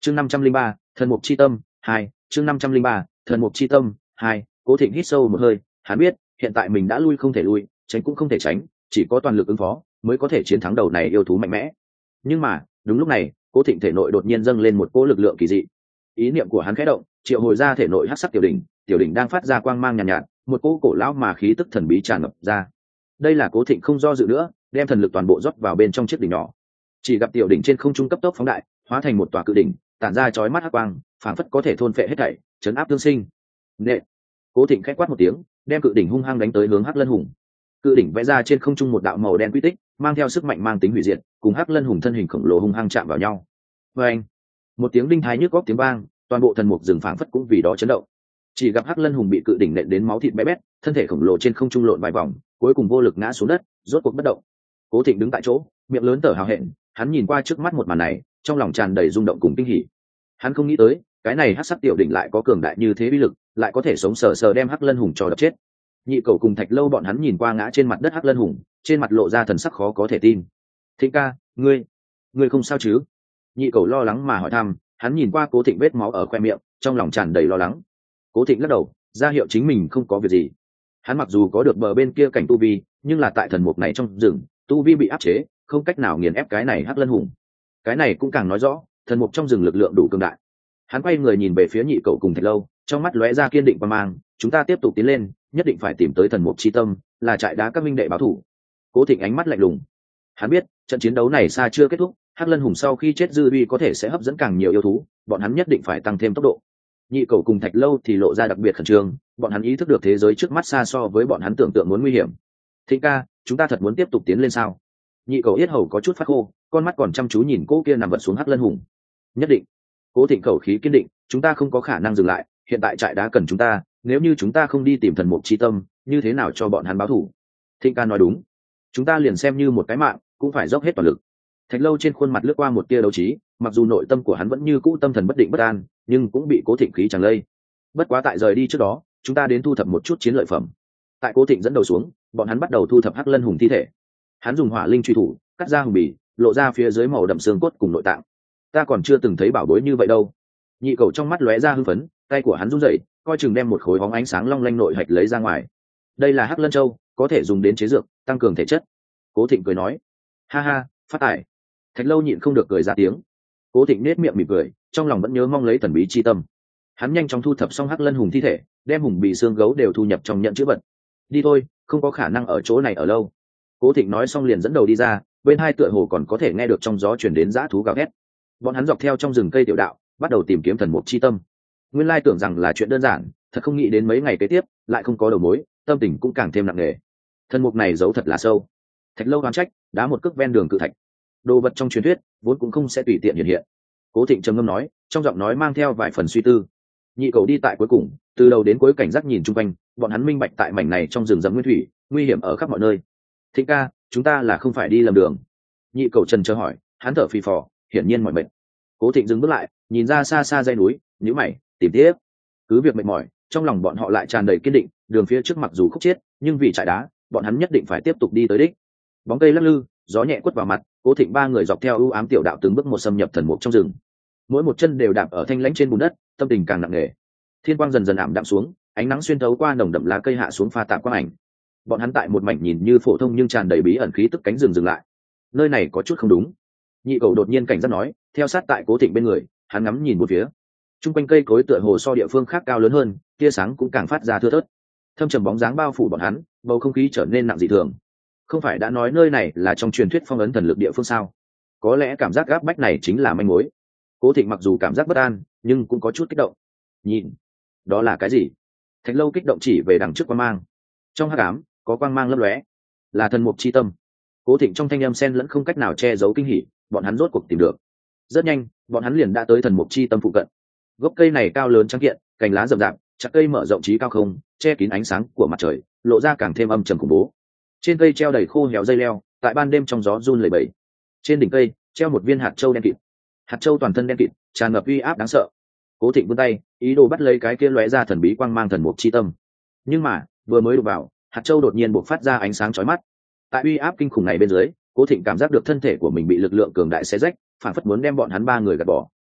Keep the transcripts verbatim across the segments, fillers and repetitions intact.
chương năm trăm linh ba thần mục chi tâm hai chương năm trăm linh ba thần mục chi tâm hai Cố Thịnh hít sâu một hơi, hắn biết hiện tại mình đã lui không thể lui, tránh cũng không thể tránh, chỉ có toàn lực ứng phó mới có thể chiến thắng đầu này yêu thú mạnh mẽ. Nhưng mà đúng lúc này, Cố Thịnh thể nội đột nhiên dâng lên một cỗ lực lượng kỳ dị. Ý niệm của hắn khẽ động, triệu hồi ra thể nội hắc sắc tiểu đỉnh, tiểu đỉnh đang phát ra quang mang nhàn nhạt, nhạt, một cỗ cổ lão mà khí tức thần bí tràn ngập ra. Đây là Cố Thịnh không do dự nữa, đem thần lực toàn bộ rót vào bên trong chiếc đỉnh nhỏ. Chỉ gặp tiểu đỉnh trên không trung cấp tốc phóng đại, hóa thành một tòa cự đỉnh, tản ra chói mắt hắc quang, phảng phất có thể thôn phệ hết thảy, chấn áp tương sinh. Nệ. Cố Thịnh khẽ quát một tiếng, đem cự đỉnh hung hăng đánh tới hướng hắc lân hùng. Cự đỉnh vẽ ra trên không trung một đạo màu đen quy tích, mang theo sức mạnh mang tính hủy diệt, cùng hắc lân hùng thân hình khổng lồ hung hăng chạm vào nhau. Và anh, một tiếng đinh thái nhức góc tiếng vang, toàn bộ thần mục rừng phảng phất cũng vì đó chấn động. Chỉ gặp hắc lân hùng bị cự đỉnh nện đến máu thịt bé bét, thân thể khổng lồ trên không trung lộn vài vòng, cuối cùng vô lực ngã xuống đất, rốt cuộc bất động. Cố Thịnh đứng tại chỗ, miệng lớn thở hào hẹn, hắn nhìn qua trước mắt một màn này, trong lòng tràn đầy rung động cùng kinh hỉ. Hắn không nghĩ tới, cái này hắc sắc tiểu đỉnh lại có cường đại như thế uy lực, lại có thể sống sờ sờ đem hắc lân hùng cho đập chết. Nhị Cẩu cùng Thạch Lâu bọn hắn nhìn qua ngã trên mặt đất hắc lân hùng, trên mặt lộ ra thần sắc khó có thể tin. Thịnh ca, ngươi, ngươi không sao chứ? Nhị Cẩu lo lắng mà hỏi thăm, hắn nhìn qua Cố Thịnh vết máu ở khoe miệng, trong lòng tràn đầy lo lắng. Cố Thịnh lắc đầu, ra hiệu chính mình không có việc gì. Hắn mặc dù có được bờ bên kia cảnh tu vi, nhưng là tại thần mục này trong rừng, tu vi bị áp chế, không cách nào nghiền ép cái này hắc lân hùng. Cái này cũng càng nói rõ, thần mục trong rừng lực lượng đủ cường đại. Hắn quay người nhìn về phía Nhị Cẩu cùng Thạch Lâu, trong mắt lóe ra kiên định và mang, chúng ta tiếp tục tiến lên, nhất định phải tìm tới thần mục chi tâm, là trại đá các minh đệ báo thủ. Cố Thịnh ánh mắt lạnh lùng. Hắn biết, trận chiến đấu này xa chưa kết thúc, hắc lân hùng sau khi chết dư uy có thể sẽ hấp dẫn càng nhiều yêu thú, bọn hắn nhất định phải tăng thêm tốc độ. Nhị Cẩu cùng Thạch Lâu thì lộ ra đặc biệt khẩn trương, bọn hắn ý thức được thế giới trước mắt xa so với bọn hắn tưởng tượng muốn nguy hiểm. Thịnh ca, chúng ta thật muốn tiếp tục tiến lên sao? Nhị Cẩu yết hầu có chút phát khô, con mắt còn chăm chú nhìn cô kia nằm vật xuống hắc lân hùng. Nhất định. Cố Thịnh khẩu khí kiên định, chúng ta không có khả năng dừng lại, hiện tại trại đá cần chúng ta, nếu như chúng ta không đi tìm thần mục chi tâm, như thế nào cho bọn hắn báo thù? Thịnh ca nói đúng, chúng ta liền xem như một cái mạng, cũng phải dốc hết toàn lực. Thạch Lâu trên khuôn mặt lướt qua một tia đấu trí, mặc dù nội tâm của hắn vẫn như cũ tâm thần bất định bất an, nhưng cũng bị Cố Thịnh khí chẳng lây. Bất quá tại rời đi trước đó, chúng ta đến thu thập một chút chiến lợi phẩm. Tại Cố Thịnh dẫn đầu xuống, bọn hắn bắt đầu thu thập hắc lân hùng thi thể. Hắn dùng hỏa linh truy thủ cắt ra hùng bì, lộ ra phía dưới màu đậm xương cốt cùng nội tạng. Ta còn chưa từng thấy bảo bối như vậy đâu. Nhị Cẩu trong mắt lóe ra hưng phấn, tay của hắn run rẩy, coi chừng đem một khối bóng ánh sáng long lanh nội hạch lấy ra ngoài. Đây là hắc lân châu, có thể dùng đến chế dược, tăng cường thể chất. Cố Thịnh cười nói. Ha ha, phát tài. Thạch Lâu nhịn không được cười ra tiếng. Cố Thịnh nết miệng mỉm cười, trong lòng vẫn nhớ mong lấy thần bí chi tâm. Hắn nhanh chóng thu thập xong hắc lân hùng thi thể, đem hùng bì xương gấu đều thu nhập trong nhận chữ vật. Đi thôi, không có khả năng ở chỗ này ở lâu. Cố Thịnh nói xong liền dẫn đầu đi ra, bên hai tựa hồ còn có thể nghe được trong gió truyền đến dã thú gào thét. Bọn hắn dọc theo trong rừng cây tiểu đạo, bắt đầu tìm kiếm thần mục chi tâm. Nguyên lai tưởng rằng là chuyện đơn giản, thật không nghĩ đến mấy ngày kế tiếp lại không có đầu mối, tâm tình cũng càng thêm nặng nề. Thần mục này giấu thật là sâu. Thạch Lâu oán trách, đá một cước ven đường cự thạch. Đồ vật trong truyền thuyết vốn cũng không sẽ tùy tiện hiện hiện. Cố Thịnh trầm ngâm nói, trong giọng nói mang theo vài phần suy tư. Nhị Cẩu đi tại cuối cùng, từ đầu đến cuối cảnh giác nhìn chung quanh, bọn hắn minh bạch tại mảnh này trong rừng rậm nguyên thủy, nguy hiểm ở khắp mọi nơi. Thịnh ca, chúng ta là không phải đi lầm đường? Nhị Cẩu trần chờ hỏi, hắn thở phì phò, hiển nhiên mỏi mệt. Cố Thịnh dừng bước lại, nhìn ra xa xa dãy núi, nhíu mày, tìm tiếp. Cứ việc mệt mỏi, trong lòng bọn họ lại tràn đầy kiên định, đường phía trước mặc dù khúc chết, nhưng vì trại đá, bọn hắn nhất định phải tiếp tục đi tới đích. Bóng cây lắc lư, gió nhẹ quất vào mặt, Cố Thịnh ba người dọc theo ưu ám tiểu đạo từng bước một xâm nhập thần mục trong rừng. Mỗi một chân đều đạp ở thanh lãnh trên bùn đất, tâm tình càng nặng nề. Thiên quang dần dần ảm đạm xuống, ánh nắng xuyên thấu qua nồng đậm lá cây hạ xuống pha tạp quang ảnh. Bọn hắn tại một mảnh nhìn như phổ thông nhưng tràn đầy bí ẩn khí tức cánh rừng dừng lại. Nơi này có chút không đúng. Nhị Cẩu đột nhiên cảnh giác nói, theo sát tại Cố Thịnh bên người, hắn ngắm nhìn một phía. Trung quanh cây cối tựa hồ so địa phương khác cao lớn hơn, tia sáng cũng càng phát ra thưa thớt. Thâm trầm bóng dáng bao phủ bọn hắn, bầu không khí trở nên nặng dị thường. Không phải đã nói nơi này là trong truyền thuyết phong ấn thần lực địa phương sao? Có lẽ cảm giác gáp bách này chính là manh mối. Cố Thịnh mặc dù cảm giác bất an, nhưng cũng có chút kích động. Nhìn, đó là cái gì? Thạch Lâu kích động chỉ về đằng trước quang mang. Trong hắc ám có quang mang lấp lóe, là thần mục chi tâm. Cố Thịnh trong thanh âm xen lẫn không cách nào che giấu kinh hỉ, bọn hắn rốt cuộc tìm được. Rất nhanh, bọn hắn liền đã tới thần mục chi tâm phụ cận. Gốc cây này cao lớn trắng kiện, cành lá rậm rạp, chặt cây mở rộng trí cao không, che kín ánh sáng của mặt trời, lộ ra càng thêm âm trầm khủng bố. Trên cây treo đầy khô héo dây leo, tại ban đêm trong gió run lẩy bẩy. Trên đỉnh cây treo một viên hạt châu đen kịt. Hạt châu toàn thân đen kịt, tràn ngập uy áp đáng sợ. Cố Thịnh vươn tay, ý đồ bắt lấy cái kia lóe ra thần bí quang mang thần mục chi tâm. Nhưng mà, vừa mới đụng vào, hạt châu đột nhiên bộc phát ra ánh sáng chói mắt. Tại uy áp kinh khủng này bên dưới, Cố Thịnh cảm giác được thân thể của mình bị lực lượng cường đại xé rách, phản phất muốn đem bọn hắn ba người gạt bỏ.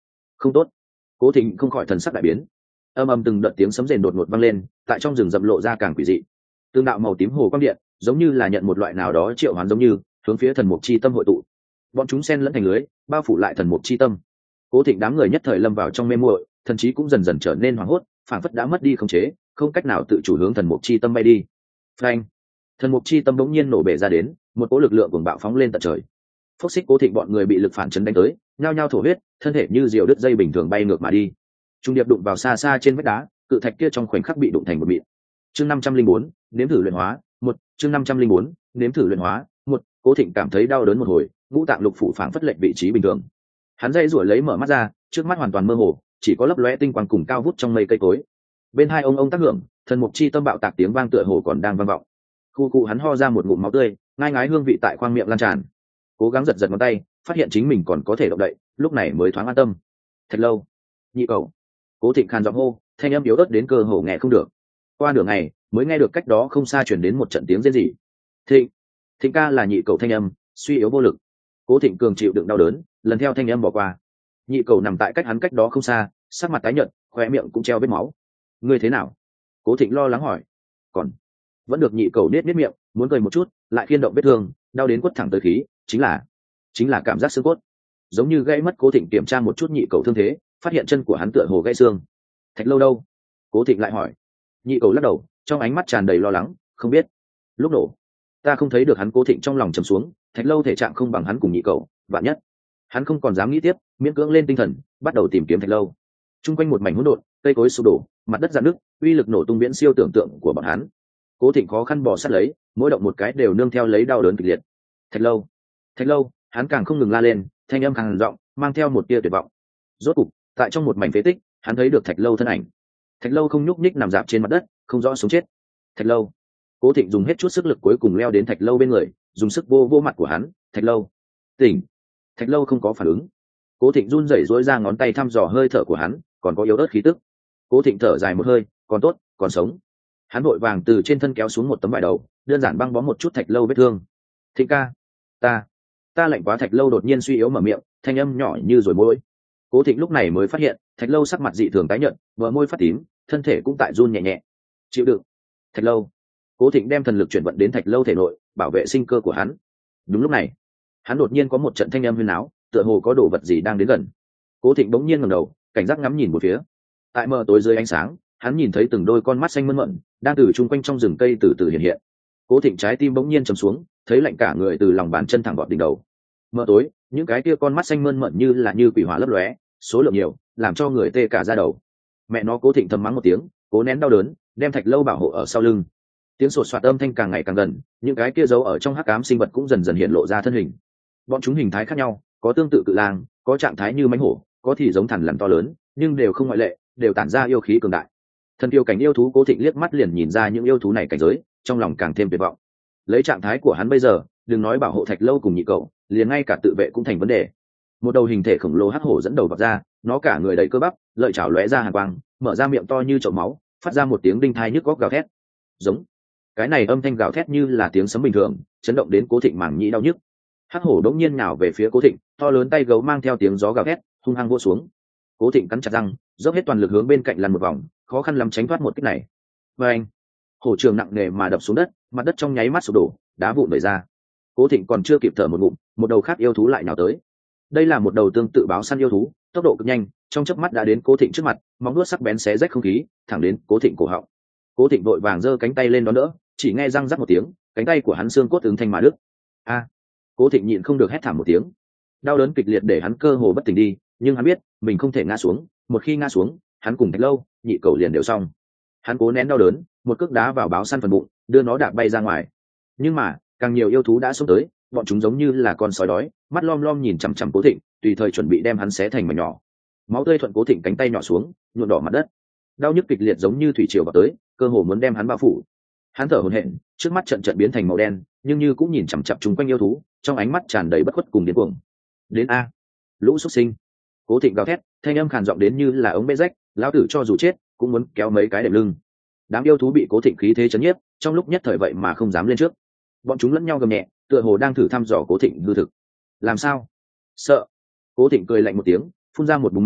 Không tốt. Cố Thịnh không khỏi thần sắc đại biến. Âm ầm từng đợt tiếng sấm rền đột ngột vang lên, tại trong rừng rậm lộ ra càng quỷ dị. Tương đạo màu tím hồ quang điện, giống như là nhận một loại nào đó triệu hoán giống như, hướng phía thần mục chi tâm hội tụ. Bọn chúng xen lẫn thành lưới, bao phủ lại thần mục chi tâm. Cố Thịnh đám người nhất thời lâm vào trong mê muội, thần trí cũng dần dần trở nên hoảng hốt, phảng phất đã mất đi khống chế, không cách nào tự chủ hướng thần mục chi tâm bay đi. Phanh! Thần mục chi tâm bỗng nhiên nổ bể ra đến, một cỗ lực lượng cuồng bạo phóng lên tận trời. Phốc xích Cố Thịnh bọn người bị lực phản chấn đánh tới, nhao nhao thổ huyết, thân thể như diều đứt dây bình thường bay ngược mà đi. Trung điệp đụng vào xa xa trên vách đá, cự thạch kia trong khoảnh khắc bị đụng thành một mịn. Chương năm trăm linh bốn, nếm thử luyện hóa, một, chương năm trăm linh bốn, nếm thử luyện hóa, một. Cố Thịnh cảm thấy đau đớn một hồi, ngũ tạng lục phủ phảng phất lệch vị trí bình thường. Hắn dây rủa lấy mở mắt ra, trước mắt hoàn toàn mơ hồ, chỉ có lấp lóe tinh quang cùng cao vút trong mây cây cối. Bên hai ông ông tác hưởng, thần mục chi tâm bạo tạc tiếng vang tựa hồ còn đang vang vọng. Khu cụ hắn ho ra một ngụm máu tươi, ngai ngái hương vị tại khoang miệng lan tràn. Cố gắng giật giật ngón tay, phát hiện chính mình còn có thể động đậy, lúc này mới thoáng an tâm. Thật lâu, nhị cầu. Cố Thịnh khan giọng hô, thanh âm yếu ớt đến cơ hồ nghe không được. Qua nửa ngày, mới nghe được cách đó không xa truyền đến một trận tiếng rên rỉ. Thịnh, Thịnh ca là nhị cầu thanh âm, suy yếu vô lực. Cố Thịnh cường chịu đựng đau đớn, lần theo thanh âm bỏ qua. Nhị cầu nằm tại cách hắn cách đó không xa, sắc mặt tái nhợt, khóe miệng cũng treo vết máu. Ngươi thế nào? Cố Thịnh lo lắng hỏi. Còn vẫn được. Nhị cầu nết nết miệng, muốn cười một chút, lại khiên động vết thương, đau đến quất thẳng tới khí, chính là chính là cảm giác xương cốt giống như gãy mất. Cố Thịnh kiểm tra một chút nhị cầu thương thế, phát hiện chân của hắn tựa hồ gãy xương. Thạch Lâu đâu? Cố Thịnh lại hỏi. Nhị cầu lắc đầu, trong ánh mắt tràn đầy lo lắng, không biết. Lúc nổ ta không thấy được hắn. Cố Thịnh trong lòng trầm xuống, Thạch Lâu thể trạng không bằng hắn cùng nhị cầu, vạn nhất. Hắn không còn dám nghĩ tiếp, miễn cưỡng lên tinh thần, bắt đầu tìm kiếm Thạch Lâu. Trung quanh một mảnh hỗn độn, cây cối sụp đổ, mặt đất rạn nứt, uy lực nổ tung viễn siêu tưởng tượng của bọn hắn. Cố Thịnh khó khăn bò sát lấy, mỗi động một cái đều nương theo lấy đau đớn kịch liệt. Thạch Lâu, Thạch Lâu, hắn càng không ngừng la lên, thanh âm càng giọng, mang theo một tia tuyệt vọng. Rốt cục, tại trong một mảnh phế tích, hắn thấy được Thạch Lâu thân ảnh. Thạch Lâu không nhúc nhích nằm dạp trên mặt đất, không rõ sống chết. Thạch Lâu. Cố Thịnh dùng hết chút sức lực cuối cùng leo đến Thạch Lâu bên người, dùng sức vô vô mặt của hắn. Thạch Lâu, tỉnh. Thạch Lâu không có phản ứng. Cố Thịnh run rẩy duỗi ra ngón tay thăm dò hơi thở của hắn, còn có yếu ớt khí tức. Cố Thịnh thở dài một hơi, còn tốt, còn sống. Hắn vội vàng từ trên thân kéo xuống một tấm vải đầu, đơn giản băng bó một chút Thạch Lâu vết thương. Thịnh ca, ta, ta lạnh quá. Thạch Lâu đột nhiên suy yếu mở miệng, thanh âm nhỏ như rồi môi. Cố Thịnh lúc này mới phát hiện, Thạch Lâu sắc mặt dị thường tái nhợt, bờ môi phát tím, thân thể cũng tại run nhẹ nhẹ. Chịu đựng. Thạch Lâu. Cố Thịnh đem thần lực chuyển vận đến Thạch Lâu thể nội, bảo vệ sinh cơ của hắn. Đúng lúc này, hắn đột nhiên có một trận thanh âm huyên náo, tựa hồ có đồ vật gì đang đến gần. Cố Thịnh bỗng nhiên ngẩng đầu, cảnh giác ngắm nhìn một phía. Tại mờ tối dưới ánh sáng, hắn nhìn thấy từng đôi con mắt xanh mơn mởn đang từ chung quanh trong rừng cây từ từ hiện hiện. Cố Thịnh trái tim bỗng nhiên trầm xuống, thấy lạnh cả người từ lòng bàn chân thẳng vọt đỉnh đầu. Mờ tối, những cái kia con mắt xanh mơn mởn như là như quỷ hỏa lấp lóe, số lượng nhiều, làm cho người tê cả da đầu. Mẹ nó. Cố Thịnh thầm mắng một tiếng, cố nén đau đớn, đem Thạch Lâu bảo hộ ở sau lưng. Tiếng sột soạt âm thanh càng ngày càng gần, những cái kia giấu ở trong hắc ám sinh vật cũng dần dần hiện lộ ra thân hình. Bọn chúng hình thái khác nhau, có tương tự cự lang, có trạng thái như mãnh hổ, có thì giống thằn lằn to lớn, nhưng đều không ngoại lệ, đều tản ra yêu khí cường đại. Thần kiều cảnh yêu thú. Cố Thịnh liếc mắt liền nhìn ra những yêu thú này cảnh giới, trong lòng càng thêm tuyệt vọng. Lấy trạng thái của hắn bây giờ, đừng nói bảo hộ Thạch Lâu cùng nhị cậu, liền ngay cả tự vệ cũng thành vấn đề. Một đầu hình thể khổng lồ hắc hổ dẫn đầu vọt ra, nó cả người đầy cơ bắp, lợi chảo lóe ra hàn quang, mở ra miệng to như chậu máu, phát ra một tiếng đinh thai nhức góc gào thét. Giống. Cái này âm thanh gào thét như là tiếng sấm bình thường, chấn động đến Cố Thịnh màng nhĩ đau nhức. Hắc hổ đống nhiên nhào về phía Cố Thịnh, to lớn tay gấu mang theo tiếng gió gào thét, hung hăng vỗ xuống. Cố Thịnh cắn chặt răng, dốc hết toàn lực hướng bên cạnh lăn một vòng, khó khăn lắm tránh thoát một kích này. Và anh, hổ trường nặng nề mà đập xuống đất, mặt đất trong nháy mắt sụp đổ, đá vụn vẩy ra. Cố Thịnh còn chưa kịp thở một ngụm, một đầu khác yêu thú lại nhào tới. Đây là một đầu tương tự báo săn yêu thú, tốc độ cực nhanh, trong chớp mắt đã đến Cố Thịnh trước mặt, móng vuốt sắc bén xé rách không khí, thẳng đến Cố Thịnh cổ họng. Cố Thịnh vội vàng giơ cánh tay lên đón đỡ, chỉ nghe răng rắc một tiếng, cánh tay của hắn xương cốt ứng thanh mà đứt. A! Cố Thịnh nhịn không được hét thảm một tiếng. Đau đớn kịch liệt để hắn cơ hồ bất tỉnh đi, nhưng hắn biết, mình không thể ngã xuống, một khi ngã xuống, hắn cùng Thạch Lâu, nhị cậu liền đều xong. Hắn cố nén đau đớn, một cước đá vào báo săn phần bụng, đưa nó đạp bay ra ngoài. Nhưng mà, càng nhiều yêu thú đã xông tới, bọn chúng giống như là con sói đói, mắt lom lom nhìn chằm chằm Cố Thịnh, tùy thời chuẩn bị đem hắn xé thành mảnh nhỏ. Máu tươi thuận Cố Thịnh cánh tay nhỏ xuống, nhuộm đỏ mặt đất. Đau nhức kịch liệt giống như thủy triều vào tới, cơ hồ muốn đem hắn bao phủ. Hắn thở hổn hển, trước mắt trận trận biến thành màu đen, nhưng như cũng nhìn chằm chằm chung quanh yêu thú, trong ánh mắt tràn đầy bất khuất cùng điên cuồng. Đến a, lũ xuất sinh! Cố Thịnh gào thét, thanh âm khàn giọng đến như là ống bê rách, lão tử cho dù chết cũng muốn kéo mấy cái đệm lưng. Đám yêu thú bị Cố Thịnh khí thế chấn nhiếp, trong lúc nhất thời vậy mà không dám lên trước. Bọn chúng lẫn nhau gầm nhẹ, tựa hồ đang thử thăm dò Cố Thịnh hư thực. Làm sao? Sợ! Cố Thịnh cười lạnh một tiếng, phun ra một búng máu,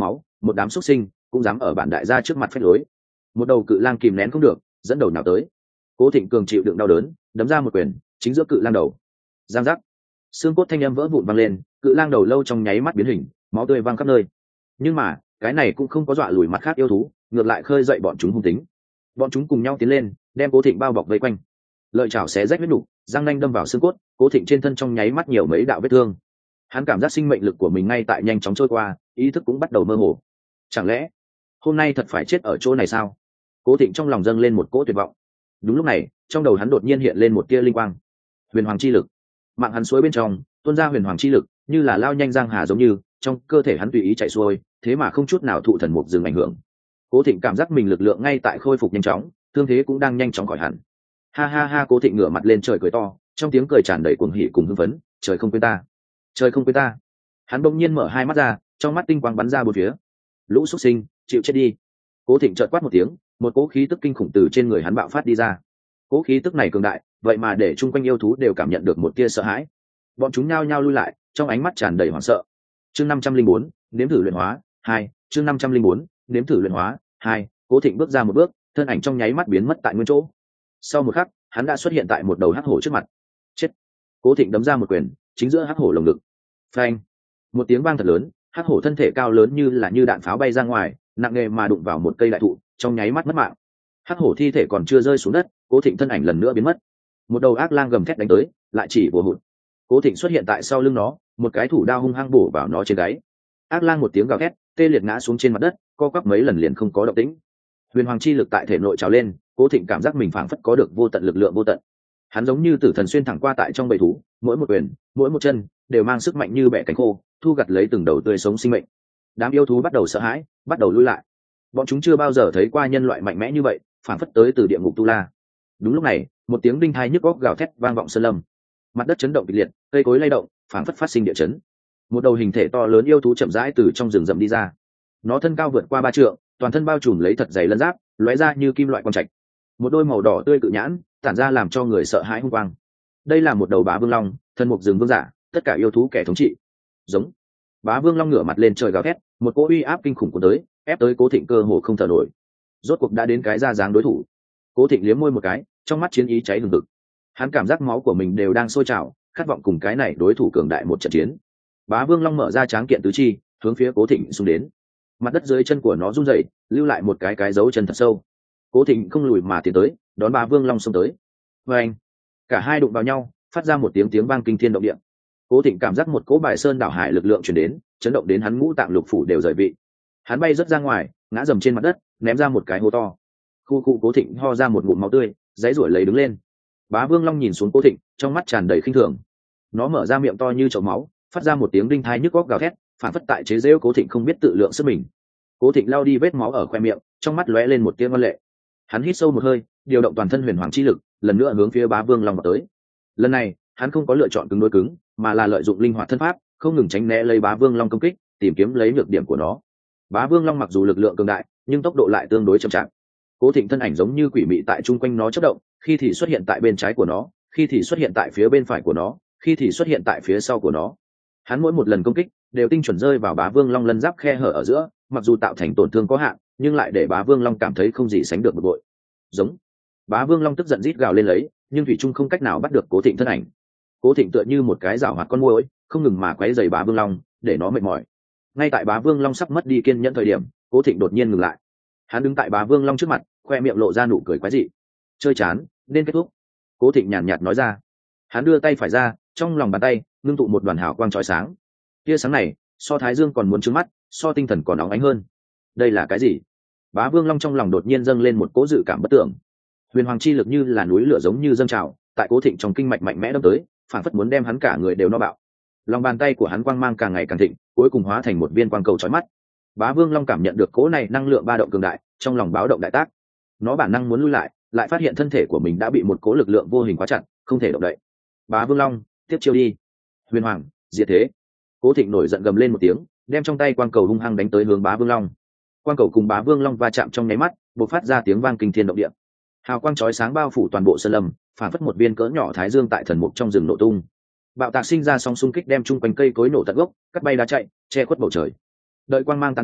một đám xuất sinh cũng dám ở bản đại gia trước mặt phách lối. Một đầu cự lang kìm nén không được, dẫn đầu nào tới. Cố Thịnh cường chịu đựng đau đớn, đấm ra một quyền chính giữa cự lang đầu. Giang giác, xương cốt thanh âm vỡ vụn vang lên, cự lang đầu lâu trong nháy mắt biến hình, máu tươi văng khắp nơi. Nhưng mà cái này cũng không có dọa lùi mặt khác yêu thú, ngược lại khơi dậy bọn chúng hung tính. Bọn chúng cùng nhau tiến lên, đem Cố Thịnh bao bọc vây quanh. Lợi chảo xé rách huyết nục, răng nanh đâm vào xương cốt, Cố Thịnh trên thân trong nháy mắt nhiều mấy đạo vết thương. Hắn cảm giác sinh mệnh lực của mình ngay tại nhanh chóng trôi qua, ý thức cũng bắt đầu mơ hồ. Chẳng lẽ hôm nay thật phải chết ở chỗ này sao? Cố Thịnh trong lòng dâng lên một cỗ tuyệt vọng. Đúng lúc này, trong đầu hắn đột nhiên hiện lên một tia linh quang. Huyền Hoàng chi lực. Mạng hắn suối bên trong tuôn ra huyền hoàng chi lực, như là lao nhanh giang hà giống như trong cơ thể hắn tùy ý chạy xuôi, thế mà không chút nào thụ thần mục dừng ảnh hưởng. Cố Thịnh cảm giác mình lực lượng ngay tại khôi phục nhanh chóng, thương thế cũng đang nhanh chóng khỏi hẳn. Ha ha ha, Cố Thịnh ngửa mặt lên trời cười to, trong tiếng cười tràn đầy cuồng hỉ cùng hưng phấn. Trời không quên ta, trời không quên ta. Hắn bỗng nhiên mở hai mắt ra, trong mắt tinh quang bắn ra bốn phía. Lũ xuất sinh, chịu chết đi. Cố Thịnh chợt quát một tiếng, một cỗ khí tức kinh khủng từ trên người hắn bạo phát đi ra. Cỗ khí tức này cường đại, vậy mà để chung quanh yêu thú đều cảm nhận được một tia sợ hãi. Bọn chúng nhao nhao lui lại, trong ánh mắt tràn đầy hoảng sợ. Chương năm trăm linh bốn, nếm thử luyện hóa hai. Chương năm trăm linh bốn, nếm thử luyện hóa hai. Cố Thịnh bước ra một bước, thân ảnh trong nháy mắt biến mất tại nguyên chỗ. Sau một khắc, hắn đã xuất hiện tại một đầu hắc hổ trước mặt. Chết! Cố Thịnh đấm ra một quyền, chính giữa hắc hổ lồng ngực. Phanh! Một tiếng vang thật lớn, hắc hổ thân thể cao lớn như là như đạn pháo bay ra ngoài, nặng nề mà đụng vào một cây đại thụ, trong nháy mắt mất mạng. Hắc hổ thi thể còn chưa rơi xuống đất, Cố Thịnh thân ảnh lần nữa biến mất. Một đầu ác lang gầm thét đánh tới, lại chỉ bùa hụt. Cố Thịnh xuất hiện tại sau lưng nó, một cái thủ đao hung hăng bổ vào nó trên gáy. Ác lang một tiếng gào thét, tê liệt ngã xuống trên mặt đất, co quắp mấy lần liền không có động tĩnh. Huyền hoàng chi lực tại thể nội trào lên, Cố Thịnh cảm giác mình phảng phất có được vô tận lực lượng vô tận. Hắn giống như tử thần xuyên thẳng qua tại trong bầy thú, mỗi một quyền, mỗi một chân đều mang sức mạnh như bẻ cánh khô, thu gặt lấy từng đầu tươi sống sinh mệnh. Đám yêu thú bắt đầu sợ hãi, bắt đầu lui lại. Bọn chúng chưa bao giờ thấy qua nhân loại mạnh mẽ như vậy, phảng phất tới từ địa ngục tu la. Đúng lúc này, một tiếng đinh tai nhức óc gào thét vang vọng sơn lâm. Mặt đất chấn động kịch liệt, cây cối lay động, phảng phất phát sinh địa chấn. Một đầu hình thể to lớn yêu thú chậm rãi từ trong rừng rậm đi ra. Nó thân cao vượt qua ba trượng, toàn thân bao trùm lấy thật dày lân giáp, lóe ra như kim loại quang trạch. Một đôi màu đỏ tươi cự nhãn, tản ra làm cho người sợ hãi hung quang. Đây là một đầu bá vương long, thân mục rừng vương giả, tất cả yêu thú kẻ thống trị. Giống. Bá vương long ngửa mặt lên trời gào thét, một cỗ uy áp kinh khủng của tới, ép tới Cố Thịnh cơ hồ không thở nổi. Rốt cuộc đã đến cái ra dáng đối thủ. Cố Thịnh liếm môi một cái, trong mắt chiến ý cháy hừng hực. Hắn cảm giác máu của mình đều đang sôi trào, khát vọng cùng cái này đối thủ cường đại một trận chiến. Bá vương long mở ra tráng kiện tứ chi, hướng phía Cố Thịnh xung đến. Mặt đất dưới chân của nó rung rẩy, lưu lại một cái cái dấu chân thật sâu. Cố Thịnh không lùi mà tiến tới, đón bá vương long xông tới. Và anh, cả hai đụng vào nhau, phát ra một tiếng tiếng vang kinh thiên động địa. Cố Thịnh cảm giác một cỗ bài sơn đảo hải lực lượng truyền đến, chấn động đến hắn ngũ tạng lục phủ đều rời vị. Hắn bay rất ra ngoài, ngã dầm trên mặt đất, ném ra một cái hố to. Khu khu Cố Thịnh ho ra một ngụm máu tươi, giãy giụa lấy đứng lên. Bá vương long nhìn xuống Cố Thịnh, trong mắt tràn đầy khinh thường. Nó mở ra miệng to như chậu máu, phát ra một tiếng đinh tai nhức óc gào thét, phản phất tại chế giễu Cố Thịnh không biết tự lượng sức mình. Cố Thịnh lau đi vết máu ở khoe miệng, trong mắt lóe lên một tia ngoan lệ. Hắn hít sâu một hơi, điều động toàn thân huyền hoàng chi lực, lần nữa hướng phía bá vương long vào tới. Lần này, hắn không có lựa chọn cứng đối cứng, mà là lợi dụng linh hoạt thân pháp, không ngừng tránh né lấy bá vương long công kích, tìm kiếm lấy nhược điểm của nó. Bá vương long mặc dù lực lượng cường đại, nhưng tốc độ lại tương đối chậm chạp. Cố Thịnh thân ảnh giống như quỷ mị tại trung quanh nó chớp động, khi thì xuất hiện tại bên trái của nó, khi thì xuất hiện tại phía bên phải của nó, khi thì xuất hiện tại phía sau của nó. Hắn mỗi một lần công kích đều tinh chuẩn rơi vào bá vương long lân giáp khe hở ở giữa, mặc dù tạo thành tổn thương có hạn, nhưng lại để bá vương long cảm thấy không gì sánh được bực bội. Giống. Bá vương long tức giận rít gào lên lấy, nhưng thủy trung không cách nào bắt được Cố Thịnh thân ảnh. Cố Thịnh tựa như một cái giảo hoạt con muỗi, không ngừng mà quấy rầy bá vương long, để nó mệt mỏi. Ngay tại bá vương long sắp mất đi kiên nhẫn thời điểm, Cố Thịnh đột nhiên ngừng lại. Hắn đứng tại bá vương long trước mặt, khoe miệng lộ ra nụ cười quái dị. Chơi chán, nên kết thúc. Cố Thịnh nhàn nhạt nói ra. Hắn đưa tay phải ra, trong lòng bàn tay ngưng tụ một đoàn hào quang chói sáng. Tia sáng này, so thái dương còn muốn trứng mắt, so tinh thần còn óng ánh hơn. Đây là cái gì? Bá vương long trong lòng đột nhiên dâng lên một cỗ dự cảm bất tưởng. Huyền hoàng chi lực như là núi lửa giống như dâng trào, tại Cố Thịnh trong kinh mạch mạnh mẽ đâm tới, phản phất muốn đem hắn cả người đều no bạo. Lòng bàn tay của hắn quang mang càng ngày càng thịnh, cuối cùng hóa thành một viên quang cầu chói mắt. Bá vương long cảm nhận được cỗ này năng lượng ba động cường đại, trong lòng báo động đại tác. Nó bản năng muốn lui lại, lại phát hiện thân thể của mình đã bị một cỗ lực lượng vô hình khóa chặt, không thể động đậy. Bá vương long, tiếp chiêu đi. Huyền hoàng, diệt thế. Cố Thịnh nổi giận gầm lên một tiếng, đem trong tay quang cầu hung hăng đánh tới hướng bá vương long. Quang cầu cùng bá vương long va chạm trong nháy mắt, bộc phát ra tiếng vang kinh thiên động địa. Hào quang chói sáng bao phủ toàn bộ sơn lâm, phản phất một viên cỡ nhỏ thái dương tại thần mục trong rừng nổ tung. Bạo tạc sinh ra sóng xung kích đem chung quanh cây cối nổ tận gốc, cắt bay đá chạy, che khuất bầu trời. Đợi quang mang tán đi,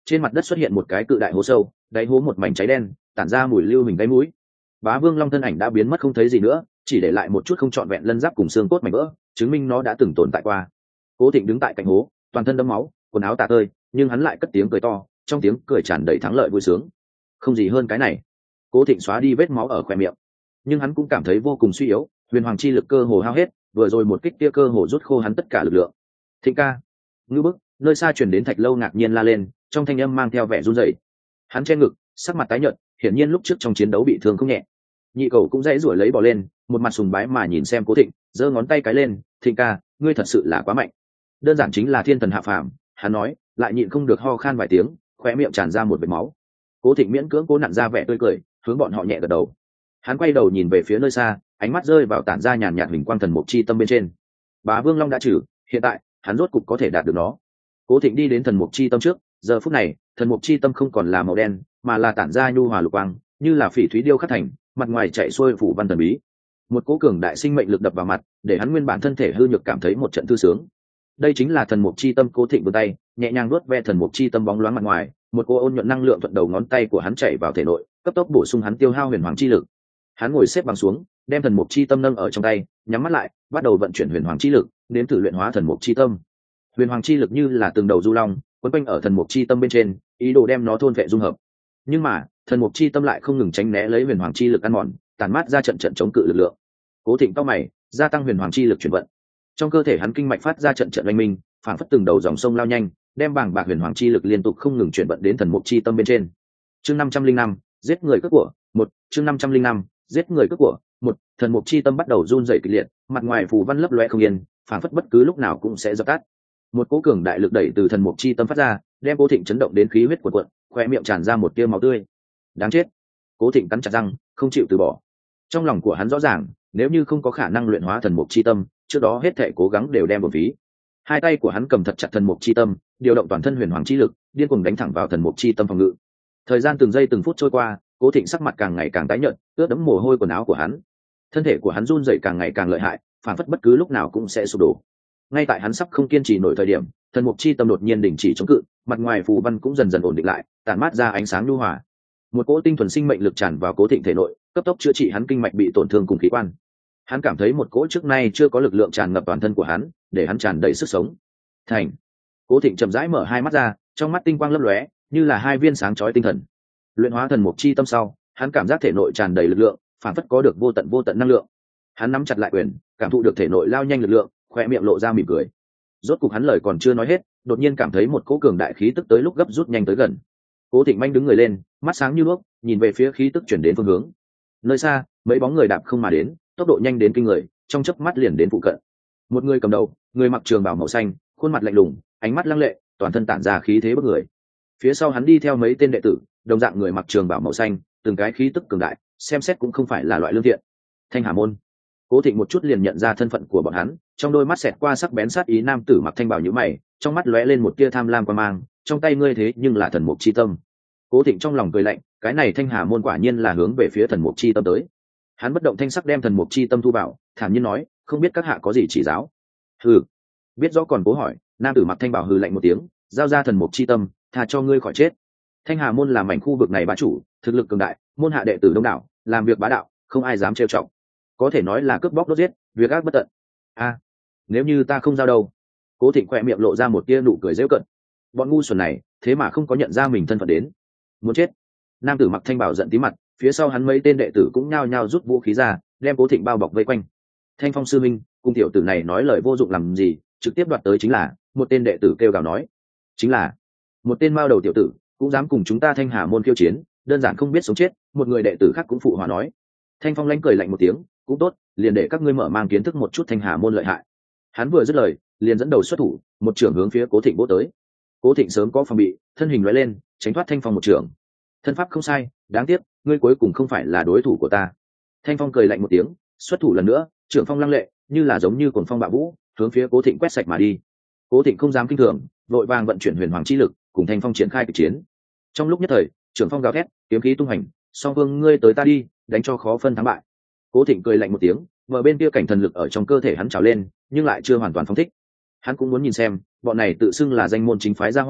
trên mặt đất xuất hiện một cái cự đại hố sâu, đáy hố một mảnh cháy đen, tản ra mùi lưu hình gáy mũi. Bá Vương Long thân ảnh đã biến mất không thấy gì nữa, chỉ để lại một chút không trọn vẹn lân giáp cùng xương cốt mảnh vỡ, chứng minh nó đã từng tồn tại qua. Cố Thịnh đứng tại cạnh hố, toàn thân đẫm máu, quần áo tả tơi, nhưng hắn lại cất tiếng cười to, trong tiếng cười tràn đầy thắng lợi vui sướng. Không gì hơn cái này. Cố Thịnh xóa đi vết máu ở khóe miệng, nhưng hắn cũng cảm thấy vô cùng suy yếu, huyền hoàng chi lực cơ hồ hao hết, vừa rồi một kích kia cơ hồ rút khô hắn tất cả lực lượng. Thịnh ca, ngư bức, nơi xa truyền đến Thạch Lâu ngạc nhiên la lên, trong thanh âm mang theo vẻ run rẩy. Hắn che ngực, sắc mặt tái nhợt, hiển nhiên lúc trước trong chiến đấu bị thương không nhẹ. Nhị cầu cũng dãy rủi lấy bò lên, một mặt sùng bái mà nhìn xem Cố Thịnh, giơ ngón tay cái lên, Thịnh ca, ngươi thật sự là quá mạnh, đơn giản chính là thiên thần hạ phàm. Hắn nói, lại nhịn không được ho khan vài tiếng, khóe miệng tràn ra một vệt máu. Cố Thịnh miễn cưỡng cố nặn ra vẻ tươi cười, hướng bọn họ nhẹ gật đầu. Hắn quay đầu nhìn về phía nơi xa, ánh mắt rơi vào tản ra nhàn nhạt hình quang thần mục chi tâm bên trên. Bá Vương Long đã trừ, hiện tại hắn rốt cục có thể đạt được nó. Cố Thịnh đi đến thần mục chi tâm trước, giờ phút này thần mục chi tâm không còn là màu đen, mà là tản ra nhu hòa lục quang, như là phỉ thúy điêu khắc thành, mặt ngoài chạy xuôi phủ văn thần bí. Một cỗ cường đại sinh mệnh lực đập vào mặt, để hắn nguyên bản thân thể hư nhược cảm thấy một trận thư sướng. Đây chính là thần mục chi tâm. Cố Thịnh vươn tay, nhẹ nhàng vuốt ve thần mục chi tâm bóng loáng mặt ngoài, một cỗ ôn nhuận năng lượng thuận đầu ngón tay của hắn chảy vào thể nội, cấp tốc bổ sung hắn tiêu hao huyền hoàng chi lực. Hắn ngồi xếp bằng xuống, đem thần mục chi tâm nâng ở trong tay, nhắm mắt lại, bắt đầu vận chuyển huyền hoàng chi lực, nếm thử luyện hóa thần mục chi tâm. Huyền hoàng chi lực như là từng đầu du long, quấn quanh ở thần mục chi tâm bên trên, ý đồ đem nó thôn vệ dung hợp. Nhưng mà thần mục chi tâm lại không ngừng tránh né lấy huyền hoàng chi lực ăn mòn, tàn mát ra trận trận chống cự lực lượng. Cố Thịnh cao mày, gia tăng huyền hoàng chi lực chuyển vận. Trong cơ thể hắn kinh mạch phát ra trận trận oanh minh, phảng phất từng đầu dòng sông lao nhanh, đem bảng bạc huyền hoàng chi lực liên tục không ngừng chuyển vận đến thần mục chi tâm bên trên. Chương năm trăm linh năm, giết người cướp của, một, chương năm trăm linh năm, giết người cướp của, một, thần mục chi tâm bắt đầu run rẩy kịch liệt, mặt ngoài phù văn lấp loé không yên, phảng phất bất cứ lúc nào cũng sẽ dập tắt. Một cỗ cường đại lực đẩy từ thần mục chi tâm phát ra, đem Cố Thịnh chấn động đến khí huyết cuộn cuộn, khoe miệng tràn ra một tia máu tươi. Đáng chết. Cố Thịnh cắn chặt răng, không chịu từ bỏ. Trong lòng của hắn rõ ràng, nếu như không có khả năng luyện hóa thần mục chi tâm, trước đó hết thảy cố gắng đều đem bổng phí. Hai tay của hắn cầm thật chặt thần mục chi tâm, điều động toàn thân huyền hoàng chi lực, điên cuồng đánh thẳng vào thần mục chi tâm phòng ngự. Thời gian từng giây từng phút trôi qua, Cố Thịnh sắc mặt càng ngày càng tái nhợt, ướt đẫm mồ hôi quần áo của hắn. Thân thể của hắn run rẩy càng ngày càng lợi hại, phản phất bất cứ lúc nào cũng sẽ sụp đổ. Ngay tại hắn sắp không kiên trì nổi thời điểm, thần mục chi tâm đột nhiên đình chỉ chống cự, mặt ngoài phù văn cũng dần dần ổn định lại, tản mát ra ánh sáng nhu hòa. Một cỗ tinh thuần sinh mệnh lực tràn vào Cố Thịnh thể nội, cấp tốc chữa trị hắn kinh mạch bị tổn thương cùng khí quan. Hắn cảm thấy một cỗ trước nay chưa có lực lượng tràn ngập toàn thân của hắn, để hắn tràn đầy sức sống. Thành. Cố Thịnh chậm rãi mở hai mắt ra, trong mắt tinh quang lấp lóe, như là hai viên sáng chói tinh thần. Luyện hóa thần mục chi tâm sau, hắn cảm giác thể nội tràn đầy lực lượng, phản phất có được vô tận vô tận năng lượng. Hắn nắm chặt lại quyền, cảm thụ được thể nội lao nhanh lực lượng, khoe miệng lộ ra mỉm cười. Rốt cục hắn lời còn chưa nói hết, đột nhiên cảm thấy một cỗ cường đại khí tức tới lúc gấp rút nhanh tới gần. Cố Thịnh manh đứng người lên, mắt sáng như đuốc, nhìn về phía khí tức chuyển đến phương hướng. Nơi xa, mấy bóng người đạp không mà đến, tốc độ nhanh đến kinh người, trong chớp mắt liền đến phụ cận. Một người cầm đầu, người mặc trường bào màu xanh, khuôn mặt lạnh lùng, ánh mắt lăng lệ, toàn thân tản ra khí thế bức người. Phía sau hắn đi theo mấy tên đệ tử, đồng dạng người mặc trường bào màu xanh, từng cái khí tức cường đại, xem xét cũng không phải là loại lương thiện. Thanh Hà môn. Cố Thịnh một chút liền nhận ra thân phận của bọn hắn, trong đôi mắt xẹt qua sắc bén sát ý. Nam tử mặc thanh bào nhíu mày, trong mắt lóe lên một tia tham lam quan mang, trong tay ngươi thế nhưng là thần mục chi tâm. Cố Thịnh trong lòng cười lạnh, cái này Thanh Hà môn quả nhiên là hướng về phía thần mục chi tâm tới. Hắn bất động thanh sắc đem thần mục chi tâm thu vào, thản nhiên nói, không biết các hạ có gì chỉ giáo. Hừ, biết rõ còn cố hỏi. Nam tử mặc thanh bào hừ lạnh một tiếng, giao ra thần mục chi tâm, thà cho ngươi khỏi chết. Thanh Hà môn là mảnh khu vực này bá chủ, thực lực cường đại, môn hạ đệ tử đông đảo, làm việc bá đạo, không ai dám trêu chọc, có thể nói là cướp bóc đốt giết, việc ác bất tận. A, à, nếu như ta không giao đâu? Cố Thịnh khỏe miệng lộ ra một tia nụ cười giễu cợt. Bọn ngu xuẩn này, thế mà không có nhận ra mình thân phận đến, muốn chết. Nam tử mặc thanh bào giận tí mặt, phía sau hắn mấy tên đệ tử cũng nhao nhao rút vũ khí ra, đem Cố Thịnh bao bọc vây quanh. Thanh Phong sư minh, cung tiểu tử này nói lời vô dụng làm gì, trực tiếp đoạt tới chính là. Một tên đệ tử kêu gào nói, chính là một tên mao đầu tiểu tử cũng dám cùng chúng ta Thanh Hà môn khiêu chiến, đơn giản không biết sống chết. Một người đệ tử khác cũng phụ hòa nói. Thanh Phong lanh cười lạnh một tiếng, cũng tốt, liền để các ngươi mở mang kiến thức một chút Thanh Hà môn lợi hại. Hắn vừa dứt lời, liền dẫn đầu xuất thủ, một trưởng hướng phía Cố Thịnh vỗ tới. Cố Thịnh sớm có phòng bị, thân hình lóe lên, tránh thoát Thanh Phong một trưởng. Thân pháp không sai, đáng tiếc, ngươi cuối cùng không phải là đối thủ của ta. Thanh Phong cười lạnh một tiếng, xuất thủ lần nữa, trưởng phong lăng lệ, như là giống như cuồng phong bạo vũ, hướng phía Cố Thịnh quét sạch mà đi. Cố Thịnh không dám kinh thường, vội vàng vận chuyển huyền hoàng chi lực, cùng Thanh Phong triển khai kịch chiến. Trong lúc nhất thời, trưởng phong gào thét, kiếm khí tung hành, song phương ngươi tới ta đi, đánh cho khó phân thắng bại. Cố Thịnh cười lạnh một tiếng, mở bên kia cảnh thần lực ở trong cơ thể hắn trào lên, nhưng lại chưa hoàn toàn phóng thích. Hắn cũng muốn nhìn xem, bọn này tự xưng là danh môn chính phái gia hỏa,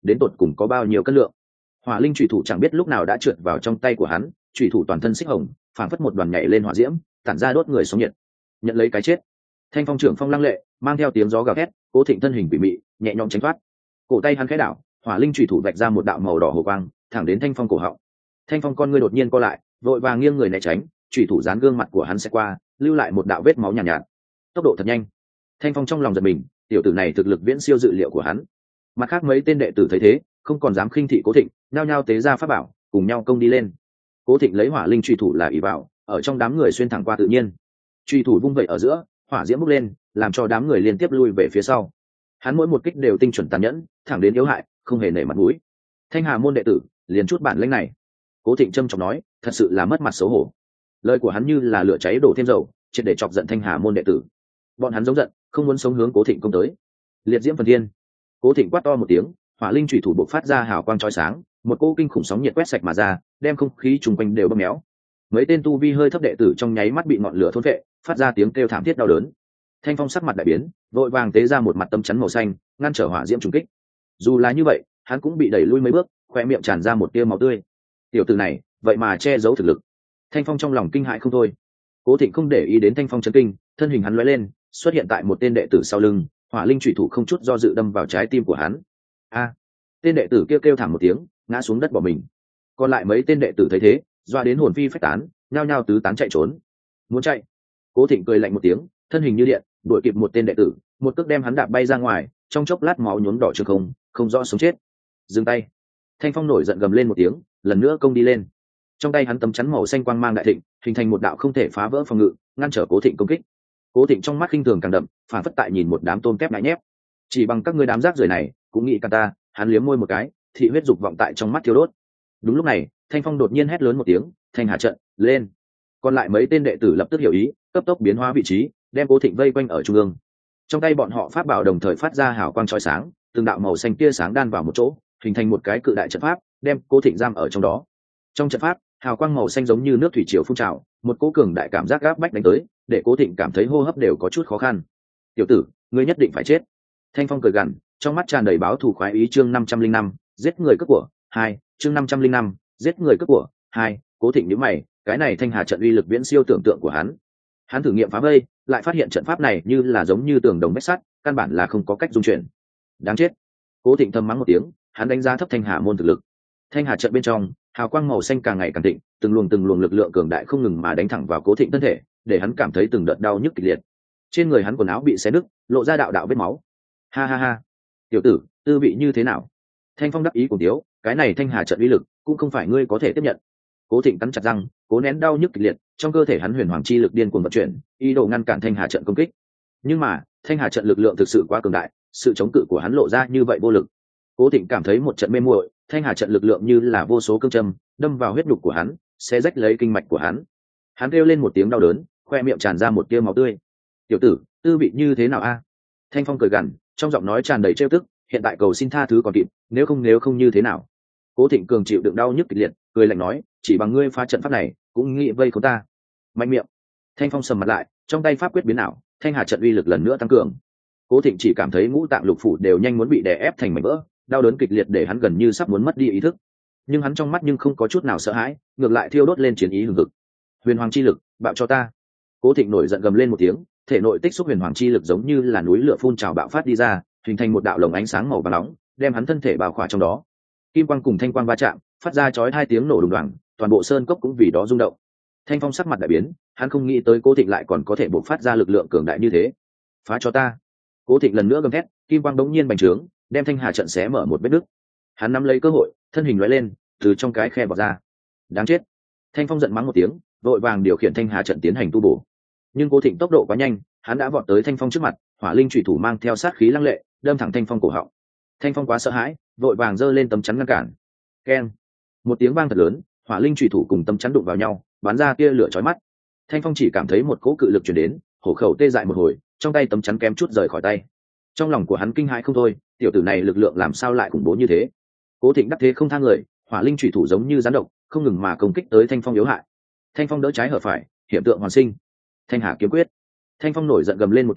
đến tột cùng có bao nhiêu cân lượng. Hỏa linh chủy thủ chẳng biết lúc nào đã trượt vào trong tay của hắn, chủy thủ toàn thân xích hồng, phảng phất một đoàn nhảy lên hỏa diễm, tản ra đốt người sống nhiệt. Nhận lấy cái chết. Thanh phong trưởng phong lăng lệ, mang theo tiếng gió gào thét, Cố Thịnh thân hình quỷ mị, nhẹ nhõm tránh thoát. Cổ tay hắn khẽ đảo, hỏa linh chủy thủ vạch ra một đạo màu đỏ hồ quang, thẳng đến Thanh phong cổ họng. Thanh phong con ngươi đột nhiên co lại, vội vàng nghiêng người né tránh, chủy thủ dán gương mặt của hắn sẽ qua, lưu lại một đạo vết máu nhàn nhạt, nhạt. Tốc độ thật nhanh. Thanh phong trong lòng giật mình, tiểu tử này thực lực viễn siêu dự liệu của hắn. Mặt khác mấy tên đệ tử thấy thế, không còn dám khinh thị Cố Thịnh, nhao nhao tế ra pháp bảo, cùng nhau công đi lên. Cố Thịnh lấy hỏa linh chủy thủ là ỷ vào, ở trong đám người xuyên thẳng qua tự nhiên. Chủy thủ vung vậy ở giữa, hỏa diễm bốc lên, làm cho đám người liên tiếp lui về phía sau. Hắn mỗi một kích đều tinh chuẩn tàn nhẫn, thẳng đến yếu hại, không hề nể mặt mũi. Thanh Hà môn đệ tử, liền chút bản lĩnh này. Cố Thịnh trâm trọng nói, thật sự là mất mặt xấu hổ. Lời của hắn như là lửa cháy đổ thêm dầu, triệt để chọc giận Thanh Hà môn đệ tử. Bọn hắn giống giận, không muốn sống hướng Cố Thịnh công tới. Liệt diễm phần thiên. Cố Thịnh quát to một tiếng, hỏa linh chủy thủ bộc phát ra hào quang chói sáng, một cỗ kinh khủng sóng nhiệt quét sạch mà ra, đem không khí trùng quanh đều bơm méo. Mấy tên tu vi hơi thấp đệ tử trong nháy mắt bị ngọn lửa thôn phệ, phát ra tiếng kêu thảm thiết đau đớn. Thanh phong sắc mặt đại biến, vội vàng tế ra một mặt tấm chắn màu xanh, ngăn trở hỏa diễm trùng kích. Dù là như vậy, hắn cũng bị đẩy lui mấy bước, khoe miệng tràn ra một tia máu tươi. Tiểu tử này, vậy mà che giấu thực lực. Thanh phong trong lòng kinh hãi không thôi. Cố Thịnh không để ý đến Thanh phong chấn kinh, thân hình hắn lóe lên, xuất hiện tại một tên đệ tử sau lưng, hỏa linh chủy thủ không chút do dự đâm vào trái tim của hắn. A! Tên đệ tử kêu kêu thảm một tiếng, ngã xuống đất bỏ mình. Còn lại mấy tên đệ tử thấy thế, doa đến hồn phi phách tán, nhao nhao tứ tán chạy trốn. Muốn chạy? Cố Thịnh cười lạnh một tiếng, thân hình như điện, đuổi kịp một tên đệ tử, một cước đem hắn đạp bay ra ngoài, trong chốc lát máu nhuốm đỏ trường không, không rõ sống chết. Dừng tay! Thanh phong nổi giận gầm lên một tiếng, lần nữa công đi lên. Trong tay hắn tấm chắn màu xanh quang mang đại thịnh, hình thành một đạo không thể phá vỡ phòng ngự, ngăn trở Cố Thịnh công kích. Cố Thịnh trong mắt khinh thường càng đậm, phản phất tại nhìn một đám tôm tép ngại nhép. Chỉ bằng các ngươi đám rác rưởi này, cũng nghĩ cả ta. Hắn liếm môi một cái, thị huyết dục vọng tại trong mắt thiêu đốt. Đúng lúc này, Thanh phong đột nhiên hét lớn một tiếng, Thanh Hà trận lên. Còn lại mấy tên đệ tử lập tức hiểu ý, cấp tốc biến hóa vị trí, đem Cố Thịnh vây quanh ở trung ương. Trong tay bọn họ pháp bảo đồng thời phát ra hào quang chói sáng, từng đạo màu xanh tia sáng đan vào một chỗ, hình thành một cái cự đại trận pháp, đem Cố Thịnh giam ở trong đó. Trong trận pháp, hào quang màu xanh giống như nước thủy triều phun trào, một cỗ cường đại cảm giác áp bách đánh tới, để Cố Thịnh cảm thấy hô hấp đều có chút khó khăn. Tiểu tử, ngươi nhất định phải chết. Thanh phong cười gằn, trong mắt tràn đầy báo thù khoái ý. Chương năm trăm linh năm, giết người cướp của hai. Chương năm trăm linh năm, giết người cướp của hai. Cố Thịnh nhíu mày, cái này Thanh Hà trận uy lực viễn siêu tưởng tượng của hắn. Hắn thử nghiệm phá vây, lại phát hiện trận pháp này như là giống như tường đồng vách sắt, căn bản là không có cách dung chuyển. Đáng chết! Cố Thịnh thầm mắng một tiếng, hắn đánh giá thấp Thanh Hà môn thực lực. Thanh Hà trận bên trong, hào quang màu xanh càng ngày càng thịnh, từng luồng từng luồng lực lượng cường đại không ngừng mà đánh thẳng vào Cố Thịnh thân thể, để hắn cảm thấy từng đợt đau nhức kịch liệt. Trên người hắn quần áo bị xé nứt, lộ ra đạo đạo vết máu. Ha ha ha! Tiểu tử, tư vị như thế nào? Thanh phong đắc ý cùng tiếu, cái này Thanh Hà trận uy lực cũng không phải ngươi có thể tiếp nhận. Cố Thịnh cắn chặt răng, cố nén đau nhức kịch liệt, trong cơ thể hắn huyền hoàng chi lực điên cuồng vận chuyển, ý đồ ngăn cản Thanh Hà trận công kích. Nhưng mà, Thanh Hà trận lực lượng thực sự quá cường đại, sự chống cự của hắn lộ ra như vậy vô lực. Cố Thịnh cảm thấy một trận mê muội, Thanh Hà trận lực lượng như là vô số cương châm, đâm vào huyết nhục của hắn, xé rách lấy kinh mạch của hắn. Hắn kêu lên một tiếng đau đớn, khoe miệng tràn ra một tia máu tươi. "Tiểu tử, tư vị như thế nào a?" Thanh Phong cười gằn, trong giọng nói tràn đầy trêu tức, "Hiện tại cầu xin tha thứ còn kịp, nếu không nếu không như thế nào?" Cố Thịnh cường chịu đựng đau nhức kịch liệt, cười lạnh nói, "Chỉ bằng ngươi phá trận pháp này, cũng nghĩ vây khốn ta." Mạnh miệng. Thanh Phong sầm mặt lại, trong tay pháp quyết biến ảo, Thanh Hà trận uy lực lần nữa tăng cường. Cố Thịnh chỉ cảm thấy ngũ tạng lục phủ đều nhanh muốn bị đè ép thành mảnh vỡ, đau đớn kịch liệt để hắn gần như sắp muốn mất đi ý thức. Nhưng hắn trong mắt nhưng không có chút nào sợ hãi, ngược lại thiêu đốt lên chiến ý hừng hực. "Huyền hoàng chi lực, bạo cho ta!" Cố Thịnh nổi giận gầm lên một tiếng, thể nội tích xúc huyền hoàng chi lực giống như là núi lửa phun trào bạo phát đi ra, hình thành một đạo lồng ánh sáng màu vàng nóng, đem hắn thân thể bao khỏa trong đó. Kim quang cùng thanh quang va chạm, phát ra chói hai tiếng nổ đùng đoàng, toàn bộ sơn cốc cũng vì đó rung động. Thanh Phong sắc mặt đại biến, hắn không nghĩ tới Cố Thịnh lại còn có thể bộc phát ra lực lượng cường đại như thế. "Phá cho ta!" Cố Thịnh lần nữa gầm thét, kim quang đống nhiên bành trướng, đem Thanh Hà trận xé mở một vết nứt. Hắn nắm lấy cơ hội, thân hình lóe lên, từ trong cái khe bò ra. "Đáng chết!" Thanh Phong giận mắng một tiếng, vội vàng điều khiển Thanh Hà trận tiến hành tu bổ. Nhưng Cố Thịnh tốc độ quá nhanh, hắn đã vọt tới Thanh Phong trước mặt, hỏa linh chủy thủ mang theo sát khí lăng lệ, đâm thẳng Thanh Phong cổ họng. Thanh Phong quá sợ hãi, vội vàng giơ lên tấm chắn ngăn cản. Keng! Một tiếng vang thật lớn, hỏa linh chủy thủ cùng tấm chắn đụng vào nhau, bắn ra tia lửa chói mắt. Thanh Phong chỉ cảm thấy một cỗ cự lực truyền đến, hổ khẩu tê dại một hồi, trong tay tấm chắn kém chút rời khỏi tay. Trong lòng của hắn kinh hãi không thôi, tiểu tử này lực lượng làm sao lại khủng bố như thế? Cố Thịnh đắc thế không tha người, hỏa linh chủy thủ giống như rắn độc, không ngừng mà công kích tới Thanh Phong yếu hại. Thanh Phong đỡ trái hở phải, hiện tượng hoàn sinh. Thanh Hà kiếm quyết. Thanh Phong nổi giận gầm lên một tiếng,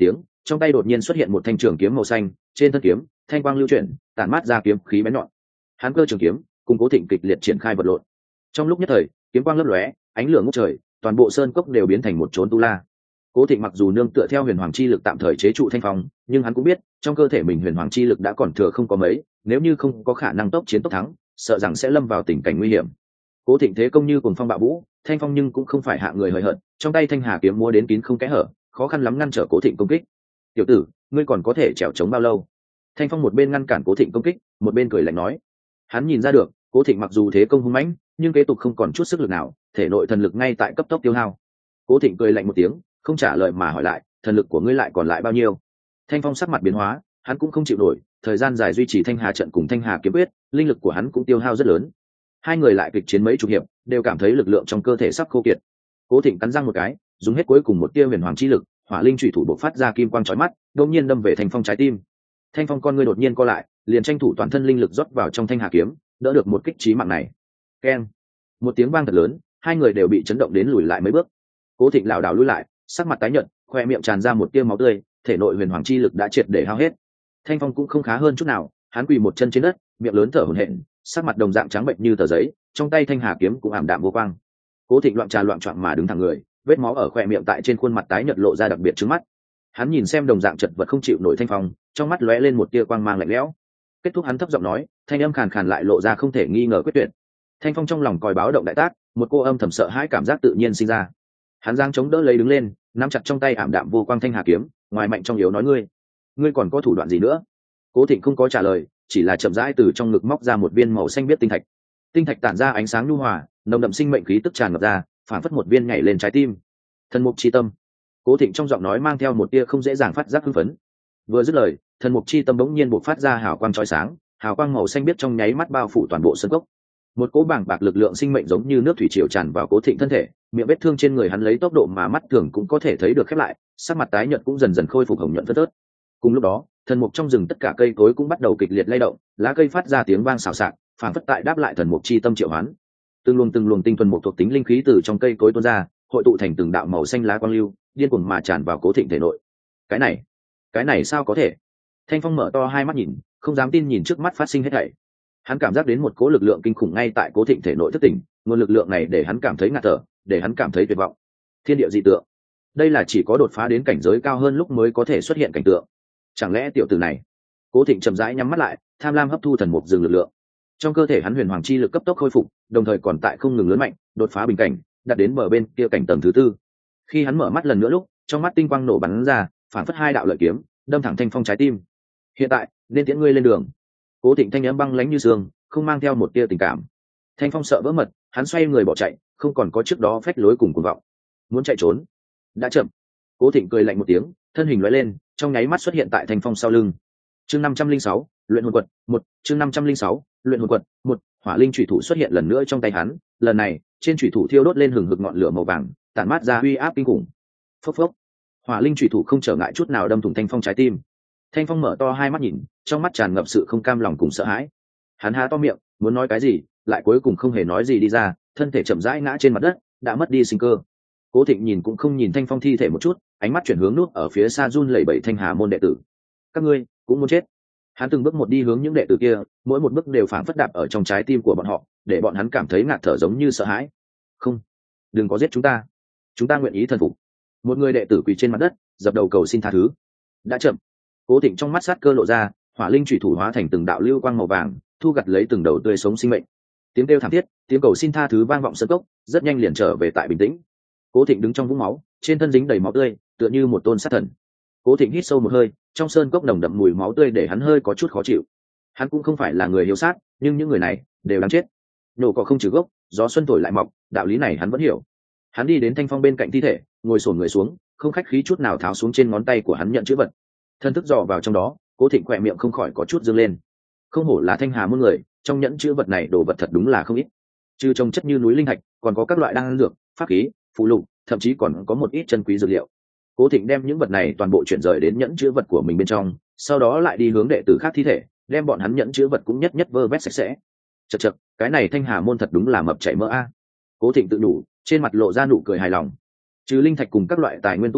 trong tay đột nhiên xuất hiện một thanh trường kiếm màu xanh, trên thân kiếm thanh quang lưu chuyển, tản mát ra kiếm khí bén nhọn. Hắn cơ trường kiếm cùng Cố Thịnh kịch liệt triển khai vật lộn. Trong lúc nhất thời, kiếm quang lấp lóe, ánh lửa ngút trời, toàn bộ sơn cốc đều biến thành một chốn tu la. Cố Thịnh mặc dù nương tựa theo huyền hoàng chi lực tạm thời chế trụ thanh phong, nhưng hắn cũng biết trong cơ thể mình huyền hoàng chi lực đã còn thừa không có mấy, nếu như không có khả năng tốc chiến tốc thắng, sợ rằng sẽ lâm vào tình cảnh nguy hiểm. Cố Thịnh thế công như cuồng phong bạo vũ, thanh phong nhưng cũng không phải hạ người hời hợt, trong tay thanh hà kiếm múa đến kín không kẽ hở, khó khăn lắm ngăn trở Cố Thịnh công kích. "Tiểu tử, ngươi còn có thể trèo chống bao lâu?" Thanh phong một bên ngăn cản Cố Thịnh công kích, một bên cười lạnh nói. Hắn nhìn ra được, Cố Thịnh mặc dù thế công hung mãnh, nhưng kế tục không còn chút sức lực nào, thể nội thần lực ngay tại cấp tốc tiêu hao. Cố Thịnh cười lạnh một tiếng, không trả lời mà hỏi lại, "Thần lực của ngươi lại còn lại bao nhiêu?" Thanh phong sắc mặt biến hóa, hắn cũng không chịu nổi, thời gian dài duy trì thanh hà trận cùng thanh hà kiếm quyết, linh lực của hắn cũng tiêu hao rất lớn. Hai người lại kịch chiến mấy chục hiệp, đều cảm thấy lực lượng trong cơ thể sắp khô kiệt. Cố Thịnh cắn răng một cái, dùng hết cuối cùng một tia huyền hoàng chi lực, hỏa linh chủy thủ bộc phát ra kim quang chói mắt, đột nhiên đâm về Thanh phong trái tim. Thanh phong con ngươi đột nhiên co lại, liền tranh thủ toàn thân linh lực rót vào trong thanh hà kiếm, đỡ được một kích chí mạng này. Keng! Một tiếng vang thật lớn, hai người đều bị chấn động đến lùi lại mấy bước. Cố Thịnh lảo đảo lùi lại, sắc mặt tái nhợt, khoe miệng tràn ra một tia máu tươi, thể nội huyền hoàng chi lực đã triệt để hao hết. Thanh phong cũng không khá hơn chút nào, hắn quỳ một chân trên đất, miệng lớn thở hổn hển, sắc mặt đồng dạng trắng bệnh như tờ giấy, trong tay thanh hà kiếm cũng ảm đạm vô quang. Cố Thịnh loạn trà loạn choạng mà đứng thẳng người, vết máu ở khoe miệng tại trên khuôn mặt tái nhợt lộ ra đặc biệt trướng mắt. Hắn nhìn xem đồng dạng chật vật không chịu nổi thanh phong, trong mắt lóe lên một tia quang mang lạnh lẽo. Kết thúc hắn thấp giọng nói, thanh âm khàn khàn lại lộ ra không thể nghi ngờ quyết tuyệt. Thanh phong trong lòng còi báo động đại tác, một cô âm thầm sợ hãi cảm giác tự nhiên sinh ra. Hắn giang chống đỡ lấy đứng lên, nắm chặt trong tay ảm đạm vô quang thanh hà kiếm, ngoài mạnh trong yếu nói, ngươi ngươi còn có thủ đoạn gì nữa? Cố Thịnh không có trả lời, chỉ là chậm rãi từ trong ngực móc ra một viên màu xanh biếc tinh thạch. Tinh thạch tản ra ánh sáng nhu hòa, nồng đậm sinh mệnh khí tức tràn ngập ra, phản phất một viên nhảy lên trái tim. Thần mục chi tâm. Cố Thịnh trong giọng nói mang theo một tia không dễ dàng phát giác hưng phấn. Vừa dứt lời, thần mục chi tâm bỗng nhiên bộc phát ra hào quang chói sáng, hào quang màu xanh biếc trong nháy mắt bao phủ toàn bộ sân cốc. Một cỗ bảng bạc lực lượng sinh mệnh giống như nước thủy triều tràn vào Cố Thịnh thân thể, miệng vết thương trên người hắn lấy tốc độ mà mắt thường cũng có thể thấy được khép lại, sắc mặt tái nhợt cũng dần dần khôi phục hồng nhuận phớt phớt. Cùng lúc đó, thần mục trong rừng tất cả cây cối cũng bắt đầu kịch liệt lay động, lá cây phát ra tiếng vang xào xạc, phản phất tại đáp lại thần mục chi tâm triệu hoán. Từng luồng từng luồng tinh thuần mục thuộc tính linh khí từ trong cây cối tuôn ra, hội tụ thành từng đạo màu xanh lá quang lưu, điên cuồng mà tràn vào Cố Thịnh thể nội. Cái này, cái này sao có thể? Thanh phong mở to hai mắt nhìn, không dám tin nhìn trước mắt phát sinh hết thảy. Hắn cảm giác đến một cỗ lực lượng kinh khủng ngay tại Cố Thịnh thể nội thức tỉnh, nguồn lực lượng này để hắn cảm thấy ngạt thở, để hắn cảm thấy tuyệt vọng. Thiên địa dị tượng, đây là chỉ có đột phá đến cảnh giới cao hơn lúc mới có thể xuất hiện cảnh tượng. Chẳng lẽ tiểu tử này? Cố Thịnh chậm rãi nhắm mắt lại, tham lam hấp thu thần mục rừng lực lượng. Trong cơ thể hắn huyền hoàng chi lực cấp tốc khôi phục, đồng thời còn tại không ngừng lớn mạnh, đột phá bình cảnh, đạt đến bờ bên kia cảnh tầng thứ tư. Khi hắn mở mắt lần nữa lúc, trong mắt tinh quang nổ bắn ra, phản phất hai đạo lợi kiếm, đâm thẳng Thanh phong trái tim. Hiện tại, nên tiễn ngươi lên đường. Cố Thịnh thanh âm băng lãnh như sương, không mang theo một tia tình cảm. Thanh phong sợ vỡ mật, hắn xoay người bỏ chạy, không còn có trước đó phách lối cùng cuồng vọng. Muốn chạy trốn, đã chậm. Cố Thịnh cười lạnh một tiếng, thân hình lóe lên, trong nháy mắt xuất hiện tại Thanh phong sau lưng. Chương năm trăm linh sáu, luyện hồn quật một. Chương năm trăm linh sáu, luyện hồn quật một. Hỏa linh chủy thủ xuất hiện lần nữa trong tay hắn, lần này, trên chủy thủ thiêu đốt lên hừng hực ngọn lửa màu vàng, tản mát ra uy áp kinh khủng. Phốc phốc. Hỏa linh chủy thủ không trở ngại chút nào đâm thủng Thanh phong trái tim. Thanh phong mở to hai mắt nhìn, trong mắt tràn ngập sự không cam lòng cùng sợ hãi. Hắn há to miệng, muốn nói cái gì, lại cuối cùng không hề nói gì đi ra, thân thể chậm rãi ngã trên mặt đất, đã mất đi sinh cơ. Cố Thịnh nhìn cũng không nhìn Thanh phong thi thể một chút, ánh mắt chuyển hướng nút ở phía xa run lẩy bẩy thanh hà môn đệ tử. Các ngươi cũng muốn chết. Hắn từng bước một đi hướng những đệ tử kia, mỗi một bước đều phảng phất đạp ở trong trái tim của bọn họ, để bọn hắn cảm thấy ngạt thở giống như sợ hãi. Không, đừng có giết chúng ta, chúng ta nguyện ý thần phục. Một người đệ tử quỳ trên mặt đất, dập đầu cầu xin tha thứ. Đã chậm. Cố Thịnh trong mắt sát cơ lộ ra, hỏa linh chủy thủ hóa thành từng đạo lưu quang màu vàng, thu gặt lấy từng đầu tươi sống sinh mệnh. Tiếng kêu thảm thiết, tiếng cầu xin tha thứ vang vọng sân cốc, rất nhanh liền trở về tại bình tĩnh. Cố Thịnh đứng trong vũng máu, trên thân dính đầy máu tươi, tựa như một tôn sát thần. Cố Thịnh hít sâu một hơi, trong sơn cốc nồng đậm mùi máu tươi để hắn hơi có chút khó chịu. Hắn cũng không phải là người hiếu sát, nhưng những người này đều đáng chết. Nổ cỏ không trừ gốc, gió xuân thổi lại mọc, đạo lý này hắn vẫn hiểu. Hắn đi đến Thanh phong bên cạnh thi thể, ngồi xổm người xuống, không khách khí chút nào tháo xuống trên ngón tay của hắn nhận chữ vật. Thân thức dò vào trong đó, Cố Thịnh khỏe miệng không khỏi có chút dương lên. Không hổ là thanh hà môn người, trong nhẫn chữ vật này đồ vật thật đúng là không ít. Trừ trồng chất như núi linh thạch, còn có các loại đan dược, pháp khí, phụ lục, thậm chí còn có một ít chân quý dược liệu. Cố Thịnh đem những vật này toàn bộ chuyển rời đến nhẫn chữ vật của mình bên trong, sau đó lại đi hướng đệ tử khác thi thể, đem bọn hắn nhẫn chữ vật cũng nhất nhất vơ vét sạch sẽ. Chậc chậc, cái này thanh hà môn thật đúng là mập chảy mỡ a. Cố Thịnh tự đủ, trên mặt lộ ra nụ cười hài lòng. Trừ linh thạch cùng các loại tài nguyên tu luyện,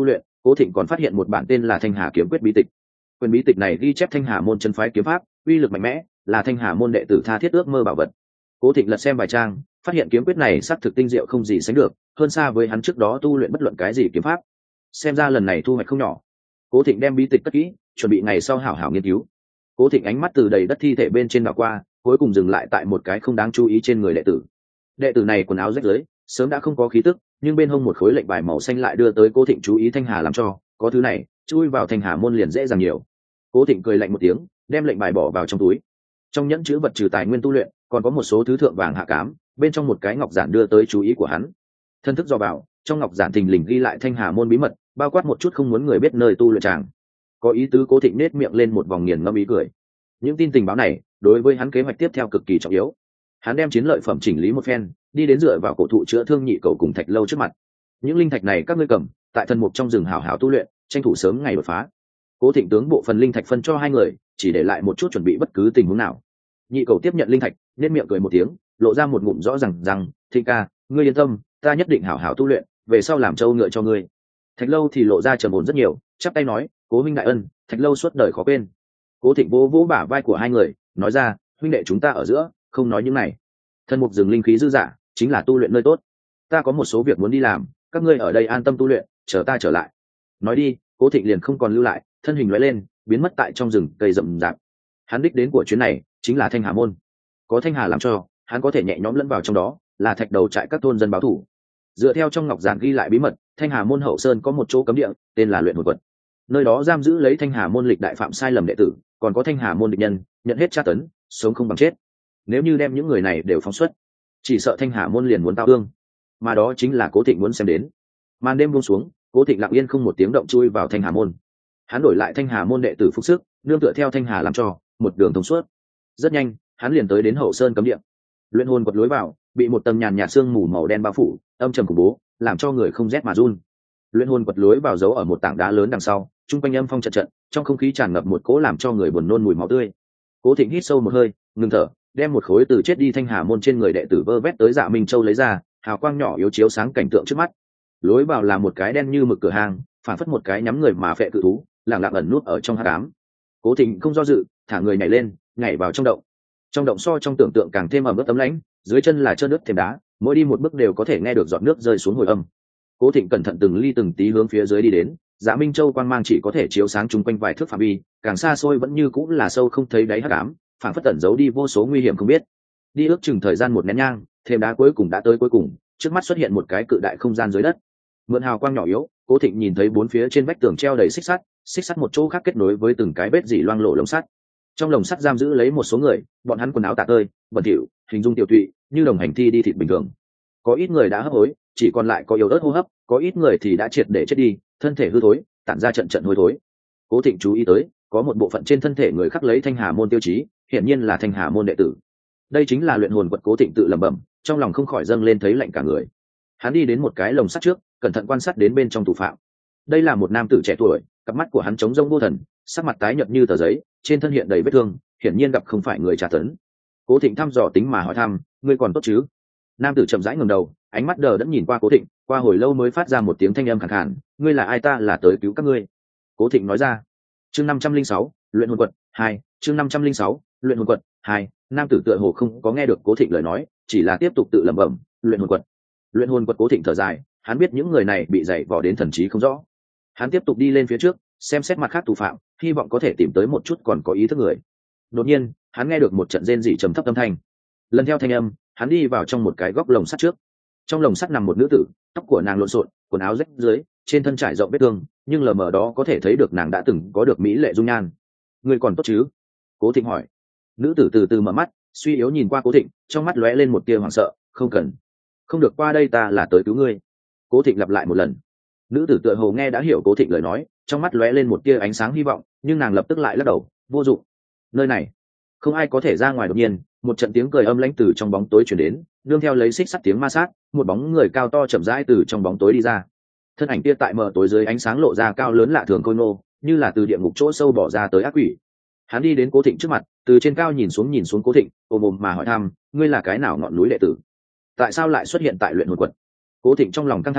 Cố Thịnh còn phát hiện một bản tên là Thanh Hà kiếm quyết bí tịch. Quyền bí tịch này ghi chép Thanh Hà môn chân phái kiếm pháp, uy lực mạnh mẽ, là Thanh Hà môn đệ tử tha thiết ước mơ bảo vật. Cố Thịnh lật xem vài trang, phát hiện kiếm quyết này xác thực tinh diệu không gì sánh được, hơn xa với hắn trước đó tu luyện bất luận cái gì kiếm pháp. Xem ra lần này thu hoạch không nhỏ. Cố Thịnh đem bí tịch cất kỹ, chuẩn bị ngày sau hảo hảo nghiên cứu. Cố Thịnh ánh mắt từ đầy đất thi thể bên trên đảo qua, cuối cùng dừng lại tại một cái không đáng chú ý trên người đệ tử. Đệ tử này quần áo rách rưới, sớm đã không có khí tức, nhưng bên hông một khối lệnh bài màu xanh lại đưa tới Cố Thịnh chú ý. Thanh Hà làm cho, có thứ này, chui vào Thanh Hà môn liền dễ dàng nhiều. Cố Thịnh cười lạnh một tiếng, đem lệnh bài bỏ vào trong túi. Trong nhẫn chứa vật trừ tài nguyên tu luyện, còn có một số thứ thượng vàng hạ cám, bên trong một cái ngọc giản đưa tới chú ý của hắn. Thân thức dò vào, trong ngọc giản thình lình ghi lại Thanh Hà môn bí mật, bao quát một chút không muốn người biết nơi tu luyện tràng. Có ý tứ. Cố Thịnh nết miệng lên một vòng nghiền ngẫm ý cười. Những tin tình báo này đối với hắn kế hoạch tiếp theo cực kỳ trọng yếu. Hắn đem chiến lợi phẩm chỉnh lý một phen, đi đến dựa vào cổ thụ chữa thương nhị cầu cùng thạch lâu trước mặt. Những linh thạch này các ngươi cầm, tại thần mục trong rừng hảo hảo tu luyện, tranh thủ sớm ngày đột phá. Cố Thịnh tướng bộ phần linh thạch phân cho hai người, chỉ để lại một chút chuẩn bị bất cứ tình huống nào. Nhị cầu tiếp nhận linh thạch, nét miệng cười một tiếng, lộ ra một ngụm rõ ràng rằng, Thịnh ca, ngươi yên tâm, ta nhất định hảo hảo tu luyện, về sau làm trâu ngựa cho ngươi. Thạch lâu thì lộ ra trầm ổn rất nhiều, chắp tay nói, Cố huynh đại ân, Thạch lâu suốt đời khó quên. Cố Thịnh vỗ vỗ bả vai của hai người, nói ra, huynh đệ chúng ta ở giữa, không nói những này. Thần mục rừng linh khí dư dả, chính là tu luyện nơi tốt. Ta có một số việc muốn đi làm, các ngươi ở đây an tâm tu luyện, chờ ta trở lại. Nói đi, Cố Thịnh liền không còn lưu lại, thân hình lóe lên, biến mất tại trong rừng cây rậm rạp. Hắn đích đến của chuyến này chính là Thanh Hà môn. Có Thanh Hà làm cho, hắn có thể nhẹ nhõm lẫn vào trong đó, là thạch đầu trại các thôn dân báo thủ. Dựa theo trong ngọc giản ghi lại bí mật, Thanh Hà môn hậu sơn có một chỗ cấm địa, tên là Luyện Hồn Quật. Nơi đó giam giữ lấy Thanh Hà môn lịch đại phạm sai lầm đệ tử, còn có Thanh Hà môn địch nhân, nhận hết tra tấn, sống không bằng chết. Nếu như đem những người này đều phóng xuất, chỉ sợ Thanh Hà môn liền muốn tao ương. Mà đó chính là Cố Thịnh muốn xem đến. Màn đêm buông xuống, Cố Thịnh lặng yên không một tiếng động chui vào Thanh Hà môn. Hắn đổi lại Thanh Hà môn đệ tử phục sức, nương tựa theo Thanh Hà làm cho, một đường thông suốt. Rất nhanh, hắn liền tới đến hậu sơn cấm địa. Luyện hồn quật lối vào bị một tầng nhàn nhạt sương mù màu đen bao phủ, âm trầm khủng bố, làm cho người không rét mà run. Luyện hồn quật lối vào giấu ở một tảng đá lớn đằng sau, trung quanh âm phong trận trận, trong không khí tràn ngập một cỗ làm cho người buồn nôn mùi máu tươi. Cố Thịnh hít sâu một hơi, ngừng thở, đem một khối từ chết đi Thanh Hà môn trên người đệ tử vơ vét tới Dạ Minh Châu lấy ra, hào quang nhỏ yếu chiếu sáng cảnh tượng trước mắt. Lối vào là một cái đen như mực cửa hàng, phản phất một cái nhắm người mà phệ cự thú, lặng lặng ẩn nút ở trong hắc ám. Cố Thịnh không do dự, thả người nhảy lên, nhảy vào trong động. Trong động so trong tưởng tượng càng thêm ẩm ướt tấm lãnh, dưới chân là trơn nước thềm đá, mỗi đi một bước đều có thể nghe được giọt nước rơi xuống hồi âm. Cố Thịnh cẩn thận từng ly từng tí hướng phía dưới đi đến, Dạ Minh Châu quang mang chỉ có thể chiếu sáng chung quanh vài thước phạm vi, càng xa xôi vẫn như cũng là sâu không thấy đáy hắc ám, phản phất tẩn giấu đi vô số nguy hiểm không biết. Đi ước chừng thời gian một nén nhang, thềm đá cuối cùng đã tới cuối cùng, trước mắt xuất hiện một cái cự đại không gian dưới đất. Mượn hào quang nhỏ yếu, Cố Thịnh nhìn thấy bốn phía trên vách tường treo đầy xích sắt, xích sắt một chỗ khác kết nối với từng cái vết dỉ loang lổ lồng sắt. Trong lồng sắt giam giữ lấy một số người, bọn hắn quần áo tả tơi, bẩn thỉu, hình dung tiểu tụy, như đồng hành thi đi thịt bình thường. Có ít người đã hấp hối, chỉ còn lại có yếu ớt hô hấp, có ít người thì đã triệt để chết đi, thân thể hư thối, tản ra trận trận hôi thối. Cố Thịnh chú ý tới, có một bộ phận trên thân thể người khắc lấy Thanh Hà môn tiêu chí, hiển nhiên là Thanh Hà môn đệ tử. Đây chính là luyện hồn quật. Cố Thịnh tự lẩm bẩm, trong lòng không khỏi dâng lên thấy lạnh cả người. Hắn đi đến một cái lồng sắt trước, cẩn thận quan sát đến bên trong thủ phạm. Đây là một nam tử trẻ tuổi, cặp mắt của hắn trống rỗng vô thần, sắc mặt tái nhợt như tờ giấy, trên thân hiện đầy vết thương, hiển nhiên gặp không phải người tra tấn. Cố Thịnh thăm dò tính mà hỏi thăm, ngươi còn tốt chứ? Nam tử chậm rãi ngẩng đầu, ánh mắt đờ đẫn nhìn qua Cố Thịnh, qua hồi lâu mới phát ra một tiếng thanh âm khàn khàn, ngươi là ai? Ta là tới cứu các ngươi. Cố Thịnh nói ra. Chương năm trăm linh sáu, luyện hồn quật hai, chương năm trăm linh sáu, luyện hồn quật hai. Nam tử tựa hồ không có nghe được Cố Thịnh lời nói, chỉ là tiếp tục tự lẩm bẩm, luyện hồn quật. Luyện hồn quật. Cố Thịnh thở dài, hắn biết những người này bị dày vò đến thần trí không rõ. Hắn tiếp tục đi lên phía trước, xem xét mặt khác thủ phạm, hy vọng có thể tìm tới một chút còn có ý thức người. Đột nhiên, hắn nghe được một trận rên rỉ trầm thấp âm thanh. Lần theo thanh âm, hắn đi vào trong một cái góc lồng sắt trước. Trong lồng sắt nằm một nữ tử, tóc của nàng lộn xộn, quần áo rách dưới, trên thân trải rộng vết thương, nhưng lờ mờ đó có thể thấy được nàng đã từng có được mỹ lệ dung nhan. Ngươi còn tốt chứ? Cố Thịnh hỏi. Nữ tử từ từ mở mắt, suy yếu nhìn qua Cố Thịnh, trong mắt lóe lên một tia hoảng sợ. Không cần, không được, qua đây, ta là tới cứu ngươi. Cố Thịnh lặp lại một lần. Nữ tử tựa hồ nghe đã hiểu Cố Thịnh lời nói, trong mắt lóe lên một tia ánh sáng hy vọng, nhưng nàng lập tức lại lắc đầu, vô dụng. Nơi này không ai có thể ra ngoài. Đột nhiên, một trận tiếng cười âm lãnh từ trong bóng tối truyền đến, nương theo lấy xích sắt tiếng ma sát, một bóng người cao to chậm rãi từ trong bóng tối đi ra. Thân ảnh kia tại mờ tối dưới ánh sáng lộ ra cao lớn lạ thường khôi ngô, như là từ địa ngục chỗ sâu bỏ ra tới ác quỷ. Hắn đi đến Cố Thịnh trước mặt, từ trên cao nhìn xuống nhìn xuống Cố Thịnh, ôm ôm mà hỏi thăm, ngươi là cái nào ngọn núi đệ tử? Tại sao lại xuất hiện tại luyện hồn quật? Cố Thịnh trong lòng căng thẳng,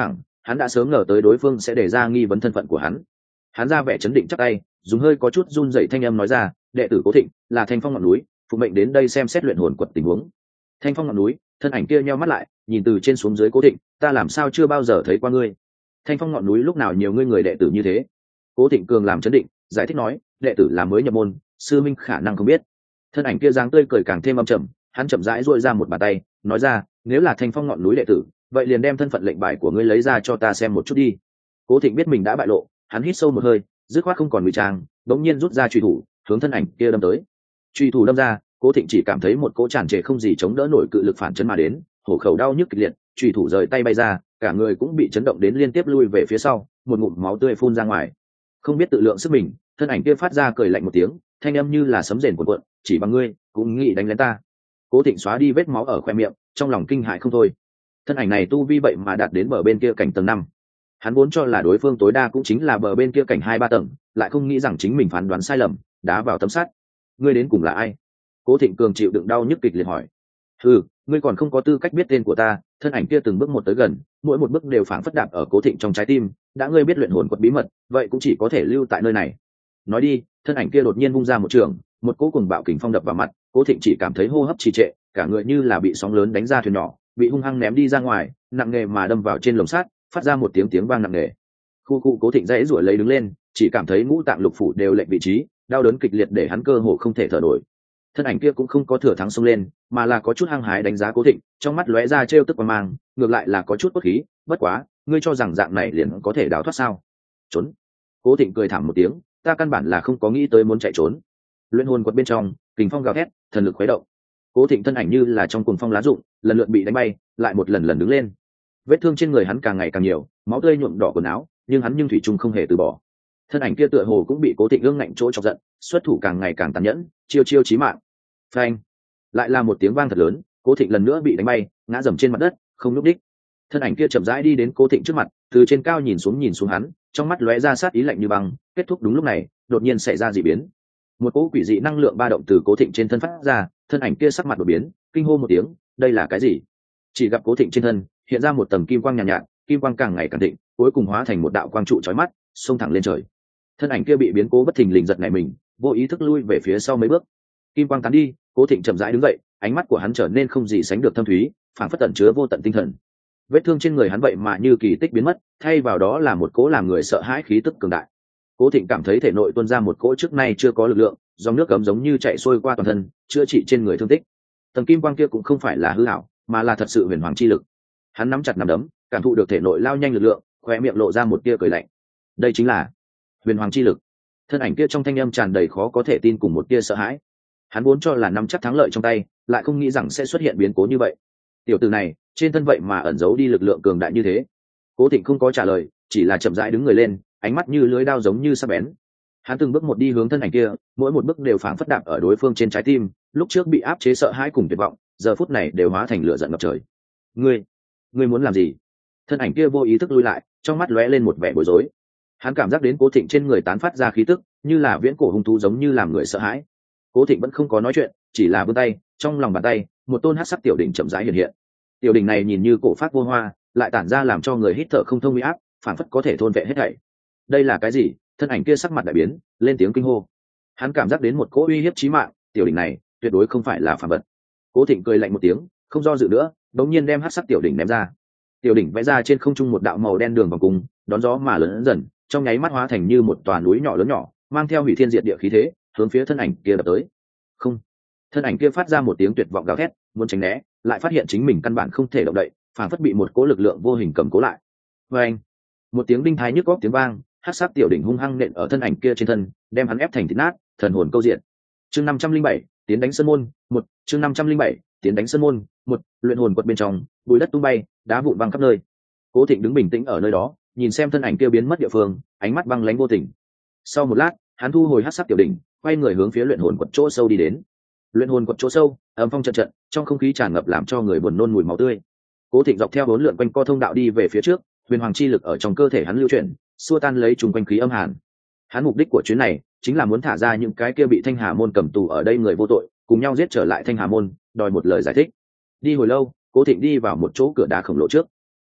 hắn đã sớm ngờ tới đối phương sẽ đề ra nghi vấn thân phận của hắn. Hắn ra vẻ chấn định chắc tay, dùng hơi có chút run rẩy thanh âm nói ra, đệ tử Cố Thịnh, là Thanh Phong ngọn núi, phụ mệnh đến đây xem xét luyện hồn quật tình huống. Thanh Phong ngọn núi, thân ảnh kia nheo mắt lại, nhìn từ trên xuống dưới Cố Thịnh, ta làm sao chưa bao giờ thấy qua ngươi? Thanh Phong ngọn núi lúc nào nhiều ngươi người đệ tử như thế? Cố Thịnh cường làm chấn định, giải thích nói, đệ tử là mới nhập môn, sư minh khả năng không biết. Thân ảnh kia dáng tươi cười càng thêm âm trầm, hắn chậm rãi duỗi ra một bàn tay, nói ra, nếu là Thanh Phong ngọn núi đệ tử, vậy liền đem thân phận lệnh bài của ngươi lấy ra cho ta xem một chút đi. Cố Thịnh biết mình đã bại lộ, hắn hít sâu một hơi, dứt khoát không còn ngụy trang, đống nhiên rút ra truy thủ, hướng thân ảnh kia đâm tới. Truy thủ đâm ra, Cố Thịnh chỉ cảm thấy một cỗ tràn trề không gì chống đỡ nổi cự lực phản chấn mà đến, hổ khẩu đau nhức kịch liệt, truy thủ rời tay bay ra, cả người cũng bị chấn động đến liên tiếp lui về phía sau, một ngụm máu tươi phun ra ngoài. Không biết tự lượng sức mình, thân ảnh kia phát ra cười lạnh một tiếng, thanh âm như là sấm rền cuộn cuộn, chỉ bằng ngươi cũng nghĩ đánh lén ta. Cố Thịnh xóa đi vết máu ở khoe miệng, trong lòng kinh hãi không thôi. Thân ảnh này tu vi vậy mà đạt đến bờ bên kia cảnh tầng năm. Hắn vốn cho là đối phương tối đa cũng chính là bờ bên kia cảnh hai ba tầng, lại không nghĩ rằng chính mình phán đoán sai lầm, đá vào tấm sắt. Ngươi đến cùng là ai? Cố Thịnh cường chịu đựng đau nhức kịch liệt hỏi. Ừ, ngươi còn không có tư cách biết tên của ta. Thân ảnh kia từng bước một tới gần, mỗi một bước đều phảng phất đạp ở Cố Thịnh trong trái tim. Đã ngươi biết luyện hồn quật bí mật, vậy cũng chỉ có thể lưu tại nơi này. Nói đi. Thân ảnh kia đột nhiên vung ra một trường, một cỗ cùng bạo kình phong đập vào mặt. Cố Thịnh chỉ cảm thấy hô hấp trì trệ, cả người như là bị sóng lớn đánh ra thuyền nhỏ, bị hung hăng ném đi ra ngoài, nặng nề mà đâm vào trên lồng sắt, phát ra một tiếng tiếng vang nặng nề. Khu khu Cố Thịnh dãy rủa lấy đứng lên, chỉ cảm thấy ngũ tạng lục phủ đều lệch vị trí, đau đớn kịch liệt để hắn cơ hồ không thể thở nổi. Thân ảnh kia cũng không có thừa thắng xông lên, mà là có chút hăng hái đánh giá Cố Thịnh, trong mắt lóe ra trêu tức và mang, ngược lại là có chút cốt khí. Bất quá, ngươi cho rằng dạng này liền có thể đào thoát sao? Trốn. Cố Thịnh cười thảm một tiếng, ta căn bản là không có nghĩ tới muốn chạy trốn. Luyện hồn quật bên trong, kình phong gào thét, thần lực khuấy động. Cố Thịnh thân ảnh như là trong cuồng phong lá rụng, lần lượt bị đánh bay, lại một lần lần đứng lên. Vết thương trên người hắn càng ngày càng nhiều, máu tươi nhuộm đỏ quần áo, nhưng hắn nhưng thủy chung không hề từ bỏ. Thân ảnh kia tựa hồ cũng bị Cố Thịnh ương ngạnh chỗ chọc giận, xuất thủ càng ngày càng tàn nhẫn, chiêu chiêu chí mạng. Phanh! Lại là một tiếng vang thật lớn, Cố Thịnh lần nữa bị đánh bay, ngã dầm trên mặt đất, không nhúc đích. Thân ảnh kia chậm rãi đi đến Cố Thịnh trước mặt, từ trên cao nhìn xuống nhìn xuống hắn, trong mắt lóe ra sát ý lạnh như băng. Kết thúc đúng lúc này, đột nhiên xảy ra dị biến. Một cỗ quỷ dị năng lượng ba động từ Cố Thịnh trên thân phát ra, thân ảnh kia sắc mặt đột biến, kinh hô một tiếng, đây là cái gì? Chỉ gặp Cố Thịnh trên thân hiện ra một tầng kim quang nhàn nhạt, nhạt, kim quang càng ngày càng thịnh, cuối cùng hóa thành một đạo quang trụ chói mắt, xông thẳng lên trời. Thân ảnh kia bị biến cố bất thình lình giật nảy mình, vô ý thức lui về phía sau mấy bước. Kim quang tán đi, Cố Thịnh chậm rãi đứng dậy, ánh mắt của hắn trở nên không gì sánh được thâm thúy, phảng phất tẩn chứa vô tận tinh thần. Vết thương trên người hắn vậy mà như kỳ tích biến mất, thay vào đó là một cỗ làm người sợ hãi khí tức cường đại. Cố Thịnh cảm thấy thể nội tuôn ra một cỗ trước nay chưa có lực lượng, dòng nước cấm giống như chạy xuôi qua toàn thân, chữa trị trên người thương tích. Tầng kim quang kia cũng không phải là hư ảo, mà là thật sự huyền hoàng chi lực. Hắn nắm chặt nắm đấm, cảm thụ được thể nội lao nhanh lực lượng, khóe miệng lộ ra một tia cười lạnh. Đây chính là huyền hoàng chi lực. Thân ảnh kia trong thanh âm tràn đầy khó có thể tin cùng một tia sợ hãi. Hắn vốn cho là nắm chắc thắng lợi trong tay, lại không nghĩ rằng sẽ xuất hiện biến cố như vậy. Tiểu tử này, trên thân vậy mà ẩn giấu đi lực lượng cường đại như thế. Cố Thịnh không có trả lời, chỉ là chậm rãi đứng người lên, ánh mắt như lưỡi dao giống như sắc bén. Hắn từng bước một đi hướng thân ảnh kia, mỗi một bước đều phảng phất đạp ở đối phương trên trái tim, lúc trước bị áp chế sợ hãi cùng tuyệt vọng, giờ phút này đều hóa thành lửa giận ngập trời. Ngươi, ngươi muốn làm gì? Thân ảnh kia vô ý thức lui lại, trong mắt lóe lên một vẻ bối rối. Hắn cảm giác đến Cố Thịnh trên người tán phát ra khí tức, như là viễn cổ hung thú giống như làm người sợ hãi. Cố Thịnh vẫn không có nói chuyện, chỉ là vươn tay, trong lòng bàn tay, một tôn hắc sắc tiểu đỉnh chậm rãi hiện hiện. Tiểu đỉnh này nhìn như cổ phát vô hoa, lại tản ra làm cho người hít thở không thông uy áp, phảng phất có thể thôn vệ hết thảy. Đây là cái gì? Thân ảnh kia sắc mặt đại biến, lên tiếng kinh hô. Hắn cảm giác đến một cỗ uy hiếp chí mạng, tiểu đỉnh này tuyệt đối không phải là phàm vật. Cố Thịnh cười lạnh một tiếng, không do dự nữa, đống nhiên đem hắc sắc tiểu đỉnh ném ra. Tiểu đỉnh vẽ ra trên không trung một đạo màu đen đường vòng cung, đón gió mà lớn dần, trong nháy mắt hóa thành như một tòa núi nhỏ lớn nhỏ, mang theo hủy thiên diệt địa khí thế, hướng phía thân ảnh kia đập tới. Không. Thân ảnh kia phát ra một tiếng tuyệt vọng gào thét, muốn tránh né, lại phát hiện chính mình căn bản không thể động đậy, phản phất bị một cỗ lực lượng vô hình cầm cố lại. Và anh, một tiếng đinh thái nhức óc tiếng vang, hắc sắc tiểu đỉnh hung hăng nện ở thân ảnh kia trên thân, đem hắn ép thành thịt nát, thần hồn câu diện. Chương năm trăm linh bảy, tiến đánh sơn môn, một, chương năm trăm linh bảy, tiến đánh sơn môn, một, luyện hồn quật bên trong, bụi đất tung bay, đá vụn văng khắp nơi. Cố Thịnh đứng bình tĩnh ở nơi đó, nhìn xem thân ảnh kia biến mất địa phương, ánh mắt băng lãnh vô tình. Sau một lát, hắn thu hồi hắc sắc tiểu đỉnh, quay người hướng phía luyện hồn quật chỗ sâu đi đến. Luyện hồn quật chỗ sâu, âm phong trận trận, trong không khí tràn ngập làm cho người buồn nôn mùi máu tươi. Cố Thịnh dọc theo bốn lượn quanh co thông đạo đi về phía trước, huyền hoàng chi lực ở trong cơ thể hắn lưu chuyển, xua tan lấy trùng quanh khí âm hàn. Hắn mục đích của chuyến này chính là muốn thả ra những cái kia bị Thanh Hà môn cầm tù ở đây người vô tội, cùng nhau giết trở lại Thanh Hà môn, đòi một lời giải thích. Đi hồi lâu, Cố Thịnh đi vào một chỗ cửa đá khổng lồ trước.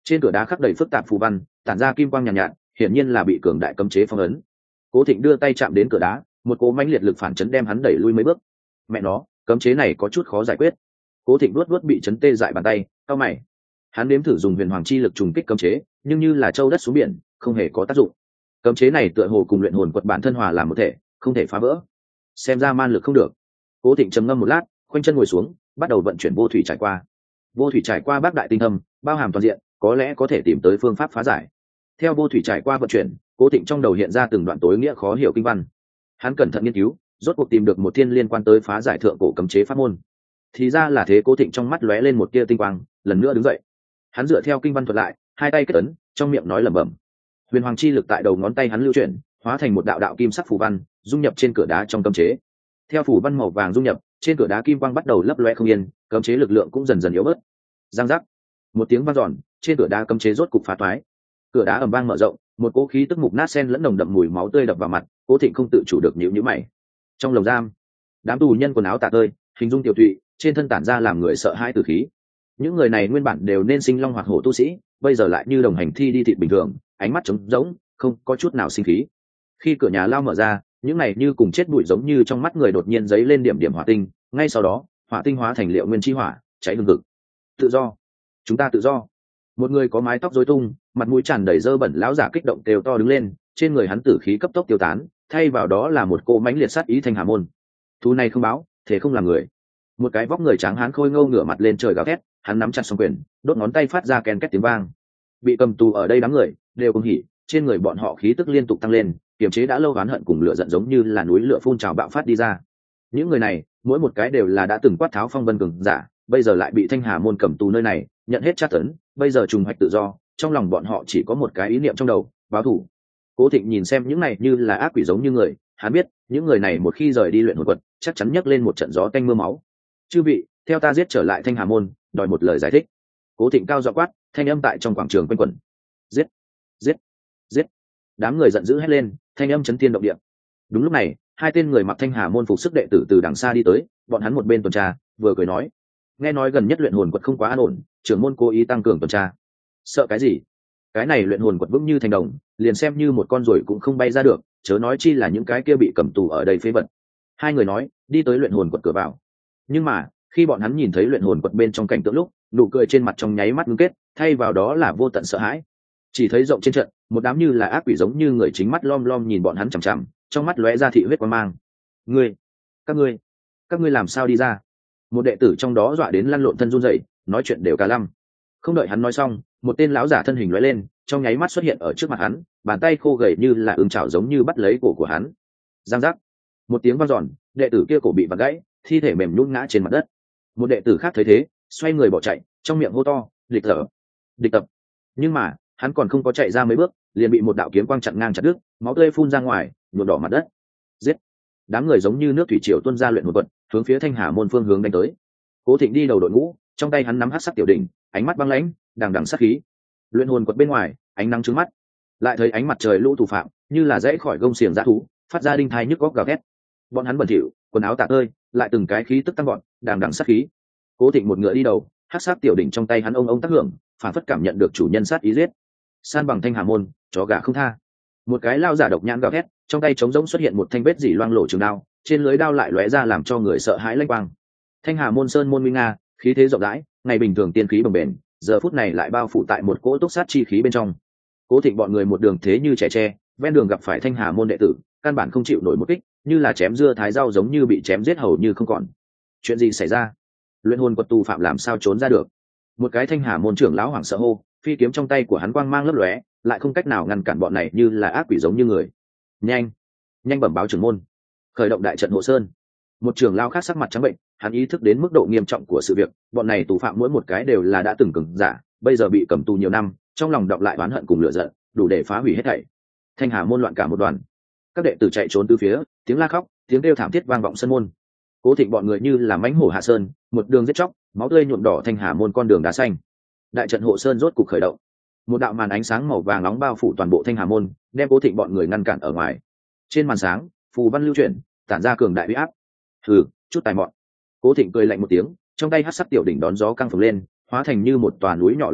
trên cửa đá khắc đầy phức tạp phù văn, tản ra kim quang nhàn nhạt, nhạt hiển nhiên là bị cường đại cấm chế phong ấn. Cố Thịnh đưa tay chạm đến cửa đá, một cỗ mãnh liệt lực phản chấn đem hắn đẩy lui mấy bước. Mẹ nó, cấm chế này có chút khó giải quyết. Cố Thịnh vuốt vuốt bị chấn tê dại bàn tay, cau mày. Hắn nếm thử dùng huyền hoàng chi lực trùng kích cấm chế, nhưng như là châu đất xuống biển, không hề có tác dụng. Cấm chế này tựa hồ cùng luyện hồn quật bản thân hòa làm một thể, không thể phá vỡ. Xem ra man lực không được. Cố Thịnh trầm ngâm một lát, khoanh chân ngồi xuống, bắt đầu vận chuyển vô thủy trải qua. Vô thủy trải qua bác đại tinh thâm, bao hàm toàn diện, có lẽ có thể tìm tới phương pháp phá giải. Theo vô thủy trải qua vận chuyển, Cố Thịnh trong đầu hiện ra từng đoạn tối nghĩa khó hiểu kinh văn. Hắn cẩn thận nghiên cứu, rốt cuộc tìm được một thiên liên quan tới phá giải thượng cổ cấm chế pháp môn. Thì ra là thế. Cố Thịnh trong mắt lóe lên một tia tinh quang, lần nữa đứng dậy. Hắn dựa theo kinh văn thuật lại, hai tay kết ấn, trong miệng nói lẩm bẩm. Huyền hoàng chi lực tại đầu ngón tay hắn lưu chuyển, hóa thành một đạo đạo kim sắc phù văn, dung nhập trên cửa đá trong cấm chế. Theo phù văn màu vàng dung nhập, trên cửa đá kim quang bắt đầu lấp loe không yên, cấm chế lực lượng cũng dần dần yếu bớt. Giang giác, một tiếng vang dọn, trên cửa đá cấm chế rốt cục phá toái. Cửa đá ầm vang mở rộng, một cỗ khí tức mục nát xen lẫn nồng đậm mùi máu tươi đập vào mặt. Cố Thịnh không tự chủ được nhíu nhíu mày. Trong lồng giam, đám tù nhân quần áo tả tơi, hình dung tiểu tụy, trên thân tản ra làm người sợ hãi từ khí. Những người này nguyên bản đều nên sinh long hoạt hổ tu sĩ, bây giờ lại như đồng hành thi đi thịt bình thường, ánh mắt trống rỗng, không có chút nào sinh khí. Khi cửa nhà lao mở ra, những này như cùng chết bụi giống như trong mắt người đột nhiên giấy lên điểm điểm hỏa tinh, ngay sau đó, hỏa tinh hóa thành liệu nguyên chi hỏa, cháy hừng hực. Tự do, chúng ta tự do. Một người có mái tóc rối tung, mặt mũi tràn đầy dơ bẩn lão giả kích động kêu to đứng lên, trên người hắn tử khí cấp tốc tiêu tán, thay vào đó là một cỗ mãnh liệt sát ý thanh hà môn. Thú này không báo, thế không làm người. Một cái vóc người trắng hán khôi ngô ngửa mặt lên trời gào thét, hắn nắm chặt song quyền, đốt ngón tay phát ra ken két tiếng vang. Bị cầm tù ở đây đám người đều cùng hỉ, trên người bọn họ khí tức liên tục tăng lên, kiềm chế đã lâu oán hận cùng lửa giận giống như là núi lửa phun trào bạo phát đi ra. Những người này, mỗi một cái đều là đã từng quát tháo phong vân cường giả, bây giờ lại bị thanh hà môn cầm tù nơi này, nhận hết tra tấn, bây giờ trùng hoạch tự do, trong lòng bọn họ chỉ có một cái ý niệm trong đầu, báo thù. Cố Thịnh nhìn xem những này như là ác quỷ giống như người, hắn biết, những người này một khi rời đi luyện hồn quật, chắc chắn nhấc lên một trận gió tanh mưa máu. Chư vị, theo ta giết trở lại thanh hà môn, đòi một lời giải thích. Cố Thịnh cao giọng quát, thanh âm tại trong quảng trường quanh quẩn. Giết, giết, giết. Đám người giận dữ hét lên, thanh âm chấn thiên động địa. Đúng lúc này, hai tên người mặc thanh hà môn phục sức đệ tử từ đằng xa đi tới, bọn hắn một bên tuần tra, vừa cười nói: nghe nói gần nhất luyện hồn quật không quá an ổn, trưởng môn cố ý tăng cường tuần tra. Sợ cái gì? Cái này luyện hồn quật vững như thành đồng, liền xem như một con ruồi cũng không bay ra được, chớ nói chi là những cái kia bị cầm tù ở đây phế vật. Hai người nói, đi tới luyện hồn quật cửa vào. Nhưng mà, khi bọn hắn nhìn thấy luyện hồn quật bên trong cảnh tượng lúc, nụ cười trên mặt trong nháy mắt ngưng kết, thay vào đó là vô tận sợ hãi. Chỉ thấy rộng trên trận, một đám như là ác quỷ giống như người chính mắt lom lom nhìn bọn hắn chằm chằm, trong mắt lóe ra thị huyết quang mang. Ngươi, các ngươi, các ngươi làm sao đi ra? Một đệ tử trong đó dọa đến lăn lộn thân run rẩy, nói chuyện đều cả lăm. Không đợi hắn nói xong, một tên lão giả thân hình lóe lên, trong nháy mắt xuất hiện ở trước mặt hắn, bàn tay khô gầy như là ưng chảo giống như bắt lấy cổ của hắn. Giang giác, một tiếng vang dọn, đệ tử kia cổ bị vặn gãy, thi thể mềm nhũn ngã trên mặt đất. Một đệ tử khác thấy thế, xoay người bỏ chạy, trong miệng hô to: địch thở, địch tập. Nhưng mà hắn còn không có chạy ra mấy bước, liền bị một đạo kiếm quang chặn ngang chặt đứt, máu tươi phun ra ngoài, nhuộm đỏ mặt đất. Giết! Đám người giống như nước thủy triều tuôn ra luyện một vật, hướng phía thanh hà môn phương hướng đánh tới. Cố Thịnh đi đầu đội ngũ, trong tay hắn nắm hắc sắc tiểu đỉnh, ánh mắt băng lãnh, đằng đằng sát khí. Luyện hồn quật bên ngoài, ánh nắng trướng mắt, lại thấy ánh mặt trời lũ thủ phạm như là rẽ khỏi gông xiềng dã thú, phát ra đinh thai nhức góc gào thét. Bọn hắn bẩn thỉu, quần áo tả tơi, lại từng cái khí tức tăng gọn, đằng đằng sát khí. Cố Thịnh một ngựa đi đầu, hắc sắc tiểu đỉnh trong tay hắn ông ông tác hưởng, phản phất cảm nhận được chủ nhân sát ý giết. San bằng thanh hà môn, chó gà không tha. Một cái lao giả độc nhãn gào thét, trong tay trống rỗng xuất hiện một thanh vết dỉ loang lổ trường đao, trên lưới đao lại lóe ra làm cho người sợ hãi lanh quang. Thanh hà môn sơn môn nguy nga, khí thế rộng rãi, ngày bình thường tiên khí bồng bềnh, giờ phút này lại bao phủ tại một cỗ túc sát chi khí bên trong. Cố Thịnh bọn người một đường thế như trẻ tre, ven đường gặp phải thanh hà môn đệ tử, căn bản không chịu nổi một kích, như là chém dưa thái rau giống như bị chém giết hầu như không còn. Chuyện gì xảy ra? Luyện hồn quật tù phạm làm sao trốn ra được? Một cái thanh hà môn trưởng lão hoảng sợ hô, phi kiếm trong tay của hắn quang mang lấp lóe, lại không cách nào ngăn cản bọn này như là ác quỷ giống như người. Nhanh, nhanh bẩm báo trưởng môn, khởi động đại trận hộ sơn. Một trưởng lão khác sắc mặt trắng bệnh, hắn ý thức đến mức độ nghiêm trọng của sự việc, bọn này tù phạm mỗi một cái đều là đã từng cường giả, bây giờ bị cầm tù nhiều năm, trong lòng đọng lại oán hận cùng lửa giận, đủ để phá hủy hết thảy. Thanh hà môn loạn cả một đoàn, các đệ tử chạy trốn từ phía, tiếng la khóc, tiếng kêu thảm thiết vang vọng sân môn. Cố Thịnh bọn người như là mãnh hổ hạ sơn, một đường giết chóc, máu tươi nhuộm đỏ thanh hà môn con đường đá xanh. Đại trận hộ sơn rốt cục khởi động, một đạo màn ánh sáng màu vàng nóng bao phủ toàn bộ thanh hà môn, đem Cố Thịnh bọn người ngăn cản ở ngoài. Trên màn sáng, phù văn lưu chuyển, tản ra cường đại uy áp. Hừ, chút tài mọn. Cố Thịnh cười lạnh một tiếng, trong tay hắc sắc tiểu đỉnh đón gió căng phồng lên, hóa thành như một tòa núi nhỏ lớn nhỏ,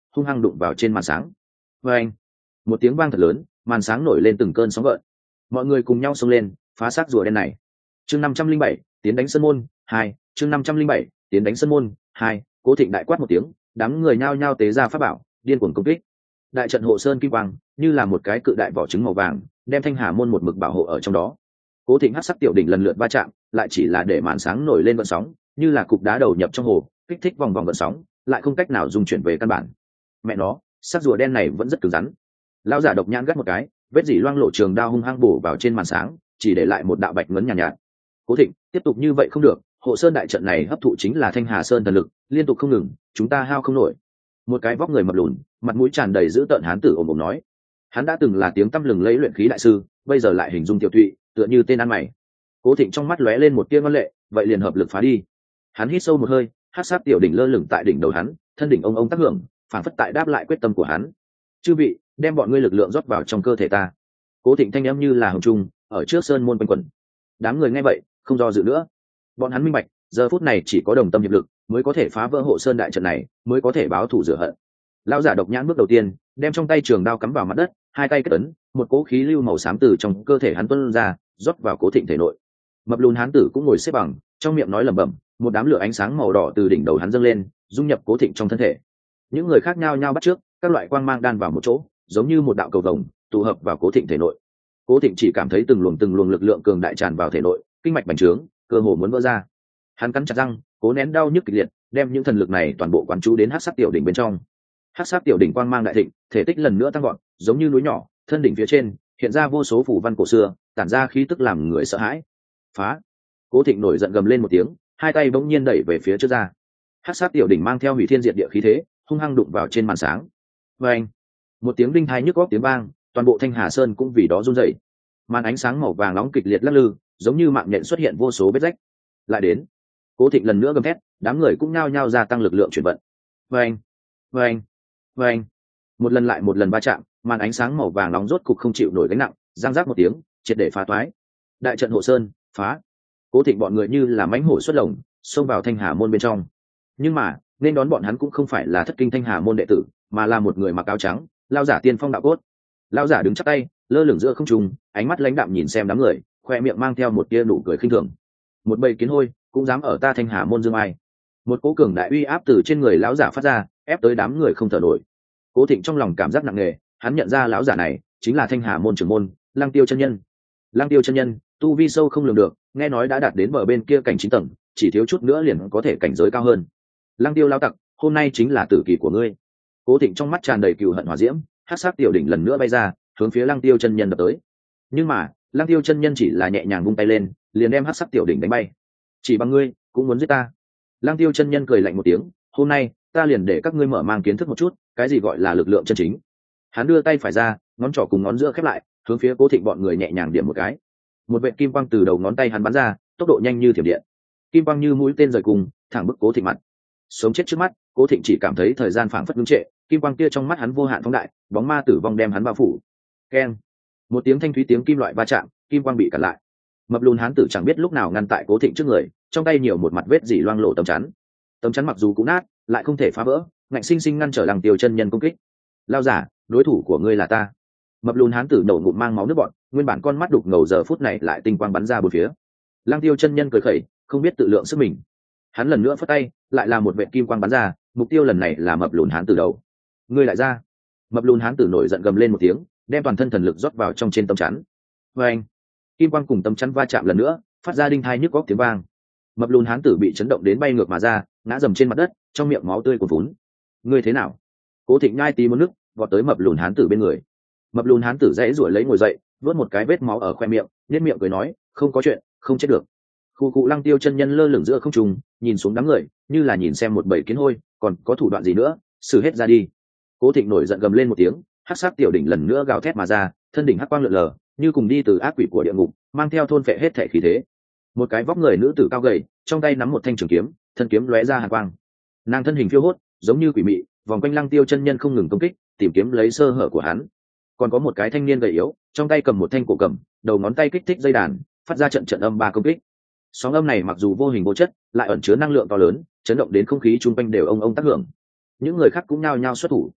hung hăng đụng vào trên màn sáng. Và anh, một tiếng vang thật lớn, màn sáng nổi lên từng cơn sóng gợn. Mọi người cùng nhau xông lên, phá xác rùa đen này. Chương năm trăm linh bảy, tiến đánh sân môn hai. Chương năm trăm linh bảy, tiến đánh sân môn hai. Cố Thịnh đại quát một tiếng, đám người nhao nhao tế ra pháp bảo, điên cuồng công kích. Đại trận hộ sơn kim quang, như là một cái cự đại vỏ trứng màu vàng, đem Thanh Hà môn một mực bảo hộ ở trong đó. Cố Thịnh hắc sắc tiểu đỉnh lần lượt va chạm, lại chỉ là để màn sáng nổi lên gợn sóng, như là cục đá đầu nhập trong hồ, kích thích vòng vòng gợn sóng, lại không cách nào dung chuyển về căn bản. Mẹ nó, sắc rùa đen này vẫn rất cứng rắn. Lão giả độc nhãn gắt một cái, vết dỉ loang lộ trường đao hung hăng bổ vào trên màn sáng, chỉ để lại một đạo bạch ngấn nhàn nhạt, nhạt. Cố Thịnh, tiếp tục như vậy không được, hộ sơn đại trận này hấp thụ chính là Thanh Hà sơn thần lực, liên tục không ngừng, chúng ta hao không nổi. Một cái vóc người mập lùn, mặt mũi tràn đầy dữ tợn hán tử ồm ồm nói. Hắn đã từng là tiếng tăm lừng lẫy luyện khí đại sư, bây giờ lại hình dung tiểu thụy, tựa như tên ăn mày. Cố Thịnh trong mắt lóe lên một tia ngoan lệ, vậy liền hợp lực phá đi. Hắn hít sâu một hơi, hắc sát tiểu đỉnh lơ lửng tại đỉnh đầu hắn, thân đỉnh ông ông tác hưởng, phản phất tại đáp lại quyết tâm của hắn. Chư vị, đem bọn ngươi lực lượng rót vào trong cơ thể ta. Cố Thịnh thanh âm như là hồng trung, ở trước sơn môn quanh quẩn. Đám người nghe vậy, không do dự nữa. Bọn hắn minh bạch, giờ phút này chỉ có đồng tâm hiệp lực mới có thể phá vỡ hộ sơn đại trận này, mới có thể báo thù rửa hận. Lão giả độc nhãn bước đầu tiên, đem trong tay trường đao cắm vào mặt đất, hai tay kết ấn, một cỗ khí lưu màu xám từ trong cơ thể hắn tuôn ra, rót vào Cố Thịnh thể nội. Mập lùn hán tử cũng ngồi xếp bằng, trong miệng nói lẩm bẩm, một đám lửa ánh sáng màu đỏ từ đỉnh đầu hắn dâng lên, dung nhập Cố Thịnh trong thân thể. Những người khác nhao nhao bắt trước, các loại quang mang đan vào một chỗ, giống như một đạo cầu vồng, tụ hợp vào Cố Thịnh thể nội. Cố Thịnh chỉ cảm thấy từng luồng từng luồng lực lượng cường đại tràn vào thể nội, kinh mạch bành trướng, cơ hồ muốn vỡ ra. Hắn cắn chặt răng, cố nén đau nhức kịch liệt, đem những thần lực này toàn bộ quán chú đến hắc sắc tiểu đỉnh bên trong. Hắc sắc tiểu đỉnh quang mang đại thịnh, thể tích lần nữa tăng gọn, giống như núi nhỏ, thân đỉnh phía trên hiện ra vô số phù văn cổ xưa, tản ra khí tức làm người sợ hãi. Phá! Cố Thịnh nổi giận gầm lên một tiếng, hai tay bỗng nhiên đẩy về phía trước ra. Hắc sắc tiểu đỉnh mang theo hủy thiên diệt địa khí thế, hung hăng đụng vào trên màn sáng. Oeng! Một tiếng đinh tai nhức óc tiếng vang, toàn bộ Thanh Hà Sơn cũng vì đó run rẩy. Màn ánh sáng màu vàng nóng kịch liệt lắc lư, giống như mạng nhện xuất hiện vô số vết rách. Lại đến. Cố Thịnh lần nữa gầm thét, đám người cũng nhao nhao gia tăng lực lượng chuyển vận. Oeng! Oeng! Oeng! Một lần lại một lần va chạm, màn ánh sáng màu vàng nóng rốt cục không chịu nổi gánh nặng, răng rác một tiếng, triệt để phá toái. Đại trận hộ sơn, phá. Cố Thịnh bọn người như là mãnh hổ xuất lồng, xông vào Thanh Hà môn bên trong. Nhưng mà, nên đón bọn hắn cũng không phải là thất kinh Thanh Hà môn đệ tử, mà là một người mặc áo trắng, lão giả tiên phong đạo cốt. Lão giả đứng chắp tay, lơ lửng giữa không trung, ánh mắt lãnh đạm nhìn xem đám người, khoe miệng mang theo một tia nụ cười khinh thường. Một bầy kiến hôi, cũng dám ở ta Thanh Hà môn dương ai? Một cỗ cường đại uy áp từ trên người lão giả phát ra, ép tới đám người không thở nổi. Cố Thịnh trong lòng cảm giác nặng nề, hắn nhận ra lão giả này chính là Thanh Hà môn trưởng môn, Lăng Tiêu chân nhân. Lăng Tiêu chân nhân, tu vi sâu không lường được, nghe nói đã đạt đến bờ bên kia cảnh chín tầng, chỉ thiếu chút nữa liền có thể cảnh giới cao hơn. Lăng Tiêu lão tặc, hôm nay chính là tử kỳ của ngươi. Cố Thịnh trong mắt tràn đầy cừu hận hỏa diễm, hắc sắc tiểu đỉnh lần nữa bay ra, hướng phía Lăng Tiêu chân nhân đập tới. Nhưng mà, Lăng Tiêu chân nhân chỉ là nhẹ nhàng vung tay lên, liền đem hắc sắc tiểu đỉnh đánh bay. Chỉ bằng ngươi, cũng muốn giết ta? Lăng Tiêu chân nhân cười lạnh một tiếng, hôm nay ta liền để các ngươi mở mang kiến thức một chút, cái gì gọi là lực lượng chân chính. Hắn đưa tay phải ra, ngón trỏ cùng ngón giữa khép lại, hướng phía Cố Thịnh bọn người nhẹ nhàng điểm một cái. Một vệt kim quang từ đầu ngón tay hắn bắn ra, tốc độ nhanh như thiểm điện. Kim quang như mũi tên rời cùng, thẳng bức Cố Thịnh mặt. Sống chết trước mắt, Cố Thịnh chỉ cảm thấy thời gian phảng phất ngưng trệ, kim quang kia trong mắt hắn vô hạn phóng đại, bóng ma tử vong đem hắn bao phủ. Keng! Một tiếng thanh thúy tiếng kim loại va chạm, kim quang bị cản lại. Mập lùn hán tử chẳng biết lúc nào ngăn tại Cố Thịnh trước người, trong tay nhiều một mặt vết dỉ loang lổ tấm chắn. Tấm chắn mặc dù cũ nát, lại không thể phá vỡ, ngạnh sinh sinh ngăn trở Lăng Tiêu chân nhân công kích. Lao giả, đối thủ của ngươi là ta. Mập lùn hán tử nổ ngụm mang máu nước bọt, nguyên bản con mắt đục ngầu giờ phút này lại tinh quang bắn ra bốn phía. Lăng Tiêu chân nhân cười khẩy, không biết tự lượng sức mình. Hắn lần nữa phất tay, lại là một vệt kim quang bắn ra, mục tiêu lần này là mập lùn hán tử đầu. Ngươi lại ra. Mập lùn hán tử nổi giận gầm lên một tiếng, đem toàn thân thần lực rót vào trong trên tấm chắn. Và anh, kim quang cùng tấm chắn va chạm lần nữa, phát ra đinh thai nhức góc tiếng vang. Mập lùn hán tử bị chấn động đến bay ngược mà ra, ngã dầm trên mặt đất, trong miệng máu tươi cuồn vún. Ngươi thế nào? Cố Thịnh nhai tí một nước, vọt tới mập lùn hán tử bên người. Mập lùn hán tử dãy ruổi lấy ngồi dậy, vớt một cái vết máu ở khoe miệng, nhếch miệng cười nói, không có chuyện, không chết được. Khu cụ Lăng Tiêu chân nhân lơ lửng giữa không trung, nhìn xuống đám người, như là nhìn xem một bầy kiến hôi, còn có thủ đoạn gì nữa, xử hết ra đi. Cố Thịnh nổi giận gầm lên một tiếng, hắc sắc tiểu đỉnh lần nữa gào thét mà ra, thân đỉnh hắc quang lượn lờ, như cùng đi từ ác quỷ của địa ngục, mang theo thôn phệ hết thể khí thế. Một cái vóc người nữ tử cao gầy, trong tay nắm một thanh trường kiếm, thân kiếm lóe ra hàn quang. Nàng thân hình phiêu hốt, giống như quỷ mị, vòng quanh Lăng Tiêu chân nhân không ngừng công kích, tìm kiếm lấy sơ hở của hắn. Còn có một cái thanh niên gầy yếu, trong tay cầm một thanh cổ cầm, đầu ngón tay kích thích dây đàn, phát ra trận trận âm ba công kích. Sóng âm này mặc dù vô hình vô chất, lại ẩn chứa năng lượng to lớn, chấn động đến không khí chung quanh đều ông ông tác hưởng. Những người khác cũng nhao nhao xuất thủ,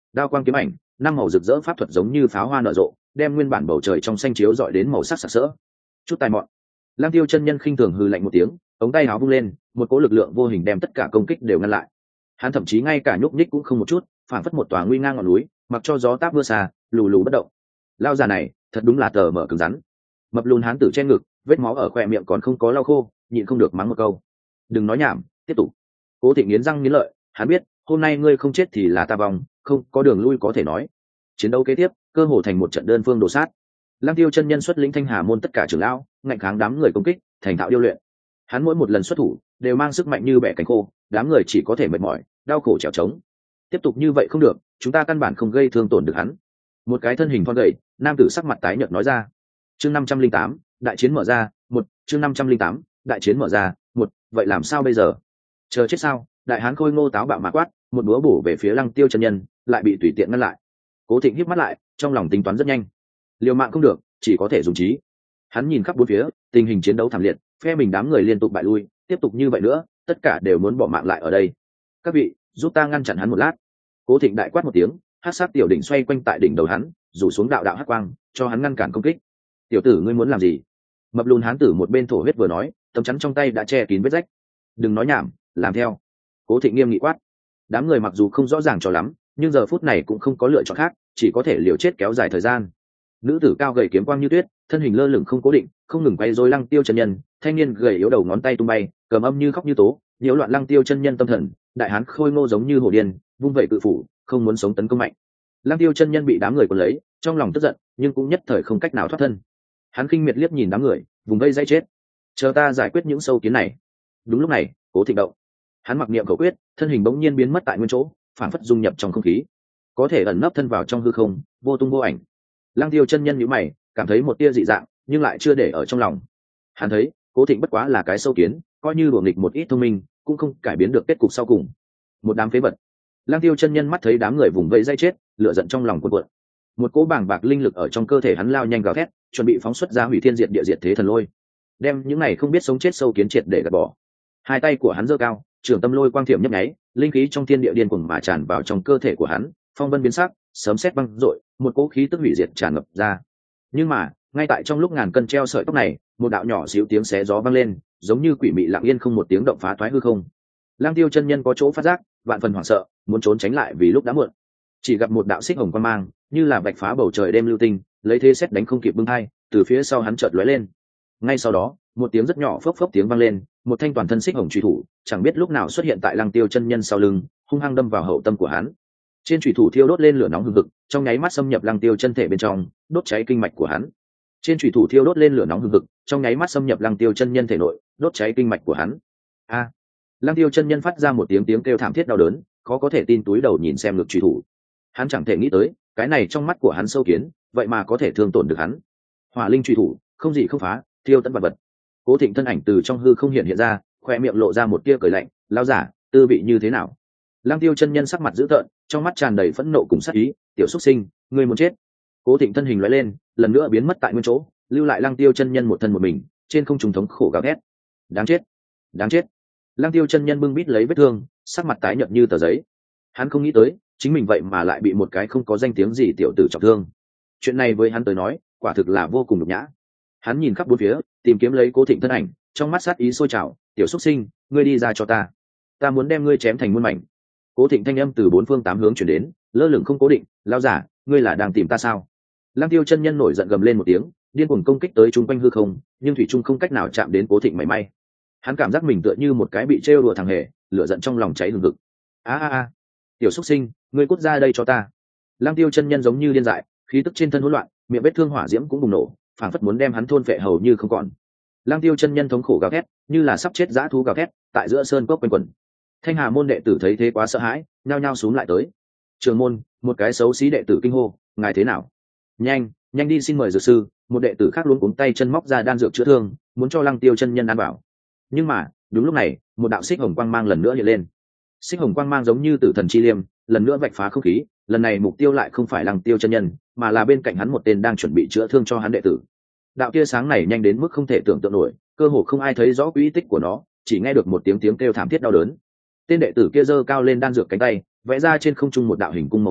đao quang kiếm ảnh, năm màu rực rỡ pháp thuật giống như pháo hoa nở rộ, đem nguyên bản bầu trời trong xanh chiếu dọi đến màu sắc sặc sỡ. Chút tài mọn. Lăng Tiêu chân nhân khinh thường hừ lạnh một tiếng, ống tay áo vung lên, một cỗ lực lượng vô hình đem tất cả công kích đều ngăn lại. Hắn thậm chí ngay cả nhúc nhích cũng không một chút, phản phất một tòa nguy ngang ngọn núi, mặc cho gió táp mưa xa, lù lù bất động. Lao già này, thật đúng là tờ mở cứng rắn. Mập lùn hán tử trên ngực, vết máu ở khóe miệng còn không có lau khô, nhịn không được mắng một câu. Đừng nói nhảm, tiếp tục. Cố Thịnh nghiến răng nghiến lợi, hắn biết, hôm nay ngươi không chết thì là ta vong, không có đường lui có thể nói. Chiến đấu kế tiếp, cơ hồ thành một trận đơn phương đồ sát. Lăng Tiêu chân nhân xuất lĩnh Thanh Hà môn tất cả trưởng lão, ngạnh kháng đám người công kích, thành thạo điêu luyện. Hắn mỗi một lần xuất thủ, đều mang sức mạnh như bẻ cánh khô, đám người chỉ có thể mệt mỏi, đau khổ trèo trống. Tiếp tục như vậy không được, chúng ta căn bản không gây thương tổn được hắn. Một cái thân hình thon gầy, nam tử sắc mặt tái nhợt nói ra. Chương năm trăm linh tám, đại chiến mở ra, một, chương năm trăm linh tám, đại chiến mở ra, một, vậy làm sao bây giờ? Chờ chết sao? Đại hán khôi ngô táo bạo mà quát, một búa bổ về phía Lăng Tiêu chân nhân, lại bị tùy tiện ngăn lại. Cố Thịnh híp mắt lại, trong lòng tính toán rất nhanh. Liều mạng không được, chỉ có thể dùng trí. Hắn nhìn khắp bốn phía, tình hình chiến đấu thảm liệt, phe mình đám người liên tục bại lui, tiếp tục như vậy nữa, tất cả đều muốn bỏ mạng lại ở đây. Các vị, giúp ta ngăn chặn hắn một lát. Cố Thịnh đại quát một tiếng, hắc sát tiểu đỉnh xoay quanh tại đỉnh đầu hắn, rủ xuống đạo đạo hắc quang, cho hắn ngăn cản công kích. Tiểu tử ngươi muốn làm gì? Mập lùn hán tử một bên thổ huyết vừa nói, tấm chắn trong tay đã che kín vết rách. Đừng nói nhảm, làm theo. Cố Thịnh nghiêm nghị quát. Đám người mặc dù không rõ ràng cho lắm, nhưng giờ phút này cũng không có lựa chọn khác, chỉ có thể liều chết kéo dài thời gian. Nữ tử cao gầy kiếm quang như tuyết, thân hình lơ lửng không cố định, không ngừng quay rối Lăng Tiêu chân nhân. Thanh niên gầy yếu đầu ngón tay tung bay, cầm âm như khóc như tố, nhiễu loạn Lăng Tiêu chân nhân tâm thần. Đại hán khôi ngô giống như hổ điên, vung vẩy cự phủ, không muốn sống tấn công mạnh. Lăng Tiêu chân nhân bị đám người cuốn lấy, trong lòng tức giận, nhưng cũng nhất thời không cách nào thoát thân. Hắn khinh miệt liếc nhìn đám người, vùng vây dây chết. Chờ ta giải quyết những sâu kiến này. Đúng lúc này, Cố Thịnh động. Hắn mặc niệm khẩu quyết, thân hình bỗng nhiên biến mất tại nguyên chỗ, phản phất dung nhập trong không khí, có thể ẩn nấp thân vào trong hư không, vô tung vô ảnh. Lăng Tiêu chân nhân nhíu mày, cảm thấy một tia dị dạng, nhưng lại chưa để ở trong lòng. Hắn thấy, Cố Thịnh bất quá là cái sâu kiến, coi như đùa nghịch một ít thông minh, cũng không cải biến được kết cục sau cùng. Một đám phế vật. Lăng Tiêu chân nhân mắt thấy đám người vùng vây dây chết, lửa giận trong lòng cuộn cuộn. Một cỗ bàng bạc linh lực ở trong cơ thể hắn lao nhanh gào thét, chuẩn bị phóng xuất ra hủy thiên diệt địa diệt thế thần lôi, đem những này không biết sống chết sâu kiến triệt để gạt bỏ. Hai tay của hắn giơ cao, trường tâm lôi quang thiểm nhấp nháy, linh khí trong thiên địa điên cuồng mà tràn vào trong cơ thể của hắn, phong vân biến sắc, sấm sét vang dội, một cỗ khí tức hủy diệt tràn ngập ra. Nhưng mà, ngay tại trong lúc ngàn cân treo sợi tóc này, một đạo nhỏ xíu tiếng xé gió vang lên, giống như quỷ mị lặng yên không một tiếng động phá thoái hư không. Lăng Tiêu chân nhân có chỗ phát giác, vạn phần hoảng sợ, muốn trốn tránh lại vì lúc đã muộn. Chỉ gặp một đạo xích hồng quang mang, như là vạch phá bầu trời đêm lưu tinh, lấy thế xét đánh không kịp bưng hai, từ phía sau hắn chợt lóe lên. Ngay sau đó, một tiếng rất nhỏ phốc phốc tiếng vang lên, một thanh toàn thân xích hồng chủy thủ, chẳng biết lúc nào xuất hiện tại Lăng Tiêu chân nhân sau lưng, hung hăng đâm vào hậu tâm của hắn. Trên chủy thủ thiêu đốt lên lửa nóng hừng hực, trong nháy mắt xâm nhập Lăng Tiêu chân thể bên trong, đốt cháy kinh mạch của hắn. Trên chủy thủ thiêu đốt lên lửa nóng hừng hực, trong nháy mắt xâm nhập Lăng Tiêu chân nhân thể nội, đốt cháy kinh mạch của hắn. A! Lăng Tiêu chân nhân phát ra một tiếng tiếng kêu thảm thiết đau đớn, khó có thể tin túi đầu nhìn xem lực chủy thủ. Hắn chẳng thể nghĩ tới, cái này trong mắt của hắn sâu kiến, vậy mà có thể thương tổn được hắn. Hỏa linh chủy thủ, không gì không phá, thiêu tận vật vật. Cố Thịnh thân ảnh từ trong hư không hiện hiện ra, khoe miệng lộ ra một tia cười lạnh, lão giả, tư vị như thế nào? Lăng Tiêu chân nhân sắc mặt dữ tợn, trong mắt tràn đầy phẫn nộ cùng sát ý, tiểu xuất sinh, ngươi muốn chết. Cố Thịnh thân hình lóe lên, lần nữa biến mất tại nguyên chỗ, lưu lại Lăng Tiêu chân nhân một thân một mình, trên không trung thống khổ gào thét. Đáng chết, đáng chết. Lăng Tiêu chân nhân bưng bít lấy vết thương, sắc mặt tái nhợt như tờ giấy. Hắn không nghĩ tới, chính mình vậy mà lại bị một cái không có danh tiếng gì tiểu tử trọng thương. Chuyện này với hắn tới nói, quả thực là vô cùng nhục nhã. Hắn nhìn khắp bốn phía, tìm kiếm lấy Cố Thịnh thân ảnh, trong mắt sát ý sôi trào, tiểu xuất sinh, ngươi đi ra cho ta, ta muốn đem ngươi chém thành muôn mảnh. Cố Thịnh thanh âm từ bốn phương tám hướng truyền đến, lơ lửng không cố định, lão giả, ngươi là đang tìm ta sao? Lăng Tiêu chân nhân nổi giận gầm lên một tiếng, điên cuồng công kích tới trung quanh hư không, nhưng thủy trung không cách nào chạm đến Cố Thịnh mảy may. Hắn cảm giác mình tựa như một cái bị trêu đùa thằng hề, lửa giận trong lòng cháy hừng hực. A a a, tiểu xuất sinh, ngươi cút ra đây cho ta. Lăng Tiêu chân nhân giống như điên dại, khí tức trên thân hỗn loạn, miệng vết thương hỏa diễm cũng bùng nổ, phảng phất muốn đem hắn thôn phệ hầu như không còn. Lăng Tiêu chân nhân thống khổ gào thét, như là sắp chết dã thú gào thét, tại giữa sơn cốc quanh quẩn. Thanh Hà môn đệ tử thấy thế quá sợ hãi, nhao nhao xuống lại tới. Trường môn, một cái xấu xí đệ tử kinh hô, ngài thế nào? Nhanh, nhanh đi xin mời dược sư. Một đệ tử khác luôn cuống tay chân móc ra đan dược chữa thương, muốn cho Lăng Tiêu chân nhân ăn bảo. Nhưng mà, đúng lúc này, một đạo xích hồng quang mang lần nữa hiện lên. Xích hồng quang mang giống như tử thần chi liêm, lần nữa vạch phá không khí. Lần này mục tiêu lại không phải Lăng Tiêu chân nhân, mà là bên cạnh hắn một tên đang chuẩn bị chữa thương cho hắn đệ tử. Đạo tia sáng này nhanh đến mức không thể tưởng tượng nổi, cơ hồ không ai thấy rõ quỹ tích của nó, chỉ nghe được một tiếng tiếng kêu thảm thiết đau đớn. Tên đệ tử kia giơ cao lên đan dược cánh tay, vẽ ra trên không trung một đạo hình cung màu máu,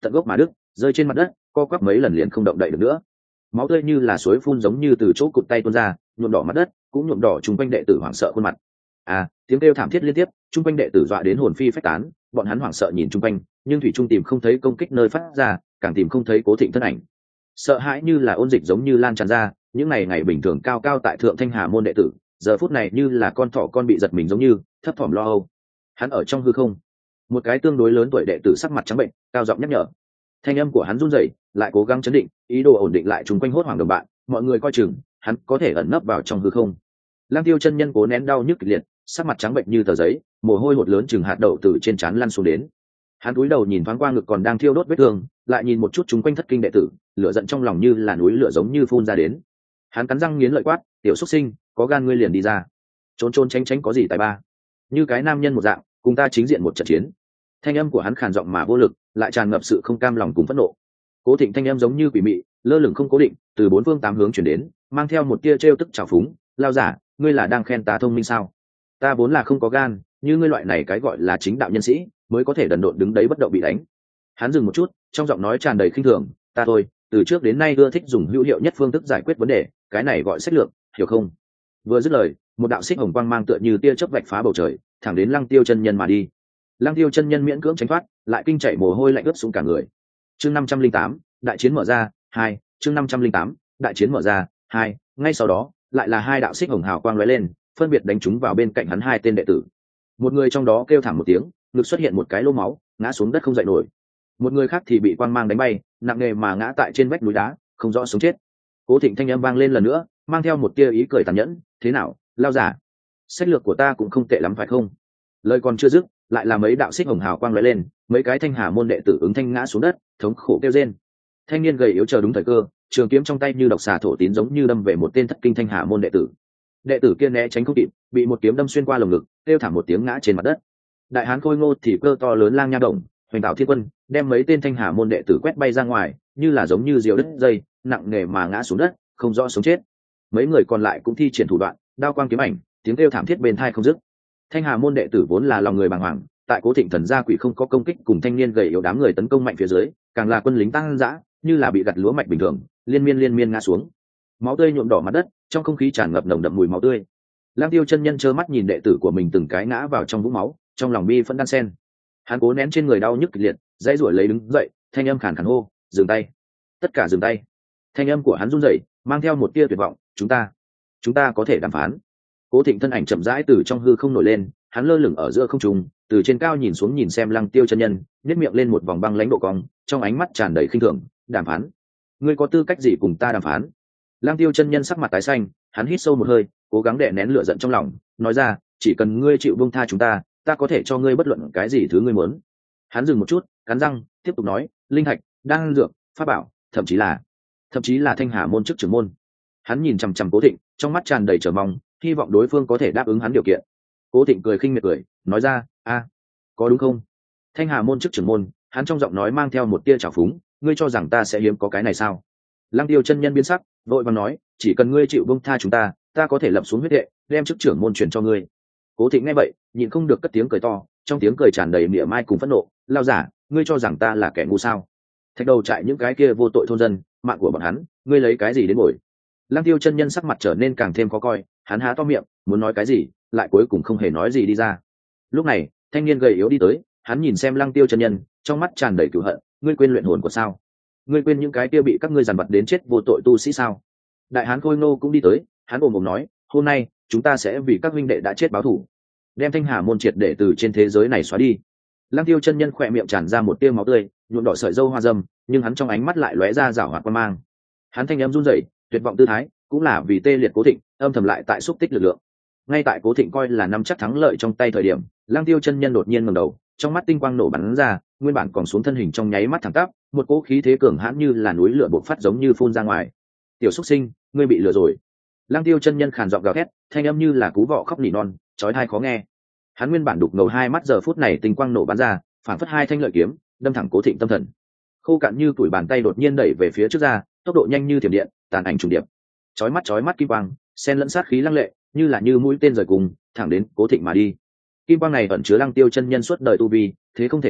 tận gốc mà đứt, rơi trên mặt đất, co quắp mấy lần liền không động đậy được nữa. Máu tươi như là suối phun giống như từ chỗ cụt tay tuôn ra, nhuộm đỏ mặt đất, cũng nhuộm đỏ chung quanh đệ tử hoảng sợ khuôn mặt. À, tiếng kêu thảm thiết liên tiếp, chung quanh đệ tử dọa đến hồn phi phách tán, bọn hắn hoảng sợ nhìn chung quanh, nhưng thủy trung tìm không thấy công kích nơi phát ra, càng tìm không thấy Cố Thịnh thân ảnh. Sợ hãi như là ôn dịch giống như lan tràn ra, những ngày ngày bình thường cao cao tại thượng Thanh Hà môn đệ tử, giờ phút này như là con thỏ con bị giật mình giống như thấp thỏm lo âu. Hắn ở trong hư không, một cái tương đối lớn tuổi đệ tử sắc mặt trắng bệnh, cao giọng nhắc nhở. Thanh âm của hắn run rẩy, lại cố gắng chấn định, ý đồ ổn định lại chung quanh hốt hoảng đồng bạn, mọi người coi chừng, hắn có thể ẩn nấp vào trong hư không. Lăng Tiêu chân nhân cố nén đau nhức kịch liệt, sắc mặt trắng bệnh như tờ giấy, mồ hôi hột lớn chừng hạt đậu từ trên trán lăn xuống đến. Hắn cúi đầu nhìn thoáng qua ngực còn đang thiêu đốt vết thương, lại nhìn một chút chúng quanh thất kinh đệ tử, lửa giận trong lòng như là núi lửa giống như phun ra đến. Hắn cắn răng nghiến lợi quát, "Tiểu xuất sinh, có gan ngươi liền đi ra, trốn trốn tránh tránh có gì tài ba, như cái nam nhân một dạng, cùng ta chính diện một trận chiến." Thanh âm của hắn khàn giọng mà vô lực, lại tràn ngập sự không cam lòng cùng phẫn nộ. Cố Thịnh thanh âm giống như quỷ mị, lơ lửng không cố định, từ bốn phương tám hướng truyền đến, mang theo một tia trêu tức trào phúng, "Lao giả, ngươi là đang khen ta thông minh sao? Ta vốn là không có gan, như ngươi loại này cái gọi là chính đạo nhân sĩ, mới có thể đần độn đứng đấy bất động bị đánh." Hắn dừng một chút, trong giọng nói tràn đầy khinh thường, "Ta thôi, từ trước đến nay ưa thích dùng hữu hiệu nhất phương thức giải quyết vấn đề, cái này gọi sách lược, hiểu không?" Vừa dứt lời, một đạo xích hồng quang mang tựa như tia chớp vạch phá bầu trời, thẳng đến Lăng Tiêu chân nhân mà đi. Lăng Tiêu chân nhân miễn cưỡng tránh thoát, lại kinh chạy mồ hôi lạnh ướt sũng cả người. Chương năm trăm linh tám, đại chiến mở ra, hai, chương năm trăm linh tám, đại chiến mở ra, hai, ngay sau đó, lại là hai đạo xích hồng hào quang lóe lên, phân biệt đánh trúng vào bên cạnh hắn hai tên đệ tử. Một người trong đó kêu thảm một tiếng, ngực xuất hiện một cái lỗ máu, ngã xuống đất không dậy nổi. Một người khác thì bị quang mang đánh bay, nặng nề mà ngã tại trên vách núi đá, không rõ sống chết. Cố Thịnh thanh âm vang lên lần nữa, mang theo một tia ý cười tàn nhẫn, "Thế nào, lao giả? Sách lược của ta cũng không tệ lắm phải không?" Lời còn chưa dứt, lại là mấy đạo xích hồng hào quang lóe lên, mấy cái Thanh Hà môn đệ tử ứng thanh ngã xuống đất, thống khổ kêu rên. Thanh niên gầy yếu chờ đúng thời cơ, trường kiếm trong tay như độc xà thổ tín giống như đâm về một tên thất kinh Thanh Hà môn đệ tử. Đệ tử kia né tránh không kịp, bị một kiếm đâm xuyên qua lồng ngực, kêu thảm một tiếng ngã trên mặt đất. Đại hán khôi ngô thì cơ to lớn lang nha động, hoành tạo thiên quân, đem mấy tên Thanh Hà môn đệ tử quét bay ra ngoài, như là giống như diều đứt dây, nặng nề mà ngã xuống đất, không rõ sống chết. Mấy người còn lại cũng thi triển thủ đoạn, đao quang kiếm ảnh, tiếng kêu thảm thiết bên tai không dứt. Thanh Hà môn đệ tử vốn là lòng người bàng hoàng, tại Cố Thịnh thần gia quỷ không có công kích cùng thanh niên gầy yếu đám người tấn công mạnh phía dưới, càng là quân lính tăng dã, như là bị gặt lúa mạch bình thường, liên miên liên miên ngã xuống. Máu tươi nhuộm đỏ mặt đất, trong không khí tràn ngập nồng đậm mùi máu tươi. Lang Tiêu chân nhân trơ mắt nhìn đệ tử của mình từng cái ngã vào trong vũng máu, trong lòng bi phẫn đan sen. Hắn cố nén trên người đau nhức kịch liệt, dãy rủa lấy đứng dậy, thanh âm khàn khàn hô, "Dừng tay, tất cả dừng tay." Thanh âm của hắn run rẩy, mang theo một tia tuyệt vọng, "Chúng ta, chúng ta có thể đàm phán." Cố Thịnh thân ảnh chậm rãi từ trong hư không nổi lên, hắn lơ lửng ở giữa không trung, từ trên cao nhìn xuống nhìn xem Lăng Tiêu chân nhân, nhếch miệng lên một vòng băng lãnh độ cong, trong ánh mắt tràn đầy khinh thường, "Đàm phán? Ngươi có tư cách gì cùng ta đàm phán?" Lăng Tiêu chân nhân sắc mặt tái xanh, hắn hít sâu một hơi, cố gắng đè nén lửa giận trong lòng, nói ra, "Chỉ cần ngươi chịu buông tha chúng ta, ta có thể cho ngươi bất luận cái gì thứ ngươi muốn." Hắn dừng một chút, cắn răng, tiếp tục nói, "Linh thạch, đan dược, pháp bảo, thậm chí là, thậm chí là Thanh Hà môn chức trưởng môn." Hắn nhìn chằm chằm Cố Thịnh, trong mắt tràn đầy chờ mong, hy vọng đối phương có thể đáp ứng hắn điều kiện. Cố Thịnh cười khinh miệt cười, nói ra, "A, có đúng không? Thanh Hà môn chức trưởng môn." Hắn trong giọng nói mang theo một tia trào phúng, "Ngươi cho rằng ta sẽ hiếm có cái này sao?" Lăng Tiêu chân nhân biến sắc, vội vàng nói, "Chỉ cần ngươi chịu buông tha chúng ta, ta có thể lập xuống huyết đệ, đem chức trưởng môn truyền cho ngươi." Cố Thịnh nghe vậy, nhịn không được cất tiếng cười to, trong tiếng cười tràn đầy mỉa mai cùng phẫn nộ, "Lao giả, ngươi cho rằng ta là kẻ ngu sao? Thạch đầu trại những cái kia vô tội thôn dân, mạng của bọn hắn, ngươi lấy cái gì đến bồi?" Lăng Tiêu chân nhân sắc mặt trở nên càng thêm khó coi, hắn há to miệng, muốn nói cái gì, lại cuối cùng không hề nói gì đi ra. Lúc này, thanh niên gầy yếu đi tới, hắn nhìn xem Lăng Tiêu chân nhân, trong mắt tràn đầy cừu hận, "Ngươi quên luyện hồn của sao? Ngươi quên những cái kia bị các ngươi giàn vặt đến chết vô tội tu sĩ sao?" Đại hán khôi nô cũng đi tới, hắn ồm ồm nói, "Hôm nay, chúng ta sẽ vì các huynh đệ đã chết báo thù, đem Thanh Hà môn triệt để từ trên thế giới này xóa đi." Lăng Tiêu chân nhân khỏe miệng tràn ra một tia máu tươi, nhuộm đỏ sợi râu hoa dâm, nhưng hắn trong ánh mắt lại lóe ra rảo hoạt quan mang. Hắn thanh âm run rẩy, tuyệt vọng tư thái, cũng là vì tê liệt Cố Thịnh, âm thầm lại tại xúc tích lực lượng. Ngay tại Cố Thịnh coi là nắm chắc thắng lợi trong tay thời điểm, Lăng Tiêu chân nhân đột nhiên ngẩng đầu, trong mắt tinh quang nổ bắn ra, nguyên bản còn xuống thân hình trong nháy mắt thẳng tắp, một cỗ khí thế cường hãn như là núi lửa bộc phát giống như phun ra ngoài. "Tiểu xuất sinh, ngươi bị lừa rồi." Lăng Tiêu chân nhân khàn giọng gào thét, thanh âm như là cú vọ khóc nỉ non, chói tai khó nghe. Hắn nguyên bản đục ngầu hai mắt giờ phút này tinh quang nổ bắn ra, phản phất hai thanh lợi kiếm, đâm thẳng Cố Thịnh tâm thần. Khô cạn như tuổi bàn tay đột nhiên đẩy về phía trước ra, tốc độ nhanh như thiểm điện, tàn ảnh trùng điệp. Chói mắt chói mắt kim quang, xen lẫn sát khí lăng lệ, như là như mũi tên rời cùng, thẳng đến Cố Thịnh mà đi. Kim quang này ẩn chứa Lăng Tiêu chân nhân suốt đời tu vi, thế không thể đỡ,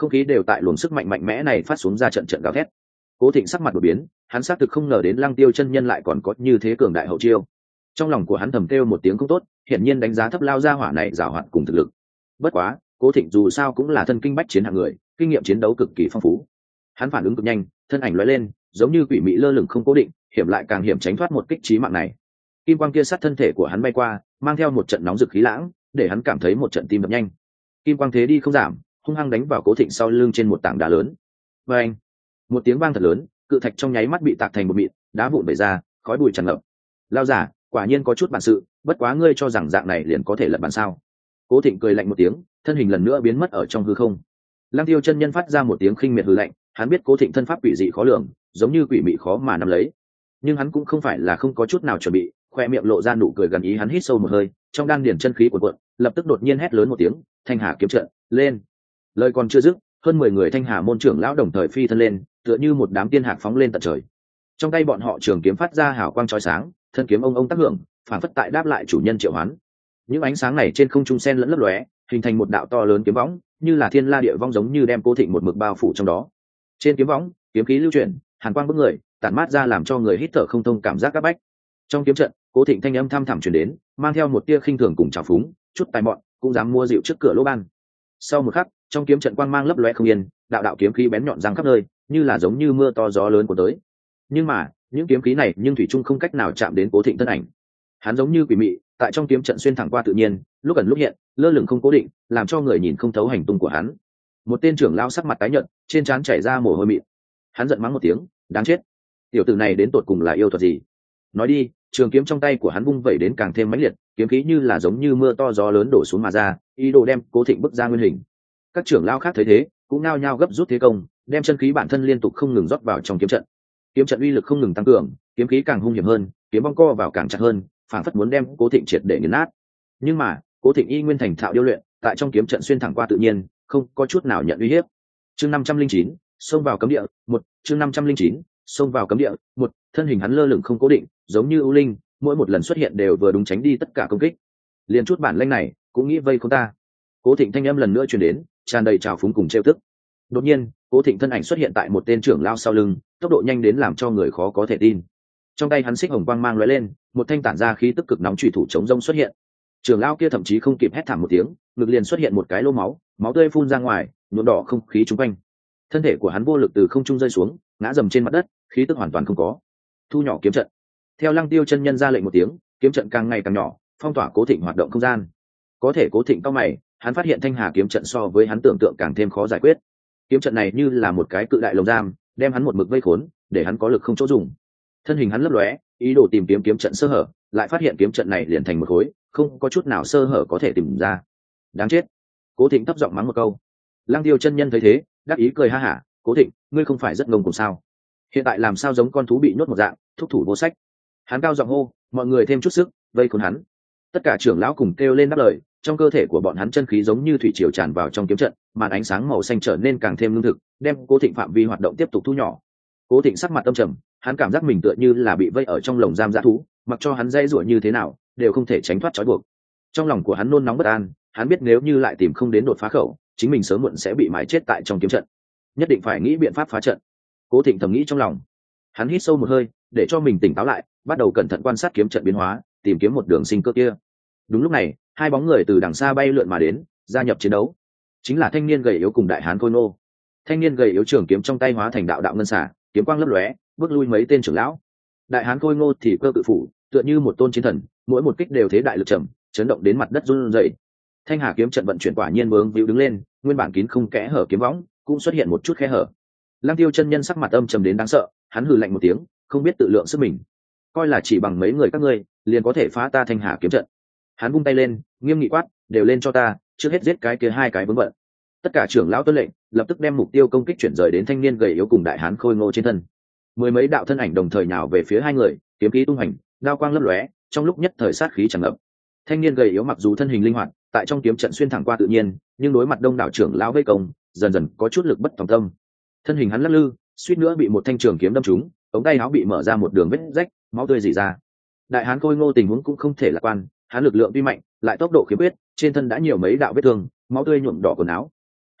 không khí đều tại luồng sức mạnh mạnh mẽ này phát xuống ra trận trận gào thét. Cố Thịnh sắc mặt đột biến, hắn xác thực không ngờ đến Lăng Tiêu chân nhân lại còn có như thế cường đại hậu chiêu. Trong lòng của hắn thầm kêu một tiếng không tốt, hiển nhiên đánh giá thấp lao ra hỏa này giàu hoạt cùng thực lực. Bất quá, Cố Thịnh dù sao cũng là thân kinh bách chiến hạng người, kinh nghiệm chiến đấu cực kỳ phong phú. Hắn phản ứng cực nhanh, thân ảnh lóe lên, giống như quỷ mị lơ lửng không cố định, hiểm lại càng hiểm tránh thoát một kích chí mạng này. Kim quang kia sát thân thể của hắn bay qua, mang theo một trận nóng rực khí lãng, để hắn cảm thấy một trận tim đập nhanh. Kim quang thế đi không giảm, hung hăng đánh vào Cố Thịnh sau lưng trên một tảng đá lớn. Và anh, một tiếng vang thật lớn, cự thạch trong nháy mắt bị tạc thành một mịn, đá vụn bể ra, khói bụi tràn ngập. Lao giả, quả nhiên có chút bản sự, bất quá ngươi cho rằng dạng này liền có thể lật bàn sao? Cố Thịnh cười lạnh một tiếng, thân hình lần nữa biến mất ở trong hư không. Lăng Tiêu chân nhân phát ra một tiếng khinh miệt hừ lạnh, hắn biết Cố Thịnh thân pháp quỷ dị khó lường, giống như quỷ mị khó mà nắm lấy. Nhưng hắn cũng không phải là không có chút nào chuẩn bị, khoe miệng lộ ra nụ cười gần ý, hắn hít sâu một hơi, trong đan điển chân khí cuộn cuộn, lập tức đột nhiên hét lớn một tiếng, Thanh Hà kiếm trận, lên. Lời còn chưa dứt, hơn mười người Thanh Hà môn trưởng lão đồng thời phi thân lên, tựa như một đám tiên hạc phóng lên tận trời. Trong tay bọn họ trường kiếm phát ra hào quang chói sáng, thân kiếm ông ông tác hưởng, phản phất tại đáp lại chủ nhân triệu hoán. Những ánh sáng này trên không trung xen lẫn lấp lóe, hình thành một đạo to lớn kiếm võng, như là thiên la địa vong, giống như đem Cố Thịnh một mực bao phủ trong đó. Trên kiếm võng, kiếm khí lưu chuyển, hàn quang bức người, tản mát ra làm cho người hít thở không thông cảm giác áp bách. Trong kiếm trận, Cố Thịnh thanh âm thăm thẳm truyền đến, mang theo một tia khinh thường cùng trào phúng, chút tài mọn cũng dám mua rượu trước cửa lỗ ban. Sau một khắc, trong kiếm trận quang mang lấp lóe không yên, đạo đạo kiếm khí bén nhọn giăng khắp nơi, như là giống như mưa to gió lớn của tới. Nhưng mà, những kiếm khí này nhưng thủy chung không cách nào chạm đến Cố Thịnh thân ảnh. Hắn giống như quỷ mị, tại trong kiếm trận xuyên thẳng qua tự nhiên, lúc ẩn lúc hiện, lơ lửng không cố định, làm cho người nhìn không thấu hành tung của hắn. Một tên trưởng lão sắc mặt tái nhợt, trên trán chảy ra mồ hôi mịn. Hắn giận mắng một tiếng, đáng chết, tiểu tử này đến tột cùng là yêu thuật gì? Nói đi. Trường kiếm trong tay của hắn vung vẩy đến càng thêm mãnh liệt, kiếm khí như là giống như mưa to gió lớn đổ xuống mà ra, ý đồ đem Cố Thịnh bức ra nguyên hình. Các trưởng lão khác thấy thế, cũng nao nhao gấp rút thế công, đem chân khí bản thân liên tục không ngừng rót vào trong kiếm trận. Kiếm trận uy lực không ngừng tăng cường, kiếm khí càng hung hiểm hơn, kiếm bong co vào càng chặt hơn, phảng phất muốn đem Cố Thịnh triệt để nghiền nát. Nhưng mà, Cố Thịnh y nguyên thành thạo điêu luyện, tại trong kiếm trận xuyên thẳng qua tự nhiên, không có chút nào nhận uy hiếp. Chương năm trăm linh chín, xông vào cấm địa, một, chương năm trăm linh chín, xông vào cấm địa, một, thân hình hắn lơ lửng không cố định, giống như ưu linh, mỗi một lần xuất hiện đều vừa đúng tránh đi tất cả công kích. Liên chút bản lĩnh này, cũng nghĩ vây khốn ta. Cố Thịnh thanh âm lần nữa truyền đến, tràn đầy trào phúng cùng trêu tức. Đột nhiên, Cố Thịnh thân ảnh xuất hiện tại một tên trưởng lão sau lưng, tốc độ nhanh đến làm cho người khó có thể tin. Trong tay hắn xích hồng quang mang lóe lên, một thanh tản ra khí tức cực nóng chủy thủ chống rông xuất hiện. Trưởng lão kia thậm chí không kịp hét thảm một tiếng, ngực liền xuất hiện một cái lỗ máu, máu tươi phun ra ngoài, nhuộm đỏ không khí xung quanh. Thân thể của hắn vô lực từ không trung rơi xuống, ngã dầm trên mặt đất, khí tức hoàn toàn không có. Thu nhỏ kiếm trận. Theo Lăng Tiêu chân nhân ra lệnh một tiếng, kiếm trận càng ngày càng nhỏ, phong tỏa Cố Thịnh hoạt động không gian. Có thể Cố Thịnh cao mày, hắn phát hiện Thanh Hà kiếm trận so với hắn tưởng tượng càng thêm khó giải quyết. Kiếm trận này như là một cái cự đại lồng giam, đem hắn một mực vây khốn, để hắn có lực không chỗ dùng. Thân hình hắn lấp lóe, ý đồ tìm kiếm kiếm trận sơ hở, lại phát hiện kiếm trận này liền thành một khối, không có chút nào sơ hở có thể tìm ra. Đáng chết! Cố Thịnh thấp giọng mắng một câu. Lăng Tiêu chân nhân thấy thế, đắc ý cười ha hả, Cố Thịnh, ngươi không phải rất ngông cuồng sao? Hiện tại làm sao giống con thú bị nhốt một dạng, thúc thủ vô sách. Hắn cao giọng hô, mọi người thêm chút sức, vây khốn hắn. Tất cả trưởng lão cùng kêu lên đáp lời, trong cơ thể của bọn hắn chân khí giống như thủy triều tràn vào trong kiếm trận, màn ánh sáng màu xanh trở nên càng thêm lương thực, đem Cố Thịnh phạm vi hoạt động tiếp tục thu nhỏ. Cố Thịnh sắc mặt âm trầm, hắn cảm giác mình tựa như là bị vây ở trong lồng giam dã thú, mặc cho hắn dây rủa như thế nào, đều không thể tránh thoát trói buộc. Trong lòng của hắn nôn nóng bất an, hắn biết nếu như lại tìm không đến đột phá khẩu, chính mình sớm muộn sẽ bị mài chết tại trong kiếm trận. Nhất định phải nghĩ biện pháp phá trận. Cố Thịnh thầm nghĩ trong lòng. Hắn hít sâu một hơi, để cho mình tỉnh táo lại, bắt đầu cẩn thận quan sát kiếm trận biến hóa, tìm kiếm một đường sinh cơ kia. Đúng lúc này, hai bóng người từ đằng xa bay lượn mà đến, gia nhập chiến đấu. Chính là thanh niên gầy yếu cùng đại hán Khôi Ngô. Thanh niên gầy yếu trường kiếm trong tay hóa thành đạo đạo ngân xả, kiếm quang lấp lóe, bước lui mấy tên trưởng lão. Đại hán Khôi Ngô thì cơ tự phủ, tựa như một tôn chiến thần, mỗi một kích đều thế đại lực trầm, chấn động đến mặt đất run rẩy. Thanh Hà kiếm trận vận chuyển quả nhiên vướng víu đứng lên, nguyên bản kín không kẽ hở kiếm võng cũng xuất hiện một chút khe hở. Lăng Tiêu chân nhân sắc mặt âm trầm đến đáng sợ, hắn hừ lạnh một tiếng, không biết tự lượng sức mình, coi là chỉ bằng mấy người các ngươi liền có thể phá ta Thanh Hà kiếm trận. Hắn vung tay lên, nghiêm nghị quát, đều lên cho ta, trước hết giết cái kia hai cái vướng bận. Tất cả trưởng lão tuân lệnh, lập tức đem mục tiêu công kích chuyển rời đến thanh niên gầy yếu cùng đại hán Khôi Ngô trên thân. Mười mấy đạo thân ảnh đồng thời nhào về phía hai người, kiếm khí tung hành, đao quang lấp lóe, trong lúc nhất thời sát khí tràn ngập. Thanh niên gầy yếu mặc dù thân hình linh hoạt, tại trong kiếm trận xuyên thẳng qua tự nhiên, nhưng đối mặt đông đảo trưởng lão vây công, dần dần có chút lực bất tòng tâm. Thân hình hắn lắc lư, suýt nữa bị một thanh trường kiếm đâm trúng, ống tay áo bị mở ra một đường vết rách, máu tươi rỉ ra. Đại hán Khôi Ngô tình huống cũng không thể lạc quan, hắn lực lượng tuy mạnh, lại tốc độ khiếm khuyết, trên thân đã nhiều mấy đạo vết thương, máu tươi nhuộm đỏ quần áo.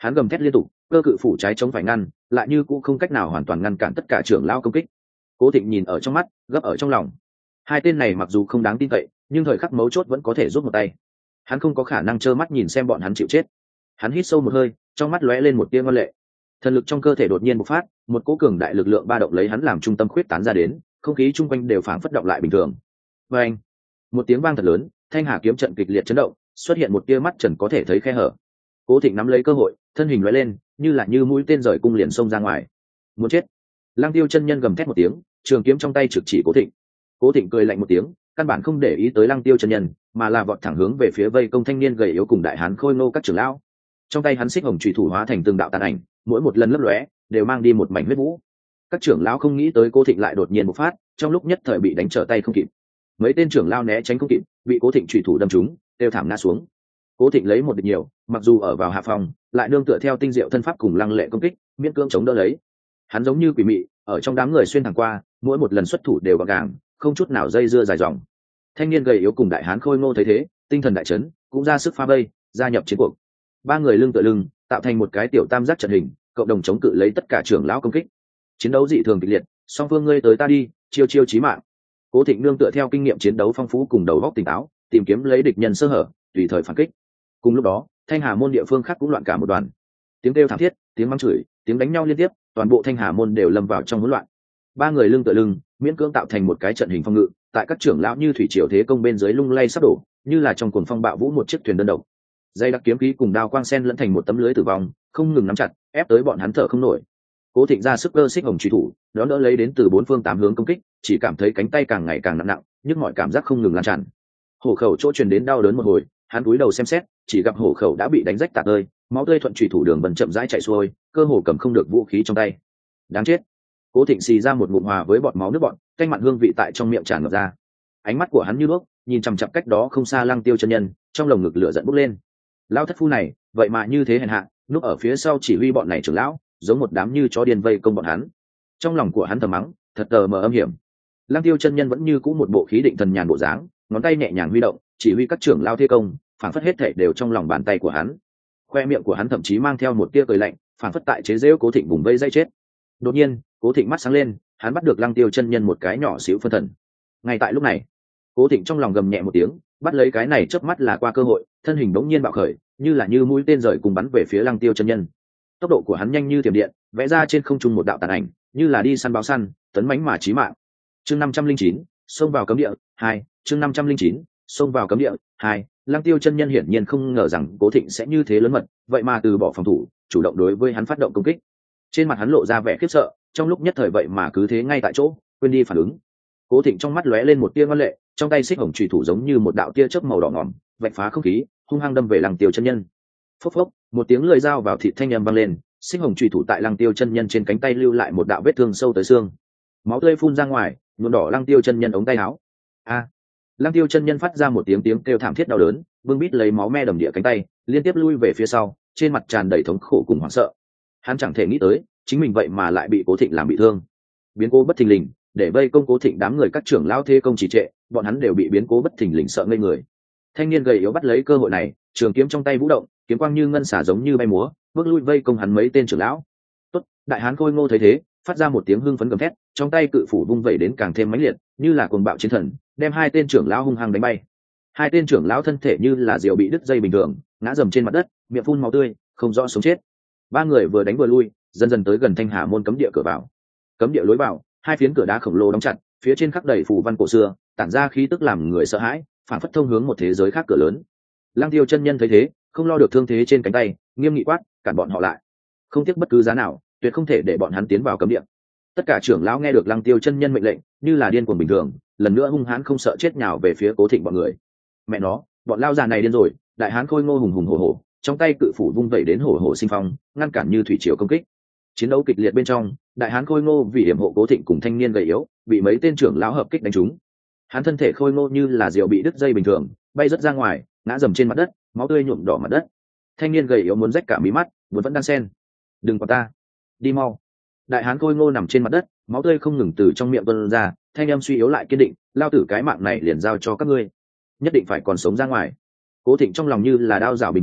Hắn gầm thét liên tục, cơ cự phủ trái chống phải ngăn, lại như cũng không cách nào hoàn toàn ngăn cản tất cả trưởng lão công kích. Cố Thịnh nhìn ở trong mắt, gấp ở trong lòng. Hai tên này mặc dù không đáng tin cậy, nhưng thời khắc mấu chốt vẫn có thể giúp một tay. Hắn không có khả năng trơ mắt nhìn xem bọn hắn chịu chết. Hắn hít sâu một hơi, trong mắt lóe lên một tia ngoan lệ. Thần lực trong cơ thể đột nhiên bộc phát, một cỗ cường đại lực lượng ba động lấy hắn làm trung tâm khuyết tán ra đến, không khí chung quanh đều phảng phất động lại bình thường. Và anh, một tiếng vang thật lớn, Thanh Hà kiếm trận kịch liệt chấn động, xuất hiện một tia mắt trần có thể thấy khe hở. Cố Thịnh nắm lấy cơ hội, thân hình lóe lên, như là như mũi tên rời cung liền xông ra ngoài. Muốn chết! Lăng Tiêu chân nhân gầm thét một tiếng, trường kiếm trong tay trực chỉ Cố Thịnh. Cố Thịnh cười lạnh một tiếng, căn bản không để ý tới Lăng Tiêu chân nhân, mà là vọt thẳng hướng về phía vây công thanh niên gầy yếu cùng đại hán khôi ngô các trưởng lão. Trong tay hắn xích hồng chủy thủ hóa thành từng đạo tàn ảnh, mỗi một lần lấp lóe đều mang đi một mảnh huyết vũ. Các trưởng lão không nghĩ tới Cố Thịnh lại đột nhiên bộc phát, trong lúc nhất thời bị đánh trở tay không kịp. Mấy tên trưởng lão né tránh không kịp, bị Cố Thịnh chủy thủ đâm trúng, đều thảm ngã xuống. Cố Thịnh lấy một địch nhiều, mặc dù ở vào hạ phòng, lại nương tựa theo tinh diệu thân pháp cùng lăng lệ công kích, miễn cưỡng chống đỡ lấy. Hắn giống như quỷ mị, ở trong đám người xuyên thẳng qua, mỗi một lần xuất thủ đều gọn gàng, không chút nào dây dưa dài dòng. Thanh niên gầy yếu cùng đại hán khôi ngô thấy thế, tinh thần đại chấn, cũng ra sức phá vây, gia nhập chiến cuộc. Ba người lưng tựa lưng, tạo thành một cái tiểu tam giác trận hình, cộng đồng chống cự lấy tất cả trưởng lão công kích. Chiến đấu dị thường kịch liệt, song phương ngươi tới ta đi, chiêu chiêu chí mạng. Cố Thịnh nương tựa theo kinh nghiệm chiến đấu phong phú cùng đầu óc tỉnh táo, tìm kiếm lấy địch nhân sơ hở, tùy thời phản kích. Cùng lúc đó, Thanh Hà môn địa phương khác cũng loạn cả một đoàn. Tiếng kêu thảm thiết, tiếng mắng chửi, tiếng đánh nhau liên tiếp, toàn bộ Thanh Hà môn đều lâm vào trong hỗn loạn. Ba người lưng tựa lưng, miễn cưỡng tạo thành một cái trận hình phòng ngự, tại các trưởng lão như thủy triều thế công bên dưới lung lay sắp đổ, như là trong cuồng phong bạo vũ một chiếc thuyền đơn độc. Dây đặc kiếm khí cùng đao quang sen lẫn thành một tấm lưới tử vong, không ngừng nắm chặt, ép tới bọn hắn thở không nổi. Cố Thịnh ra sức cơ xích hồng truy thủ, đón đỡ lấy đến từ bốn phương tám hướng công kích, chỉ cảm thấy cánh tay càng ngày càng nặng nặng, nhức mọi cảm giác không ngừng lan tràn. Hổ khẩu chỗ truyền đến đau đớn một hồi, hắn cúi đầu xem xét, chỉ gặp hổ khẩu đã bị đánh rách tạc ơi, máu tươi thuận truy thủ đường bần chậm rãi chảy xuôi, cơ hồ cầm không được vũ khí trong tay. Đáng chết! Cố Thịnh xì ra một ngụm hòa với bọt máu nước bọt, canh mặn hương vị tại trong miệng tràn ngập ra. Ánh mắt của hắn như đuốc, nhìn chằm chằm cách đó không xa Lăng Tiêu chân nhân, trong lồng ngực lửa giận bốc lên. Lão thất phu này, vậy mà như thế hèn hạ, núp ở phía sau chỉ huy bọn này trưởng lão, giống một đám như chó điên vây công bọn hắn. Trong lòng của hắn thầm mắng, thật tờ mờ âm hiểm. Lăng Tiêu chân nhân vẫn như cũ một bộ khí định thần nhàn bộ dáng, ngón tay nhẹ nhàng huy động, chỉ huy các trưởng lão thi công, phản phất hết thảy đều trong lòng bàn tay của hắn. Khoe miệng của hắn thậm chí mang theo một tia cười lạnh, phản phất tại chế giễu Cố Thịnh vùng vây dây chết. Đột nhiên, Cố Thịnh mắt sáng lên, hắn bắt được Lăng Tiêu chân nhân một cái nhỏ xíu phân thần. Ngay tại lúc này, Cố Thịnh trong lòng gầm nhẹ một tiếng, bắt lấy cái này chớp mắt là qua cơ hội, thân hình bỗng nhiên bạo khởi, như là như mũi tên rời cùng bắn về phía Lăng Tiêu chân nhân. Tốc độ của hắn nhanh như thiểm điện, vẽ ra trên không trung một đạo tàn ảnh, như là đi săn báo săn, tấn mãnh mà chí mạng. Chương năm trăm linh chín, xông vào cấm địa, hai, chương năm trăm linh chín, xông vào cấm địa, hai. Lăng Tiêu chân nhân hiển nhiên không ngờ rằng Cố Thịnh sẽ như thế lớn mật, vậy mà từ bỏ phòng thủ, chủ động đối với hắn phát động công kích. Trên mặt hắn lộ ra vẻ khiếp sợ, trong lúc nhất thời vậy mà cứ thế ngay tại chỗ, quên đi phản ứng. Cố Thịnh trong mắt lóe lên một tia ngoan lệ, trong tay xích hồng chủy thủ giống như một đạo tia chớp màu đỏ ngòm, vạch phá không khí, hung hăng đâm về Lăng Tiêu chân nhân. Phốc phốc, một tiếng lưỡi dao vào thịt thanh âm vang lên, xích hồng chủy thủ tại Lăng Tiêu chân nhân trên cánh tay lưu lại một đạo vết thương sâu tới xương. Máu tươi phun ra ngoài, nhuộm đỏ Lăng Tiêu chân nhân ống tay áo. A! Lăng Tiêu chân nhân phát ra một tiếng tiếng kêu thảm thiết đau đớn, bưng bít lấy máu me đầm địa cánh tay, liên tiếp lui về phía sau, trên mặt tràn đầy thống khổ cùng hoảng sợ. Hắn chẳng thể nghĩ tới, chính mình vậy mà lại bị Cố Thịnh làm bị thương. Biến cố bất thình lình, để vây công Cố Thịnh đám người các trưởng lão thế công trì trệ, bọn hắn đều bị biến cố bất thình lình sợ ngây người. Thanh niên gầy yếu bắt lấy cơ hội này, trường kiếm trong tay vũ động, kiếm quang như ngân xả giống như bay múa, bước lui vây công hắn mấy tên trưởng lão. Tốt, đại hán khôi ngô thấy thế, phát ra một tiếng hưng phấn gầm thét, trong tay cự phủ vung vẩy đến càng thêm mãnh liệt, như là cuồng bạo chiến thần, đem hai tên trưởng lão hung hăng đánh bay. Hai tên trưởng lão thân thể như là diều bị đứt dây bình thường, ngã dầm trên mặt đất, miệng phun máu tươi, không rõ sống chết. Ba người vừa đánh vừa lui, dần dần tới gần Thanh Hà môn cấm địa cửa vào. Cấm địa lối vào, hai phiến cửa đá khổng lồ đóng chặt, phía trên khắc đầy phù văn cổ xưa, tản ra khí tức làm người sợ hãi, phản phất thông hướng một thế giới khác cửa lớn. Lăng Tiêu chân nhân thấy thế, không lo được thương thế trên cánh tay, nghiêm nghị quát, cản bọn họ lại. Không tiếc bất cứ giá nào, tuyệt không thể để bọn hắn tiến vào cấm địa. Tất cả trưởng lão nghe được Lăng Tiêu chân nhân mệnh lệnh, như là điên cuồng bình thường, lần nữa hung hãn không sợ chết nhào về phía Cố Thịnh bọn người. Mẹ nó, bọn lao già này điên rồi, đại hán khôi ngô hùng hùng hổ hổ, trong tay cự phủ vung vẩy đến hổ hổ sinh phong, ngăn cản như thủy triều công kích. Chiến đấu kịch liệt bên trong, đại hán khôi ngô vì hiểm hộ Cố Thịnh cùng thanh niên gầy yếu, bị mấy tên trưởng lão hợp kích đánh trúng. Hắn thân thể khôi ngô như là diều bị đứt dây bình thường, bay rất ra ngoài, ngã dầm trên mặt đất, máu tươi nhuộm đỏ mặt đất. Thanh niên gầy yếu muốn rách cả mí mắt, muốn vẫn đan sen. Đừng qua ta, đi mau. Đại hán khôi ngô nằm trên mặt đất, máu tươi không ngừng từ trong miệng tuôn ra, thanh âm suy yếu lại kiên định, lao tử cái mạng này liền giao cho các ngươi, nhất định phải còn sống ra ngoài. Cố Thịnh trong lòng như là đao rào bình thường,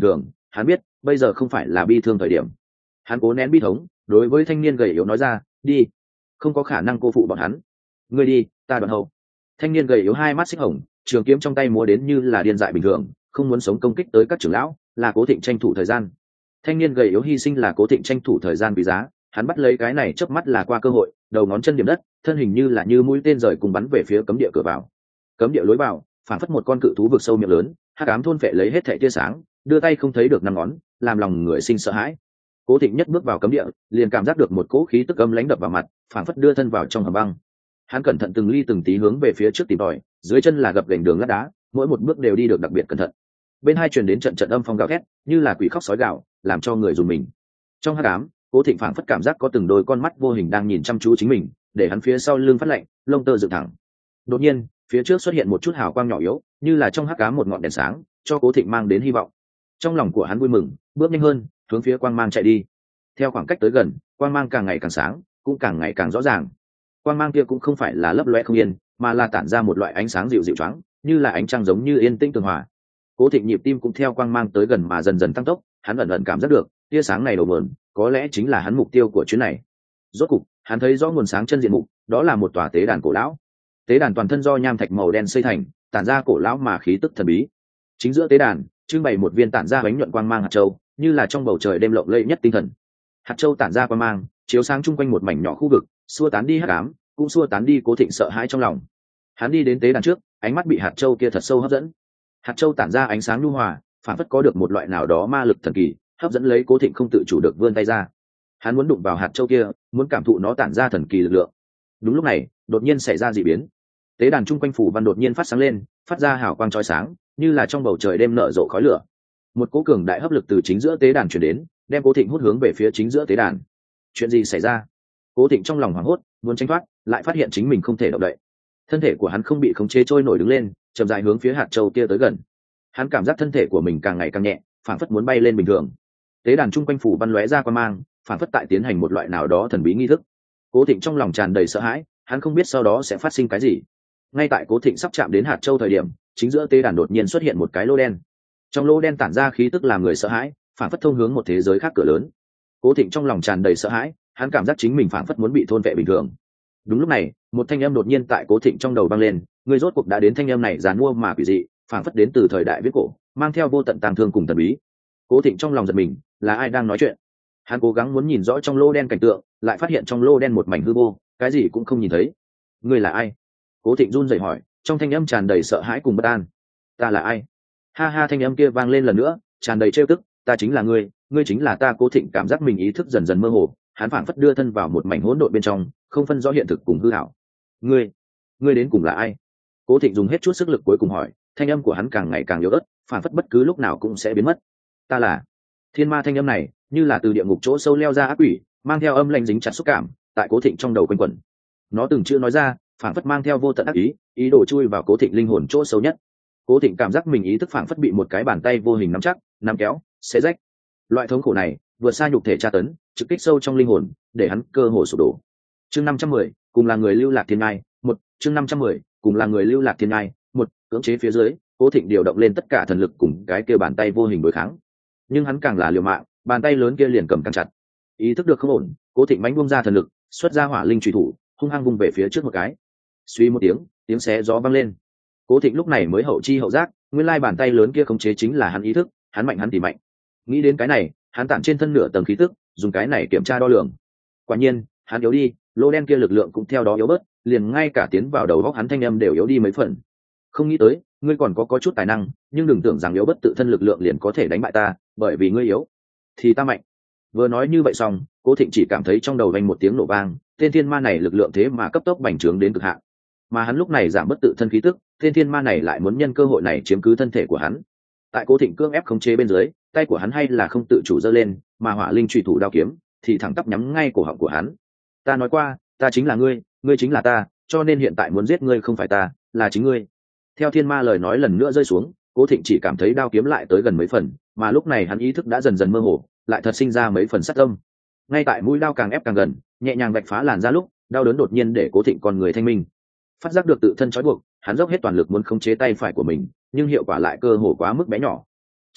hắn biết bây giờ không phải là bi thương thời điểm. Hắn cố nén bi thống, đối với thanh niên gầy yếu nói ra, đi, không có khả năng cô phụ bọn hắn, ngươi đi, ta đoạn hậu. Thanh niên gầy yếu hai mắt xích hồng, trường kiếm trong tay múa đến như là điên dại bình thường, không muốn sống công kích tới các trưởng lão, là Cố Thịnh tranh thủ thời gian. Thanh niên gầy yếu hy sinh là Cố Thịnh tranh thủ thời gian quý giá, hắn bắt lấy cái này chớp mắt là qua cơ hội, đầu ngón chân điểm đất, thân hình như là như mũi tên rời cùng bắn về phía cấm địa cửa vào. Cấm địa lối vào, phản phất một con cự thú vực sâu miệng lớn, hắc ám thôn phệ lấy hết thảy tia sáng, đưa tay không thấy được năm ngón, làm lòng người sinh sợ hãi. Cố Thịnh nhất bước vào cấm địa, liền cảm giác được một cỗ khí tức âm lãnh đập vào mặt, phản phất đưa thân vào trong hầm băng. Hắn cẩn thận từng ly từng tí hướng về phía trước tìm tòi, dưới chân là gập ghềnh đường lát đá, mỗi một bước đều đi được đặc biệt cẩn thận. Bên hai truyền đến trận trận âm phong gào thét, như là quỷ khóc sói gào, làm cho người rùng mình. Trong hắc ám, Cố Thịnh phảng phất cảm giác có từng đôi con mắt vô hình đang nhìn chăm chú chính mình, để hắn phía sau lưng phát lạnh, lông tơ dựng thẳng. Đột nhiên, phía trước xuất hiện một chút hào quang nhỏ yếu, như là trong hắc ám một ngọn đèn sáng, cho Cố Thịnh mang đến hy vọng. Trong lòng của hắn vui mừng, bước nhanh hơn, hướng phía quang mang chạy đi. Theo khoảng cách tới gần, quang mang càng ngày càng sáng, cũng càng ngày càng rõ ràng. Quang mang kia cũng không phải là lấp lóe không yên, mà là tản ra một loại ánh sáng dịu dịu choáng, như là ánh trăng giống như yên tĩnh tường hòa. Cố Thịnh nhịp tim cũng theo quang mang tới gần mà dần dần tăng tốc, hắn ẩn ẩn cảm giác được, tia sáng này đầu nguồn, có lẽ chính là hắn mục tiêu của chuyến này. Rốt cục, hắn thấy rõ nguồn sáng chân diện mục, đó là một tòa tế đàn cổ lão. Tế đàn toàn thân do nham thạch màu đen xây thành, tản ra cổ lão mà khí tức thần bí. Chính giữa tế đàn, trưng bày một viên tản ra bánh nhuận quang mang hạt châu, như là trong bầu trời đêm lộng lẫy nhất tinh thần. Hạt châu tản ra quang mang, chiếu sáng chung quanh một mảnh nhỏ khu vực, xua tán đi hắc ám, cũng xua tán đi Cố Thịnh sợ hãi trong lòng. Hắn đi đến tế đàn trước, ánh mắt bị hạt châu kia thật sâu hấp dẫn. Hạt châu tản ra ánh sáng nhu hòa, phản phất có được một loại nào đó ma lực thần kỳ, hấp dẫn lấy Cố Thịnh không tự chủ được vươn tay ra. Hắn muốn đụng vào hạt châu kia, muốn cảm thụ nó tản ra thần kỳ lực lượng. Đúng lúc này, đột nhiên xảy ra dị biến. Tế đàn chung quanh phủ văn đột nhiên phát sáng lên, phát ra hào quang chói sáng, như là trong bầu trời đêm nở rộ khói lửa. Một cỗ cường đại hấp lực từ chính giữa tế đàn truyền đến, đem Cố Thịnh hút hướng về phía chính giữa tế đàn. Chuyện gì xảy ra? Cố Thịnh trong lòng hoảng hốt, muốn tránh thoát, lại phát hiện chính mình không thể động đậy. Thân thể của hắn không bị khống chế trôi nổi đứng lên, chậm rãi hướng phía hạt châu kia tới gần. Hắn cảm giác thân thể của mình càng ngày càng nhẹ, phảng phất muốn bay lên bình thường. Tế đàn chung quanh phủ văn lóe ra quang mang, phảng phất tại tiến hành một loại nào đó thần bí nghi thức. Cố Thịnh trong lòng tràn đầy sợ hãi, hắn không biết sau đó sẽ phát sinh cái gì. Ngay tại Cố Thịnh sắp chạm đến hạt châu thời điểm, chính giữa tế đàn đột nhiên xuất hiện một cái lỗ đen. Trong lỗ đen tản ra khí tức làm người sợ hãi, phảng phất thông hướng một thế giới khác cửa lớn. Cố Thịnh trong lòng tràn đầy sợ hãi, hắn cảm giác chính mình phảng phất muốn bị thôn vệ bình thường. Đúng lúc này, một thanh âm đột nhiên tại Cố Thịnh trong đầu vang lên, người rốt cuộc đã đến. Thanh âm này giàn mua mà quỷ dị, phảng phất đến từ thời đại viễn cổ, mang theo vô tận tàng thương cùng thần bí. Cố Thịnh trong lòng giật mình, là ai đang nói chuyện? Hắn cố gắng muốn nhìn rõ trong lô đen cảnh tượng, lại phát hiện trong lô đen một mảnh hư vô, cái gì cũng không nhìn thấy. Ngươi là ai? Cố Thịnh run rẩy hỏi, trong thanh âm tràn đầy sợ hãi cùng bất an. Ta là ai? Ha ha, thanh âm kia vang lên lần nữa, tràn đầy trêu tức, ta chính là ngươi, ngươi chính là ta. Cố Thịnh cảm giác mình ý thức dần dần mơ hồ, hắn phảng phất đưa thân vào một mảnh hỗn độn bên trong, không phân rõ hiện thực cùng hư ảo. Ngươi, ngươi đến cùng là ai? Cố Thịnh dùng hết chút sức lực cuối cùng hỏi, thanh âm của hắn càng ngày càng yếu ớt, phảng phất bất cứ lúc nào cũng sẽ biến mất. Ta là Thiên Ma. Thanh âm này như là từ địa ngục chỗ sâu leo ra ác quỷ, mang theo âm lạnh dính chặt xúc cảm, tại Cố Thịnh trong đầu quanh quẩn. Nó từng chữ nói ra, phảng phất mang theo vô tận ác ý, ý đồ chui vào Cố Thịnh linh hồn chỗ sâu nhất. Cố Thịnh cảm giác mình ý thức phảng phất bị một cái bàn tay vô hình nắm chắc, nắm kéo, xé rách. Loại thống khổ này vượt xa nhục thể tra tấn, trực kích sâu trong linh hồn, để hắn cơ hồ sụp đổ. Chương năm trăm mười, cùng là người lưu lạc thiên ngai, một, chương năm trăm mười, cùng là người lưu lạc thiên ngai, một, cưỡng chế phía dưới, Cố Thịnh điều động lên tất cả thần lực cùng cái kia bàn tay vô hình đối kháng. Nhưng hắn càng là liều mạng, bàn tay lớn kia liền cầm càng chặt. Ý thức được không ổn, Cố Thịnh mãnh buông ra thần lực, xuất ra hỏa linh chủy thủ, hung hăng vung về phía trước một cái. Suy một tiếng, tiếng xé gió vang lên. Cố Thịnh lúc này mới hậu chi hậu giác, nguyên lai bàn tay lớn kia khống chế chính là hắn ý thức, hắn mạnh hắn thì mạnh. Nghĩ đến cái này, hắn tản trên thân nửa tầng khí tức, dùng cái này kiểm tra đo lường. Quả nhiên, hắn yếu đi, lô đen kia lực lượng cũng theo đó yếu bớt, liền ngay cả tiến vào đầu góc hắn thanh âm đều yếu đi mấy phần. Không nghĩ tới, ngươi còn có có chút tài năng, nhưng đừng tưởng rằng yếu bất tự thân lực lượng liền có thể đánh bại ta, bởi vì ngươi yếu thì ta mạnh. Vừa nói như vậy xong, Cố Thịnh chỉ cảm thấy trong đầu vang một tiếng nổ vang, tên thiên ma này lực lượng thế mà cấp tốc bành trướng đến cực hạn. Mà hắn lúc này giảm bất tự thân khí tức, tên thiên ma này lại muốn nhân cơ hội này chiếm cứ thân thể của hắn. Tại Cố Thịnh cương ép khống chế bên dưới, tay của hắn hay là không tự chủ giơ lên, mà hỏa linh chủy thủ đao kiếm thì thẳng tắp nhắm ngay cổ họng của hắn. Ta nói qua, ta chính là ngươi, ngươi chính là ta, cho nên hiện tại muốn giết ngươi không phải ta, là chính ngươi. Theo thiên ma lời nói lần nữa rơi xuống, Cố Thịnh chỉ cảm thấy đao kiếm lại tới gần mấy phần, mà lúc này hắn ý thức đã dần dần mơ hồ, lại thật sinh ra mấy phần sát tâm. Ngay tại mũi đao càng ép càng gần, nhẹ nhàng vạch phá làn da lúc, đau đớn đột nhiên để Cố Thịnh con người thanh minh. Phát giác được tự thân trói buộc, hắn dốc hết toàn lực muốn khống chế tay phải của mình, nhưng hiệu quả lại cơ hồ quá mức bé nhỏ.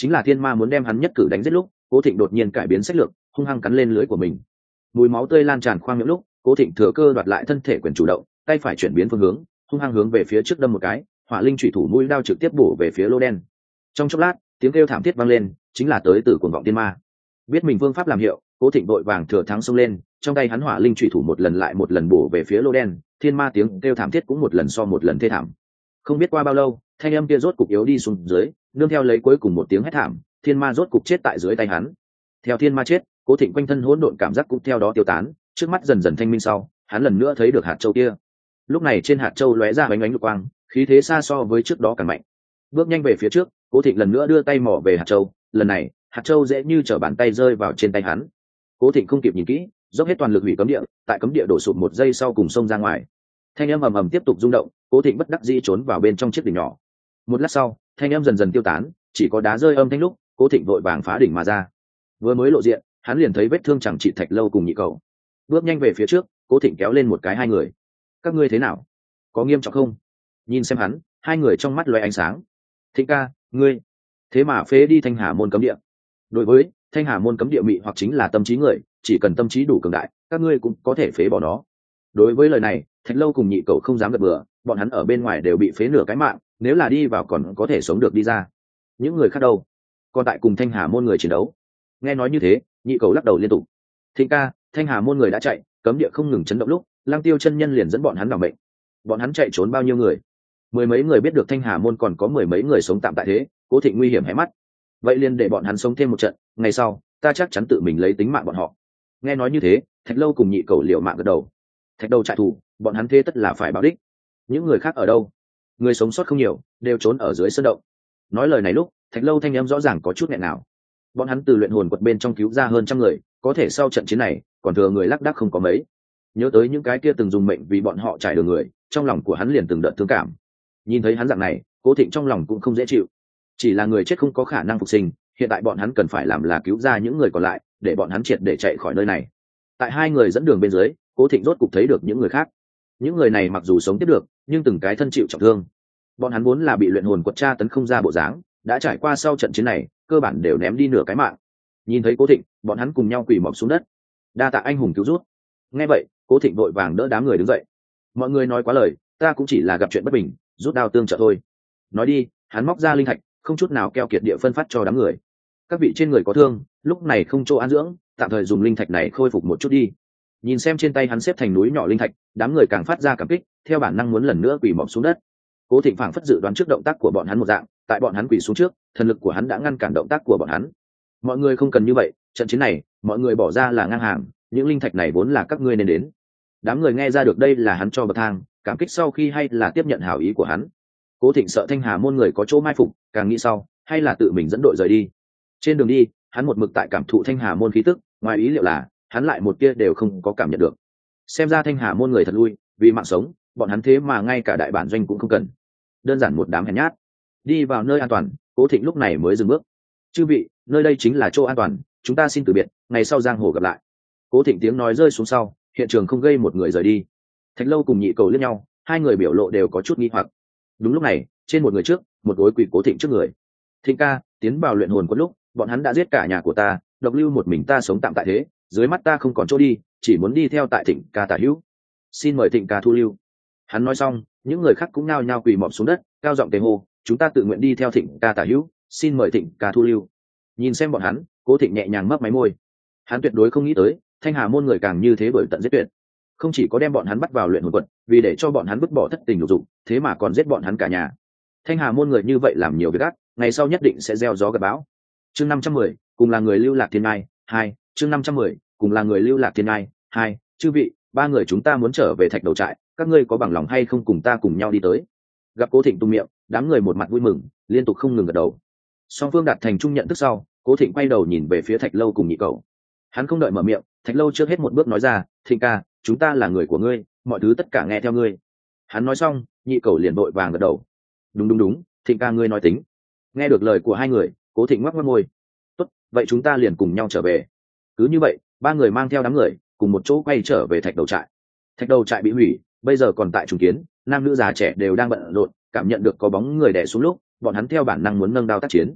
chính là thiên ma muốn đem hắn nhất cử đánh giết lúc, Cố Thịnh đột nhiên cải biến sách lược, hung hăng cắn lên lưới của mình. Mùi máu tươi lan tràn khoang miệng lúc, Cố Thịnh thừa cơ đoạt lại thân thể quyền chủ động, tay phải chuyển biến phương hướng, hung hăng hướng về phía trước đâm một cái, hỏa linh chủy thủ mũi đao trực tiếp bổ về phía lô đen. Trong chốc lát, tiếng kêu thảm thiết vang lên, chính là tới từ cuồng vọng thiên ma. Biết mình phương pháp làm hiệu, Cố Thịnh vội vàng thừa thắng xông lên, trong tay hắn hỏa linh chủy thủ một lần lại một lần bổ về phía lô đen, thiên ma tiếng kêu thảm thiết cũng một lần so một lần thê thảm. Không biết qua bao lâu, thanh âm kia rốt cục yếu đi xuống dưới, nương theo lấy cuối cùng một tiếng hét thảm, thiên ma rốt cục chết tại dưới tay hắn. Theo thiên ma chết, Cố Thịnh quanh thân hỗn độn cảm giác cũng theo đó tiêu tán, trước mắt dần dần thanh minh sau, hắn lần nữa thấy được hạt châu kia. Lúc này trên hạt châu lóe ra ánh ánh lục quang, khí thế xa so với trước đó càng mạnh. Bước nhanh về phía trước, Cố Thịnh lần nữa đưa tay mò về hạt châu, lần này, hạt châu dễ như trở bàn tay rơi vào trên tay hắn. Cố Thịnh không kịp nhìn kỹ, dốc hết toàn lực hủy cấm địa, tại cấm địa đổ sụp một giây sau cùng xông ra ngoài. Thanh âm ầm ầm tiếp tục rung động, Cố Thịnh bất đắc dĩ trốn vào bên trong chiếc đỉnh nhỏ. Một lát sau, thanh âm dần dần tiêu tán, chỉ có đá rơi âm thanh lúc, Cố Thịnh vội vàng phá đỉnh mà ra. Vừa mới lộ diện, hắn liền thấy vết thương chẳng trị Thạch Lâu cùng Nhị Cầu. Bước nhanh về phía trước, Cố Thịnh kéo lên một cái hai người. Các ngươi thế nào? Có nghiêm trọng không? Nhìn xem hắn, hai người trong mắt lóe ánh sáng. Thịnh ca, ngươi thế mà phế đi Thanh Hà môn cấm địa. Đối với Thanh Hà môn cấm địa mị hoặc chính là tâm trí người, chỉ cần tâm trí đủ cường đại, các ngươi cũng có thể phế bỏ nó. Đối với lời này, Thạch Lâu cùng Nhị Cầu không dám gật bừa, bọn hắn ở bên ngoài đều bị phế nửa cái mạng, nếu là đi vào còn có thể sống được đi ra. Những người khác đâu? Còn tại cùng Thanh Hà môn người chiến đấu. Nghe nói như thế, Nhị Cầu lắc đầu liên tục. Thịnh ca, Thanh Hà môn người đã chạy, cấm địa không ngừng chấn động lúc, Lang Tiêu chân nhân liền dẫn bọn hắn đảm mệnh. Bọn hắn chạy trốn bao nhiêu người? Mười mấy người biết được Thanh Hà môn còn có mười mấy người sống tạm tại thế, Cố Thịnh nguy hiểm hé mắt. Vậy liền để bọn hắn sống thêm một trận, ngày sau, ta chắc chắn tự mình lấy tính mạng bọn họ. Nghe nói như thế, Thạch Lâu cùng Nhị Cầu liều mạng gật đầu. Thạch Đầu trại thủ, bọn hắn thế tất là phải báo đích. Những người khác ở đâu? Người sống sót không nhiều, đều trốn ở dưới sơn động. Nói lời này lúc, Thạch Lâu thanh âm rõ ràng có chút nghẹn nào. Bọn hắn từ luyện hồn quật bên trong cứu ra hơn trăm người, có thể sau trận chiến này, còn thừa người lác đác không có mấy. Nhớ tới những cái kia từng dùng mệnh vì bọn họ trải đường người, trong lòng của hắn liền từng đợt thương cảm. Nhìn thấy hắn dạng này, Cố Thịnh trong lòng cũng không dễ chịu. Chỉ là người chết không có khả năng phục sinh, hiện tại bọn hắn cần phải làm là cứu ra những người còn lại, để bọn hắn triệt để chạy khỏi nơi này. Tại hai người dẫn đường bên dưới, Cố Thịnh rốt cục thấy được những người khác. Những người này mặc dù sống tiếp được, nhưng từng cái thân chịu trọng thương. Bọn hắn vốn là bị luyện hồn quật tra tấn không ra bộ dáng, đã trải qua sau trận chiến này, cơ bản đều ném đi nửa cái mạng. Nhìn thấy Cố Thịnh, bọn hắn cùng nhau quỳ mọp xuống đất. Đa tạ anh hùng cứu rút. Nghe vậy, Cố Thịnh vội vàng đỡ đám người đứng dậy. Mọi người nói quá lời, ta cũng chỉ là gặp chuyện bất bình, rút đao tương trợ thôi. Nói đi, hắn móc ra linh thạch, không chút nào keo kiệt địa phân phát cho đám người. Các vị trên người có thương, lúc này không chỗ an dưỡng, tạm thời dùng linh thạch này khôi phục một chút đi. Nhìn xem trên tay hắn xếp thành núi nhỏ linh thạch, đám người càng phát ra cảm kích, theo bản năng muốn lần nữa quỳ mọp xuống đất. Cố Thịnh phảng phất dự đoán trước động tác của bọn hắn một dạng, tại bọn hắn quỳ xuống trước, thần lực của hắn đã ngăn cản động tác của bọn hắn. Mọi người không cần như vậy, trận chiến này, mọi người bỏ ra là ngang hàng, những linh thạch này vốn là các ngươi nên đến. Đám người nghe ra được đây là hắn cho bậc thang, cảm kích sau khi hay là tiếp nhận hảo ý của hắn. Cố Thịnh sợ Thanh Hà môn người có chỗ mai phục, càng nghĩ sau, hay là tự mình dẫn đội rời đi. Trên đường đi, hắn một mực tại cảm thụ Thanh Hà môn khí tức, ngoài ý liệu là, hắn lại một kia đều không có cảm nhận được. Xem ra Thanh Hà môn người thật lui, vì mạng sống, bọn hắn thế mà ngay cả đại bản doanh cũng không cần. Đơn giản một đám hèn nhát. Đi vào nơi an toàn, Cố Thịnh lúc này mới dừng bước. Chư vị, nơi đây chính là chỗ an toàn, chúng ta xin từ biệt, ngày sau giang hồ gặp lại. Cố Thịnh tiếng nói rơi xuống sau, hiện trường không gây một người rời đi. Thạch Lâu cùng Nhị Cầu liếc nhau, hai người biểu lộ đều có chút nghi hoặc. Đúng lúc này, trên một người trước, một gối quỳ Cố Thịnh trước người. Thịnh ca, tiến vào luyện hồn quật lúc, bọn hắn đã giết cả nhà của ta, độc lưu một mình ta sống tạm tại thế, dưới mắt ta không còn chỗ đi, chỉ muốn đi theo tại Thịnh ca tả hữu. Xin mời Thịnh ca thu lưu. Hắn nói xong, những người khác cũng nao nhao quỳ mọp xuống đất, cao giọng tề hô, chúng ta tự nguyện đi theo Thịnh ca tả hữu, xin mời Thịnh ca thu lưu. Nhìn xem bọn hắn, Cố Thịnh nhẹ nhàng mấp máy môi. Hắn tuyệt đối không nghĩ tới, Thanh Hà môn người càng như thế bởi tận giết tuyệt. Không chỉ có đem bọn hắn bắt vào luyện hồn quật, vì để cho bọn hắn vứt bỏ thất tình lục dục, thế mà còn giết bọn hắn cả nhà. Thanh Hà môn người như vậy làm nhiều việc ác, ngày sau nhất định sẽ gieo gió gặt bão. Chương năm trăm mười, cùng là người lưu lạc thiên ngai, hai, chương năm trăm mười, cùng là người lưu lạc thiên ngai, hai, chư vị, ba người chúng ta muốn trở về Thạch Đầu trại, các ngươi có bằng lòng hay không cùng ta cùng nhau đi tới? Gặp Cố Thịnh tung miệng, đám người một mặt vui mừng, liên tục không ngừng gật đầu. Song phương đạt thành chung nhận thức sau, Cố Thịnh quay đầu nhìn về phía Thạch Lâu cùng Nhị Cầu. Hắn không đợi mở miệng, Thạch Lâu trước hết một bước nói ra, Thịnh ca, chúng ta là người của ngươi, mọi thứ tất cả nghe theo ngươi. Hắn nói xong, Nhị Cầu liền vội vàng gật đầu. Đúng đúng đúng, Thịnh ca ngươi nói tính. Nghe được lời của hai người, Cố Thịnh ngoắc ngoắc môi. Tốt, vậy chúng ta liền cùng nhau trở về. Cứ như vậy, ba người mang theo đám người, cùng một chỗ quay trở về Thạch Đầu trại. Thạch Đầu trại bị hủy, bây giờ còn tại trùng kiến, nam nữ già trẻ đều đang bận rộn, cảm nhận được có bóng người đè xuống lúc, bọn hắn theo bản năng muốn nâng đao tác chiến.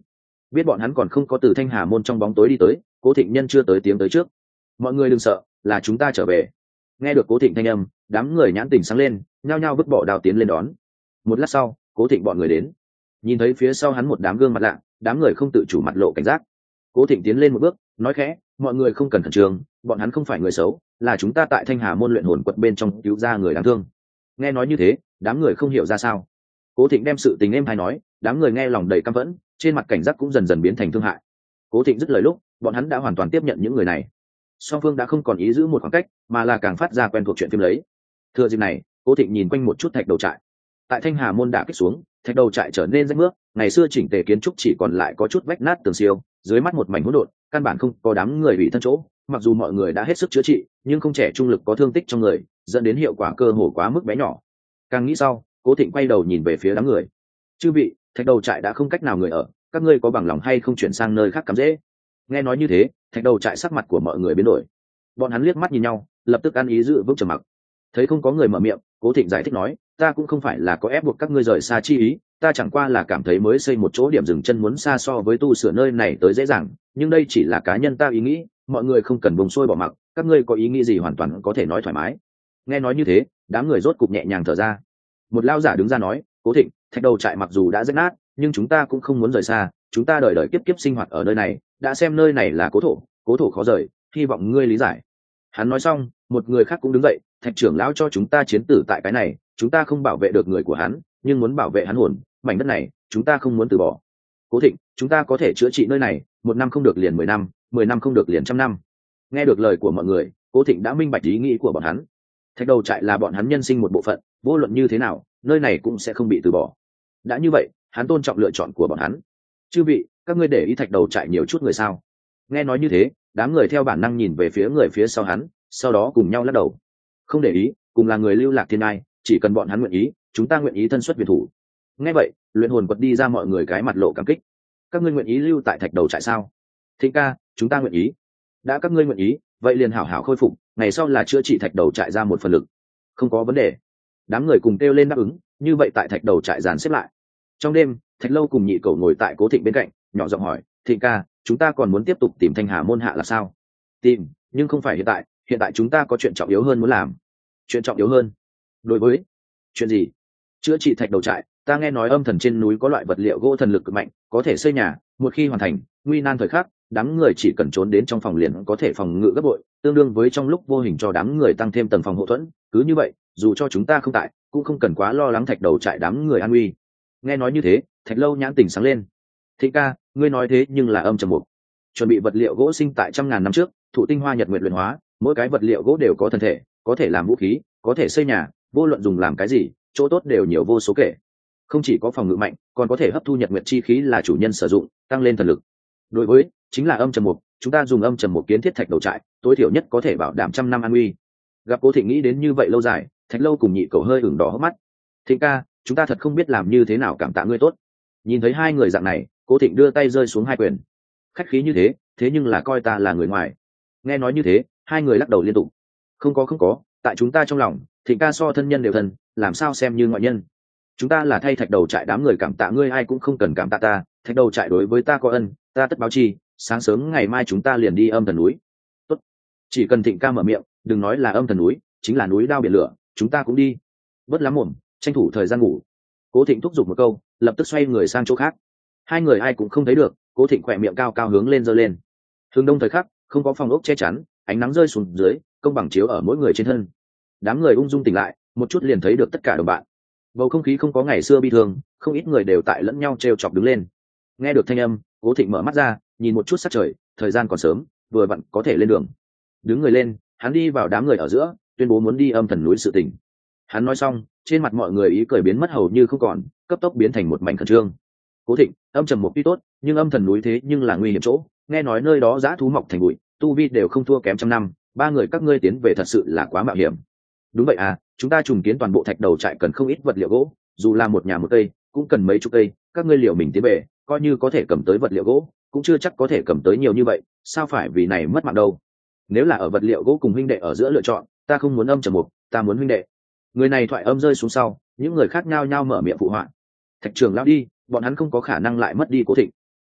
Biết bọn hắn còn không có từ thanh hà môn trong bóng tối đi tới, Cố Thịnh nhân chưa tới tiếng tới trước. Mọi người đừng sợ, là chúng ta trở về. Nghe được Cố Thịnh thanh âm, đám người nhãn tình sáng lên, nhao nhao vứt bỏ đao tiến lên đón. Một lát sau, Cố Thịnh bọn người đến, nhìn thấy phía sau hắn một đám gương mặt lạ, đám người không tự chủ mặt lộ cảnh giác. Cố Thịnh tiến lên một bước, nói khẽ, mọi người không cần khẩn trương, bọn hắn không phải người xấu, là chúng ta tại thanh hà môn luyện hồn quật bên trong cứu ra người đáng thương. Nghe nói như thế, đám người không hiểu ra sao. Cố Thịnh đem sự tình êm hay nói, đám người nghe lòng đầy căm phẫn, trên mặt cảnh giác cũng dần dần biến thành thương hại. Cố Thịnh dứt lời lúc, bọn hắn đã hoàn toàn tiếp nhận những người này. Song phương đã không còn ý giữ một khoảng cách, mà là càng phát ra quen thuộc chuyện phim lấy. Thừa dịp này, Cố Thịnh nhìn quanh một chút thạch đầu trại. Tại thanh hà môn đã kích xuống, thạch đầu trại trở nên rách mướp, ngày xưa chỉnh tề kiến trúc chỉ còn lại có chút vách nát tường siêu, dưới mắt một mảnh hỗn độn, căn bản không có đám người bị thân chỗ. Mặc dù mọi người đã hết sức chữa trị, nhưng không trẻ trung lực có thương tích trong người, dẫn đến hiệu quả cơ hồ quá mức bé nhỏ. Càng nghĩ sau, Cố Thịnh quay đầu nhìn về phía đám người. Chư vị, thạch đầu trại đã không cách nào người ở, các ngươi có bằng lòng hay không chuyển sang nơi khác cắm rễ? Nghe nói như thế, thạch đầu trại sắc mặt của mọi người biến đổi. Bọn hắn liếc mắt nhìn nhau, lập tức ăn ý giữ vững trầm mặc. Thấy không có người mở miệng, Cố Thịnh giải thích nói, ta cũng không phải là có ép buộc các ngươi rời xa chi ý, ta chẳng qua là cảm thấy mới xây một chỗ điểm dừng chân muốn xa so với tu sửa nơi này tới dễ dàng, nhưng đây chỉ là cá nhân ta ý nghĩ, mọi người không cần bùng sôi bỏ mặc, các ngươi có ý nghĩ gì hoàn toàn có thể nói thoải mái. Nghe nói như thế, đám người rốt cục nhẹ nhàng thở ra. Một lao giả đứng ra nói, Cố Thịnh, thạch đầu trại mặc dù đã rách nát, nhưng chúng ta cũng không muốn rời xa, chúng ta đời đời kiếp kiếp sinh hoạt ở nơi này, đã xem nơi này là cố thổ, cố thổ khó rời, hy vọng ngươi lý giải. Hắn nói xong, một người khác cũng đứng dậy, thạch trưởng lão cho chúng ta chiến tử tại cái này, chúng ta không bảo vệ được người của hắn, nhưng muốn bảo vệ hắn hồn, mảnh đất này, chúng ta không muốn từ bỏ. Cố Thịnh, chúng ta có thể chữa trị nơi này, một năm không được liền mười năm, mười năm không được liền trăm năm. Nghe được lời của mọi người, Cố Thịnh đã minh bạch ý nghĩ của bọn hắn. Thạch đầu trại là bọn hắn nhân sinh một bộ phận, vô luận như thế nào, nơi này cũng sẽ không bị từ bỏ. Đã như vậy, hắn tôn trọng lựa chọn của bọn hắn. Chư vị, các ngươi để ý thạch đầu trại nhiều chút người sao? Nghe nói như thế, đám người theo bản năng nhìn về phía người phía sau hắn, sau đó cùng nhau lắc đầu. Không để ý, cùng là người lưu lạc thiên ai, chỉ cần bọn hắn nguyện ý, chúng ta nguyện ý thân xuất viện thủ. Nghe vậy, luyện hồn quật đi ra mọi người cái mặt lộ cảm kích. Các ngươi nguyện ý lưu tại thạch đầu trại sao? Thịnh ca, chúng ta nguyện ý. Đã các ngươi nguyện ý, vậy liền hảo hảo khôi phục, ngày sau là chữa trị thạch đầu trại ra một phần lực. Không có vấn đề. Đám người cùng kêu lên đáp ứng, như vậy tại thạch đầu trại dàn xếp lại. Trong đêm, Thạch Lâu cùng Nhị Cẩu ngồi tại Cố Thịnh bên cạnh, nhỏ giọng hỏi, Thịnh ca, chúng ta còn muốn tiếp tục tìm thanh hà môn hạ là sao? Tìm, nhưng không phải hiện tại, hiện tại chúng ta có chuyện trọng yếu hơn muốn làm. Chuyện trọng yếu hơn? Đối với chuyện gì? Chữa trị thạch đầu trại, ta nghe nói âm thần trên núi có loại vật liệu gỗ thần lực cực mạnh, có thể xây nhà, một khi hoàn thành, nguy nan thời khắc, đám người chỉ cần trốn đến trong phòng liền có thể phòng ngự gấp bội, tương đương với trong lúc vô hình cho đám người tăng thêm tầng phòng hộ thuẫn, cứ như vậy, dù cho chúng ta không tại, cũng không cần quá lo lắng thạch đầu trại đám người an nguy. Nghe nói như thế, Thạch Lâu nhãn tình sáng lên. Thịnh ca, ngươi nói thế nhưng là âm trầm mục. Chuẩn bị vật liệu gỗ sinh tại trăm ngàn năm trước, thụ tinh hoa nhật nguyệt luyện hóa, mỗi cái vật liệu gỗ đều có thân thể, có thể làm vũ khí, có thể xây nhà, vô luận dùng làm cái gì, chỗ tốt đều nhiều vô số kể. Không chỉ có phòng ngự mạnh, còn có thể hấp thu nhật nguyệt chi khí là chủ nhân sử dụng, tăng lên thần lực. Đối với chính là âm trầm mục, chúng ta dùng âm trầm mục kiến thiết thạch đầu trại, tối thiểu nhất có thể bảo đảm trăm năm an nguy. Gặp Cố Thịnh nghĩ đến như vậy lâu dài, Thạch Lâu cùng Nhị Cẩu hơi ửng đỏ hốc mắt. Thịnh ca, chúng ta thật không biết làm như thế nào cảm tạ ngươi tốt. Nhìn thấy hai người dạng này, Cố Thịnh đưa tay rơi xuống hai quyền. Khách khí như thế, thế nhưng là coi ta là người ngoài. Nghe nói như thế, hai người lắc đầu liên tục. Không có không có, tại chúng ta trong lòng, Thịnh ca so thân nhân đều thân, làm sao xem như ngoại nhân. Chúng ta là thay thạch đầu trại đám người cảm tạ ngươi, ai cũng không cần cảm tạ ta, thạch đầu trại đối với ta có ân, ta tất báo chi, sáng sớm ngày mai chúng ta liền đi âm thần núi. Tốt. Chỉ cần Thịnh ca mở miệng, đừng nói là âm thần núi, chính là núi đao biển lửa, chúng ta cũng đi. Bớt lắm mồm, tranh thủ thời gian ngủ. Cố Thịnh thúc giục một câu, lập tức xoay người sang chỗ khác. Hai người ai cũng không thấy được, Cố Thịnh khỏe miệng cao cao hướng lên giơ lên. Hướng đông thời khắc, không có phòng ốc che chắn, ánh nắng rơi xuống dưới, công bằng chiếu ở mỗi người trên thân. Đám người ung dung tỉnh lại, một chút liền thấy được tất cả đồng bạn. Bầu không khí không có ngày xưa bi thương, không ít người đều tại lẫn nhau trêu chọc đứng lên. Nghe được thanh âm, Cố Thịnh mở mắt ra, nhìn một chút sắc trời, thời gian còn sớm, vừa vặn có thể lên đường. Đứng người lên, hắn đi vào đám người ở giữa, tuyên bố muốn đi âm thần núi sự tình. Hắn nói xong, trên mặt mọi người ý cười biến mất hầu như không còn, cấp tốc biến thành một mảnh khẩn trương. Cố Thịnh, âm trầm một tuy tốt, nhưng âm thần núi thế nhưng là nguy hiểm chỗ, nghe nói nơi đó dã thú mọc thành bụi, tu vi đều không thua kém trăm năm, ba người các ngươi tiến về thật sự là quá mạo hiểm. Đúng vậy à, chúng ta trùng kiến toàn bộ thạch đầu trại cần không ít vật liệu gỗ, dù là một nhà một cây, cũng cần mấy chục cây, các ngươi liệu mình tiến về, coi như có thể cầm tới vật liệu gỗ, cũng chưa chắc có thể cầm tới nhiều như vậy, sao phải vì này mất mạng đâu. Nếu là ở vật liệu gỗ cùng huynh đệ ở giữa lựa chọn, ta không muốn âm trầm mục, ta muốn huynh đệ. Người này thoại âm rơi xuống sau, những người khác nhao nhao mở miệng phụ họa. Thạch trưởng lao đi, bọn hắn không có khả năng lại mất đi Cố Thịnh.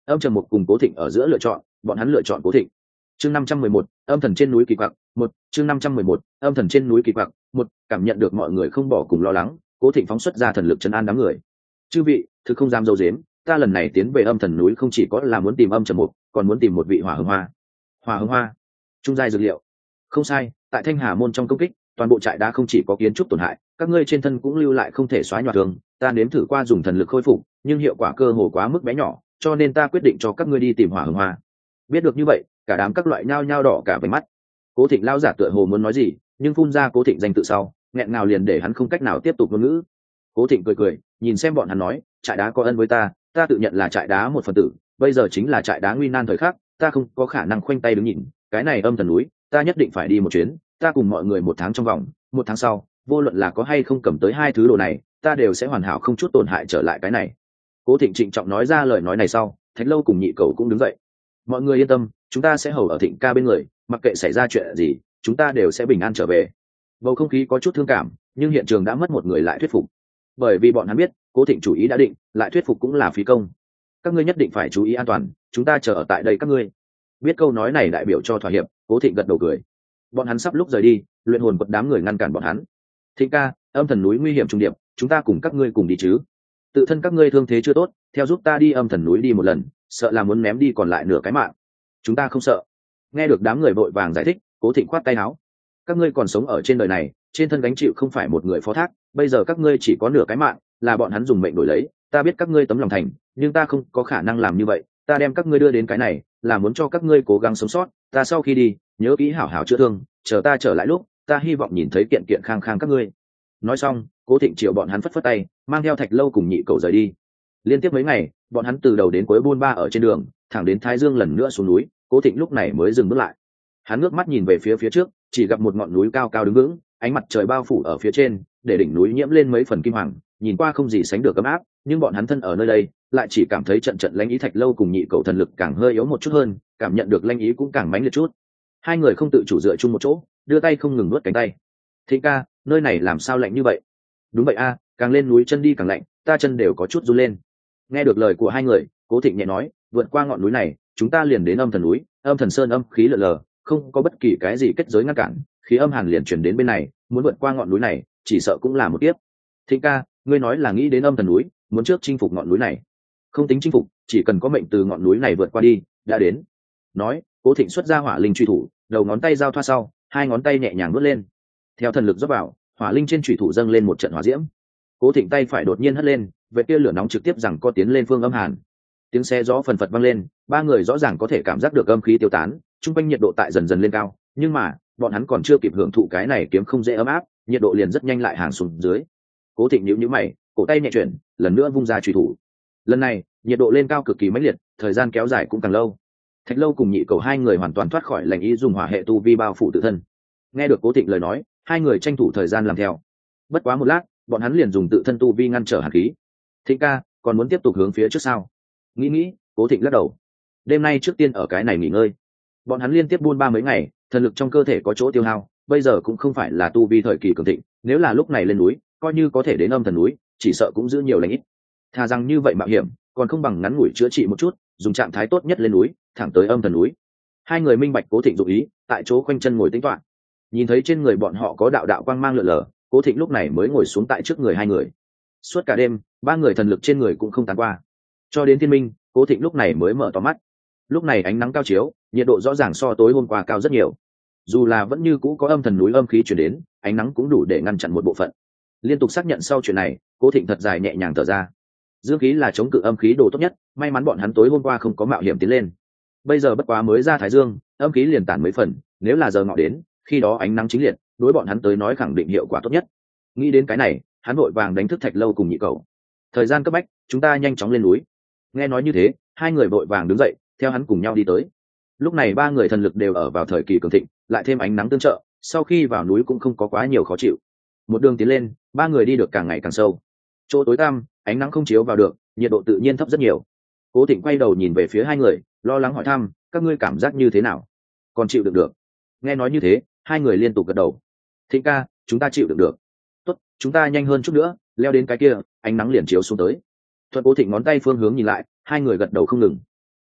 Âm Trầm Mục cùng Cố Thịnh ở giữa lựa chọn, bọn hắn lựa chọn Cố Thịnh. Chương năm trăm mười một, âm thần trên núi kỳ quặc, một, chương năm trăm mười một, âm thần trên núi kỳ quặc, một, cảm nhận được mọi người không bỏ cùng lo lắng, Cố Thịnh phóng xuất ra thần lực trấn an đám người. Chư vị, thực không dám dâu dếm, ta lần này tiến về âm thần núi không chỉ có là muốn tìm Âm Trầm Mục, còn muốn tìm một vị hỏa hương hoa. Hỏa hương hoa, trung giai dược liệu. Không sai, tại Thanh Hà môn trong công kích, toàn bộ trại đá không chỉ có kiến trúc tổn hại, các ngươi trên thân cũng lưu lại không thể xóa nhòa thường, ta nếm thử qua dùng thần lực khôi phục, nhưng hiệu quả cơ hồ quá mức bé nhỏ, cho nên ta quyết định cho các ngươi đi tìm hỏa hương hoa. Biết được như vậy, cả đám các loại nhao nhao đỏ cả váy mắt. Cố Thịnh lao giả tựa hồ muốn nói gì, nhưng phun ra Cố Thịnh danh tự sau, nghẹn ngào liền để hắn không cách nào tiếp tục ngôn ngữ. Cố Thịnh cười cười, nhìn xem bọn hắn nói, trại đá có ân với ta, ta tự nhận là trại đá một phần tử, bây giờ chính là trại đá nguy nan thời khắc, ta không có khả năng khoanh tay đứng nhìn, cái này âm thần núi, ta nhất định phải đi một chuyến, ta cùng mọi người một tháng trong vòng, một tháng sau, vô luận là có hay không cầm tới hai thứ đồ này, ta đều sẽ hoàn hảo không chút tổn hại trở lại cái này. Cố Thịnh trịnh trọng nói ra lời nói này sau, Thạch Lâu cùng Nhị Cẩu cũng đứng dậy. Mọi người yên tâm, chúng ta sẽ hầu ở Thịnh ca bên người, mặc kệ xảy ra chuyện gì, chúng ta đều sẽ bình an trở về. Bầu không khí có chút thương cảm, nhưng hiện trường đã mất một người lại thuyết phục. Bởi vì bọn hắn biết, Cố Thịnh chủ ý đã định, lại thuyết phục cũng là phí công. Các ngươi nhất định phải chú ý an toàn, chúng ta chờ ở tại đây các ngươi. Biết câu nói này đại biểu cho thỏa hiệp, Cố Thịnh gật đầu cười. Bọn hắn sắp lúc rời đi, luyện hồn quật đám người ngăn cản bọn hắn. Thịnh ca, âm thần núi nguy hiểm trùng điệp, chúng ta cùng các ngươi cùng đi chứ? Tự thân các ngươi thương thế chưa tốt, theo giúp ta đi âm thần núi đi một lần, sợ là muốn ném đi còn lại nửa cái mạng. Chúng ta không sợ. Nghe được đám người vội vàng giải thích, Cố Thịnh khoát tay áo. Các ngươi còn sống ở trên đời này, trên thân gánh chịu không phải một người phó thác, bây giờ các ngươi chỉ có nửa cái mạng, là bọn hắn dùng mệnh đổi lấy, ta biết các ngươi tấm lòng thành, nhưng ta không có khả năng làm như vậy, ta đem các ngươi đưa đến cái này, là muốn cho các ngươi cố gắng sống sót, ta sau khi đi, nhớ kỹ hảo hảo chữa thương, chờ ta trở lại lúc, ta hy vọng nhìn thấy kiện kiện khang khang các ngươi. Nói xong, Cố Thịnh triệu bọn hắn phất phất tay, mang theo Thạch Lâu cùng Nhị Cẩu rời đi. Liên tiếp mấy ngày, bọn hắn từ đầu đến cuối buôn ba ở trên đường, thẳng đến Thái Dương lần nữa xuống núi, Cố Thịnh lúc này mới dừng bước lại. Hắn ngước mắt nhìn về phía phía trước, chỉ gặp một ngọn núi cao cao đứng vững, ánh mặt trời bao phủ ở phía trên, để đỉnh núi nhiễm lên mấy phần kim hoàng, nhìn qua không gì sánh được ấm áp, nhưng bọn hắn thân ở nơi đây, lại chỉ cảm thấy trận trận lãnh ý. Thạch Lâu cùng Nhị Cẩu thần lực càng hơi yếu một chút hơn, cảm nhận được lãnh ý cũng càng mãnh liệt chút. Hai người không tự chủ dựa chung một chỗ, đưa tay không ngừng nuốt cánh tay. Thịnh ca, nơi này làm sao lạnh như vậy? Đúng vậy a, càng lên núi chân đi càng lạnh, ta chân đều có chút run lên. Nghe được lời của hai người, Cố Thịnh nhẹ nói, vượt qua ngọn núi này, chúng ta liền đến âm thần núi, âm thần sơn âm khí lờ lờ, không có bất kỳ cái gì kết giới ngăn cản, khí âm hàn liền chuyển đến bên này, muốn vượt qua ngọn núi này, chỉ sợ cũng là một kiếp. Thịnh ca, ngươi nói là nghĩ đến âm thần núi, muốn trước chinh phục ngọn núi này. Không tính chinh phục, chỉ cần có mệnh từ ngọn núi này vượt qua đi, đã đến. Nói, Cố Thịnh xuất ra hỏa linh truy thủ, đầu ngón tay giao thoa sau, hai ngón tay nhẹ nhàng vớt lên. Theo thần lực rót vào, hỏa linh trên truy thủ dâng lên một trận hỏa diễm. Cố Thịnh tay phải đột nhiên hất lên, vệt tia lửa nóng trực tiếp rằng co tiến lên phương âm hàn. Tiếng xe gió phần phật vang lên, ba người rõ ràng có thể cảm giác được âm khí tiêu tán, trung quanh nhiệt độ tại dần dần lên cao, nhưng mà bọn hắn còn chưa kịp hưởng thụ cái này kiếm không dễ ấm áp, nhiệt độ liền rất nhanh lại hàng xuống dưới. Cố Thịnh nhíu nhíu mày, cổ tay nhẹ chuyển, lần nữa vung ra truy thủ. Lần này nhiệt độ lên cao cực kỳ mãnh liệt, thời gian kéo dài cũng càng lâu. Thạch Lâu cùng Nhị Cẩu hai người hoàn toàn thoát khỏi lạnh ý dùng hỏa hệ tu vi bao phủ tự thân. Nghe được Cố Thịnh lời nói, hai người tranh thủ thời gian làm theo. Bất quá một lát, bọn hắn liền dùng tự thân tu vi ngăn trở hàn khí. Thịnh ca, còn muốn tiếp tục hướng phía trước sao? Nghĩ nghĩ, Cố Thịnh lắc đầu. Đêm nay trước tiên ở cái này nghỉ ngơi. Bọn hắn liên tiếp buôn ba mấy ngày, thần lực trong cơ thể có chỗ tiêu hao, bây giờ cũng không phải là tu vi thời kỳ cường thịnh, nếu là lúc này lên núi, coi như có thể đến âm thần núi, chỉ sợ cũng giữ nhiều lành ít. Thà rằng như vậy mạo hiểm, còn không bằng ngắn ngủi chữa trị một chút, dùng trạng thái tốt nhất lên núi, thẳng tới âm thần núi. Hai người minh bạch Cố Thịnh dụng ý, tại chỗ khoanh chân ngồi tính toán. Nhìn thấy trên người bọn họ có đạo đạo quang mang lượn lờ, Cố Thịnh lúc này mới ngồi xuống tại trước người hai người. Suốt cả đêm, ba người thần lực trên người cũng không tán qua. Cho đến thiên minh, Cố Thịnh lúc này mới mở to mắt. Lúc này ánh nắng cao chiếu, nhiệt độ rõ ràng so tối hôm qua cao rất nhiều. Dù là vẫn như cũ có âm thần núi âm khí truyền đến, ánh nắng cũng đủ để ngăn chặn một bộ phận. Liên tục xác nhận sau chuyện này, Cố Thịnh thật dài nhẹ nhàng thở ra. Dương khí là chống cự âm khí đồ tốt nhất, may mắn bọn hắn tối hôm qua không có mạo hiểm tiến lên. Bây giờ bất quá mới ra thái dương, âm khí liền tản mấy phần, nếu là giờ ngọ đến, khi đó ánh nắng chính liệt, đối bọn hắn tới nói khẳng định hiệu quả tốt nhất. Nghĩ đến cái này, hắn vội vàng đánh thức Thạch Lâu cùng Nhị Cẩu. Thời gian cấp bách, chúng ta nhanh chóng lên núi. Nghe nói như thế, hai người vội vàng đứng dậy, theo hắn cùng nhau đi tới. Lúc này ba người thần lực đều ở vào thời kỳ cường thịnh, lại thêm ánh nắng tương trợ, sau khi vào núi cũng không có quá nhiều khó chịu. Một đường tiến lên, ba người đi được càng ngày càng sâu. Chỗ tối tăm, ánh nắng không chiếu vào được, nhiệt độ tự nhiên thấp rất nhiều. Cố Thịnh quay đầu nhìn về phía hai người, lo lắng hỏi thăm, các ngươi cảm giác như thế nào? Còn chịu được được? Nghe nói như thế, hai người liên tục gật đầu. Thịnh ca, chúng ta chịu được được. Tốt, chúng ta nhanh hơn chút nữa, leo đến cái kia, ánh nắng liền chiếu xuống tới. Thuận Cố Thịnh ngón tay phương hướng nhìn lại, hai người gật đầu không ngừng.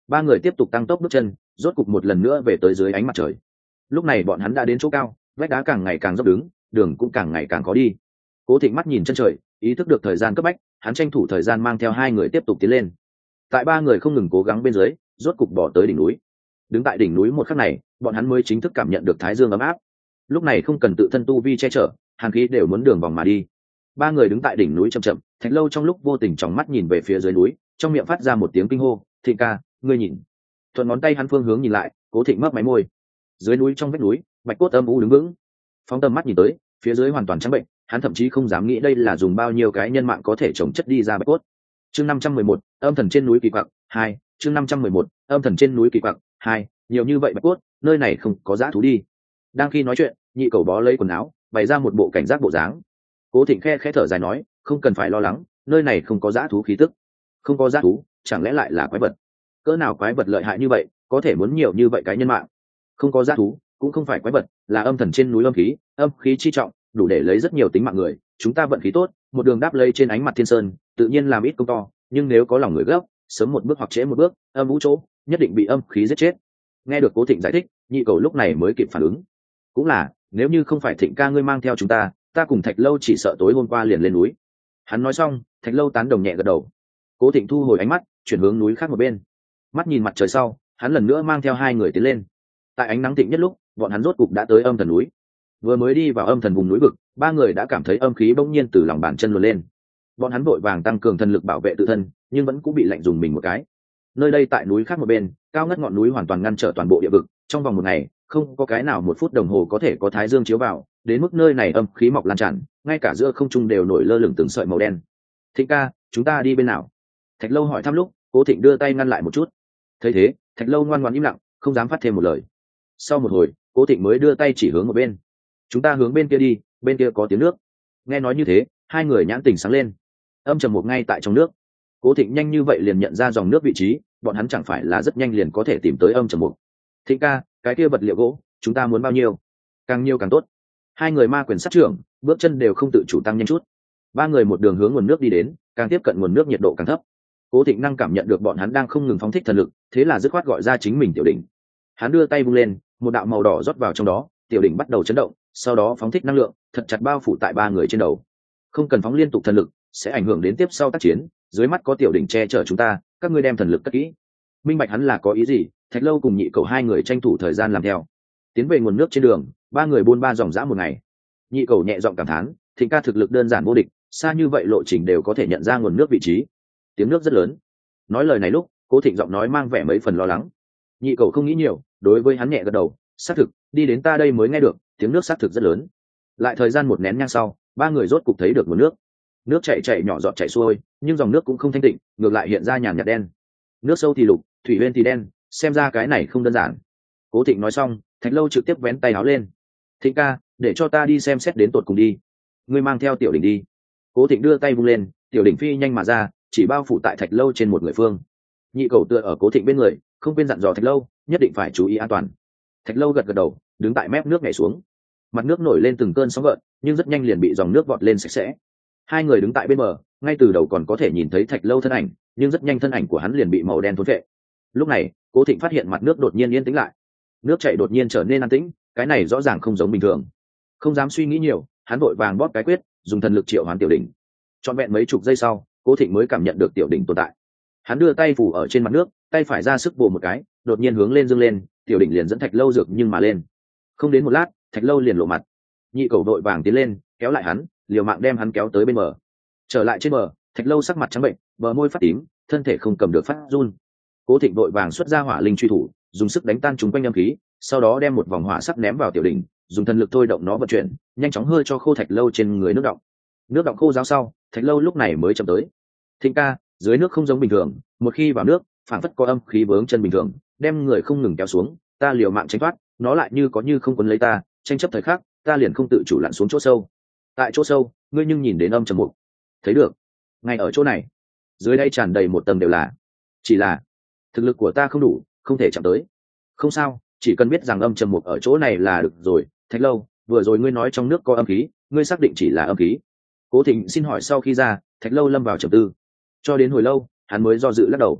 ba người tiếp tục tăng tốc bước chân, rốt cục một lần nữa về tới dưới ánh mặt trời. Lúc này bọn hắn đã đến chỗ cao, vách đá càng ngày càng dốc đứng, đường cũng càng ngày càng khó đi. Cố Thịnh mắt nhìn chân trời, ý thức được thời gian cấp bách, hắn tranh thủ thời gian mang theo hai người tiếp tục tiến lên. Tại ba người không ngừng cố gắng bên dưới, rốt cục bỏ tới đỉnh núi. Đứng tại đỉnh núi một khắc này, bọn hắn mới chính thức cảm nhận được thái dương ấm áp. Lúc này không cần tự thân tu vi che chở, hàn khí đều muốn đường vòng mà đi. Ba người đứng tại đỉnh núi chậm chậm, Thạch Lâu trong lúc vô tình tròng mắt nhìn về phía dưới núi, trong miệng phát ra một tiếng kinh hô, "Thịnh ca, ngươi nhìn." Thuận ngón tay hắn phương hướng nhìn lại, Cố Thịnh mấp máy môi. Dưới núi trong vách núi, bạch cốt âm u đứng vững. Phóng tầm mắt nhìn tới, phía dưới hoàn toàn trắng bệnh, hắn thậm chí không dám nghĩ đây là dùng bao nhiêu cái nhân mạng có thể trồng chất đi ra bạch cốt. Chương năm trăm mười một, âm thần trên núi kỳ quặc hai, chương năm trăm mười một, âm thần trên núi kỳ quặc hai, nhiều như vậy bạch cốt, nơi này không có dã thú đi. Đang khi nói chuyện, Nhị Cẩu bó lấy quần áo, bày ra một bộ cảnh giác bộ dáng. Cố Thịnh khe khẽ thở dài nói, không cần phải lo lắng, nơi này không có dã thú khí tức. Không có dã thú, chẳng lẽ lại là quái vật? Cỡ nào quái vật lợi hại như vậy, có thể muốn nhiều như vậy cái nhân mạng? Không có dã thú, cũng không phải quái vật, là âm thần trên núi âm khí, âm khí chi trọng, đủ để lấy rất nhiều tính mạng người. Chúng ta vận khí tốt, một đường đáp lấy trên ánh mặt thiên sơn, tự nhiên làm ít công to, nhưng nếu có lòng người gấp, sớm một bước hoặc trễ một bước, âm vũ chỗ nhất định bị âm khí giết chết. Nghe được Cố Thịnh giải thích, Nhị Cẩu lúc này mới kịp phản ứng. Cũng là, nếu như không phải Thịnh ca ngươi mang theo chúng ta, ta cùng Thạch Lâu chỉ sợ tối hôm qua liền lên núi. Hắn nói xong, Thạch Lâu tán đồng nhẹ gật đầu. Cố Thịnh thu hồi ánh mắt, chuyển hướng núi khác một bên. Mắt nhìn mặt trời sau, hắn lần nữa mang theo hai người tiến lên. Tại ánh nắng thịnh nhất lúc, bọn hắn rốt cục đã tới âm thần núi. Vừa mới đi vào âm thần vùng núi vực, ba người đã cảm thấy âm khí bỗng nhiên từ lòng bàn chân luồn lên. Bọn hắn vội vàng tăng cường thần lực bảo vệ tự thân, nhưng vẫn cũng bị lạnh dùng mình một cái. Nơi đây tại núi khác một bên, cao ngất ngọn núi hoàn toàn ngăn trở toàn bộ địa vực, trong vòng một ngày, không có cái nào một phút đồng hồ có thể có thái dương chiếu vào, đến mức nơi này âm khí mọc lan tràn, ngay cả giữa không trung đều nổi lơ lửng từng sợi màu đen. Thịnh ca, chúng ta đi bên nào? Thạch Lâu hỏi thăm lúc, Cố Thịnh đưa tay ngăn lại một chút. Thấy thế, Thạch Lâu ngoan ngoãn im lặng, không dám phát thêm một lời. Sau một hồi, Cố Thịnh mới đưa tay chỉ hướng một bên. Chúng ta hướng bên kia đi, bên kia có tiếng nước. Nghe nói như thế, hai người nhãn tình sáng lên. Âm trầm một ngay tại trong nước. Cố Thịnh nhanh như vậy liền nhận ra dòng nước vị trí, bọn hắn chẳng phải là rất nhanh liền có thể tìm tới âm trầm mục. Thịnh ca, cái kia vật liệu gỗ, chúng ta muốn bao nhiêu? Càng nhiều càng tốt. Hai người ma quyền sát trưởng, bước chân đều không tự chủ tăng nhanh chút. Ba người một đường hướng nguồn nước đi đến, càng tiếp cận nguồn nước nhiệt độ càng thấp. Cố Thịnh năng cảm nhận được bọn hắn đang không ngừng phóng thích thần lực, thế là dứt khoát gọi ra chính mình tiểu đỉnh. Hắn đưa tay vung lên, một đạo màu đỏ rót vào trong đó, tiểu đỉnh bắt đầu chấn động, sau đó phóng thích năng lượng, thật chặt bao phủ tại ba người trên đầu. Không cần phóng liên tục thần lực, sẽ ảnh hưởng đến tiếp sau tác chiến. Dưới mắt có tiểu đỉnh che chở chúng ta, các ngươi đem thần lực cất kỹ. Minh bạch hắn là có ý gì, Thạch Lâu cùng Nhị Cẩu hai người tranh thủ thời gian làm theo. Tiến về nguồn nước trên đường, ba người buôn ba dòng dã một ngày. Nhị Cẩu nhẹ giọng cảm thán, Thịnh ca thực lực đơn giản vô địch, xa như vậy lộ trình đều có thể nhận ra nguồn nước vị trí. Tiếng nước rất lớn. Nói lời này lúc, Cố Thịnh giọng nói mang vẻ mấy phần lo lắng. Nhị Cẩu không nghĩ nhiều, đối với hắn nhẹ gật đầu, xác thực, đi đến ta đây mới nghe được, tiếng nước xác thực rất lớn. Lại thời gian một nén nhang sau, ba người rốt cục thấy được nguồn nước. Nước chảy chảy nhỏ giọt chảy xuôi, nhưng dòng nước cũng không thanh tịnh, ngược lại hiện ra nhàn nhạt đen. Nước sâu thì lục, thủy uyên thì đen, xem ra cái này không đơn giản. Cố Thịnh nói xong, Thạch Lâu trực tiếp vén tay áo lên. Thịnh ca, để cho ta đi xem xét đến tột cùng đi. Ngươi mang theo tiểu đỉnh đi. Cố Thịnh đưa tay vung lên, tiểu đỉnh phi nhanh mà ra, chỉ bao phủ tại Thạch Lâu trên một người phương. Nhị Cẩu tựa ở Cố Thịnh bên người, không quên dặn dò Thạch Lâu, nhất định phải chú ý an toàn. Thạch Lâu gật gật đầu, đứng tại mép nước nhảy xuống. Mặt nước nổi lên từng cơn sóng gợn, nhưng rất nhanh liền bị dòng nước vọt lên sạch sẽ. Hai người đứng tại bên bờ, ngay từ đầu còn có thể nhìn thấy Thạch Lâu thân ảnh, nhưng rất nhanh thân ảnh của hắn liền bị màu đen thôn phệ. Lúc này, Cố Thịnh phát hiện mặt nước đột nhiên yên tĩnh lại. Nước chảy đột nhiên trở nên an tĩnh, cái này rõ ràng không giống bình thường. Không dám suy nghĩ nhiều, hắn vội vàng bóp cái quyết, dùng thần lực triệu hoán tiểu đỉnh. Trọn vẹn mấy chục giây sau, Cố Thịnh mới cảm nhận được tiểu đỉnh tồn tại. Hắn đưa tay phủ ở trên mặt nước, tay phải ra sức vồ một cái, đột nhiên hướng lên dương lên, tiểu đỉnh liền dẫn Thạch Lâu dược nhưng mà lên. Không đến một lát, Thạch Lâu liền lộ mặt. Nhị Cẩu vội vàng tiến lên, kéo lại hắn, liều mạng đem hắn kéo tới bên bờ. Trở lại trên bờ, Thạch Lâu sắc mặt trắng bệnh, bờ môi phát tím, thân thể không cầm được phát run. Cố Thịnh vội vàng xuất ra hỏa linh truy thủ, dùng sức đánh tan chúng quanh âm khí, sau đó đem một vòng hỏa sắc ném vào tiểu đỉnh, dùng thần lực thôi động nó vận chuyển, nhanh chóng hơi cho khô Thạch Lâu trên người nước động. Nước động khô ráo sau, Thạch Lâu lúc này mới chậm tới. Thịnh ca, dưới nước không giống bình thường, một khi vào nước, phản phất có âm khí vướng chân bình thường, đem người không ngừng kéo xuống, ta liều mạng tránh thoát, nó lại như có như không quấn lấy ta, tranh chấp thời khắc, ta liền không tự chủ lặn xuống chỗ sâu. Tại chỗ sâu, ngươi nhưng nhìn đến âm trầm mục. Thấy được. Ngay ở chỗ này, dưới đây tràn đầy một tầng đều là, chỉ là thực lực của ta không đủ, không thể chạm tới. Không sao, chỉ cần biết rằng âm trầm mục ở chỗ này là được rồi. Thạch Lâu, vừa rồi ngươi nói trong nước có âm khí, ngươi xác định chỉ là âm khí? Cố Thịnh xin hỏi sau khi ra, Thạch Lâu lâm vào trầm tư. Cho đến hồi lâu, hắn mới do dự lắc đầu.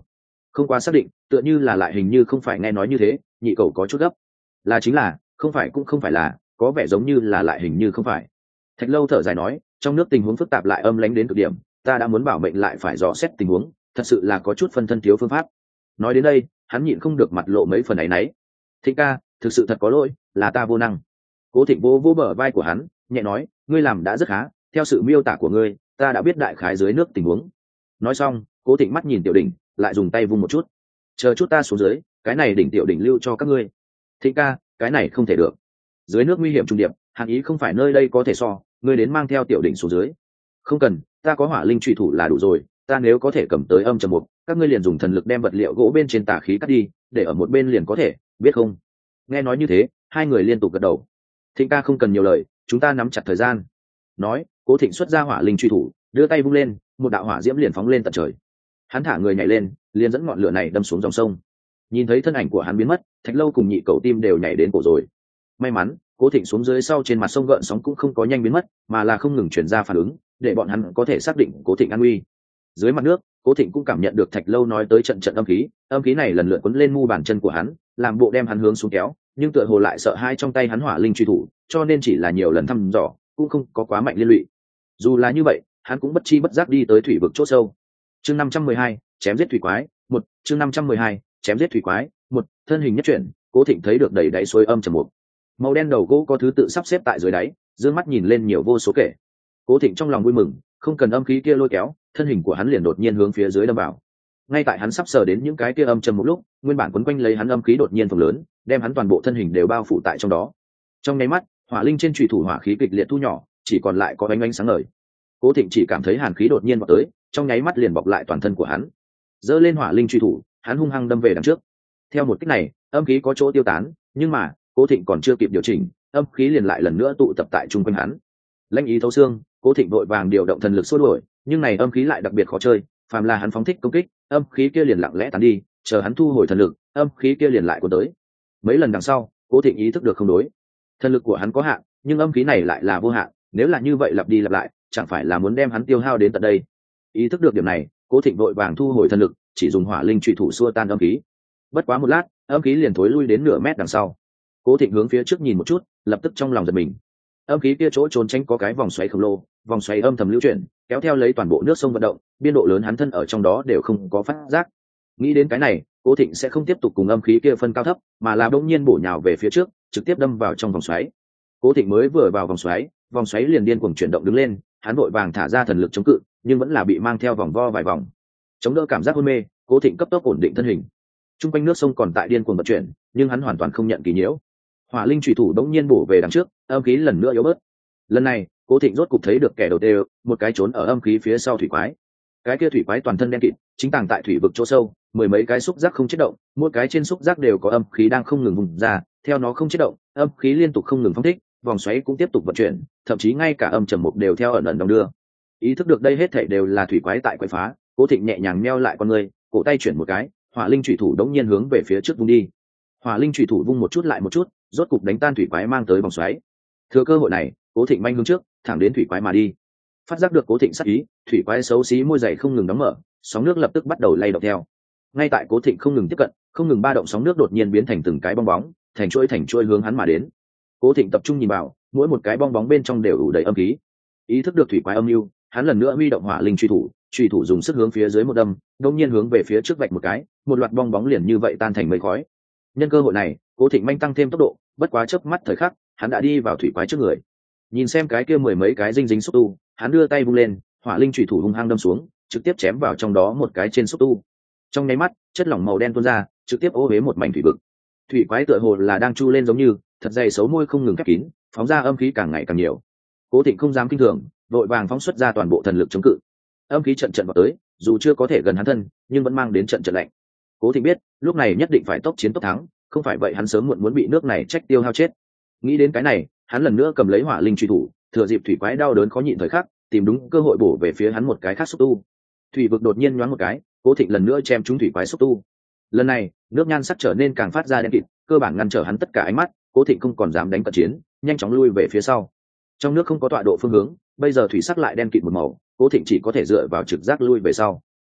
không quá xác định, tựa như là lại hình như không phải nghe nói như thế. Nhị cầu có chút gấp. Là chính là, không phải cũng không phải là, có vẻ giống như là lại hình như không phải. Thạch Lâu thở dài nói, trong nước tình huống phức tạp lại âm lãnh đến cực điểm, ta đã muốn bảo mệnh lại phải dò xét tình huống, thật sự là có chút phân thân thiếu phương pháp. Nói đến đây, hắn nhịn không được mặt lộ mấy phần áy náy. Thịnh ca, thực sự thật có lỗi, là ta vô năng. Cố Thịnh vô vô bờ vai của hắn, nhẹ nói, ngươi làm đã rất khá, theo sự miêu tả của ngươi, ta đã biết đại khái dưới nước tình huống. Nói xong, Cố Thịnh mắt nhìn Tiểu Đỉnh, lại dùng tay vung một chút. Chờ chút ta xuống dưới, cái này đỉnh Tiểu Đỉnh lưu cho các ngươi. Thịnh ca, cái này không thể được. Dưới nước nguy hiểm trùng điệp, hàn ý không phải nơi đây có thể so, ngươi đến mang theo Tiểu Đỉnh xuống dưới. Không cần, ta có hỏa linh truy thủ là đủ rồi, ta nếu có thể cầm tới âm trầm mục, các ngươi liền dùng thần lực đem vật liệu gỗ bên trên tà khí cắt đi, để ở một bên liền có thể, biết không? Nghe nói như thế, hai người liên tục gật đầu. Thịnh ca không cần nhiều lời, chúng ta nắm chặt thời gian. Nói, Cố Thịnh xuất ra hỏa linh truy thủ, đưa tay vung lên, một đạo hỏa diễm liền phóng lên tận trời. Hắn thả người nhảy lên, liền dẫn ngọn lửa này đâm xuống dòng sông. Nhìn thấy thân ảnh của hắn biến mất, Thạch Lâu cùng nhị cậu tim đều nhảy đến cổ rồi. May mắn, Cố Thịnh xuống dưới sau trên mặt sông gợn sóng cũng không có nhanh biến mất, mà là không ngừng chuyển ra phản ứng, để bọn hắn có thể xác định Cố Thịnh an nguy. Dưới mặt nước, Cố Thịnh cũng cảm nhận được Thạch Lâu nói tới trận trận âm khí, âm khí này lần lượt quấn lên mu bàn chân của hắn, làm bộ đem hắn hướng xuống kéo, nhưng tựa hồ lại sợ hai trong tay hắn hỏa linh truy thủ, cho nên chỉ là nhiều lần thăm dò, cũng không có quá mạnh liên lụy. Dù là như vậy, hắn cũng bất chi bất giác đi tới thủy vực chỗ sâu. Chương năm trăm mười hai, chém giết thủy quái, một, chương năm trăm mười hai, chém giết thủy quái, một, thân hình nhất chuyển, Cố Thịnh thấy được đầy đáy suối âm trầm mục. Màu đen đầu gỗ có thứ tự sắp xếp tại dưới đáy, dương mắt nhìn lên nhiều vô số kể. Cố Thịnh trong lòng vui mừng, không cần âm khí kia lôi kéo, thân hình của hắn liền đột nhiên hướng phía dưới đâm vào. Ngay tại hắn sắp sờ đến những cái kia âm trầm một lúc, nguyên bản quấn quanh lấy hắn âm khí đột nhiên phồng lớn, đem hắn toàn bộ thân hình đều bao phủ tại trong đó. Trong nháy mắt, hỏa linh trên chùy thủ hỏa khí kịch liệt thu nhỏ, chỉ còn lại có ánh ánh sáng ngời. Cố Thịnh chỉ cảm thấy hàn khí đột nhiên vọt tới, trong nháy mắt liền bọc lại toàn thân của hắn. Giơ lên hỏa linh chùy thủ, hắn hung hăng đâm về đằng trước. Theo một kích này, âm khí có chỗ tiêu tán, nhưng mà Cố Thịnh còn chưa kịp điều chỉnh, âm khí liền lại lần nữa tụ tập tại trung quanh hắn. Lãnh ý thấu xương, Cố Thịnh vội vàng điều động thần lực xua đuổi, nhưng này âm khí lại đặc biệt khó chơi, phàm là hắn phóng thích công kích, âm khí kia liền lặng lẽ tán đi, chờ hắn thu hồi thần lực, âm khí kia liền lại cuốn tới. Mấy lần đằng sau, Cố Thịnh ý thức được không đối, thần lực của hắn có hạn, nhưng âm khí này lại là vô hạn, nếu là như vậy lặp đi lặp lại, chẳng phải là muốn đem hắn tiêu hao đến tận đây. Ý thức được điểm này, Cố Thịnh vội vàng thu hồi thần lực, chỉ dùng hỏa linh chủy thủ xua tan âm khí. Bất quá một lát, âm khí liền thối lui đến nửa mét đằng sau. Cố Thịnh hướng phía trước nhìn một chút, lập tức trong lòng giật mình. Âm khí kia chỗ trốn tránh có cái vòng xoáy khổng lồ, vòng xoáy âm thầm lưu chuyển, kéo theo lấy toàn bộ nước sông vận động, biên độ lớn hắn thân ở trong đó đều không có phát giác. Nghĩ đến cái này, Cố Thịnh sẽ không tiếp tục cùng âm khí kia phân cao thấp, mà là bỗng nhiên bổ nhào về phía trước, trực tiếp đâm vào trong vòng xoáy. Cố Thịnh mới vừa vào vòng xoáy, vòng xoáy liền điên cuồng chuyển động đứng lên, hắn vội vàng thả ra thần lực chống cự, nhưng vẫn là bị mang theo vòng vo vài vòng. Chống đỡ cảm giác hôn mê, Cố Thịnh cấp tốc ổn định thân hình. Trung quanh nước sông còn tại điên cuồng vận chuyển, nhưng hắn hoàn toàn không nhận kỳ nhiễu. Hỏa linh chủy thủ đống nhiên bổ về đằng trước, âm khí lần nữa yếu bớt. Lần này, Cố Thịnh rốt cục thấy được kẻ đầu tiên, một cái trốn ở âm khí phía sau thủy quái. Cái kia thủy quái toàn thân đen kịt, chính tàng tại thủy vực chỗ sâu, mười mấy cái xúc giác không chết động, mỗi cái trên xúc giác đều có âm khí đang không ngừng vùng ra, theo nó không chết động, âm khí liên tục không ngừng phóng thích, vòng xoáy cũng tiếp tục vận chuyển, thậm chí ngay cả âm trầm mục đều theo ẩn ẩn đong đưa. Ý thức được đây hết thảy đều là thủy quái tại quái phá, Cố Thịnh nhẹ nhàng meo lại con người, cổ tay chuyển một cái, hỏa linh chủy thủ đống nhiên hướng về phía trước vung đi. Hỏa linh chủy thủ vung một chút lại một chút, rốt cục đánh tan thủy quái mang tới vòng xoáy. Thừa cơ hội này, Cố Thịnh manh hướng trước, thẳng đến thủy quái mà đi. Phát giác được Cố Thịnh sát ý, thủy quái xấu xí môi dày không ngừng đóng mở, sóng nước lập tức bắt đầu lay động theo. Ngay tại Cố Thịnh không ngừng tiếp cận, không ngừng ba động sóng nước đột nhiên biến thành từng cái bong bóng, thành chuỗi thành chuỗi hướng hắn mà đến. Cố Thịnh tập trung nhìn vào, mỗi một cái bong bóng bên trong đều ủ đầy âm khí. Ý thức được thủy quái âm mưu, hắn lần nữa huy động hỏa linh truy thủ, truy thủ dùng sức hướng phía dưới một đâm, đột nhiên hướng về phía trước vạch một cái, một loạt bong bóng liền như vậy tan thành mây khói. Nhân cơ hội này, Cố Thịnh manh tăng thêm tốc độ, bất quá chớp mắt thời khắc, hắn đã đi vào thủy quái trước người. Nhìn xem cái kia mười mấy cái dinh dính xúc tu, hắn đưa tay vung lên, hỏa linh truy thủ hung hăng đâm xuống, trực tiếp chém vào trong đó một cái trên xúc tu. Trong nháy mắt, chất lỏng màu đen tuôn ra, trực tiếp ô huế một mảnh thủy vực. Thủy quái tựa hồ là đang chu lên giống như, thật dày xấu môi không ngừng khép kín, phóng ra âm khí càng ngày càng nhiều. Cố Thịnh không dám kinh thường, vội vàng phóng xuất ra toàn bộ thần lực chống cự. Âm khí trận trận vào tới, dù chưa có thể gần hắn thân, nhưng vẫn mang đến trận trận lạnh. Cố Thịnh biết, lúc này nhất định phải tốc chiến tốc thắng, không phải vậy hắn sớm muộn muốn bị nước này trách tiêu hao chết. Nghĩ đến cái này, hắn lần nữa cầm lấy hỏa linh truy thủ, thừa dịp thủy quái đau đớn khó nhịn thời khắc, tìm đúng cơ hội bổ về phía hắn một cái khác xúc tu. Thủy vực đột nhiên nhoáng một cái, Cố Thịnh lần nữa chém trúng thủy quái xúc tu. Lần này, nước nhan sắc trở nên càng phát ra đen kịt, cơ bản ngăn trở hắn tất cả ánh mắt, Cố Thịnh không còn dám đánh cận chiến, nhanh chóng lui về phía sau. Trong nước không có tọa độ phương hướng, bây giờ thủy sắc lại đen kịt một màu, Cố Thịnh chỉ có thể dựa vào trực giác lui về sau.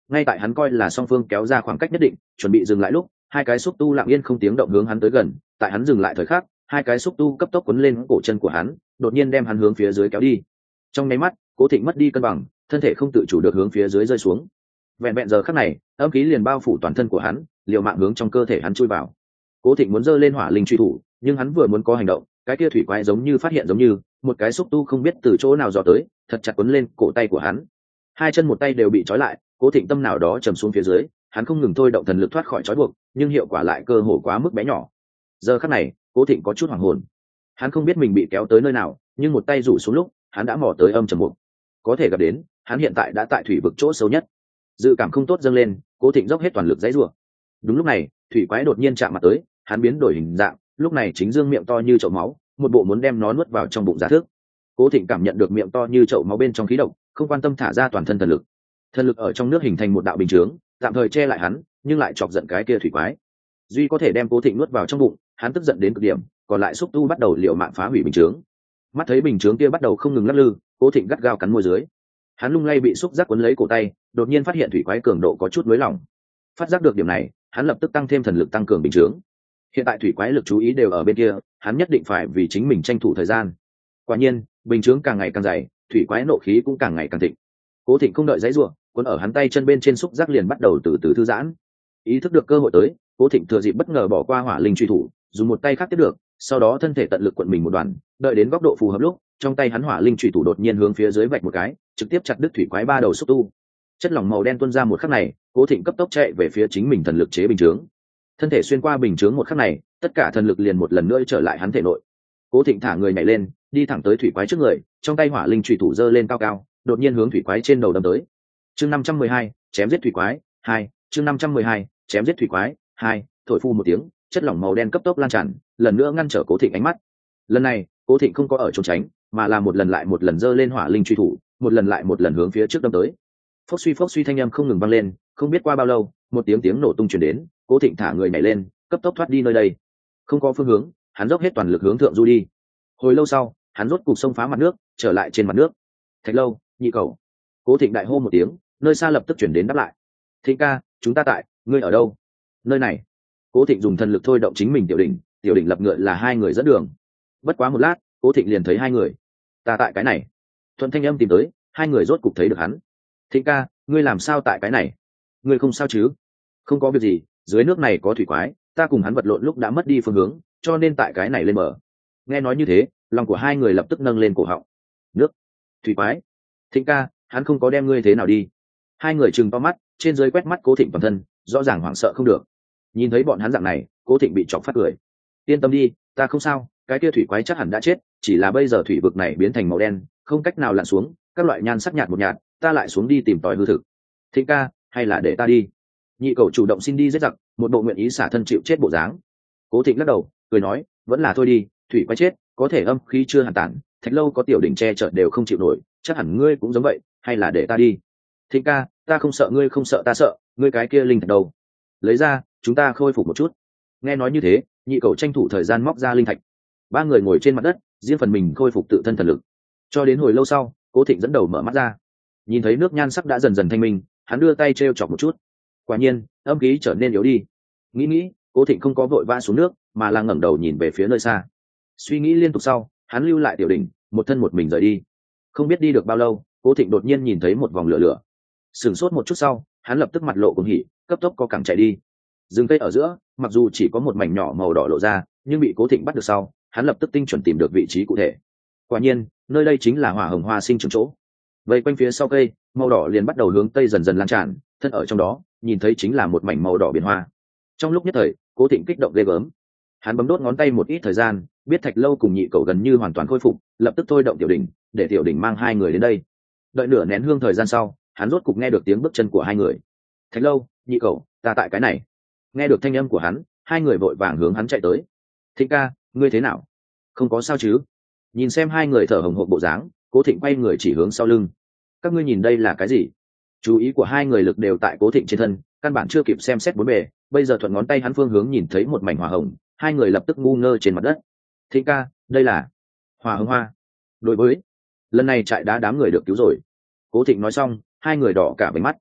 ngay tại hắn coi là song phương kéo ra khoảng cách nhất định chuẩn bị dừng lại lúc, hai cái xúc tu lặng yên không tiếng động hướng hắn tới gần. Tại hắn dừng lại thời khắc, hai cái xúc tu cấp tốc quấn lên cổ chân của hắn, đột nhiên đem hắn hướng phía dưới kéo đi. Trong nháy mắt, Cố Thịnh mất đi cân bằng, thân thể không tự chủ được hướng phía dưới rơi xuống. Vẹn vẹn giờ khắc này, âm khí liền bao phủ toàn thân của hắn, liều mạng hướng trong cơ thể hắn chui vào. Cố Thịnh muốn giơ lên hỏa linh truy thủ, nhưng hắn vừa muốn có hành động, cái kia thủy quái giống như phát hiện giống như một cái xúc tu không biết từ chỗ nào dò tới, thật chặt quấn lên cổ tay của hắn. Hai chân một tay đều bị trói lại, Cố Thịnh tâm nào đó trầm xuống phía dưới, hắn không ngừng thôi động thần lực thoát khỏi trói buộc, nhưng hiệu quả lại cơ hồ quá mức bé nhỏ. Giờ khắc này, Cố Thịnh có chút hoảng hồn. Hắn không biết mình bị kéo tới nơi nào, nhưng một tay rủ xuống lúc, hắn đã mò tới âm trầm mục. Có thể gặp đến, hắn hiện tại đã tại thủy vực chỗ sâu nhất. Dự cảm không tốt dâng lên, Cố Thịnh dốc hết toàn lực giãy giụa. Đúng lúc này, thủy quái đột nhiên chạm mặt tới, hắn biến đổi hình dạng, lúc này chính dương miệng to như chậu máu, một bộ muốn đem nó nuốt vào trong bụng giả thước. Cố Thịnh cảm nhận được miệng to như chậu máu bên trong khí độc, không quan tâm thả ra toàn thân thần lực. Thần lực ở trong nước hình thành một đạo bình chướng, tạm thời che lại hắn, nhưng lại chọc giận cái kia thủy quái. Duy có thể đem Cố Thịnh nuốt vào trong bụng, hắn tức giận đến cực điểm, còn lại xúc tu bắt đầu liều mạng phá hủy bình chướng. Mắt thấy bình chướng kia bắt đầu không ngừng lắc lư, Cố Thịnh gắt gao cắn môi dưới. Hắn lung lay bị xúc giác quấn lấy cổ tay, đột nhiên phát hiện thủy quái cường độ có chút nới lỏng. Phát giác được điểm này, hắn lập tức tăng thêm thần lực tăng cường bình chướng. Hiện tại thủy quái lực chú ý đều ở bên kia, hắn nhất định phải vì chính mình tranh thủ thời gian. Quả nhiên, bình chướng càng ngày càng dày, thủy quái nộ khí cũng càng ngày càng thịnh. Cố Thịnh không đợi giãy giụa, cuốn ở hắn tay chân bên trên xúc giác liền bắt đầu từ từ thư giãn. Ý thức được cơ hội tới, Cố Thịnh thừa dịp bất ngờ bỏ qua hỏa linh truy thủ, dùng một tay khác tiếp được, sau đó thân thể tận lực cuộn mình một đoàn, đợi đến góc độ phù hợp lúc, trong tay hắn hỏa linh truy thủ đột nhiên hướng phía dưới vạch một cái, trực tiếp chặt đứt thủy quái ba đầu xúc tu. Chất lỏng màu đen tuôn ra một khắc này, Cố Thịnh cấp tốc chạy về phía chính mình thần lực chế bình chướng. Thân thể xuyên qua bình chướng một khắc này, tất cả thần lực liền một lần nữa trở lại hắn thể nội. Cố Thịnh thả người nhảy lên, đi thẳng tới thủy quái trước người, trong tay hỏa linh truy thủ giơ lên cao cao, đột nhiên hướng thủy quái trên đầu đâm tới. Chương năm trăm mười hai, chém giết thủy quái hai. Chương năm trăm mười hai, chém giết thủy quái hai. Thổi phu một tiếng, chất lỏng màu đen cấp tốc lan tràn, lần nữa ngăn trở Cố Thịnh ánh mắt. Lần này, Cố Thịnh không có ở trốn tránh, mà là một lần lại một lần giơ lên hỏa linh truy thủ, một lần lại một lần hướng phía trước đâm tới. Phốc suy phốc suy thanh âm không ngừng vang lên, không biết qua bao lâu, một tiếng tiếng nổ tung truyền đến, Cố Thịnh thả người nhảy lên, cấp tốc thoát đi nơi đây. Không có phương hướng, hắn dốc hết toàn lực hướng thượng du đi. Hồi lâu sau, hắn rốt cục xông phá mặt nước, trở lại trên mặt nước. Thạch Lâu, Nhị Cẩu. Cố Thịnh đại hô một tiếng, nơi xa lập tức chuyển đến đáp lại. Thịnh ca, chúng ta tại, ngươi ở đâu? Nơi này. Cố Thịnh dùng thần lực thôi động chính mình tiểu đỉnh, tiểu đỉnh lập ngựa là hai người dẫn đường. Bất quá một lát, Cố Thịnh liền thấy hai người. Ta tại cái này. Thuận thanh âm tìm tới, hai người rốt cục thấy được hắn. Thịnh ca, ngươi làm sao tại cái này? Ngươi không sao chứ? Không có việc gì, dưới nước này có thủy quái, ta cùng hắn vật lộn lúc đã mất đi phương hướng, cho nên tại cái này lên bờ. Nghe nói như thế, lòng của hai người lập tức nâng lên cổ họng. Nước, thủy quái. Thịnh ca, hắn không có đem ngươi thế nào đi? Hai người trừng to mắt, trên dưới quét mắt Cố Thịnh toàn thân, rõ ràng hoảng sợ không được. Nhìn thấy bọn hắn dạng này, Cố Thịnh bị chọc phát cười. Yên tâm đi, ta không sao, cái kia thủy quái chắc hẳn đã chết, chỉ là bây giờ thủy vực này biến thành màu đen, không cách nào lặn xuống, các loại nhan sắc nhạt một nhạt, ta lại xuống đi tìm tòi hư thực. Thịnh ca, hay là để ta đi? Nhị Cẩu chủ động xin đi giết giặc, một bộ nguyện ý xả thân chịu chết bộ dáng. Cố Thịnh lắc đầu, cười nói, vẫn là thôi đi, thủy quái chết, có thể âm khí chưa hàn tản, Thạch Lâu có tiểu đỉnh che chở đều không chịu nổi, chắc hẳn ngươi cũng giống vậy, hay là để ta đi? Thịnh ca, ta không sợ ngươi không sợ ta sợ, ngươi cái kia linh thạch đâu? Lấy ra, chúng ta khôi phục một chút. Nghe nói như thế, Nhị Cẩu tranh thủ thời gian móc ra linh thạch. Ba người ngồi trên mặt đất, riêng phần mình khôi phục tự thân thần lực. Cho đến hồi lâu sau, Cố Thịnh dẫn đầu mở mắt ra, nhìn thấy nước nhan sắc đã dần dần thanh minh, hắn đưa tay treo chọc một chút. Quả nhiên, âm khí trở nên yếu đi. Nghĩ nghĩ, Cố Thịnh không có vội vã xuống nước, mà là ngẩng đầu nhìn về phía nơi xa. Suy nghĩ liên tục sau, hắn lưu lại tiểu đỉnh, một thân một mình rời đi. Không biết đi được bao lâu, Cố Thịnh đột nhiên nhìn thấy một vòng lửa lửa. Sửng sốt một chút sau, hắn lập tức mặt lộ cuồng hỉ, cấp tốc co cẳng chạy đi. Rừng cây ở giữa, mặc dù chỉ có một mảnh nhỏ màu đỏ lộ ra, nhưng bị Cố Thịnh bắt được sau, hắn lập tức tinh chuẩn tìm được vị trí cụ thể. Quả nhiên, nơi đây chính là hỏa hồng hoa sinh trưởng chỗ. Vây quanh phía sau cây, màu đỏ liền bắt đầu hướng tây dần dần lan tràn, thân ở trong đó, nhìn thấy chính là một mảnh màu đỏ biển hoa. Trong lúc nhất thời, Cố Thịnh kích động ghê gớm. Hắn bấm đốt ngón tay một ít thời gian, biết Thạch Lâu cùng Nhị Cẩu gần như hoàn toàn khôi phục, lập tức thôi động tiểu đỉnh, để tiểu đỉnh mang hai người đến đây. Đợi nửa nén hương thời gian sau, hắn rốt cục nghe được tiếng bước chân của hai người. Thạch Lâu, Nhị Cẩu, ta tại cái này. Nghe được thanh âm của hắn, hai người vội vàng hướng hắn chạy tới. Thịnh ca, ngươi thế nào? Không có sao chứ? Nhìn xem hai người thở hổn hộc bộ dáng, Cố Thịnh quay người chỉ hướng sau lưng. Các ngươi nhìn đây là cái gì? Chú ý của hai người lực đều tại Cố Thịnh trên thân, căn bản chưa kịp xem xét bốn bề, bây giờ thuận ngón tay hắn phương hướng nhìn thấy một mảnh hỏa hồng, hai người lập tức ngu ngơ trên mặt đất. Thịnh ca, đây là hỏa hồng hoa. Đối với lần này trại đá đám người được cứu rồi. Cố Thịnh nói xong, hai người đỏ cả váy mắt.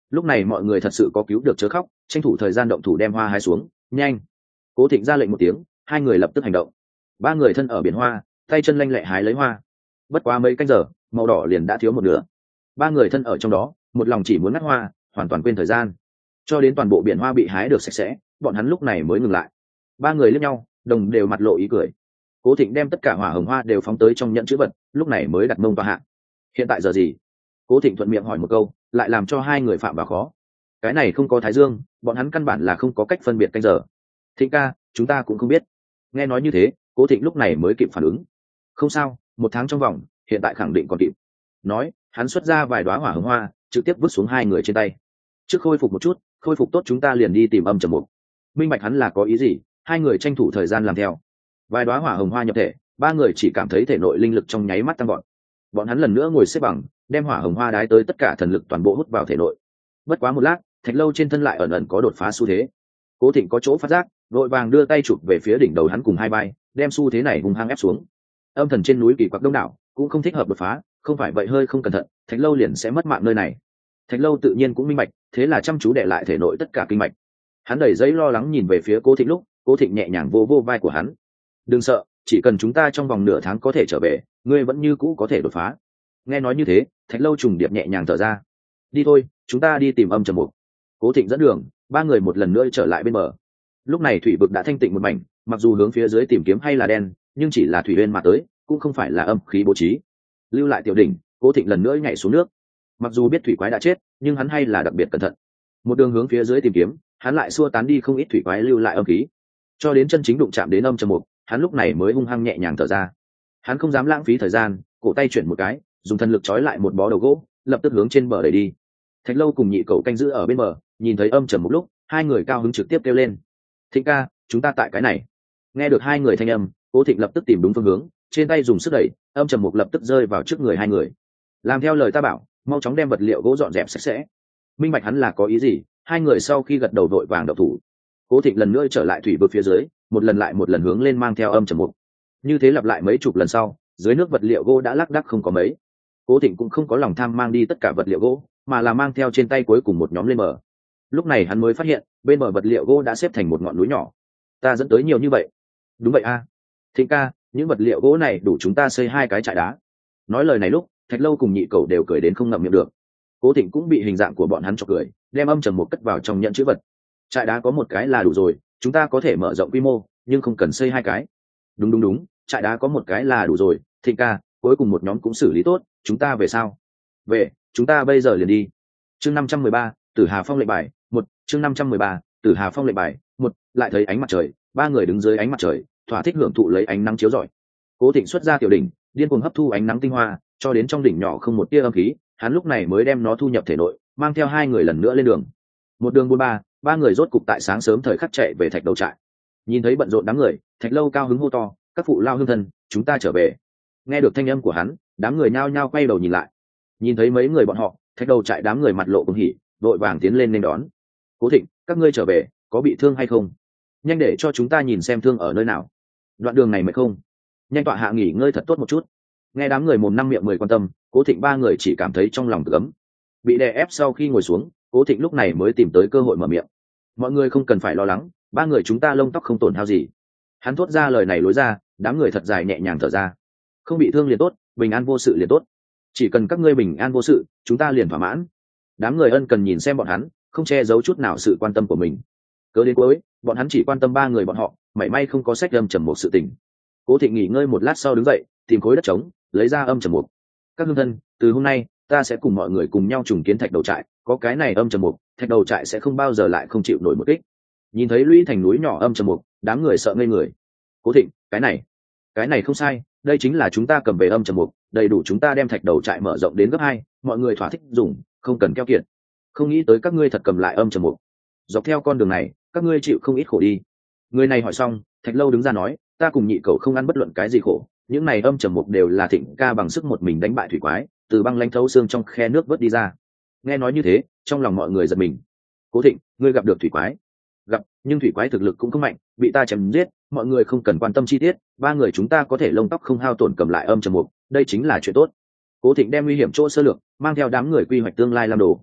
lúc này mọi người thật sự có cứu được chớ khóc, tranh thủ thời gian động thủ đem hoa hái xuống. Nhanh! Cố Thịnh ra lệnh một tiếng, hai người lập tức hành động. Ba người thân ở biển hoa, tay chân lanh lẹ hái lấy hoa. Bất quá mấy canh giờ, màu đỏ liền đã thiếu một nửa. Ba người thân ở trong đó, một lòng chỉ muốn ngắt hoa, hoàn toàn quên thời gian. Cho đến toàn bộ biển hoa bị hái được sạch sẽ, bọn hắn lúc này mới ngừng lại. Ba người liếc nhau, đồng đều mặt lộ ý cười. Cố Thịnh đem tất cả hỏa hồng hoa đều phóng tới trong nhẫn chữ vật, lúc này mới đặt mông tòa hạ. Hiện tại giờ gì? Cố Thịnh thuận miệng hỏi một câu, lại làm cho hai người phạm vào khó. Cái này không có thái dương, bọn hắn căn bản là không có cách phân biệt canh giờ. Thịnh ca, chúng ta cũng không biết. Nghe nói như thế, Cố Thịnh lúc này mới kịp phản ứng. Không sao, một tháng trong vòng, hiện tại khẳng định còn kịp. Nói, hắn xuất ra vài đóa hỏa hồng hoa, trực tiếp vứt xuống hai người trên tay. Trước khôi phục một chút, khôi phục tốt chúng ta liền đi tìm Âm Trầm Mục. Minh bạch hắn là có ý gì, hai người tranh thủ thời gian làm theo. Vài đóa hỏa hồng hoa nhập thể, ba người chỉ cảm thấy thể nội linh lực trong nháy mắt tăng vọt. Bọn hắn lần nữa ngồi xếp bằng, đem hỏa hồng hoa đái tới tất cả thần lực toàn bộ hút vào thể nội. Bất quá một lát, Thạch Lâu trên thân lại ẩn ẩn có đột phá xu thế. Cố Thịnh có chỗ phát giác, vội vàng đưa tay chụp về phía đỉnh đầu hắn cùng hai vai, đem xu thế này hung hăng ép xuống. Âm thần trên núi kỳ quặc đông đảo, cũng không thích hợp đột phá, không phải vậy hơi không cẩn thận, Thạch Lâu liền sẽ mất mạng nơi này. Thạch Lâu tự nhiên cũng minh bạch, thế là chăm chú để lại thể nội tất cả kinh mạch. Hắn đầy giấy lo lắng nhìn về phía Cố Thịnh lúc, Cố Thịnh nhẹ nhàng vô vô vai của hắn. Đừng sợ, chỉ cần chúng ta trong vòng nửa tháng có thể trở về, ngươi vẫn như cũ có thể đột phá. Nghe nói như thế, Thạch Lâu trùng điệp nhẹ nhàng thở ra. Đi thôi, chúng ta đi tìm Âm Trầm Mục. Cố Thịnh dẫn đường, ba người một lần nữa trở lại bên bờ. Lúc này thủy vực đã thanh tịnh một mảnh, mặc dù hướng phía dưới tìm kiếm hay là đen, nhưng chỉ là thủy uyên mà tới, cũng không phải là âm khí bố trí. Lưu lại tiểu đỉnh, Cố Thịnh lần nữa nhảy xuống nước. Mặc dù biết thủy quái đã chết, nhưng hắn hay là đặc biệt cẩn thận. Một đường hướng phía dưới tìm kiếm, hắn lại xua tán đi không ít thủy quái lưu lại âm khí. Cho đến chân chính đụng chạm đến Âm Trầm Mục, hắn lúc này mới hung hăng nhẹ nhàng thở ra. Hắn không dám lãng phí thời gian, cổ tay chuyển một cái, dùng thần lực trói lại một bó đầu gỗ, lập tức hướng trên bờ đẩy đi. Thạch Lâu cùng Nhị Cẩu canh giữ ở bên bờ, nhìn thấy Âm Trầm Mục lúc, hai người cao hứng trực tiếp kêu lên: Thịnh ca, chúng ta tại cái này. Nghe được hai người thanh âm, Cố Thịnh lập tức tìm đúng phương hướng, trên tay dùng sức đẩy, Âm Trầm Mục lập tức rơi vào trước người hai người. Làm theo lời ta bảo, mau chóng đem vật liệu gỗ dọn dẹp sạch sẽ. Minh bạch hắn là có ý gì, hai người sau khi gật đầu vội vàng động thủ. Cố Thịnh lần nữa trở lại thủy vực phía dưới, một lần lại một lần hướng lên mang theo Âm Trầm Mục. Như thế lặp lại mấy chục lần sau, dưới nước vật liệu gỗ đã lác đác không có mấy. Cố Thịnh cũng không có lòng tham mang đi tất cả vật liệu gỗ, mà là mang theo trên tay cuối cùng một nhóm lên bờ. Lúc này hắn mới phát hiện, bên bờ vật liệu gỗ đã xếp thành một ngọn núi nhỏ. Ta dẫn tới nhiều như vậy? Đúng vậy a. Thịnh ca, những vật liệu gỗ này đủ chúng ta xây hai cái trại đá. Nói lời này lúc, Thạch Lâu cùng Nhị Cẩu đều cười đến không ngậm miệng được. Cố Thịnh cũng bị hình dạng của bọn hắn chọc cười, đem Âm Trầm Mục cất vào trong nhận chữ vật. Trại đá có một cái là đủ rồi, chúng ta có thể mở rộng quy mô, nhưng không cần xây hai cái. Đúng đúng đúng, trại đá có một cái là đủ rồi, Thịnh ca, cuối cùng một nhóm cũng xử lý tốt, chúng ta về sao? Về, chúng ta bây giờ liền đi. Chương năm trăm mười ba, Tử Hà Phong lệnh bài, một, chương năm trăm mười ba, Tử Hà Phong lệnh bài, một, lại thấy ánh mặt trời, ba người đứng dưới ánh mặt trời, thỏa thích hưởng thụ lấy ánh nắng chiếu rọi. Cố Thịnh xuất ra tiểu đỉnh, điên cuồng hấp thu ánh nắng tinh hoa, cho đến trong đỉnh nhỏ không một tia âm khí, hắn lúc này mới đem nó thu nhập thể nội, mang theo hai người lần nữa lên đường. Một đường buôn ba, ba người rốt cục tại sáng sớm thời khắc chạy về Thạch Đầu trại. Nhìn thấy bận rộn đám người, Thạch Lâu cao hứng hô to: các phụ lao hương thân, chúng ta trở về. Nghe được thanh âm của hắn, đám người nhao nhao quay đầu nhìn lại. Nhìn thấy mấy người bọn họ, Thạch Đầu trại đám người mặt lộ cuồng hỉ, đội vàng tiến lên nên đón. Cố Thịnh, các ngươi trở về, có bị thương hay không? Nhanh để cho chúng ta nhìn xem thương ở nơi nào. Đoạn đường này mệt không? Nhanh tọa hạ nghỉ ngơi thật tốt một chút. Nghe đám người mồm năm miệng mười quan tâm, Cố Thịnh ba người chỉ cảm thấy trong lòng cực ấm. Bị đè ép sau khi ngồi xuống, Cố Thịnh lúc này mới tìm tới cơ hội mở miệng. Mọi người không cần phải lo lắng, ba người chúng ta lông tóc không tổn hao gì. Hắn thốt ra lời này lối ra, đám người thật dài nhẹ nhàng thở ra. Không bị thương liền tốt, bình an vô sự liền tốt. Chỉ cần các ngươi bình an vô sự, chúng ta liền thỏa mãn. Đám người ân cần nhìn xem bọn hắn, không che giấu chút nào sự quan tâm của mình. Cớ đến cuối, bọn hắn chỉ quan tâm ba người bọn họ, mảy may không có sách Âm Trầm Mục sự tình. Cố Thịnh nghỉ ngơi một lát sau đứng dậy, tìm khối đất trống, lấy ra Âm Trầm Mục. Các hương thân, từ hôm nay, ta sẽ cùng mọi người cùng nhau trùng kiến Thạch Đầu trại, có cái này Âm Trầm Mục, Thạch Đầu trại sẽ không bao giờ lại không chịu nổi một kích. Nhìn thấy lũy thành núi nhỏ Âm Trầm Mục, đám người sợ ngây người. Cố Thịnh, cái này, cái này không sai, đây chính là chúng ta cầm về Âm Trầm Mục, đầy đủ chúng ta đem Thạch Đầu trại mở rộng đến gấp hai, mọi người thỏa thích dùng, không cần keo kiệt. Không nghĩ tới các ngươi thật cầm lại Âm Trầm Mục. Dọc theo con đường này, các ngươi chịu không ít khổ đi. Người này hỏi xong, Thạch Lâu đứng ra nói, ta cùng Nhị Cẩu không ăn bất luận cái gì khổ, những này Âm Trầm Mục đều là Thịnh ca bằng sức một mình đánh bại thủy quái, từ băng lãnh thấu xương trong khe nước vớt đi ra. Nghe nói như thế, trong lòng mọi người giật mình. Cố Thịnh, ngươi gặp được thủy quái? Gặp, nhưng thủy quái thực lực cũng không mạnh, bị ta chém giết, mọi người không cần quan tâm chi tiết, ba người chúng ta có thể lông tóc không hao tổn cầm lại Âm Trầm Mục, đây chính là chuyện tốt. Cố Thịnh đem nguy hiểm chỗ sơ lược, mang theo đám người quy hoạch tương lai làm đồ.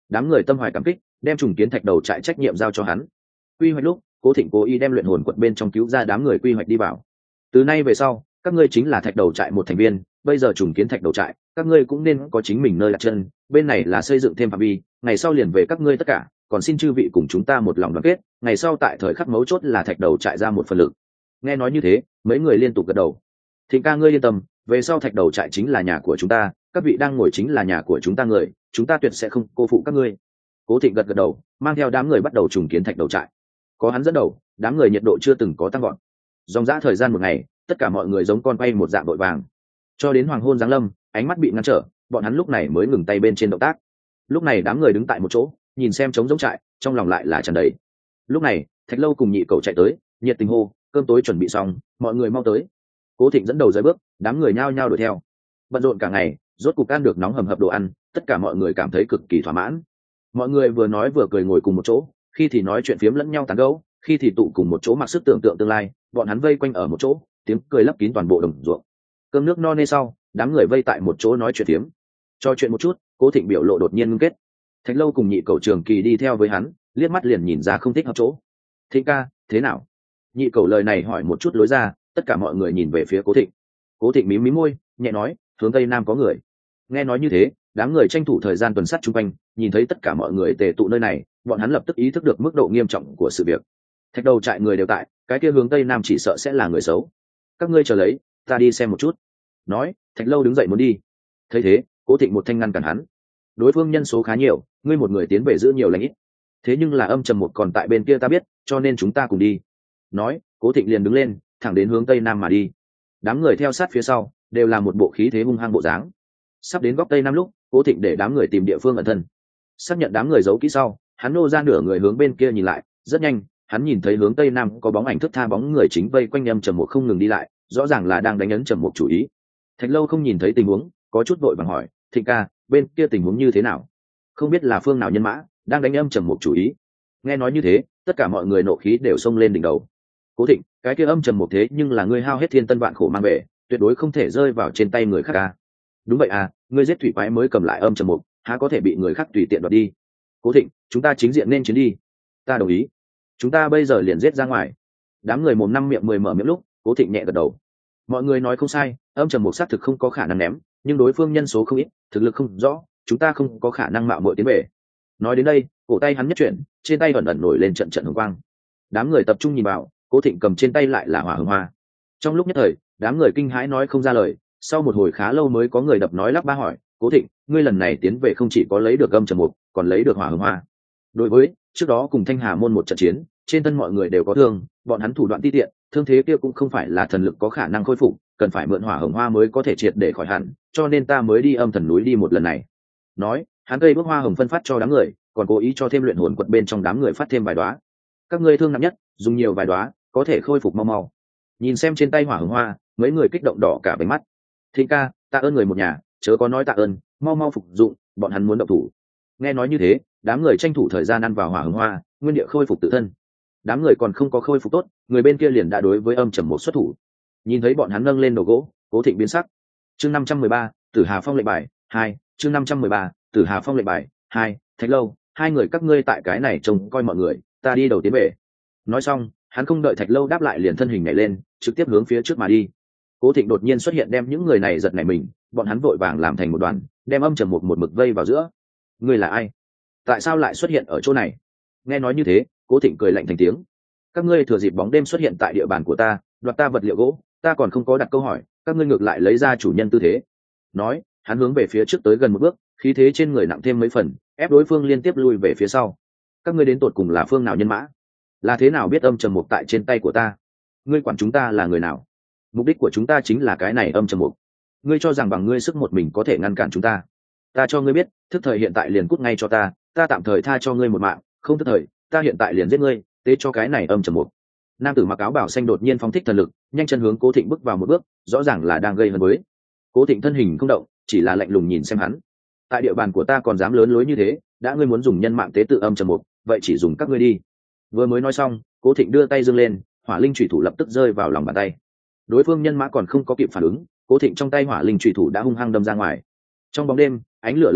Đám người tâm hoài cảm kích, đem trùng kiến thạch đầu trại trách nhiệm giao cho hắn. Quy hoạch lúc, Cố Thịnh cố ý đem luyện hồn quật bên trong cứu ra đám người quy hoạch đi vào. Từ nay về sau, các ngươi chính là thạch đầu trại một thành viên, bây giờ trùng kiến thạch đầu trại, các ngươi cũng nên có chính mình nơi đặt chân, bên này là xây dựng thêm phạm vi, ngày sau liền về các ngươi tất cả, còn xin chư vị cùng chúng ta một lòng đoàn kết, ngày sau tại thời khắc mấu chốt là thạch đầu trại ra một phần lực. Nghe nói như thế, mấy người liên tục gật đầu. Thịnh ca ngươi yên tâm, về sau thạch đầu trại chính là nhà của chúng ta, các vị đang ngồi chính là nhà của chúng ta người, chúng ta tuyệt sẽ không cô phụ các ngươi. Cố Thịnh gật gật đầu, mang theo đám người bắt đầu trùng kiến thạch đầu trại. Có hắn dẫn đầu, đám người nhiệt độ chưa từng có tăng gọn. Dòng dã thời gian một ngày, tất cả mọi người giống con quay một dạng đội vàng, cho đến hoàng hôn giáng lâm, ánh mắt bị ngăn trở, bọn hắn lúc này mới ngừng tay bên trên động tác. Lúc này đám người đứng tại một chỗ, nhìn xem trống giống trại, trong lòng lại là tràn đầy. Lúc này, Thạch Lâu cùng Nhị Cầu chạy tới, nhiệt tình hô, cơm tối chuẩn bị xong, mọi người mau tới. Cố Thịnh dẫn đầu rời bước, đám người nhao nhao đuổi theo. Bận rộn cả ngày, rốt cục ăn được nóng hầm hập đồ ăn, tất cả mọi người cảm thấy cực kỳ thỏa mãn. Mọi người vừa nói vừa cười ngồi cùng một chỗ, khi thì nói chuyện phiếm lẫn nhau tán gẫu, khi thì tụ cùng một chỗ mặc sức tưởng tượng tương lai, bọn hắn vây quanh ở một chỗ, tiếng cười lấp kín toàn bộ đồng ruộng. Cơm nước no nê sau, đám người vây tại một chỗ nói chuyện phiếm. Cho chuyện một chút, Cố Thịnh biểu lộ đột nhiên ngưng kết. Thạch Lâu cùng Nhị Cầu Trường Kỳ đi theo với hắn, liếc mắt liền nhìn ra không thích hợp chỗ. Thịnh ca, thế nào? Nhị Cầu lời này hỏi một chút lối ra, tất cả mọi người nhìn về phía Cố Thịnh. Cố Thịnh mím mím môi, nhẹ nói, hướng tây nam có người. Nghe nói như thế, đám người tranh thủ thời gian tuần sát chung quanh, nhìn thấy tất cả mọi người tề tụ nơi này, bọn hắn lập tức ý thức được mức độ nghiêm trọng của sự việc. Thạch đầu trại người đều tại, cái kia hướng tây nam chỉ sợ sẽ là người xấu. Các ngươi chờ lấy, ta đi xem một chút. Nói, Thạch Lâu đứng dậy muốn đi. Thấy thế, Cố Thịnh một thanh ngăn cản hắn. Đối phương nhân số khá nhiều, ngươi một người tiến về giữ nhiều lãnh ít. Thế nhưng là âm trầm một còn tại bên kia ta biết, cho nên chúng ta cùng đi. Nói, Cố Thịnh liền đứng lên, thẳng đến hướng tây nam mà đi. Đám người theo sát phía sau, đều là một bộ khí thế hung hăng bộ dáng. Sắp đến góc tây nam lúc, Cố Thịnh để đám người tìm địa phương ẩn thân. Xác nhận đám người giấu kỹ sau, hắn nô ra nửa người hướng bên kia nhìn lại, rất nhanh, hắn nhìn thấy hướng tây nam có bóng ảnh thức tha bóng người chính vây quanh âm trầm một không ngừng đi lại, rõ ràng là đang đánh ấn trầm một chủ ý. Thạch Lâu không nhìn thấy tình huống, có chút vội vàng hỏi, Thịnh ca, bên kia tình huống như thế nào? Không biết là phương nào nhân mã đang đánh âm trầm một chủ ý. Nghe nói như thế, tất cả mọi người nộ khí đều xông lên đỉnh đầu. Cố Thịnh, cái kia âm trầm một thế nhưng là ngươi hao hết thiên tân vạn khổ mang về, tuyệt đối không thể rơi vào trên tay người khác ca. Đúng vậy à, ngươi giết thủy quái mới cầm lại âm trầm một, há có thể bị người khác tùy tiện đoạt đi. Cố Thịnh, chúng ta chính diện nên chiến đi. Ta đồng ý. Chúng ta bây giờ liền giết ra ngoài. Đám người mồm năm miệng mười mở miệng lúc, Cố Thịnh nhẹ gật đầu. Mọi người nói không sai, âm trầm một xác thực không có khả năng ném, nhưng đối phương nhân số không ít, thực lực không rõ, chúng ta không có khả năng mạo muội tiến về. Nói đến đây, cổ tay hắn nhất chuyển, trên tay ẩn ẩn nổi lên trận trận hồng quang. Đám người tập trung nhìn vào, Cố Thịnh cầm trên tay lại là hỏa hồng hoa. Trong lúc nhất thời, đám người kinh hãi nói không ra lời, sau một hồi khá lâu mới có người đập nói lắp ba hỏi, Cố Thịnh, ngươi lần này tiến về không chỉ có lấy được âm trầm mục, còn lấy được hỏa hồng hoa. Đối với trước đó cùng Thanh Hà môn một trận chiến, trên thân mọi người đều có thương, bọn hắn thủ đoạn ti tiện, thương thế kia cũng không phải là thần lực có khả năng khôi phục, cần phải mượn hỏa hồng hoa mới có thể triệt để khỏi hẳn, cho nên ta mới đi âm thần núi đi một lần này. Nói, hắn cây bước hoa hồng phân phát cho đám người, còn cố ý cho thêm luyện hồn quật bên trong đám người phát thêm vài đóa. Các ngươi thương nặng nhất, dùng nhiều vài đóa, có thể khôi phục mau mau. Nhìn xem trên tay hỏa hồng hoa, mấy người kích động đỏ cả bánh mắt. Thịnh ca, tạ ơn người một nhà, chớ có nói tạ ơn, mau mau phục dụng, bọn hắn muốn động thủ. Nghe nói như thế, đám người tranh thủ thời gian ăn vào hỏa hồng hoa, nguyên địa khôi phục tự thân. Đám người còn không có khôi phục tốt, người bên kia liền đã đối với âm trầm một xuất thủ. Nhìn thấy bọn hắn nâng lên đồ gỗ, Cố Thịnh biến sắc. Chương năm trăm mười ba, Tử Hà Phong lệnh bài hai, chương năm trăm mười ba, Tử Hà Phong lệnh bài hai, Thạch Lâu, hai người các ngươi tại cái này trông coi mọi người, ta đi đầu tiến về. Nói xong, hắn không đợi Thạch Lâu đáp lại liền thân hình nhảy lên, trực tiếp hướng phía trước mà đi. Cố Thịnh đột nhiên xuất hiện đem những người này giật nảy mình, bọn hắn vội vàng làm thành một đoàn, đem âm trầm một một mực vây vào giữa. Ngươi là ai? Tại sao lại xuất hiện ở chỗ này? Nghe nói như thế, Cố Thịnh cười lạnh thành tiếng. Các ngươi thừa dịp bóng đêm xuất hiện tại địa bàn của ta, đoạt ta vật liệu gỗ, ta còn không có đặt câu hỏi, các ngươi ngược lại lấy ra chủ nhân tư thế. Nói, hắn hướng về phía trước tới gần một bước, khí thế trên người nặng thêm mấy phần, ép đối phương liên tiếp lui về phía sau. Các ngươi đến tột cùng là phương nào nhân mã? Là thế nào biết âm trầm mục tại trên tay của ta? Ngươi quản chúng ta là người nào? Mục đích của chúng ta chính là cái này âm trầm mục. Ngươi cho rằng bằng ngươi sức một mình có thể ngăn cản chúng ta? Ta cho ngươi biết, thức thời hiện tại liền cút ngay cho ta, ta tạm thời tha cho ngươi một mạng, không thức thời, ta hiện tại liền giết ngươi, tế cho cái này âm trầm mục. Nam tử mặc áo bảo xanh đột nhiên phóng thích thần lực, nhanh chân hướng Cố Thịnh bước vào một bước, rõ ràng là đang gây hấn với. Cố Thịnh thân hình không động, chỉ là lạnh lùng nhìn xem hắn. Tại địa bàn của ta còn dám lớn lối như thế, đã ngươi muốn dùng nhân mạng tế tự âm trầm mục, vậy chỉ dùng các ngươi đi. Vừa mới nói xong, Cố Thịnh đưa tay giương lên, hỏa linh chủy thủ lập tức rơi vào lòng bàn tay. Đối phương nhân mã còn không có kịp phản ứng, Cố Thịnh trong tay hỏa linh chủy thủ đã hung hăng đâm ra ngoài. Trong bóng đêm, ánh lửa lập lòe,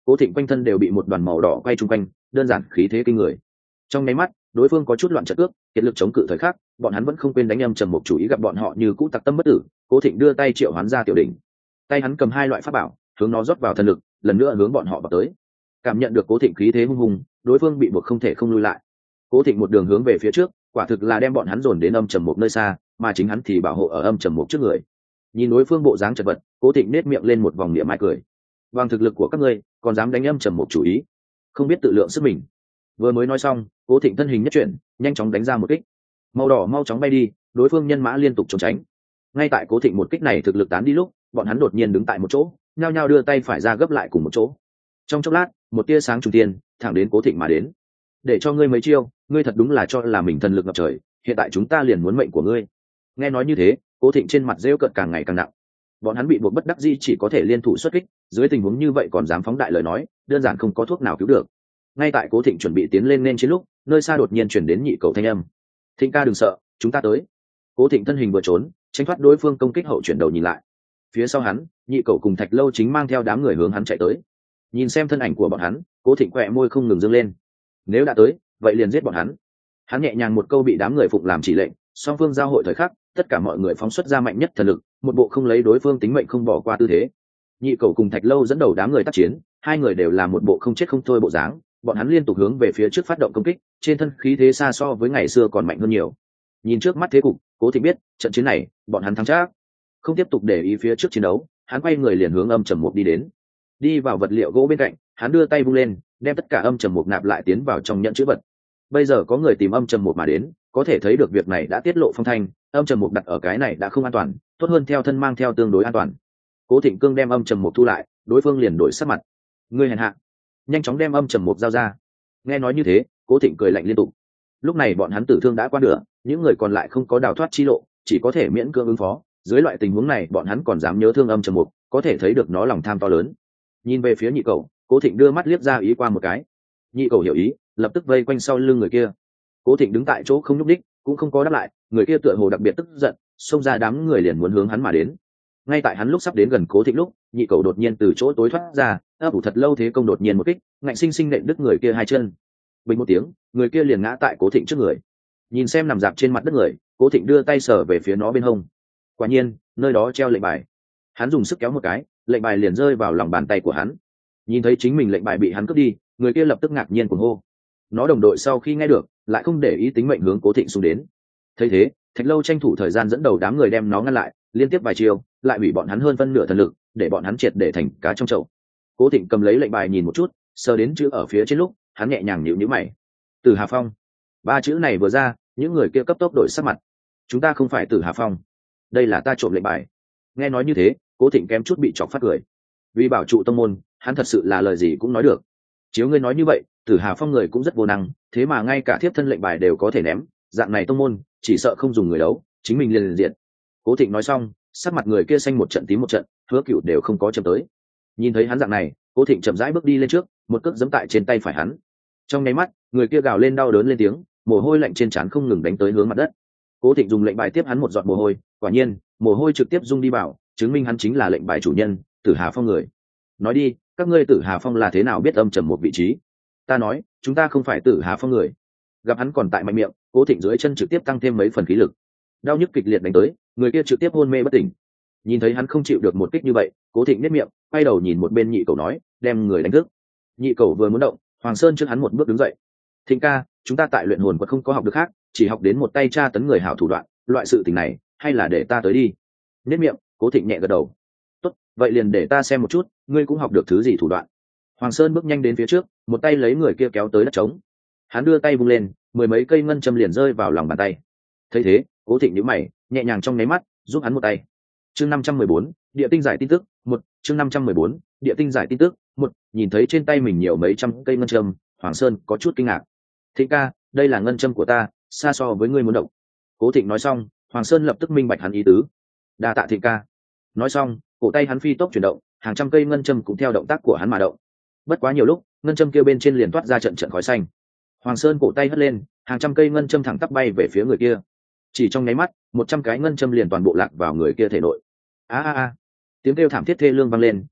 Cố Thịnh quanh thân đều bị một đoàn màu đỏ quay chung quanh, đơn giản khí thế kinh người. Trong nháy mắt, đối phương có chút loạn trận cước, kiệt lực chống cự thời khắc, bọn hắn vẫn không quên đánh âm trầm một chủ ý gặp bọn họ như cũ tặc tâm bất tử. Cố Thịnh đưa tay triệu hoán ra tiểu đỉnh, tay hắn cầm hai loại pháp bảo, hướng nó rót vào thần lực, lần nữa hướng bọn họ vào tới. Cảm nhận được Cố Thịnh khí thế hung hùng, đối phương bị buộc không thể không lui lại. Cố Thịnh một đường hướng về phía trước, quả thực là đem bọn hắn dồn đến âm trầm một nơi xa, mà chính hắn thì bảo hộ ở âm trầm một trước người. Nhìn đối phương bộ dáng chật vật, Cố Thịnh nét miệng lên một vòng niệm mai cười. Bằng thực lực của các ngươi, còn dám đánh âm trầm một chủ ý, không biết tự lượng sức mình. Vừa mới nói xong, Cố Thịnh thân hình nhất chuyển, nhanh chóng đánh ra một kích. Màu đỏ mau chóng bay đi, đối phương nhân mã liên tục trốn tránh. Ngay tại Cố Thịnh một kích này thực lực tán đi lúc, bọn hắn đột nhiên đứng tại một chỗ, nhao nhao đưa tay phải ra gấp lại cùng một chỗ. Trong chốc lát, một tia sáng trùng tiên thẳng đến Cố Thịnh mà đến. Để cho ngươi mấy chiêu, ngươi thật đúng là cho là mình thần lực ngập trời, hiện tại chúng ta liền muốn mệnh của ngươi. Nghe nói như thế, Cố Thịnh trên mặt rêu cợt càng ngày càng nặng. Bọn hắn bị buộc bất đắc dĩ chỉ có thể liên thủ xuất kích, dưới tình huống như vậy còn dám phóng đại lời nói, đơn giản không có thuốc nào cứu được. Ngay tại Cố Thịnh chuẩn bị tiến lên nên chiến lúc, nơi xa đột nhiên chuyển đến nhị cầu thanh âm. Thịnh ca đừng sợ, chúng ta tới. Cố Thịnh thân hình vừa trốn, tránh thoát đối phương công kích hậu chuyển đầu nhìn lại. Phía sau hắn, nhị cầu cùng Thạch Lâu chính mang theo đám người hướng hắn chạy tới. Nhìn xem thân ảnh của bọn hắn, Cố Thịnh quẹ môi không ngừng dương lên. Nếu đã tới, vậy liền giết bọn hắn. Hắn nhẹ nhàng một câu bị đám người phụng làm chỉ lệnh, song phương giao hội thời khắc, tất cả mọi người phóng xuất ra mạnh nhất thần lực, một bộ không lấy đối phương tính mệnh không bỏ qua tư thế. Nhị cầu cùng Thạch Lâu dẫn đầu đám người tác chiến, hai người đều là một bộ không chết không thôi bộ dáng, bọn hắn liên tục hướng về phía trước phát động công kích, trên thân khí thế xa so với ngày xưa còn mạnh hơn nhiều. Nhìn trước mắt thế cục, Cố Thịnh biết trận chiến này bọn hắn thắng chắc. Không tiếp tục để ý phía trước chiến đấu, hắn quay người liền hướng âm trầm mục đi đến. Đi vào vật liệu gỗ bên cạnh, hắn đưa tay vung lên, đem tất cả âm trầm mục nạp lại tiến vào trong nhẫn chữ vật. Bây giờ có người tìm âm trầm mục mà đến, có thể thấy được việc này đã tiết lộ phong thanh, âm trầm mục đặt ở cái này đã không an toàn, tốt hơn theo thân mang theo tương đối an toàn. Cố Thịnh cương đem âm trầm mục thu lại, đối phương liền đổi sắc mặt. Ngươi hèn hạ, nhanh chóng đem âm trầm mục giao ra. Nghe nói như thế, Cố Thịnh cười lạnh liên tục. Lúc này bọn hắn tử thương đã qua nửa, những người còn lại không có đào thoát chi lộ, chỉ có thể miễn cưỡng ứng phó. Dưới loại tình huống này, bọn hắn còn dám nhớ thương âm trầm mục, có thể thấy được nó lòng tham to lớn. Nhìn về phía nhị cầu, Cố Thịnh đưa mắt liếc ra ý qua một cái. Nhị cầu hiểu ý, lập tức vây quanh sau lưng người kia. Cố Thịnh đứng tại chỗ không nhúc đích, cũng không có đáp lại, người kia tựa hồ đặc biệt tức giận, xông ra đám người liền muốn hướng hắn mà đến. Ngay tại hắn lúc sắp đến gần Cố Thịnh lúc, nhị cầu đột nhiên từ chỗ tối thoát ra, ấp ủ thật lâu thế công đột nhiên một kích, ngạnh sinh sinh nện đứt người kia hai chân. Bình một tiếng, người kia liền ngã tại Cố Thịnh trước người. Nhìn xem nằm dạp trên mặt đất người, Cố Thịnh đưa tay sờ về phía nó bên hông. Quả nhiên, nơi đó treo lệnh bài. Hắn dùng sức kéo một cái, lệnh bài liền rơi vào lòng bàn tay của hắn. Nhìn thấy chính mình lệnh bài bị hắn cướp đi, người kia lập tức ngạc nhiên cuồng hô. Nó đồng đội sau khi nghe được, lại không để ý tính mệnh hướng Cố Thịnh xung đến. Thấy thế, Thạch Lâu tranh thủ thời gian dẫn đầu đám người đem nó ngăn lại, liên tiếp vài chiêu, lại hủy bọn hắn hơn phân nửa thần lực, để bọn hắn triệt để thành cá trong chậu. Cố Thịnh cầm lấy lệnh bài nhìn một chút, sờ đến chữ ở phía trên lúc, hắn nhẹ nhàng nhíu nhíu mày. Tử Hà Phong. Ba chữ này vừa ra, những người kia cấp tốc đổi sắc mặt. Chúng ta không phải Tử Hà Phong, đây là ta trộm lệnh bài. Nghe nói như thế, Cố Thịnh kém chút bị chọc phát cười. Vì bảo trụ tông môn, hắn thật sự là lời gì cũng nói được. Chiếu ngươi nói như vậy, Tử Hà Phong người cũng rất vô năng, thế mà ngay cả thiếp thân lệnh bài đều có thể ném, dạng này tông môn, chỉ sợ không dùng người đấu, chính mình liền liền diện. Cố Thịnh nói xong, sắc mặt người kia xanh một trận tím một trận, Hứa Cựu đều không có chậm tới. Nhìn thấy hắn dạng này, Cố Thịnh chậm rãi bước đi lên trước, một cước giẫm tại trên tay phải hắn. Trong nháy mắt, người kia gào lên đau đớn lên tiếng, mồ hôi lạnh trên trán không ngừng đánh tới hướng mặt đất. Cố Thịnh dùng lệnh bài tiếp hắn một giọt mồ hôi, quả nhiên, mồ hôi trực tiếp dung đi vào, chứng minh hắn chính là lệnh bài chủ nhân, Tử Hà Phong người. Nói đi, các ngươi Tử Hà Phong là thế nào biết âm trầm một vị trí? Ta nói, chúng ta không phải Tử Hà Phong người. Gặp hắn còn tại mạnh miệng, Cố Thịnh dưới chân trực tiếp tăng thêm mấy phần khí lực. Đau nhức kịch liệt đánh tới, người kia trực tiếp hôn mê bất tỉnh. Nhìn thấy hắn không chịu được một kích như vậy, Cố Thịnh nhếch miệng, quay đầu nhìn một bên nhị cầu nói, đem người đánh thức. Nhị cầu vừa muốn động, Hoàng Sơn trước hắn một bước đứng dậy. Thịnh ca, chúng ta tại luyện hồn quật không có học được khác, chỉ học đến một tay tra tấn người hảo thủ đoạn, loại sự tình này, hay là để ta tới đi. Nhếch miệng, Cố Thịnh nhẹ gật đầu. Tốt, vậy liền để ta xem một chút, ngươi cũng học được thứ gì thủ đoạn. Hoàng Sơn bước nhanh đến phía trước, một tay lấy người kia kéo tới đất trống. Hắn đưa tay vung lên, mười mấy cây ngân châm liền rơi vào lòng bàn tay. Thấy thế, Cố Thịnh nhíu mày, nhẹ nhàng trong nháy mắt, giúp hắn một tay. Chương năm trăm mười bốn, địa tinh giải tin tức, một, chương năm trăm mười bốn, địa tinh giải tin tức, một, nhìn thấy trên tay mình nhiều mấy trăm cây ngân châm, Hoàng Sơn có chút kinh ngạc. Thịnh ca, đây là ngân châm của ta, xa so với ngươi muốn động. Cố Thịnh nói xong, Hoàng Sơn lập tức minh bạch hắn ý tứ. Đa tạ Thịnh ca. Nói xong, cổ tay hắn phi tốc chuyển động, hàng trăm cây ngân châm cũng theo động tác của hắn mà động. Bất quá nhiều lúc, ngân châm kia bên trên liền toát ra trận trận khói xanh. Hoàng Sơn cổ tay hất lên, hàng trăm cây ngân châm thẳng tắp bay về phía người kia. Chỉ trong nháy mắt, một trăm cái ngân châm liền toàn bộ lạc vào người kia thể nội. A a a! Tiếng kêu thảm thiết thê lương vang lên,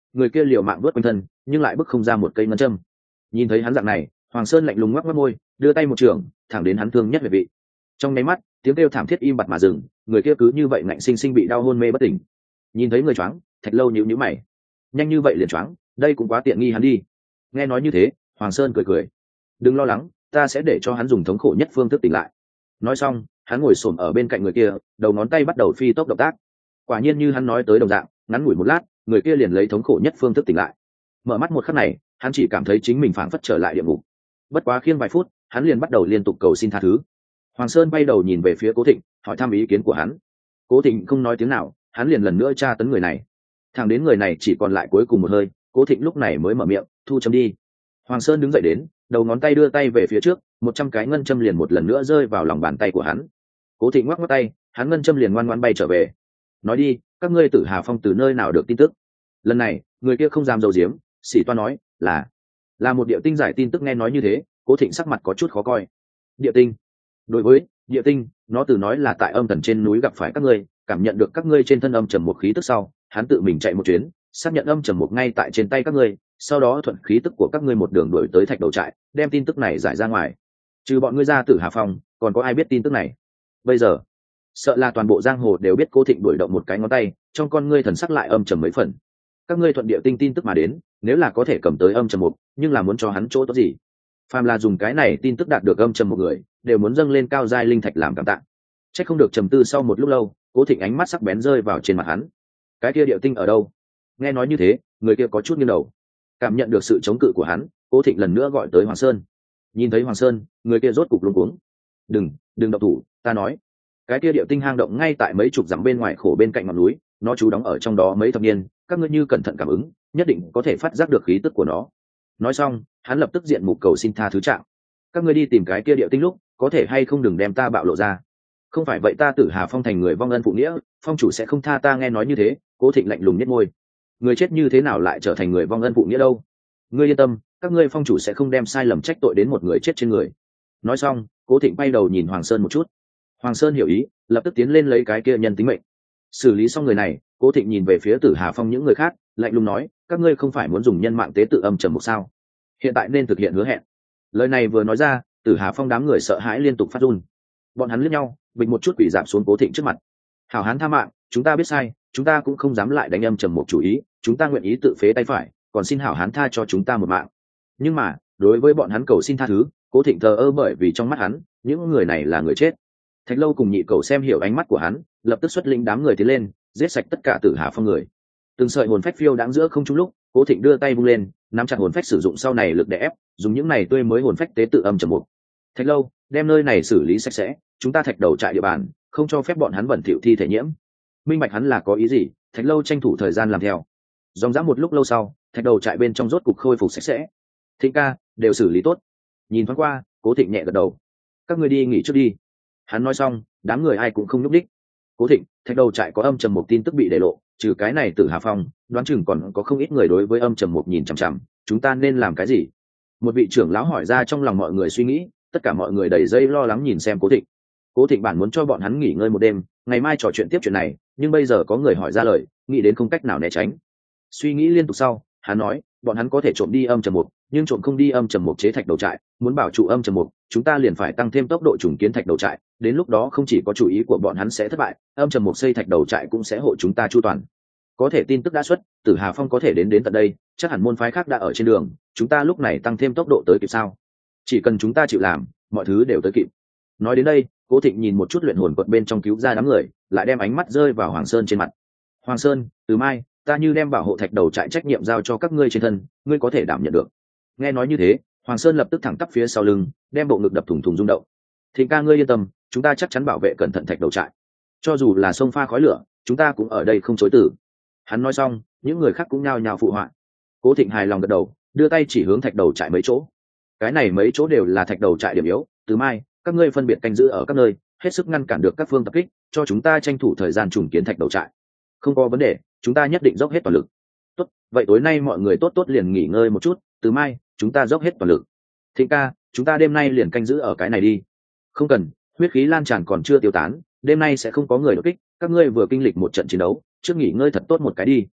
người kia liều mạng vớt quanh thân nhưng lại bức không ra một cây ngân châm. Nhìn thấy hắn dạng này, Hoàng Sơn lạnh lùng ngoắc ngoắc môi, đưa tay một trường thẳng đến hắn thương nhất về vị. Trong nháy mắt, tiếng kêu thảm thiết im bặt mà dừng, người kia cứ như vậy ngạnh sinh sinh bị đau hôn mê bất tỉnh. Nhìn thấy người choáng, Thạch Lâu nhíu nhíu mày, nhanh như vậy liền choáng, đây cũng quá tiện nghi hắn đi. Nghe nói như thế, Hoàng Sơn cười cười, đừng lo lắng, ta sẽ để cho hắn dùng thống khổ nhất phương thức tỉnh lại. Nói xong, hắn ngồi xổm ở bên cạnh người kia, đầu ngón tay bắt đầu phi tốc động tác. Quả nhiên như hắn nói tới đồng dạng, ngắn ngủi một lát, người kia liền lấy thống khổ nhất phương thức tỉnh lại. Mở mắt một khắc này, hắn chỉ cảm thấy chính mình phảng phất trở lại địa ngục. Bất quá khiêng vài phút, hắn liền bắt đầu liên tục cầu xin tha thứ. Hoàng Sơn bay đầu nhìn về phía Cố Thịnh, hỏi thăm ý kiến của hắn. Cố Thịnh không nói tiếng nào, hắn liền lần nữa tra tấn người này. Thằng đến người này chỉ còn lại cuối cùng một hơi, Cố Thịnh lúc này mới mở miệng, thu châm đi. Hoàng Sơn đứng dậy đến, đầu ngón tay đưa tay về phía trước, một trăm cái ngân châm liền một lần nữa rơi vào lòng bàn tay của hắn. Cố Thịnh ngoắc ngoắc tay, hắn ngân châm liền ngoan ngoãn bay trở về. Nói đi, các ngươi Tử Hà Phong từ nơi nào được tin tức? Lần này, người kia không dám giấu giếm, xỉ toa nói, là là một địa tinh giải tin tức. Nghe nói như thế, Cố Thịnh sắc mặt có chút khó coi. Địa tinh? Đối với địa tinh, nó từ nói là tại âm thần trên núi gặp phải các ngươi, cảm nhận được các ngươi trên thân âm trầm một khí tức sau, hắn tự mình chạy một chuyến, xác nhận âm trầm một ngay tại trên tay các ngươi, sau đó thuận khí tức của các ngươi một đường đuổi tới Thạch Đầu trại, đem tin tức này giải ra ngoài. Trừ bọn ngươi ra Tử Hà Phong, còn có ai biết tin tức này? Bây giờ, sợ là toàn bộ giang hồ đều biết Cố Thịnh đuổi động một cái ngón tay, trong con ngươi thần sắc lại âm trầm mấy phần. Các ngươi thuận địa tinh tin tức mà đến, nếu là có thể cầm tới âm trầm một, nhưng là muốn cho hắn chỗ tốt gì? Phàm là dùng cái này tin tức đạt được âm trầm một người, đều muốn dâng lên cao giai linh thạch làm cảm tạ. Chắc không được trầm tư sau một lúc lâu, Cố Thịnh ánh mắt sắc bén rơi vào trên mặt hắn. Cái kia địa tinh ở đâu? Nghe nói như thế, người kia có chút nghiêng đầu. Cảm nhận được sự chống cự của hắn, Cố Thịnh lần nữa gọi tới Hoàng Sơn. Nhìn thấy Hoàng Sơn, người kia rốt cục luống cuống. Đừng, đừng động thủ, ta nói. Cái kia địa tinh hang động ngay tại mấy chục dặm bên ngoài khổ bên cạnh ngọn núi, nó trú đóng ở trong đó mấy thập niên, các ngươi như cẩn thận cảm ứng, nhất định có thể phát giác được khí tức của nó. Nói xong, hắn lập tức diện mục cầu xin tha thứ trạng. Các ngươi đi tìm cái kia địa tinh lúc, có thể hay không đừng đem ta bạo lộ ra. Không phải vậy ta Tử Hà Phong thành người vong ân phụ nghĩa, phong chủ sẽ không tha ta. Nghe nói như thế, Cố Thịnh lạnh lùng nhếch môi. Người chết như thế nào lại trở thành người vong ân phụ nghĩa đâu? Ngươi yên tâm, các ngươi phong chủ sẽ không đem sai lầm trách tội đến một người chết trên người. Nói xong, Cố Thịnh bay đầu nhìn Hoàng Sơn một chút. Hoàng Sơn hiểu ý, lập tức tiến lên lấy cái kia nhân tính mệnh. Xử lý xong người này, Cố Thịnh nhìn về phía Tử Hà Phong những người khác, lạnh lùng nói, các ngươi không phải muốn dùng nhân mạng tế tự âm trầm một sao? Hiện tại nên thực hiện hứa hẹn. Lời này vừa nói ra, Tử Hà Phong đám người sợ hãi liên tục phát run. Bọn hắn liếc nhau, bịch một chút quỷ giảm xuống Cố Thịnh trước mặt. Hảo hán tha mạng, chúng ta biết sai, chúng ta cũng không dám lại đánh âm trầm một chủ ý, chúng ta nguyện ý tự phế tay phải, còn xin hảo hán tha cho chúng ta một mạng. Nhưng mà, đối với bọn hắn cầu xin tha thứ, Cố Thịnh thờ ơ, bởi vì trong mắt hắn, những người này là người chết. Thạch Lâu cùng Nhị Cầu xem hiểu ánh mắt của hắn, lập tức xuất lĩnh đám người tiến lên, giết sạch tất cả Tử Hà Phong người. Từng sợi hồn phách phiêu đáng giữa không trung lúc, Cố Thịnh đưa tay vung lên, nắm chặt hồn phách sử dụng sau này lực để ép, dùng những này tươi mới hồn phách tế tự âm trầm mục. Thạch Lâu, đem nơi này xử lý sạch sẽ, chúng ta Thạch Đầu trại địa bàn, không cho phép bọn hắn vẩn thỉu thi thể nhiễm. Minh bạch hắn là có ý gì, Thạch Lâu tranh thủ thời gian làm theo. Dòng dã một lúc lâu sau, Thạch Đầu trại bên trong rốt cục khôi phục sạch sẽ. Thịnh ca, đều xử lý tốt. Nhìn thoáng qua, Cố Thịnh nhẹ gật đầu. Các ngươi đi nghỉ trước đi. Hắn nói xong, đám người ai cũng không nhúc đích. Cố Thịnh, Thạch Đầu trại có âm trầm một tin tức bị để lộ, trừ cái này Tử Hà Phong, đoán chừng còn có không ít người đối với âm trầm một nhìn chằm chằm, chúng ta nên làm cái gì? Một vị trưởng lão hỏi ra trong lòng mọi người suy nghĩ, tất cả mọi người đầy dây lo lắng nhìn xem Cố Thịnh. Cố Thịnh bản muốn cho bọn hắn nghỉ ngơi một đêm, ngày mai trò chuyện tiếp chuyện này, nhưng bây giờ có người hỏi ra lời, nghĩ đến không cách nào né tránh. Suy nghĩ liên tục sau, hắn nói, bọn hắn có thể trộm đi âm trầm một, nhưng trộm không đi âm trầm một chế Thạch Đầu trại, muốn bảo trụ âm trầm một, chúng ta liền phải tăng thêm tốc độ trùng kiến Thạch Đầu trại, đến lúc đó không chỉ có chủ ý của bọn hắn sẽ thất bại, âm trầm một xây Thạch Đầu trại cũng sẽ hộ chúng ta chu toàn. Có thể tin tức đã xuất, Tử Hà Phong có thể đến đến tận đây, chắc hẳn môn phái khác đã ở trên đường, chúng ta lúc này tăng thêm tốc độ tới kịp sao? Chỉ cần chúng ta chịu làm, mọi thứ đều tới kịp. Nói đến đây, Cố Thịnh nhìn một chút luyện hồn quật bên trong cứu ra đám người, lại đem ánh mắt rơi vào Hoàng Sơn trên mặt. Hoàng Sơn, từ mai, ta như đem bảo hộ Thạch Đầu trại trách nhiệm giao cho các ngươi trên thân, ngươi có thể đảm nhận được. Nghe nói như thế, Hoàng Sơn lập tức thẳng tắp phía sau lưng, đem bộ ngực đập thủng thủng rung động. Thịnh ca, ngươi yên tâm, chúng ta chắc chắn bảo vệ cẩn thận Thạch Đầu trại. Cho dù là sông pha khói lửa, chúng ta cũng ở đây không chối từ. Hắn nói xong, những người khác cũng nhao nhao phụ họa. Cố Thịnh hài lòng gật đầu, đưa tay chỉ hướng Thạch Đầu trại mấy chỗ. Cái này mấy chỗ đều là Thạch Đầu trại điểm yếu, từ mai, các ngươi phân biệt canh giữ ở các nơi, hết sức ngăn cản được các phương tập kích, cho chúng ta tranh thủ thời gian trùng kiến Thạch Đầu trại. Không có vấn đề, chúng ta nhất định dốc hết toàn lực. Tốt, vậy tối nay mọi người tốt tốt liền nghỉ ngơi một chút, từ mai, chúng ta dốc hết toàn lực. Thịnh ca, chúng ta đêm nay liền canh giữ ở cái này đi. Không cần, huyết khí lan tràn còn chưa tiêu tán, đêm nay sẽ không có người đột kích, các ngươi vừa kinh lịch một trận chiến đấu, trước nghỉ ngơi thật tốt một cái đi.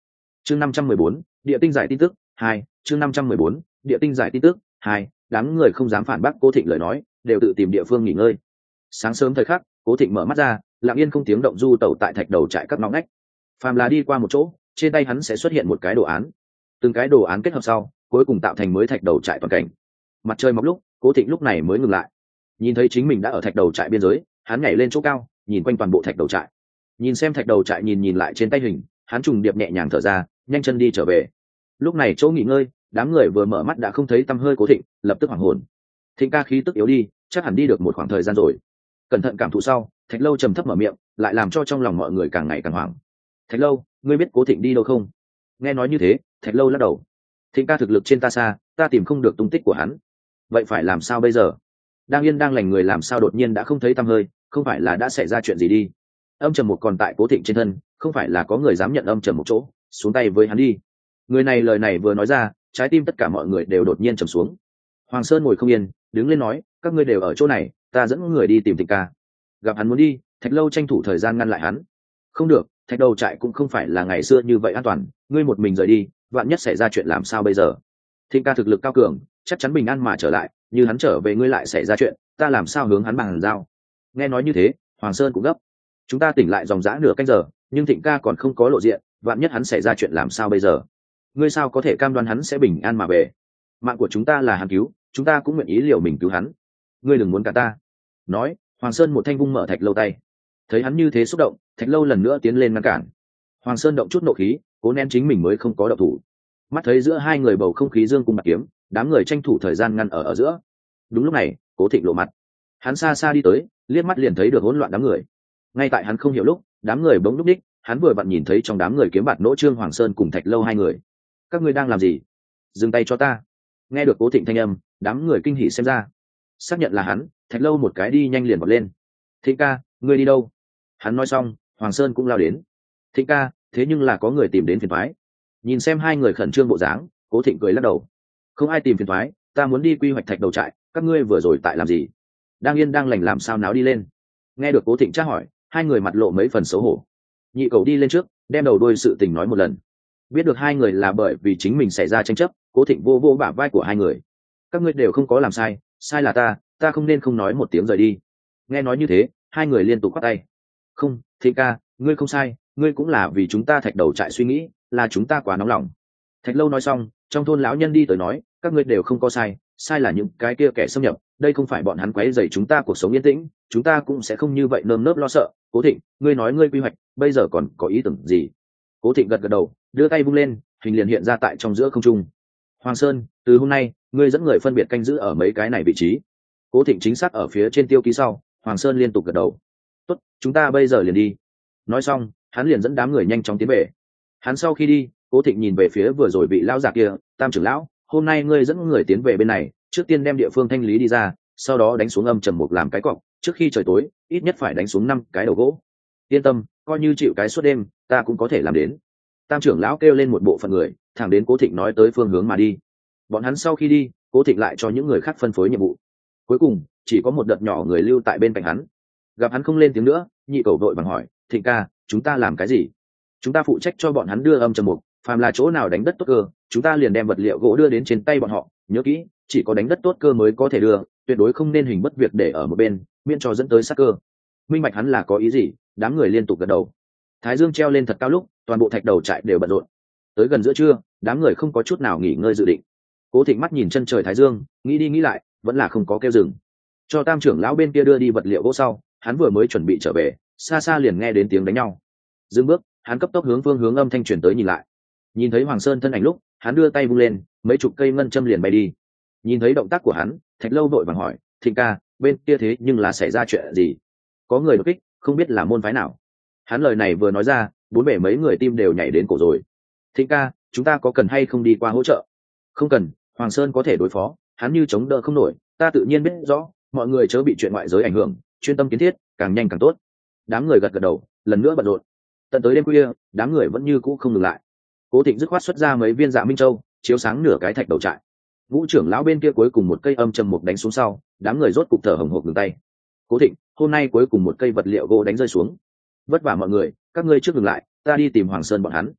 chương năm trăm mười bốn địa tinh giải tin tức hai chương năm trăm mười bốn địa tinh giải tin tức hai đám người không dám phản bác Cố Thịnh lời nói, đều tự tìm địa phương nghỉ ngơi. Sáng sớm thời khắc, Cố Thịnh mở mắt ra, lặng yên không tiếng động du tẩu tại thạch đầu trại các ngõ ngách. Phàm là đi qua một chỗ, trên tay hắn sẽ xuất hiện một cái đồ án. Từng cái đồ án kết hợp sau, cuối cùng tạo thành mới thạch đầu trại toàn cảnh. Mặt trời mọc lúc, Cố Thịnh lúc này mới ngừng lại. Nhìn thấy chính mình đã ở thạch đầu trại biên giới, hắn nhảy lên chỗ cao, nhìn quanh toàn bộ thạch đầu trại. Nhìn xem thạch đầu trại nhìn nhìn lại trên tay hình, hắn trùng điệp nhẹ nhàng thở ra, nhanh chân đi trở về. Lúc này chỗ nghỉ ngơi, đám người vừa mở mắt đã không thấy tăm hơi Cố Thịnh, lập tức hoảng hồn. Thịnh ca khí tức yếu đi, chắc hẳn đi được một khoảng thời gian rồi. Cẩn thận cảm thụ sau, Thạch Lâu trầm thấp mở miệng, lại làm cho trong lòng mọi người càng ngày càng hoảng. Thạch Lâu, ngươi biết Cố Thịnh đi đâu không? Nghe nói như thế, Thạch Lâu lắc đầu. Thịnh ca thực lực trên ta xa, ta tìm không được tung tích của hắn. Vậy phải làm sao bây giờ? Đang yên đang lành người làm sao đột nhiên đã không thấy tăm hơi, không phải là đã xảy ra chuyện gì đi? Âm trầm một còn tại Cố Thịnh trên thân, không phải là có người dám nhận âm trầm một chỗ, xuống tay với hắn đi. Người này lời này vừa nói ra, trái tim tất cả mọi người đều đột nhiên trầm xuống. Hoàng Sơn ngồi không yên, đứng lên nói, các ngươi đều ở chỗ này, ta dẫn người đi tìm Thịnh ca. Gặp hắn muốn đi, Thạch Lâu tranh thủ thời gian ngăn lại hắn. Không được, Thạch đầu trại cũng không phải là ngày xưa như vậy an toàn, ngươi một mình rời đi, vạn nhất xảy ra chuyện làm sao bây giờ? Thịnh ca thực lực cao cường, chắc chắn bình an mà trở lại, như hắn trở về ngươi lại xảy ra chuyện, ta làm sao hướng hắn bằng giao? Nghe nói như thế, Hoàng Sơn cũng gấp. Chúng ta tỉnh lại dòng dã nửa canh giờ, nhưng Thịnh ca còn không có lộ diện, vạn nhất hắn xảy ra chuyện làm sao bây giờ? Ngươi sao có thể cam đoan hắn sẽ bình an mà về? Mạng của chúng ta là hắn cứu, chúng ta cũng nguyện ý liều mình cứu hắn. Ngươi đừng muốn cả ta. Nói, Hoàng Sơn một thanh vung mở Thạch Lâu tay. Thấy hắn như thế xúc động, Thạch Lâu lần nữa tiến lên ngăn cản. Hoàng Sơn động chút nộ khí, cố nén chính mình mới không có động thủ. Mắt thấy giữa hai người bầu không khí dương cung bạc kiếm, đám người tranh thủ thời gian ngăn ở ở giữa. Đúng lúc này, Cố Thịnh lộ mặt. Hắn xa xa đi tới, liếc mắt liền thấy được hỗn loạn đám người. Ngay tại hắn không hiểu lúc, đám người bỗng lúc đích, hắn vừa vặn nhìn thấy trong đám người kiếm bạt nỗ Trương Hoàng Sơn cùng Thạch Lâu hai người. Các ngươi đang làm gì? Dừng tay cho ta. Nghe được Cố Thịnh thanh âm, đám người kinh hỉ xem ra. Xác nhận là hắn, Thạch Lâu một cái đi nhanh liền vọt lên. Thịnh ca, ngươi đi đâu? Hắn nói xong, Hoàng Sơn cũng lao đến. Thịnh ca, thế nhưng là có người tìm đến phiền toái. Nhìn xem hai người khẩn trương bộ dáng, Cố Thịnh cười lắc đầu. Không ai tìm phiền toái, ta muốn đi quy hoạch thạch đầu trại, các ngươi vừa rồi tại làm gì? Đang yên đang lành làm sao náo đi lên? Nghe được Cố Thịnh tra hỏi, hai người mặt lộ mấy phần xấu hổ. Nhị cầu đi lên trước, đem đầu đuôi sự tình nói một lần. Biết được hai người là bởi vì chính mình xảy ra tranh chấp, Cố Thịnh vô vô bả vai của hai người. Các ngươi đều không có làm sai, sai là ta, ta không nên không nói một tiếng rời đi. Nghe nói như thế, hai người liên tục quát tay. Không, Thịnh ca, ngươi không sai, ngươi cũng là vì chúng ta thạch đầu trại suy nghĩ, là chúng ta quá nóng lòng. Thạch Lâu nói xong, trong thôn lão nhân đi tới nói, các ngươi đều không có sai, sai là những cái kia kẻ xâm nhập, đây không phải bọn hắn quấy rầy chúng ta cuộc sống yên tĩnh, chúng ta cũng sẽ không như vậy nơm nớp lo sợ. Cố Thịnh, ngươi nói ngươi quy hoạch, bây giờ còn có ý tưởng gì? Cố Thịnh gật gật đầu, đưa tay vung lên, hình liền hiện ra tại trong giữa không trung. Hoàng Sơn, từ hôm nay, ngươi dẫn người phân biệt canh giữ ở mấy cái này vị trí. Cố Thịnh chính xác ở phía trên tiêu ký sau, Hoàng Sơn liên tục gật đầu. Tốt, chúng ta bây giờ liền đi. Nói xong, hắn liền dẫn đám người nhanh chóng tiến về. Hắn sau khi đi, Cố Thịnh nhìn về phía vừa rồi vị lão già kia, Tam trưởng lão, hôm nay ngươi dẫn người tiến về bên này, trước tiên đem địa phương thanh lý đi ra, sau đó đánh xuống âm trầm mục làm cái cọc, trước khi trời tối, ít nhất phải đánh xuống năm cái đầu gỗ. Yên tâm, coi như chịu cái suốt đêm, ta cũng có thể làm đến. Tam trưởng lão kêu lên một bộ phận người, thẳng đến Cố Thịnh nói tới phương hướng mà đi. Bọn hắn sau khi đi, Cố Thịnh lại cho những người khác phân phối nhiệm vụ. Cuối cùng, chỉ có một đợt nhỏ người lưu tại bên cạnh hắn. Gặp hắn không lên tiếng nữa, nhị cầu vội vàng hỏi, Thịnh ca, chúng ta làm cái gì? Chúng ta phụ trách cho bọn hắn đưa âm trầm mục, phàm là chỗ nào đánh đất tốt cơ, chúng ta liền đem vật liệu gỗ đưa đến trên tay bọn họ. Nhớ kỹ, chỉ có đánh đất tốt cơ mới có thể đưa, tuyệt đối không nên hình bất việc để ở một bên, miễn cho dẫn tới sát cơ. Minh bạch hắn là có ý gì? Đám người liên tục gật đầu. Thái dương treo lên thật cao lúc, toàn bộ thạch đầu trại đều bận rộn. Tới gần giữa trưa, đám người không có chút nào nghỉ ngơi dự định. Cố Thịnh mắt nhìn chân trời thái dương, nghĩ đi nghĩ lại, vẫn là không có kêu dừng. Cho Tam trưởng lão bên kia đưa đi vật liệu gỗ sau, hắn vừa mới chuẩn bị trở về, xa xa liền nghe đến tiếng đánh nhau. Dừng bước, hắn cấp tốc hướng phương hướng âm thanh truyền tới nhìn lại. Nhìn thấy Hoàng Sơn thân ảnh lúc, hắn đưa tay vung lên, mấy chục cây ngân châm liền bay đi. Nhìn thấy động tác của hắn, Thạch Lâu vội vàng hỏi, Thịnh ca, bên kia thế nhưng là xảy ra chuyện gì? Có người đột kích, không biết là môn phái nào. Hắn lời này vừa nói ra, bốn bể mấy người tim đều nhảy đến cổ rồi. Thịnh ca, chúng ta có cần hay không đi qua hỗ trợ? Không cần, Hoàng Sơn có thể đối phó, hắn như chống đỡ không nổi, ta tự nhiên biết rõ, mọi người chớ bị chuyện ngoại giới ảnh hưởng, chuyên tâm kiến thiết, càng nhanh càng tốt. Đám người gật gật đầu, lần nữa bận rộn. Tận tới đêm khuya, đám người vẫn như cũ không ngừng lại. Cố Thịnh dứt khoát xuất ra mấy viên Dạ Minh Châu, chiếu sáng nửa cái thạch đầu trại. Vũ trưởng lão bên kia cuối cùng một cây âm trầm mục đánh xuống sau, đám người rốt cục thở hổn hển ngừng tay. Cố Thịnh, hôm nay cuối cùng một cây vật liệu gỗ đánh rơi xuống. Vất vả mọi người, các ngươi trước ngừng lại, ta đi tìm Hoàng Sơn bọn hắn.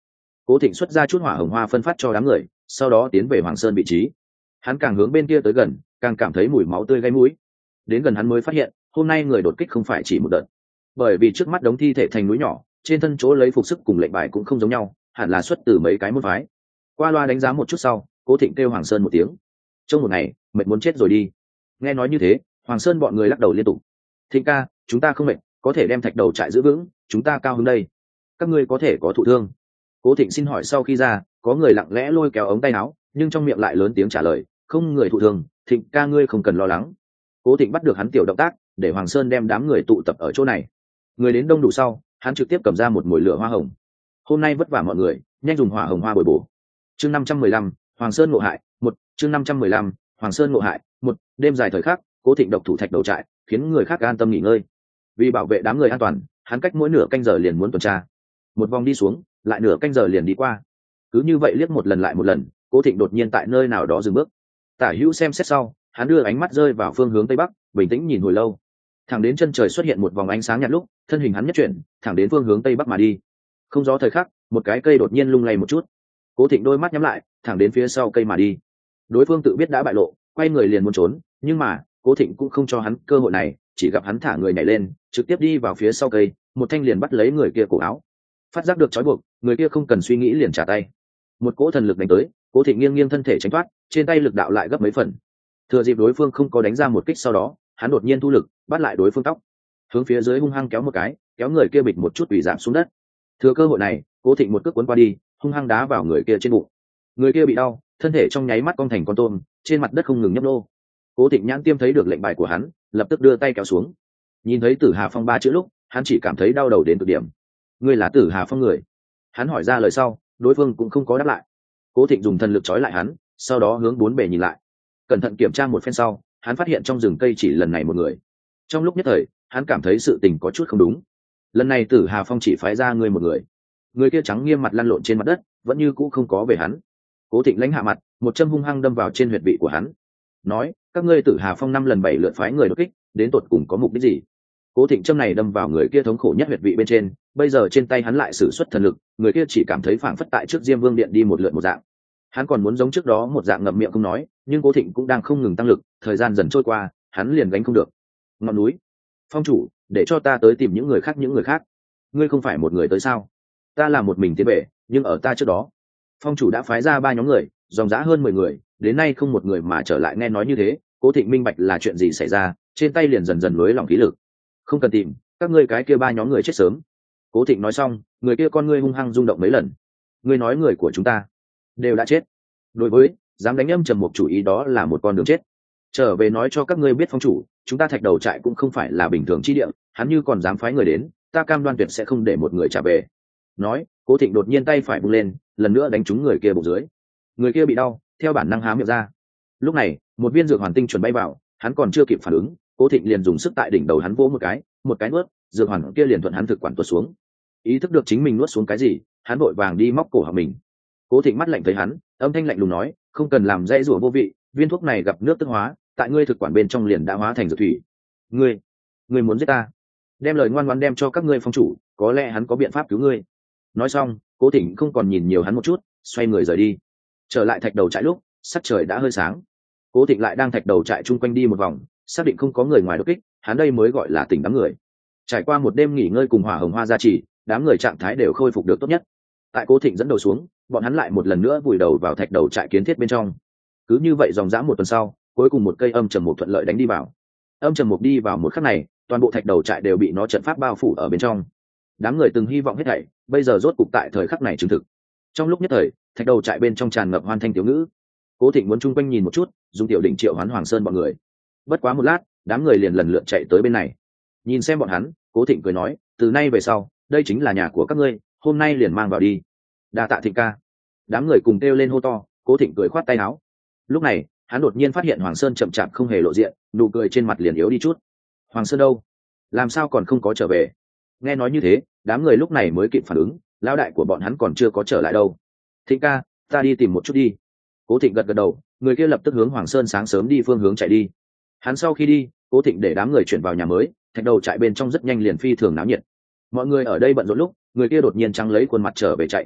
Cố Thịnh xuất ra chút hỏa hồng hoa phân phát cho đám người, sau đó tiến về Hoàng Sơn vị trí. Hắn càng hướng bên kia tới gần, càng cảm thấy mùi máu tươi gáy mũi. Đến gần hắn mới phát hiện, hôm nay người đột kích không phải chỉ một đợt, bởi vì trước mắt đống thi thể thành núi nhỏ, trên thân chỗ lấy phục sức cùng lệnh bài cũng không giống nhau, hẳn là xuất từ mấy cái môn phái. Qua loa đánh giá một chút sau, Cố Thịnh kêu Hoàng Sơn một tiếng. Trong một ngày, mệt muốn chết rồi đi. Nghe nói như thế, Hoàng Sơn bọn người lắc đầu liên tục. Thịnh ca, chúng ta không mệt, có thể đem thạch đầu trại giữ vững, chúng ta cao hơn đây. Các ngươi có thể có thụ thương. Cố Thịnh xin hỏi sau khi ra, có người lặng lẽ lôi kéo ống tay áo, nhưng trong miệng lại lớn tiếng trả lời, không người thụ thương, Thịnh ca ngươi không cần lo lắng. Cố Thịnh bắt được hắn tiểu động tác, để Hoàng Sơn đem đám người tụ tập ở chỗ này. Người đến đông đủ sau, hắn trực tiếp cầm ra một mồi lửa hoa hồng. Hôm nay vất vả mọi người, nhanh dùng hỏa hồng hoa bồi bổ. Chương năm trăm mười lăm, Hoàng Sơn ngộ hại, một, chương năm trăm mười lăm, Hoàng Sơn ngộ hại, một, đêm dài thời khắc, Cố Thịnh độc thủ thạch đầu trại, khiến người khác an tâm nghỉ ngơi. Vì bảo vệ đám người an toàn, hắn cách mỗi nửa canh giờ liền muốn tuần tra. Một vòng đi xuống, lại nửa canh giờ liền đi qua. Cứ như vậy liếc một lần lại một lần, Cố Thịnh đột nhiên tại nơi nào đó dừng bước. Tả hữu xem xét sau, hắn đưa ánh mắt rơi vào phương hướng tây bắc, bình tĩnh nhìn hồi lâu. Thẳng đến chân trời xuất hiện một vòng ánh sáng nhạt lúc, thân hình hắn nhất chuyển, thẳng đến phương hướng tây bắc mà đi. Không gió thời khắc, một cái cây đột nhiên lung lay một chút. Cố Thịnh đôi mắt nhắm lại, thẳng đến phía sau cây mà đi. Đối phương tự biết đã bại lộ, quay người liền muốn trốn, nhưng mà Cố Thịnh cũng không cho hắn cơ hội này, chỉ gặp hắn thả người nhảy lên, trực tiếp đi vào phía sau cây, một thanh liền bắt lấy người kia cổ áo. Phát giác được trói buộc, người kia không cần suy nghĩ liền trả tay. Một cỗ thần lực đánh tới, Cố Thịnh nghiêng nghiêng thân thể tránh thoát, trên tay lực đạo lại gấp mấy phần. Thừa dịp đối phương không có đánh ra một kích sau đó, hắn đột nhiên thu lực, bắt lại đối phương tóc, hướng phía dưới hung hăng kéo một cái, kéo người kia bịch một chút bị giảm xuống đất. Thừa cơ hội này, Cố Thịnh một cước cuốn qua đi, hung hăng đá vào người kia trên bụng. Người kia bị đau, thân thể trong nháy mắt cong thành con tôm, trên mặt đất không ngừng nhấp nô. Cố Thịnh nhãn tiêm thấy được lệnh bài của hắn, lập tức đưa tay kéo xuống. Nhìn thấy Tử Hà Phong ba chữ lúc, hắn chỉ cảm thấy đau đầu đến cực điểm. Ngươi là Tử Hà Phong người? Hắn hỏi ra lời sau, đối phương cũng không có đáp lại. Cố Thịnh dùng thần lực trói lại hắn, sau đó hướng bốn bề nhìn lại. Cẩn thận kiểm tra một phen sau, hắn phát hiện trong rừng cây chỉ lần này một người. Trong lúc nhất thời, hắn cảm thấy sự tình có chút không đúng. Lần này Tử Hà Phong chỉ phái ra ngươi một người. Người kia trắng nghiêm mặt lăn lộn trên mặt đất, vẫn như cũ không có về hắn. Cố Thịnh lãnh hạ mặt, một châm hung hăng đâm vào trên huyệt vị của hắn. Nói, các ngươi Tử Hà Phong năm lần bảy lượt phái người đột kích, đến tột cùng có mục đích gì? Cố Thịnh châm này đâm vào người kia thống khổ nhất huyệt vị bên trên, bây giờ trên tay hắn lại sử xuất thần lực, người kia chỉ cảm thấy phảng phất tại trước Diêm Vương điện đi một lượt một dạng. Hắn còn muốn giống trước đó một dạng ngậm miệng không nói, nhưng Cố Thịnh cũng đang không ngừng tăng lực, thời gian dần trôi qua, hắn liền gánh không được. Ngọn núi, phong chủ, để cho ta tới tìm những người khác những người khác. Ngươi không phải một người tới sao? Ta là một mình tiến về, nhưng ở ta trước đó, phong chủ đã phái ra ba nhóm người, dòng dã hơn mười người, đến nay không một người mà trở lại. Nghe nói như thế, Cố Thịnh minh bạch là chuyện gì xảy ra, trên tay liền dần dần nới lỏng khí lực. Không cần tìm, các ngươi cái kia ba nhóm người chết sớm. Cố Thịnh nói xong, người kia con ngươi hung hăng rung động mấy lần. Ngươi nói người của chúng ta đều đã chết. Đối với dám đánh âm trầm một chủ ý đó là một con đường chết. Trở về nói cho các ngươi biết phong chủ, chúng ta thạch đầu trại cũng không phải là bình thường chi địa, hắn như còn dám phái người đến, ta cam đoan tuyệt sẽ không để một người trả về. Nói, Cố Thịnh đột nhiên tay phải bung lên, lần nữa đánh trúng người kia bụng dưới. Người kia bị đau, theo bản năng há miệng ra. Lúc này, một viên dược hoàn tinh chuẩn bay vào, hắn còn chưa kịp phản ứng, Cố Thịnh liền dùng sức tại đỉnh đầu hắn vỗ một cái, một cái nuốt, dược hoàn kia liền thuận hắn thực quản tuột xuống. Ý thức được chính mình nuốt xuống cái gì, hắn vội vàng đi móc cổ họng mình. Cố Thịnh mắt lạnh thấy hắn, âm thanh lạnh lùng nói, không cần làm dãy rủa vô vị, viên thuốc này gặp nước tức hóa, tại ngươi thực quản bên trong liền đã hóa thành dược thủy. Ngươi, ngươi muốn giết ta? Đem lời ngoan ngoãn đem cho các ngươi phong chủ, có lẽ hắn có biện pháp cứu ngươi. Nói xong, Cố Thịnh không còn nhìn nhiều hắn một chút, xoay người rời đi. Trở lại thạch đầu trại lúc, sắc trời đã hơi sáng. Cố Thịnh lại đang thạch đầu trại chung quanh đi một vòng, xác định không có người ngoài đột kích, hắn đây mới gọi là tỉnh đám người. Trải qua một đêm nghỉ ngơi cùng hỏa hồng hoa gia trì, đám người trạng thái đều khôi phục được tốt nhất. Tại Cố Thịnh dẫn đầu xuống, bọn hắn lại một lần nữa vùi đầu vào thạch đầu trại kiến thiết bên trong. Cứ như vậy dòng dã một tuần sau, cuối cùng một cây âm trầm mục thuận lợi đánh đi vào. Âm trầm mục đi vào một khắc này, toàn bộ thạch đầu trại đều bị nó trận pháp bao phủ ở bên trong. Đám người từng hy vọng hết thảy, bây giờ rốt cục tại thời khắc này chứng thực. Trong lúc nhất thời, thạch đầu trại bên trong tràn ngập hoan thanh tiểu ngữ. Cố Thịnh muốn chung quanh nhìn một chút, dùng tiểu định triệu hoán Hoàng Sơn bọn người. Bất quá một lát, đám người liền lần lượt chạy tới bên này. Nhìn xem bọn hắn, Cố Thịnh cười nói, từ nay về sau, đây chính là nhà của các ngươi, hôm nay liền mang vào đi. Đa tạ Thịnh ca. Đám người cùng kêu lên hô to. Cố Thịnh cười khoát tay áo. Lúc này, hắn đột nhiên phát hiện Hoàng Sơn chậm chạp không hề lộ diện, nụ cười trên mặt liền yếu đi chút. Hoàng Sơn đâu? Làm sao còn không có trở về? Nghe nói như thế, đám người lúc này mới kịp phản ứng, lão đại của bọn hắn còn chưa có trở lại đâu. Thịnh ca, ta đi tìm một chút đi. Cố Thịnh gật gật đầu, người kia lập tức hướng Hoàng Sơn sáng sớm đi phương hướng chạy đi. Hắn sau khi đi, Cố Thịnh để đám người chuyển vào nhà mới, thạch đầu trại bên trong rất nhanh liền phi thường náo nhiệt. Mọi người ở đây bận rộn lúc, người kia đột nhiên trắng lấy khuôn mặt trở về chạy.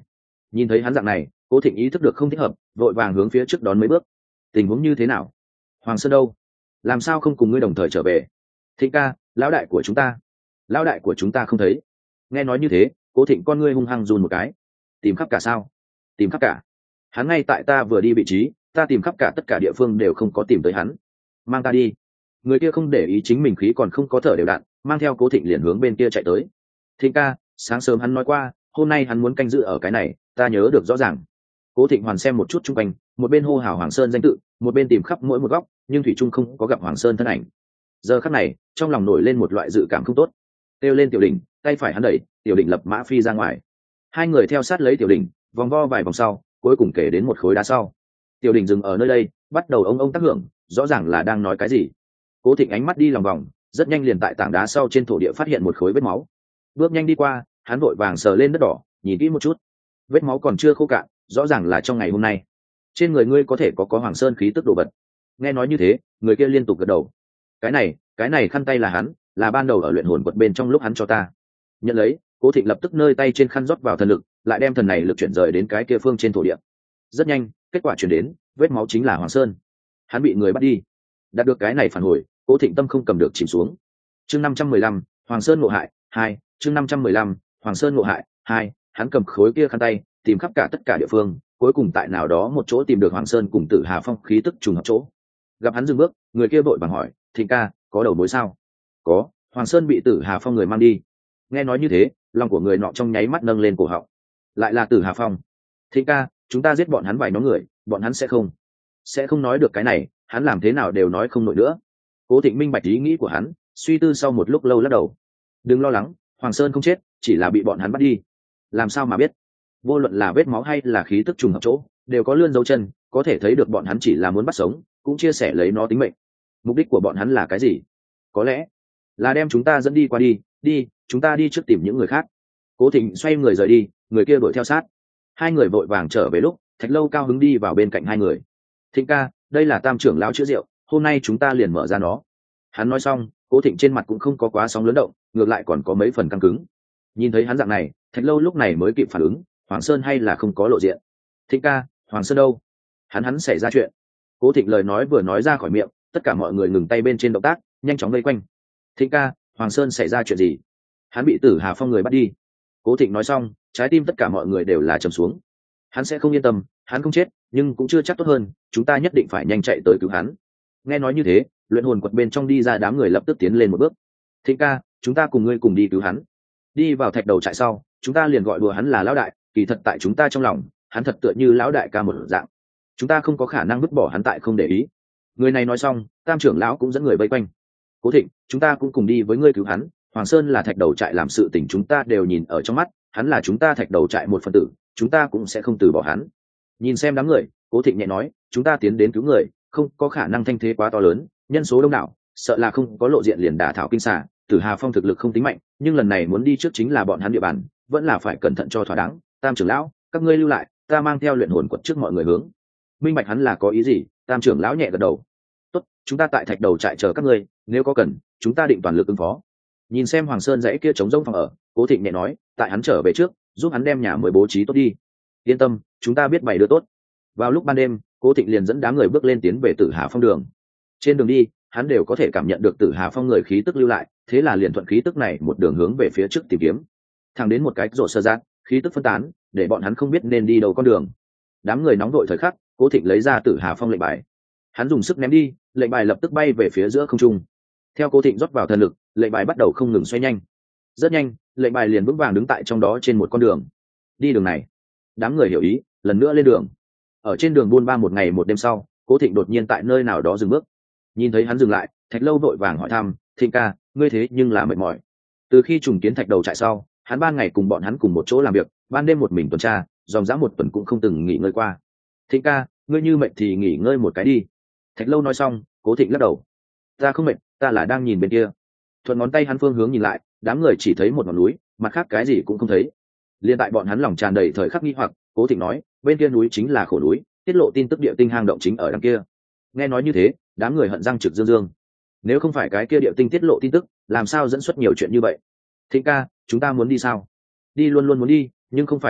Nhìn thấy hắn dạng này, Cố Thịnh ý thức được không thích hợp, vội vàng hướng phía trước đón mấy bước. Tình huống như thế nào? Hoàng Sơn đâu? Làm sao không cùng ngươi đồng thời trở về? Thịnh ca, lão đại của chúng ta, lão đại của chúng ta không thấy. Nghe nói như thế, Cố Thịnh con ngươi hung hăng run một cái. Tìm khắp cả sao? Tìm khắp cả? Hắn ngay tại ta vừa đi vị trí, ta tìm khắp cả tất cả địa phương đều không có tìm tới hắn. Mang ta đi. Người kia không để ý chính mình khí còn không có thở đều đặn, mang theo Cố Thịnh liền hướng bên kia chạy tới. Thịnh ca, sáng sớm hắn nói qua, hôm nay hắn muốn canh giữ ở cái này, ta nhớ được rõ ràng. Cố Thịnh hoàn xem một chút chung quanh, một bên hô hào Hoàng Sơn danh tự, một bên tìm khắp mỗi một góc, nhưng thủy trung không có gặp Hoàng Sơn thân ảnh. Giờ khắc này, trong lòng nổi lên một loại dự cảm không tốt. Kêu lên Tiểu Đình, tay phải hắn đẩy, Tiểu Đình lập mã phi ra ngoài. Hai người theo sát lấy Tiểu Đình, vòng vo vài vòng sau, cuối cùng kể đến một khối đá sau. Tiểu Đình dừng ở nơi đây, bắt đầu ông ông tác hưởng, rõ ràng là đang nói cái gì. Cố Thịnh ánh mắt đi lòng vòng, rất nhanh liền tại tảng đá sau trên thổ địa phát hiện một khối vết máu. Bước nhanh đi qua, hắn vội vàng sờ lên đất đỏ, nhìn kỹ một chút. Vết máu còn chưa khô cạn, rõ ràng là trong ngày hôm nay. Trên người ngươi có thể có có Hoàng Sơn khí tức đồ vật. Nghe nói như thế, người kia liên tục gật đầu. Cái này, cái này khăn tay là hắn, là ban đầu ở luyện hồn quật bên trong lúc hắn cho ta. Nhận lấy, Cố Thịnh lập tức nơi tay trên khăn rót vào thần lực, lại đem thần này lực chuyển rời đến cái kia phương trên thổ địa. Rất nhanh, kết quả chuyển đến, vết máu chính là Hoàng Sơn. Hắn bị người bắt đi. Đạt được cái này phản hồi, Cố Thịnh tâm không cầm được chìm xuống. Chương năm trăm mười lăm, Hoàng Sơn ngộ hại hai. Chương năm trăm mười lăm, Hoàng Sơn ngộ hại hai. Hắn cầm khối kia khăn tay, tìm khắp cả tất cả địa phương, cuối cùng tại nào đó một chỗ tìm được Hoàng Sơn cùng Tử Hà Phong khí tức trùng hợp chỗ. Gặp hắn dừng bước, người kia vội vàng hỏi, Thịnh ca, có đầu mối sao? Có, Hoàng Sơn bị Tử Hà Phong người mang đi. Nghe nói như thế, lòng của người nọ trong nháy mắt nâng lên cổ họng. Lại là Tử Hà Phong. Thịnh ca, chúng ta giết bọn hắn vài nhóm người, bọn hắn sẽ không sẽ không nói được cái này, hắn làm thế nào đều nói không nổi nữa. Cố Thịnh minh bạch ý nghĩ của hắn, suy tư sau một lúc lâu lắc đầu. Đừng lo lắng, Hoàng Sơn không chết, chỉ là bị bọn hắn bắt đi. Làm sao mà biết? Vô luận là vết máu hay là khí tức trùng hợp chỗ, đều có lươn dấu chân, có thể thấy được bọn hắn chỉ là muốn bắt sống, cũng chia sẻ lấy nó tính mệnh. Mục đích của bọn hắn là cái gì? Có lẽ là đem chúng ta dẫn đi qua đi, đi, chúng ta đi trước tìm những người khác. Cố Thịnh xoay người rời đi, người kia đuổi theo sát. Hai người vội vàng trở về lúc, Thạch Lâu cao hứng đi vào bên cạnh hai người. Thịnh ca, đây là Tam trưởng lão chữa rượu, hôm nay chúng ta liền mở ra nó. Hắn nói xong, Cố Thịnh trên mặt cũng không có quá sóng lớn động, ngược lại còn có mấy phần căng cứng. Nhìn thấy hắn dạng này, Thạch Lâu lúc này mới kịp phản ứng, Hoàng Sơn hay là không có lộ diện. Thịnh ca, Hoàng Sơn đâu? Hắn hắn xảy ra chuyện. Cố Thịnh lời nói vừa nói ra khỏi miệng, tất cả mọi người ngừng tay bên trên động tác, nhanh chóng vây quanh. Thịnh ca, Hoàng Sơn xảy ra chuyện gì? Hắn bị Tử Hà Phong người bắt đi. Cố Thịnh nói xong, trái tim tất cả mọi người đều là trầm xuống. Hắn sẽ không yên tâm, hắn không chết, nhưng cũng chưa chắc tốt hơn, chúng ta nhất định phải nhanh chạy tới cứu hắn. Nghe nói như thế, luyện hồn quật bên trong đi ra đám người lập tức tiến lên một bước. Thịnh ca, chúng ta cùng ngươi cùng đi cứu hắn. Đi vào thạch đầu trại sau, chúng ta liền gọi đùa hắn là lão đại, kỳ thật tại chúng ta trong lòng, hắn thật tựa như lão đại ca một dạng. Chúng ta không có khả năng vứt bỏ hắn tại không để ý. Người này nói xong, Tam trưởng lão cũng dẫn người vây quanh. Cố Thịnh, chúng ta cũng cùng đi với ngươi cứu hắn. Hoàng Sơn là thạch đầu trại làm sự tình chúng ta đều nhìn ở trong mắt, hắn là chúng ta thạch đầu trại một phần tử, chúng ta cũng sẽ không từ bỏ hắn. Nhìn xem đám người, Cố Thịnh nhẹ nói, chúng ta tiến đến cứu người, không có khả năng thanh thế quá to lớn, nhân số đông đảo, sợ là không có lộ diện liền đả thảo kinh xà. Tử Hà Phong thực lực không tính mạnh, nhưng lần này muốn đi trước chính là bọn hắn địa bàn, vẫn là phải cẩn thận cho thỏa đáng. Tam trưởng lão, các ngươi lưu lại, ta mang theo luyện hồn quật trước mọi người hướng. Minh bạch hắn là có ý gì? Tam trưởng lão nhẹ gật đầu. Tốt, chúng ta tại thạch đầu trại chờ các ngươi, nếu có cần, chúng ta định toàn lực ứng phó. Nhìn xem Hoàng Sơn dãy kia chống rông phòng ở, Cố Thịnh nhẹ nói, tại hắn trở về trước, giúp hắn đem nhà mới bố trí tốt đi. Yên tâm, chúng ta biết bày đưa tốt. Vào lúc ban đêm, Cố Thịnh liền dẫn đám người bước lên tiến về Tử Hà Phong đường. Trên đường đi, hắn đều có thể cảm nhận được Tử Hà Phong người khí tức lưu lại, thế là liền thuận khí tức này một đường hướng về phía trước tìm kiếm. Thẳng đến một cái rổ sơ giác, khí tức phân tán, để bọn hắn không biết nên đi đâu con đường. Đám người nóng đội thời khắc, Cố Thịnh lấy ra Tử Hà Phong lệnh bài. Hắn dùng sức ném đi, lệnh bài lập tức bay về phía giữa không trung. Theo Cố Thịnh rót vào thần lực, lệnh bài bắt đầu không ngừng xoay nhanh. Rất nhanh, lệnh bài liền vững vàng đứng tại trong đó trên một con đường. Đi đường này. Đám người hiểu ý, lần nữa lên đường. Ở trên đường buôn ba một ngày một đêm sau, Cố Thịnh đột nhiên tại nơi nào đó dừng bước. Nhìn thấy hắn dừng lại, Thạch Lâu vội vàng hỏi thăm, Thịnh ca, ngươi thế nhưng là mệt mỏi. Từ khi trùng kiến thạch đầu trại sau, hắn ban ngày cùng bọn hắn cùng một chỗ làm việc, ban đêm một mình tuần tra, dòng dã một tuần cũng không từng nghỉ ngơi qua. Thịnh ca, ngươi như mệt thì nghỉ ngơi một cái đi. Thạch Lâu nói xong, Cố Thịnh lắc đầu. Ta không mệt, ta là đang nhìn bên kia. Thuận ngón tay hắn phương hướng nhìn lại, đám người chỉ thấy một ngọn núi, mặt khác cái gì cũng không thấy. Liên tại bọn hắn lòng tràn đầy thời khắc nghi hoặc, Cố Thịnh nói, bên kia núi chính là khổ núi, tiết lộ tin tức địa tinh hang động chính ở đằng kia. Nghe nói như thế, đám người hận răng trực dương dương. Nếu không phải cái kia địa tinh tiết lộ tin tức, làm sao dẫn xuất nhiều chuyện như vậy? Thịnh ca, chúng ta muốn đi sao? Đi luôn luôn muốn đi, nhưng không phải hiện tại,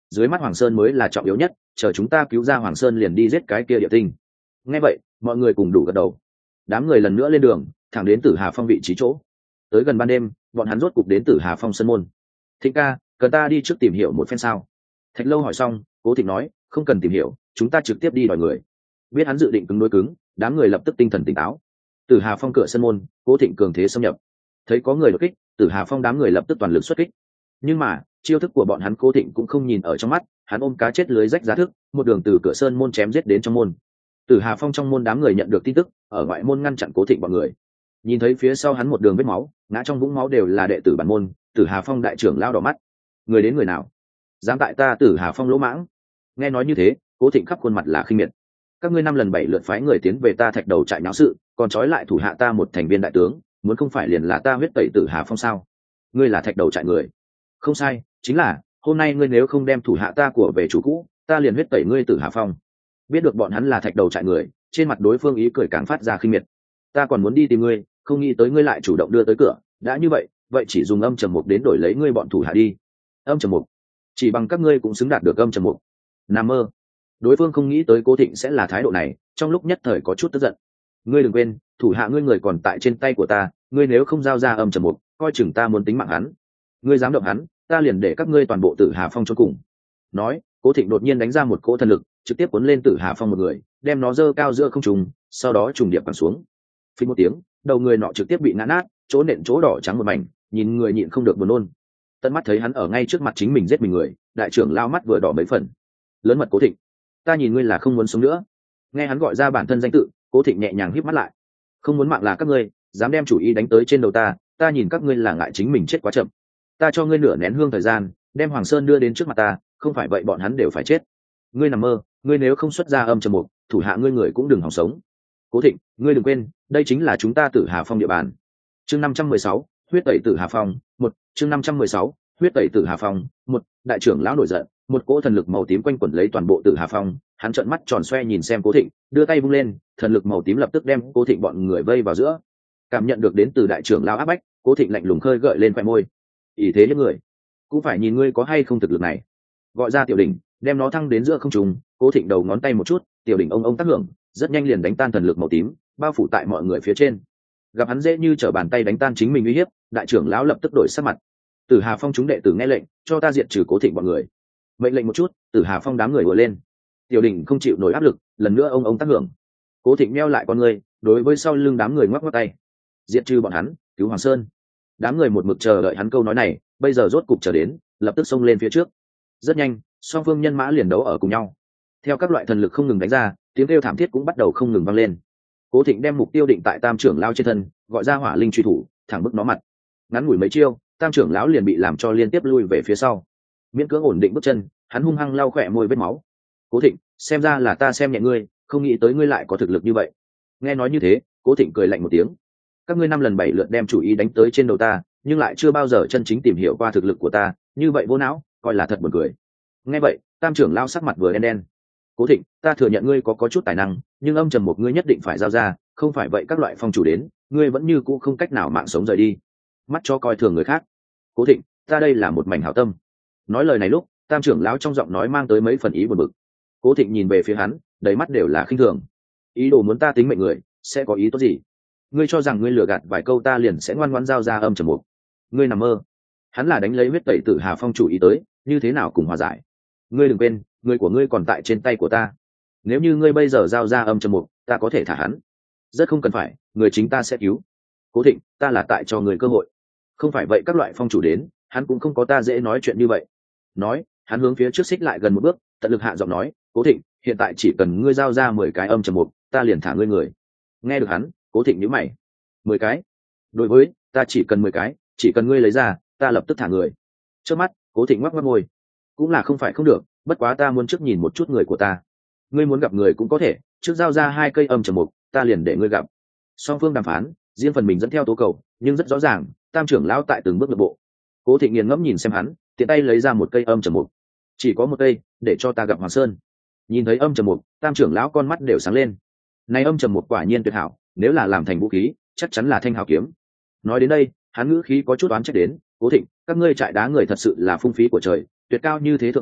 dưới mắt Hoàng Sơn mới là trọng yếu nhất, chờ chúng ta cứu ra Hoàng Sơn liền đi giết cái kia địa tinh. Nghe vậy mọi người cùng đủ gật đầu. Đám người lần nữa lên đường thẳng đến Tử Hà Phong vị trí chỗ. Tới gần ban đêm bọn hắn rốt cục đến Tử Hà Phong sân môn. Thịnh ca, cần ta đi trước tìm hiểu một phen sao? Thạch Lâu hỏi xong, Cố Thịnh nói, không cần tìm hiểu, chúng ta trực tiếp đi đòi người. Biết hắn dự định cứng đối cứng, đám người lập tức tinh thần tỉnh táo. Tử Hà Phong cửa sân môn, Cố Thịnh cường thế xâm nhập. Thấy có người đột kích, Tử Hà Phong đám người lập tức toàn lực xuất kích. Nhưng mà chiêu thức của bọn hắn Cố Thịnh cũng không nhìn ở trong mắt, hắn ôm cá chết lưới rách giá thức, một đường từ cửa sơn môn chém giết đến trong môn. Tử Hà Phong trong môn đám người nhận được tin tức, ở ngoại môn ngăn chặn Cố Thịnh bọn người. Nhìn thấy phía sau hắn một đường vết máu, ngã trong vũng máu đều là đệ tử bản môn, Tử Hà Phong đại trưởng lao đỏ mắt. Người đến người nào? Dám tại ta Tử Hà Phong lỗ mãng? Nghe nói như thế, Cố Thịnh khắp khuôn mặt là khinh miệt. Các ngươi năm lần bảy lượt phái người tiến về ta Thạch Đầu trại náo sự, còn trói lại thủ hạ ta một thành viên đại tướng, muốn không phải liền là ta huyết tẩy Tử Hà Phong sao? Ngươi là Thạch Đầu trại người? Không sai, chính là, hôm nay ngươi nếu không đem thủ hạ ta của về chủ cũ, ta liền huyết tẩy ngươi Tử Hà Phong. Biết được bọn hắn là Thạch Đầu trại người, trên mặt đối phương ý cười càng phát ra khinh miệt. Ta còn muốn đi tìm ngươi, không nghĩ tới ngươi lại chủ động đưa tới cửa, đã như vậy, vậy chỉ dùng âm trầm mục đến đổi lấy ngươi bọn thủ hạ đi. Âm trầm mục? Chỉ bằng các ngươi cũng xứng đạt được âm trầm mục? Nằm mơ. Đối phương không nghĩ tới Cố Thịnh sẽ là thái độ này, trong lúc nhất thời có chút tức giận. Ngươi đừng quên, thủ hạ ngươi người còn tại trên tay của ta, ngươi nếu không giao ra âm trầm mục, coi chừng ta muốn tính mạng hắn. Ngươi dám động hắn, ta liền để các ngươi toàn bộ Tử Hà Phong cho cùng. Nói, Cố Thịnh đột nhiên đánh ra một cỗ thần lực, trực tiếp cuốn lên Tử Hà Phong một người, đem nó dơ cao giữa không trung, sau đó trùng điệp bằng xuống. Phình một tiếng, đầu người nọ trực tiếp bị ngã nát, chỗ nện chỗ đỏ trắng một mảnh, nhìn người nhịn không được buồn nôn. Tận mắt thấy hắn ở ngay trước mặt chính mình giết mình người, đại trưởng lao mắt vừa đỏ mấy phần. Lớn mật Cố Thịnh, ta nhìn ngươi là không muốn sống nữa. Nghe hắn gọi ra bản thân danh tự, Cố Thịnh nhẹ nhàng híp mắt lại. Không muốn mạng là các ngươi, dám đem chủ ý đánh tới trên đầu ta, ta nhìn các ngươi là ngại chính mình chết quá chậm. Ta cho ngươi nửa nén hương thời gian, đem Hoàng Sơn đưa đến trước mặt ta, không phải vậy bọn hắn đều phải chết. Ngươi nằm mơ, ngươi nếu không xuất ra âm trầm mục, thủ hạ ngươi người cũng đừng hòng sống. Cố Thịnh, ngươi đừng quên, đây chính là chúng ta Tử Hà Phong địa bàn. Chương năm trăm mười sáu, huyết tẩy Tử Hà Phong, một, chương năm trăm mười sáu, huyết tẩy Tử Hà Phong, một, đại trưởng lão nổi giận, một cỗ thần lực màu tím quanh quẩn lấy toàn bộ Tử Hà Phong, hắn trợn mắt tròn xoe nhìn xem Cố Thịnh, đưa tay vung lên, thần lực màu tím lập tức đem Cố Thịnh bọn người vây vào giữa. Cảm nhận được đến từ đại trưởng lão áp bách, Cố Thịnh lạnh lùng khơi gợi lên khóe môi. Ý thế những người, cũng phải nhìn ngươi có hay không thực lực này. Gọi ra Tiểu Đỉnh, đem nó thăng đến giữa không trung, Cố Thịnh đầu ngón tay một chút, Tiểu Đỉnh ông ông tác hưởng, rất nhanh liền đánh tan thần lực màu tím, bao phủ tại mọi người phía trên. Gặp hắn dễ như trở bàn tay đánh tan chính mình uy hiếp, đại trưởng lão lập tức đổi sắc mặt. Tử Hà Phong chúng đệ tử nghe lệnh, cho ta diệt trừ Cố Thịnh bọn người. Mệnh lệnh một chút, Tử Hà Phong đám người ùa lên. Tiểu Đỉnh không chịu nổi áp lực, lần nữa ông ông tác hưởng. Cố Thịnh meo lại con người, đối với sau lưng đám người ngoắc ngoắc tay. Diệt trừ bọn hắn, cứu Hoàng Sơn. Đám người một mực chờ đợi hắn câu nói này, bây giờ rốt cục chờ đến, lập tức xông lên phía trước. Rất nhanh, song phương nhân mã liền đấu ở cùng nhau. Theo các loại thần lực không ngừng đánh ra, tiếng kêu thảm thiết cũng bắt đầu không ngừng vang lên. Cố Thịnh đem mục tiêu định tại Tam trưởng lão trên thân, gọi ra hỏa linh truy thủ, thẳng bức nó mặt. Ngắn ngủi mấy chiêu, Tam trưởng lão liền bị làm cho liên tiếp lui về phía sau. Miễn cưỡng ổn định bước chân, hắn hung hăng lau khỏe môi vết máu. Cố Thịnh, xem ra là ta xem nhẹ ngươi, không nghĩ tới ngươi lại có thực lực như vậy. Nghe nói như thế, Cố Thịnh cười lạnh một tiếng. Các ngươi năm lần bảy lượt đem chủ ý đánh tới trên đầu ta, nhưng lại chưa bao giờ chân chính tìm hiểu qua thực lực của ta, như vậy vô não, coi là thật buồn cười. Nghe vậy, Tam trưởng lão sắc mặt vừa đen đen. Cố Thịnh, ta thừa nhận ngươi có có chút tài năng, nhưng âm trầm một ngươi nhất định phải giao ra, không phải vậy các loại phong chủ đến, ngươi vẫn như cũ không cách nào mạng sống rời đi. Mắt cho coi thường người khác. Cố Thịnh, ta đây là một mảnh hảo tâm. Nói lời này lúc, Tam trưởng lão trong giọng nói mang tới mấy phần ý buồn bực. Cố Thịnh nhìn về phía hắn, đầy mắt đều là khinh thường. Ý đồ muốn ta tính mệnh người, sẽ có ý tốt gì? Ngươi cho rằng ngươi lừa gạt vài câu ta liền sẽ ngoan ngoãn giao ra âm trầm mục? Ngươi nằm mơ. Hắn là đánh lấy huyết tẩy Tử Hà Phong chủ ý tới, như thế nào cùng hòa giải? Ngươi đừng quên, người của ngươi còn tại trên tay của ta. Nếu như ngươi bây giờ giao ra âm trầm mục, ta có thể thả hắn. Rất không cần phải, người chính ta sẽ cứu. Cố Thịnh, ta là tại cho người cơ hội. Không phải vậy các loại phong chủ đến, hắn cũng không có ta dễ nói chuyện như vậy. Nói, hắn hướng phía trước xích lại gần một bước, tận lực hạ giọng nói, Cố Thịnh, hiện tại chỉ cần ngươi giao ra mười cái âm trầm mục, ta liền thả ngươi người. Nghe được hắn, Cố Thịnh nhíu mày. Mười cái? Đối với, ta chỉ cần mười cái, chỉ cần ngươi lấy ra, ta lập tức thả người. Trước mắt, Cố Thịnh ngoắc ngoắc môi. Cũng là không phải không được, bất quá ta muốn trước nhìn một chút người của ta. Ngươi muốn gặp người cũng có thể, trước giao ra hai cây âm trầm mục, ta liền để ngươi gặp. Song phương đàm phán, riêng phần mình dẫn theo tố cầu, nhưng rất rõ ràng, Tam trưởng lão tại từng bước lập bộ. Cố Thịnh nghiền ngẫm nhìn xem hắn, tiện tay lấy ra một cây âm trầm mục. Chỉ có một cây, để cho ta gặp Hoàng Sơn. Nhìn thấy âm trầm mục, Tam trưởng lão con mắt đều sáng lên. Này âm trầm mục quả nhiên tuyệt hảo, nếu là làm thành vũ khí, chắc chắn là thanh hào kiếm. Nói đến đây, hắn ngữ khí có chút oán trách đến, Cố Thịnh, các ngươi trại đá người thật sự là phung phí của trời, tuyệt cao như thế thượng phẩm,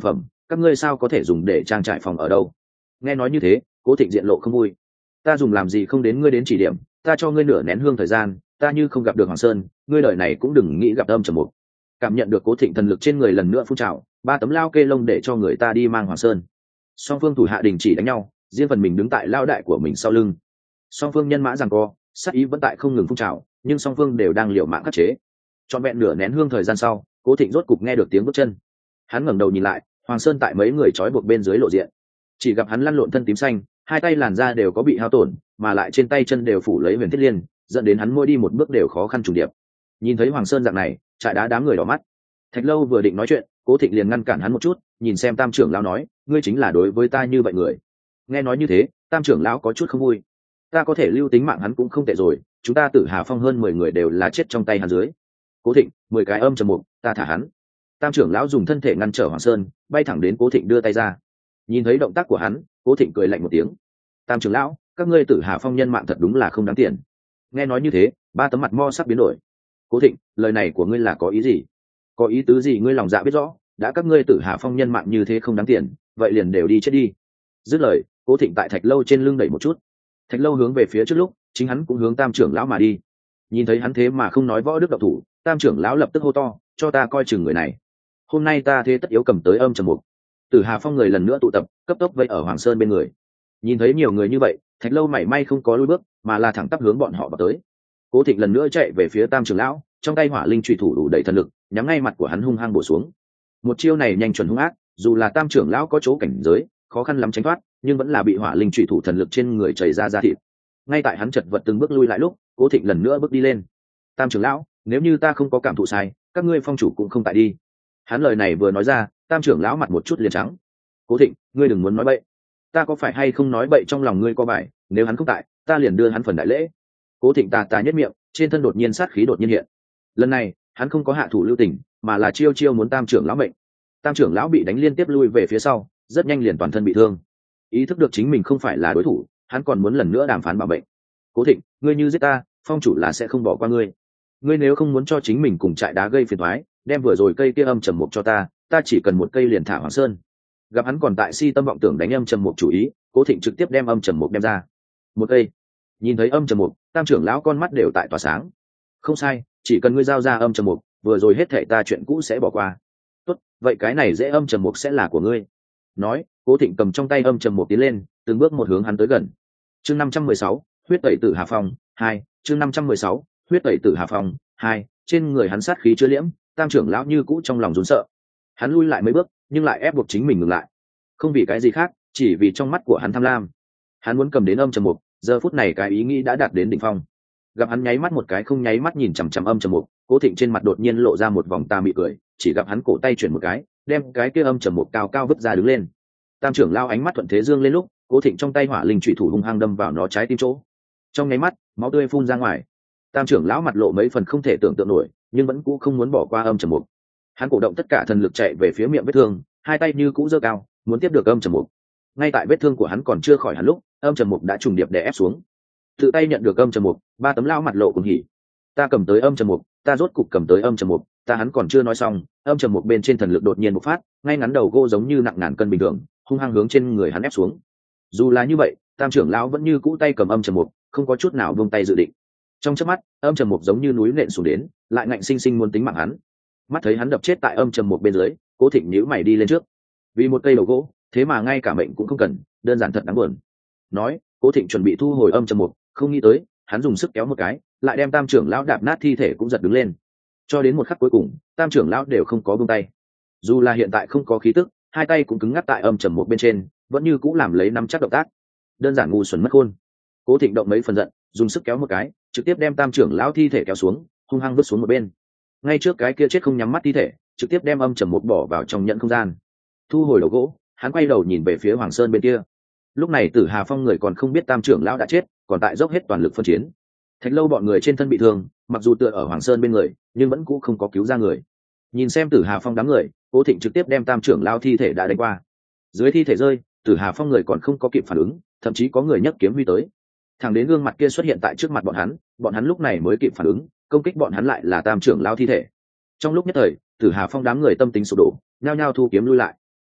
các ngươi sao có thể dùng để trang trải phòng ở đâu? Nghe nói như thế, Cố Thịnh diện lộ không vui. Ta dùng làm gì không đến ngươi đến chỉ điểm, ta cho ngươi nửa nén hương thời gian, ta như không gặp được Hoàng Sơn, ngươi đời này cũng đừng nghĩ gặp âm trầm mục. Cảm nhận được Cố Thịnh thần lực trên người lần nữa phun trào, ba tấm lao kê lông để cho người ta đi mang Hoàng Sơn. Song phương thủ hạ đình chỉ đánh nhau, riêng phần mình đứng tại lao đại của mình sau lưng. Song phương nhân mã giằng co, sát ý vẫn tại không ngừng phun trào, nhưng song phương đều đang liều mạng khắc chế. Trọn vẹn nửa nén hương thời gian sau, Cố Thịnh rốt cục nghe được tiếng bước chân. Hắn ngẩng đầu nhìn lại, Hoàng Sơn tại mấy người trói buộc bên dưới lộ diện. Chỉ gặp hắn lăn lộn thân tím xanh, hai tay làn da đều có bị hao tổn, mà lại trên tay chân đều phủ lấy huyền thiết liên, dẫn đến hắn mỗi đi một bước đều khó khăn trùng điệp. Nhìn thấy Hoàng Sơn dạng này, trại đá đám người đỏ mắt. Thạch Lâu vừa định nói chuyện, Cố Thịnh liền ngăn cản hắn một chút, nhìn xem Tam trưởng lão nói, ngươi chính là đối với ta như vậy người. Nghe nói như thế, Tam trưởng lão có chút không vui. Ta có thể lưu tính mạng hắn cũng không tệ rồi, chúng ta Tử Hà Phong hơn mười người đều là chết trong tay hắn dưới. Cố Thịnh, mười cái âm trầm mục, ta thả hắn. Tam trưởng lão dùng thân thể ngăn trở Hoàng Sơn, bay thẳng đến Cố Thịnh đưa tay ra. Nhìn thấy động tác của hắn, Cố Thịnh cười lạnh một tiếng. Tam trưởng lão, các ngươi Tử Hà Phong nhân mạng thật đúng là không đáng tiền. Nghe nói như thế, ba tấm mặt mo sắc biến đổi. Cố Thịnh, lời này của ngươi là có ý gì? Có ý tứ gì ngươi lòng dạ biết rõ, đã các ngươi Tử Hà Phong nhân mạng như thế không đáng tiền, vậy liền đều đi chết đi. Dứt lời, Cố Thịnh tại Thạch Lâu trên lưng đẩy một chút. Thạch Lâu hướng về phía trước lúc, chính hắn cũng hướng Tam trưởng lão mà đi. Nhìn thấy hắn thế mà không nói võ đức độc thủ, Tam trưởng lão lập tức hô to, cho ta coi chừng người này. Hôm nay ta thế tất yếu cầm tới âm trầm mục. Tử Hà Phong người lần nữa tụ tập, cấp tốc vây ở Hoàng Sơn bên người. Nhìn thấy nhiều người như vậy, Thạch Lâu mảy may không có lùi bước, mà là thẳng tắp hướng bọn họ vào tới. Cố Thịnh lần nữa chạy về phía Tam trưởng lão, trong tay hỏa linh chủy thủ đủ đầy thần lực, nhắm ngay mặt của hắn hung hăng bổ xuống. Một chiêu này nhanh chuẩn hung ác, dù là Tam trưởng lão có chỗ cảnh giới, khó khăn lắm tránh thoát, nhưng vẫn là bị hỏa linh chủy thủ thần lực trên người chảy ra da thịt. Ngay tại hắn chật vật từng bước lui lại lúc, Cố Thịnh lần nữa bước đi lên. Tam trưởng lão, nếu như ta không có cảm thụ sai, các ngươi phong chủ cũng không tại đi. Hắn lời này vừa nói ra, Tam trưởng lão mặt một chút liền trắng. Cố Thịnh, ngươi đừng muốn nói bậy. Ta có phải hay không nói bậy trong lòng ngươi có bài, nếu hắn không tại, ta liền đưa hắn phần đại lễ. Cố Thịnh tà tà nhất miệng, trên thân đột nhiên sát khí đột nhiên hiện. Lần này, hắn không có hạ thủ lưu tình, mà là chiêu chiêu muốn Tam trưởng lão mệnh. Tam trưởng lão bị đánh liên tiếp lui về phía sau, rất nhanh liền toàn thân bị thương. Ý thức được chính mình không phải là đối thủ, hắn còn muốn lần nữa đàm phán bảo mệnh. Cố Thịnh, ngươi như giết ta, phong chủ là sẽ không bỏ qua ngươi. Ngươi nếu không muốn cho chính mình cùng trại đá gây phiền toái, đem vừa rồi cây kia âm trầm mục cho ta, ta chỉ cần một cây liền thả Hoàng Sơn. Gặp hắn còn tại si tâm vọng tưởng đánh âm trầm mục chủ ý, Cố Thịnh trực tiếp đem âm trầm mục đem ra. Một cây. Nhìn thấy âm trầm mục, Tam trưởng lão con mắt đều tại tỏa sáng. Không sai, chỉ cần ngươi giao ra âm trầm mục, vừa rồi hết thảy ta chuyện cũ sẽ bỏ qua. Tốt, vậy cái này dễ âm trầm mục sẽ là của ngươi. Nói, Cố Thịnh cầm trong tay âm trầm mục tiến lên, từng bước một hướng hắn tới gần. Chương năm trăm mười sáu, huyết tẩy Tử Hà Phong hai. Chương năm trăm mười sáu, huyết tẩy Tử Hà Phong hai. Trên người hắn sát khí chưa liễm, Tam trưởng lão như cũ trong lòng run sợ. Hắn lui lại mấy bước, nhưng lại ép buộc chính mình ngừng lại. Không vì cái gì khác, chỉ vì trong mắt của hắn tham lam. Hắn muốn cầm đến âm trầm mục, giờ phút này cái ý nghĩ đã đạt đến đỉnh phong. Gặp hắn nháy mắt một cái không nháy mắt nhìn chằm chằm âm trầm mục, Cố Thịnh trên mặt đột nhiên lộ ra một vòng tà mị cười, chỉ gặp hắn cổ tay chuyển một cái, đem cái kia âm trầm mục cao cao vứt ra đứng lên. Tam trưởng lao ánh mắt thuận thế dương lên lúc, Cố Thịnh trong tay hỏa linh chủy thủ hung hăng đâm vào nó trái tim chỗ. Trong nháy mắt, máu tươi phun ra ngoài. Tam trưởng lão mặt lộ mấy phần không thể tưởng tượng nổi, nhưng vẫn cũ không muốn bỏ qua âm trầm mục. Hắn cổ động tất cả thần lực chạy về phía miệng vết thương, hai tay như cũ giơ cao, muốn tiếp được âm trầm mục. Ngay tại vết thương của hắn còn chưa khỏi hẳn lúc, âm trầm mục đã trùng điệp đè ép xuống. Tự tay nhận được âm trầm mục, ba tấm lão mặt lộ cùng hỉ. Ta cầm tới âm trầm mục, ta rốt cục cầm tới âm trầm mục, ta hắn còn chưa nói xong, âm trầm mục bên trên thần lực đột nhiên bộc phát, ngay ngắn đầu gỗ giống như nặng ngàn cân bình thường, hung hăng hướng trên người hắn ép xuống. Dù là như vậy, Tam trưởng lão vẫn như cũ tay cầm âm trầm mục, không có chút nào buông tay dự định. Trong chớp mắt, âm trầm mục giống như núi nện xuống đến, lại ngạnh sinh sinh muốn tính mạng hắn. Mắt thấy hắn đập chết tại âm trầm mục bên dưới, Cố Thịnh nhíu mày đi lên trước. Vì một cây đầu gỗ, thế mà ngay cả mệnh cũng không cần, đơn giản thật đáng buồn. Nói, Cố Thịnh chuẩn bị thu hồi âm trầm mục, không nghĩ tới, hắn dùng sức kéo một cái, lại đem Tam trưởng lão đạp nát thi thể cũng giật đứng lên. Cho đến một khắc cuối cùng, Tam trưởng lão đều không có buông tay. Dù là hiện tại không có khí tức, hai tay cũng cứng ngắc tại âm trầm mục bên trên, vẫn như cũ làm lấy nắm chắc động tác. Đơn giản ngu xuẩn mất khôn. Cố Thịnh động mấy phần giận, dùng sức kéo một cái, trực tiếp đem Tam trưởng lão thi thể kéo xuống, hung hăng vứt xuống một bên. Ngay trước cái kia chết không nhắm mắt thi thể, trực tiếp đem âm trầm mục bỏ vào trong nhẫn không gian. Thu hồi đầu gỗ, hắn quay đầu nhìn về phía Hoàng Sơn bên kia. Lúc này Tử Hà Phong người còn không biết Tam trưởng lão đã chết, còn tại dốc hết toàn lực phân chiến. Thạch Lâu bọn người trên thân bị thương, mặc dù tựa ở Hoàng Sơn bên người, nhưng vẫn cũ không có cứu ra người. Nhìn xem Tử Hà Phong đám người, Cố Thịnh trực tiếp đem Tam trưởng lão thi thể đã đánh qua. Dưới thi thể rơi, Tử Hà Phong người còn không có kịp phản ứng, thậm chí có người nhấc kiếm huy tới. Thẳng đến gương mặt kia xuất hiện tại trước mặt bọn hắn, bọn hắn lúc này mới kịp phản ứng, công kích bọn hắn lại là Tam trưởng lão thi thể. Trong lúc nhất thời, Tử Hà Phong đám người tâm tính sụp đổ, nhao nhao thu kiếm lui lại.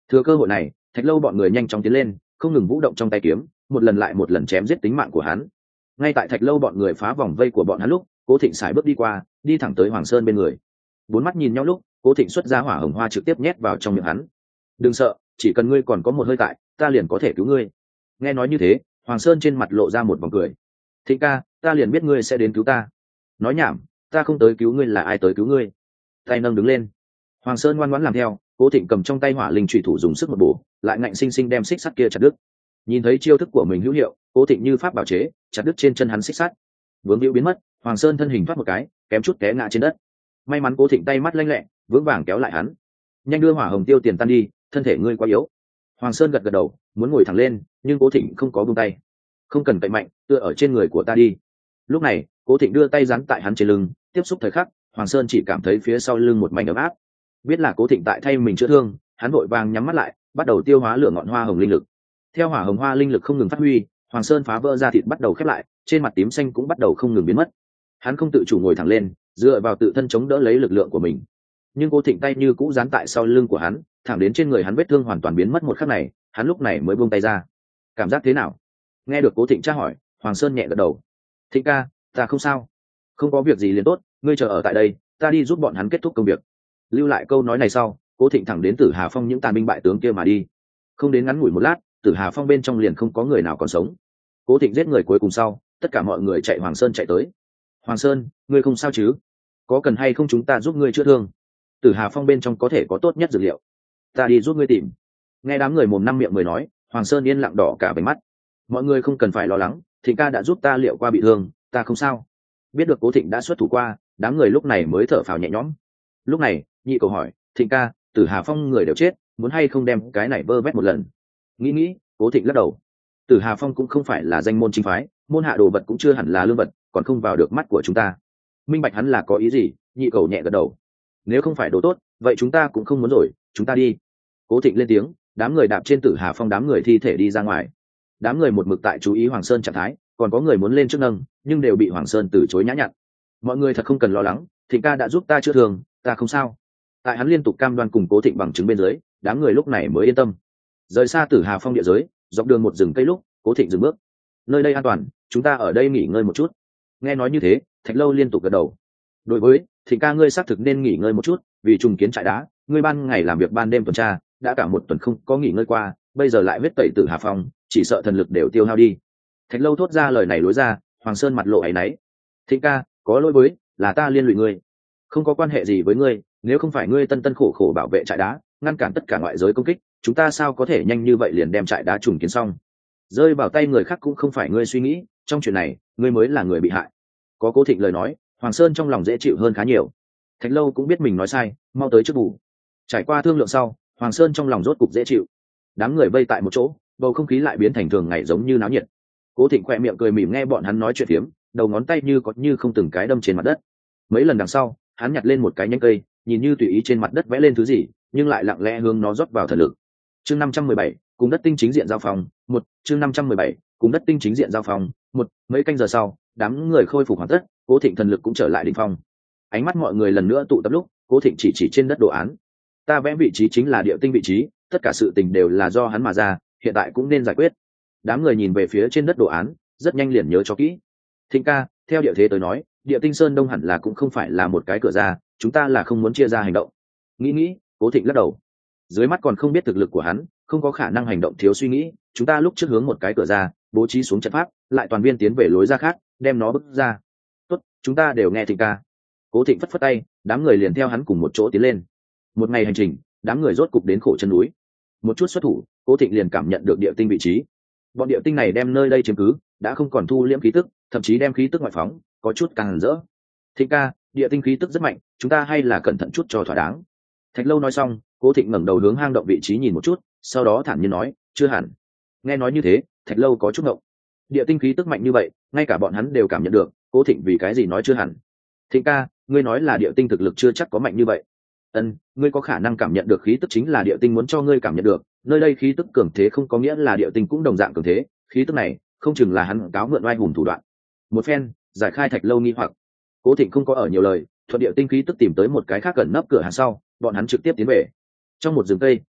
Thừa cơ hội này, Thạch Lâu bọn người nhanh chóng tiến lên, không ngừng vũ động trong tay kiếm, một lần lại một lần chém giết tính mạng của hắn. Ngay tại Thạch Lâu bọn người phá vòng vây của bọn hắn lúc, Cố Thịnh sải bước đi qua, đi thẳng tới Hoàng Sơn bên người. Bốn mắt nhìn nhau lúc, Cố Thịnh xuất ra hỏa hồng hoa trực tiếp nhét vào trong miệng hắn. "Đừng sợ, chỉ cần ngươi còn có một hơi tại, ta liền có thể cứu ngươi." Nghe nói như thế, Hoàng Sơn trên mặt lộ ra một vòng cười. "Thịnh ca, ta liền biết ngươi sẽ đến cứu ta." "Nói nhảm, ta không tới cứu ngươi là ai tới cứu ngươi?" Tay nâng đứng lên. Hoàng Sơn ngoan ngoãn làm theo, Cố Thịnh cầm trong tay hỏa linh chủy thủ dùng sức một bổ, lại ngạnh sinh sinh đem xích sắt kia chặt đứt. Nhìn thấy chiêu thức của mình hữu hiệu, Cố Thịnh như pháp bảo chế, chặt đứt trên chân hắn xích sắt. Vướng hữu biến mất, Hoàng Sơn thân hình thoát một cái, kém chút té ngã trên đất. May mắn Cố Thịnh tay mắt lanh lẹ, vững vàng kéo lại hắn. "Nhanh đưa hỏa hồng tiêu tiền tan đi, thân thể ngươi quá yếu." Hoàng Sơn gật gật đầu, muốn ngồi thẳng lên, nhưng Cố Thịnh không có buông tay. "Không cần cậy mạnh, tựa ở trên người của ta đi." Lúc này, Cố Thịnh đưa tay giáng tại hắn trên lưng, tiếp xúc thời khắc, Hoàng Sơn chỉ cảm thấy phía sau lưng một mảnh ấm áp. Biết là Cố Thịnh tại thay mình chữa thương, hắn vội vàng nhắm mắt lại, bắt đầu tiêu hóa lửa ngọn hoa hồng linh lực. Theo hỏa hồng hoa linh lực không ngừng phát huy, Hoàng Sơn phá vỡ ra thịt bắt đầu khép lại, trên mặt tím xanh cũng bắt đầu không ngừng biến mất. Hắn không tự chủ ngồi thẳng lên, dựa vào tự thân chống đỡ lấy lực lượng của mình. Nhưng Cố Thịnh tay như cũ dán tại sau lưng của hắn, thẳng đến trên người hắn vết thương hoàn toàn biến mất một khắc này, hắn lúc này mới buông tay ra. "Cảm giác thế nào?" Nghe được Cố Thịnh tra hỏi, Hoàng Sơn nhẹ gật đầu. "Thịnh ca, ta không sao." "Không có việc gì liền tốt, ngươi chờ ở tại đây, ta đi giúp bọn hắn kết thúc công việc." Lưu lại câu nói này sau, Cố Thịnh thẳng đến Tử Hà Phong những tàn binh bại tướng kia mà đi. Không đến ngắn ngủi một lát, Tử Hà Phong bên trong liền không có người nào còn sống. Cố Thịnh giết người cuối cùng sau, tất cả mọi người chạy Hoàng Sơn chạy tới. "Hoàng Sơn, ngươi không sao chứ? Có cần hay không chúng ta giúp ngươi chữa thương? Tử Hà Phong bên trong có thể có tốt nhất dược liệu. Ta đi giúp ngươi tìm." Nghe đám người mồm năm miệng mười nói, Hoàng Sơn yên lặng đỏ cả bánh mắt. "Mọi người không cần phải lo lắng, Thịnh ca đã giúp ta liệu qua bị thương, ta không sao." Biết được Cố Thịnh đã xuất thủ qua, đám người lúc này mới thở phào nhẹ nhõm. Lúc này, Nhị Cầu hỏi, "Thịnh ca, Tử Hà Phong người đều chết, muốn hay không đem cái này vơ vét một lần?" Nghĩ nghĩ, Cố Thịnh lắc đầu. Tử Hà Phong cũng không phải là danh môn chính phái, môn hạ đồ vật cũng chưa hẳn là lương vật, còn không vào được mắt của chúng ta. Minh bạch hắn là có ý gì, Nhị Cầu nhẹ gật đầu. "Nếu không phải đồ tốt, vậy chúng ta cũng không muốn rồi, chúng ta đi." Cố Thịnh lên tiếng, đám người đạp trên Tử Hà Phong đám người thi thể đi ra ngoài. Đám người một mực tại chú ý Hoàng Sơn trạng thái, còn có người muốn lên trước nâng, nhưng đều bị Hoàng Sơn từ chối nhã nhặn. "Mọi người thật không cần lo lắng, Thịnh ca đã giúp ta chữa thương, ta không sao." Tại hắn liên tục cam đoan cùng Cố Thịnh bằng chứng bên dưới, đám người lúc này mới yên tâm. Rời xa Tử Hà Phong địa giới, dọc đường một rừng cây lúc, Cố Thịnh dừng bước. "Nơi đây an toàn, chúng ta ở đây nghỉ ngơi một chút." Nghe nói như thế, Thạch Lâu liên tục gật đầu. "Đối với Thịnh ca ngươi xác thực nên nghỉ ngơi một chút, vì trùng kiến trại đá, ngươi ban ngày làm việc ban đêm tuần tra, đã cả một tuần không có nghỉ ngơi qua, bây giờ lại huyết tẩy Tử Hà Phong, chỉ sợ thần lực đều tiêu hao đi." Thạch Lâu thốt ra lời này lối ra, Hoàng Sơn mặt lộ áy náy. "Thịnh ca, có lỗi với, là ta liên lụy ngươi. Không có quan hệ gì với ngươi, nếu không phải ngươi tân tân khổ khổ bảo vệ trại đá, ngăn cản tất cả ngoại giới công kích, chúng ta sao có thể nhanh như vậy liền đem trại đá trùng kiến xong? Rơi vào tay người khác cũng không phải ngươi suy nghĩ, trong chuyện này, ngươi mới là người bị hại." Có Cố Thịnh lời nói, Hoàng Sơn trong lòng dễ chịu hơn khá nhiều. Thạch Lâu cũng biết mình nói sai, mau tới trước bù. Trải qua thương lượng sau, Hoàng Sơn trong lòng rốt cục dễ chịu. Đám người vây tại một chỗ, bầu không khí lại biến thành thường ngày giống như náo nhiệt. Cố Thịnh khỏe miệng cười mỉm nghe bọn hắn nói chuyện phiếm, đầu ngón tay như có như không từng cái đâm trên mặt đất. Mấy lần đằng sau, hắn nhặt lên một cái nhánh cây, nhìn như tùy ý trên mặt đất vẽ lên thứ gì, nhưng lại lặng lẽ hướng nó rót vào thần lực. Chương năm trăm mười bảy, cùng đất tinh chính diện giao phòng, một, chương năm trăm mười bảy, cùng đất tinh chính diện giao phòng, một, mấy canh giờ sau, đám người khôi phục hoàn tất, Cố Thịnh thần lực cũng trở lại đỉnh phong. Ánh mắt mọi người lần nữa tụ tập lúc, Cố Thịnh chỉ chỉ trên đất đồ án. "Ta vẽ vị trí chính là địa tinh vị trí, tất cả sự tình đều là do hắn mà ra, hiện tại cũng nên giải quyết." Đám người nhìn về phía trên đất đồ án, rất nhanh liền nhớ cho kỹ. "Thịnh ca, theo địa thế tới nói, địa tinh sơn đông hẳn là cũng không phải là một cái cửa ra, chúng ta là không muốn chia ra hành động." Nghĩ nghĩ, Cố Thịnh lắc đầu. Dưới mắt còn không biết thực lực của hắn, không có khả năng hành động thiếu suy nghĩ, chúng ta lúc trước hướng một cái cửa ra, bố trí xuống trận pháp, lại toàn viên tiến về lối ra khác, đem nó bứt ra. "Tốt, chúng ta đều nghe Thịnh ca." Cố Thịnh phất phất tay, đám người liền theo hắn cùng một chỗ tiến lên. Một ngày hành trình, đám người rốt cục đến khổ chân núi. Một chút xuất thủ, Cố Thịnh liền cảm nhận được địa tinh vị trí. Bọn địa tinh này đem nơi đây chiếm cứ, đã không còn thu liễm khí tức, thậm chí đem khí tức ngoại phóng, có chút càng rỡ. "Thịnh ca, địa tinh khí tức rất mạnh, chúng ta hay là cẩn thận chút cho thỏa đáng." Thạch Lâu nói xong, Cố Thịnh ngẩng đầu hướng hang động vị trí nhìn một chút, sau đó thản nhiên nói, "Chưa hẳn." Nghe nói như thế, Thạch Lâu có chút ngộng. Địa tinh khí tức mạnh như vậy, ngay cả bọn hắn đều cảm nhận được, Cố Thịnh vì cái gì nói chưa hẳn? "Thịnh ca, ngươi nói là địa tinh thực lực chưa chắc có mạnh như vậy." "Ân, ngươi có khả năng cảm nhận được khí tức chính là địa tinh muốn cho ngươi cảm nhận được, nơi đây khí tức cường thế không có nghĩa là địa tinh cũng đồng dạng cường thế, khí tức này không chừng là hắn cáo mượn oai hùng thủ đoạn." Một phen giải khai Thạch Lâu nghi hoặc, Cố Thịnh không có ở nhiều lời, thuận địa tinh khí tức tìm tới một cái khác gần nấp cửa hàng sau, bọn hắn trực tiếp tiến về. Trong một rừng cây,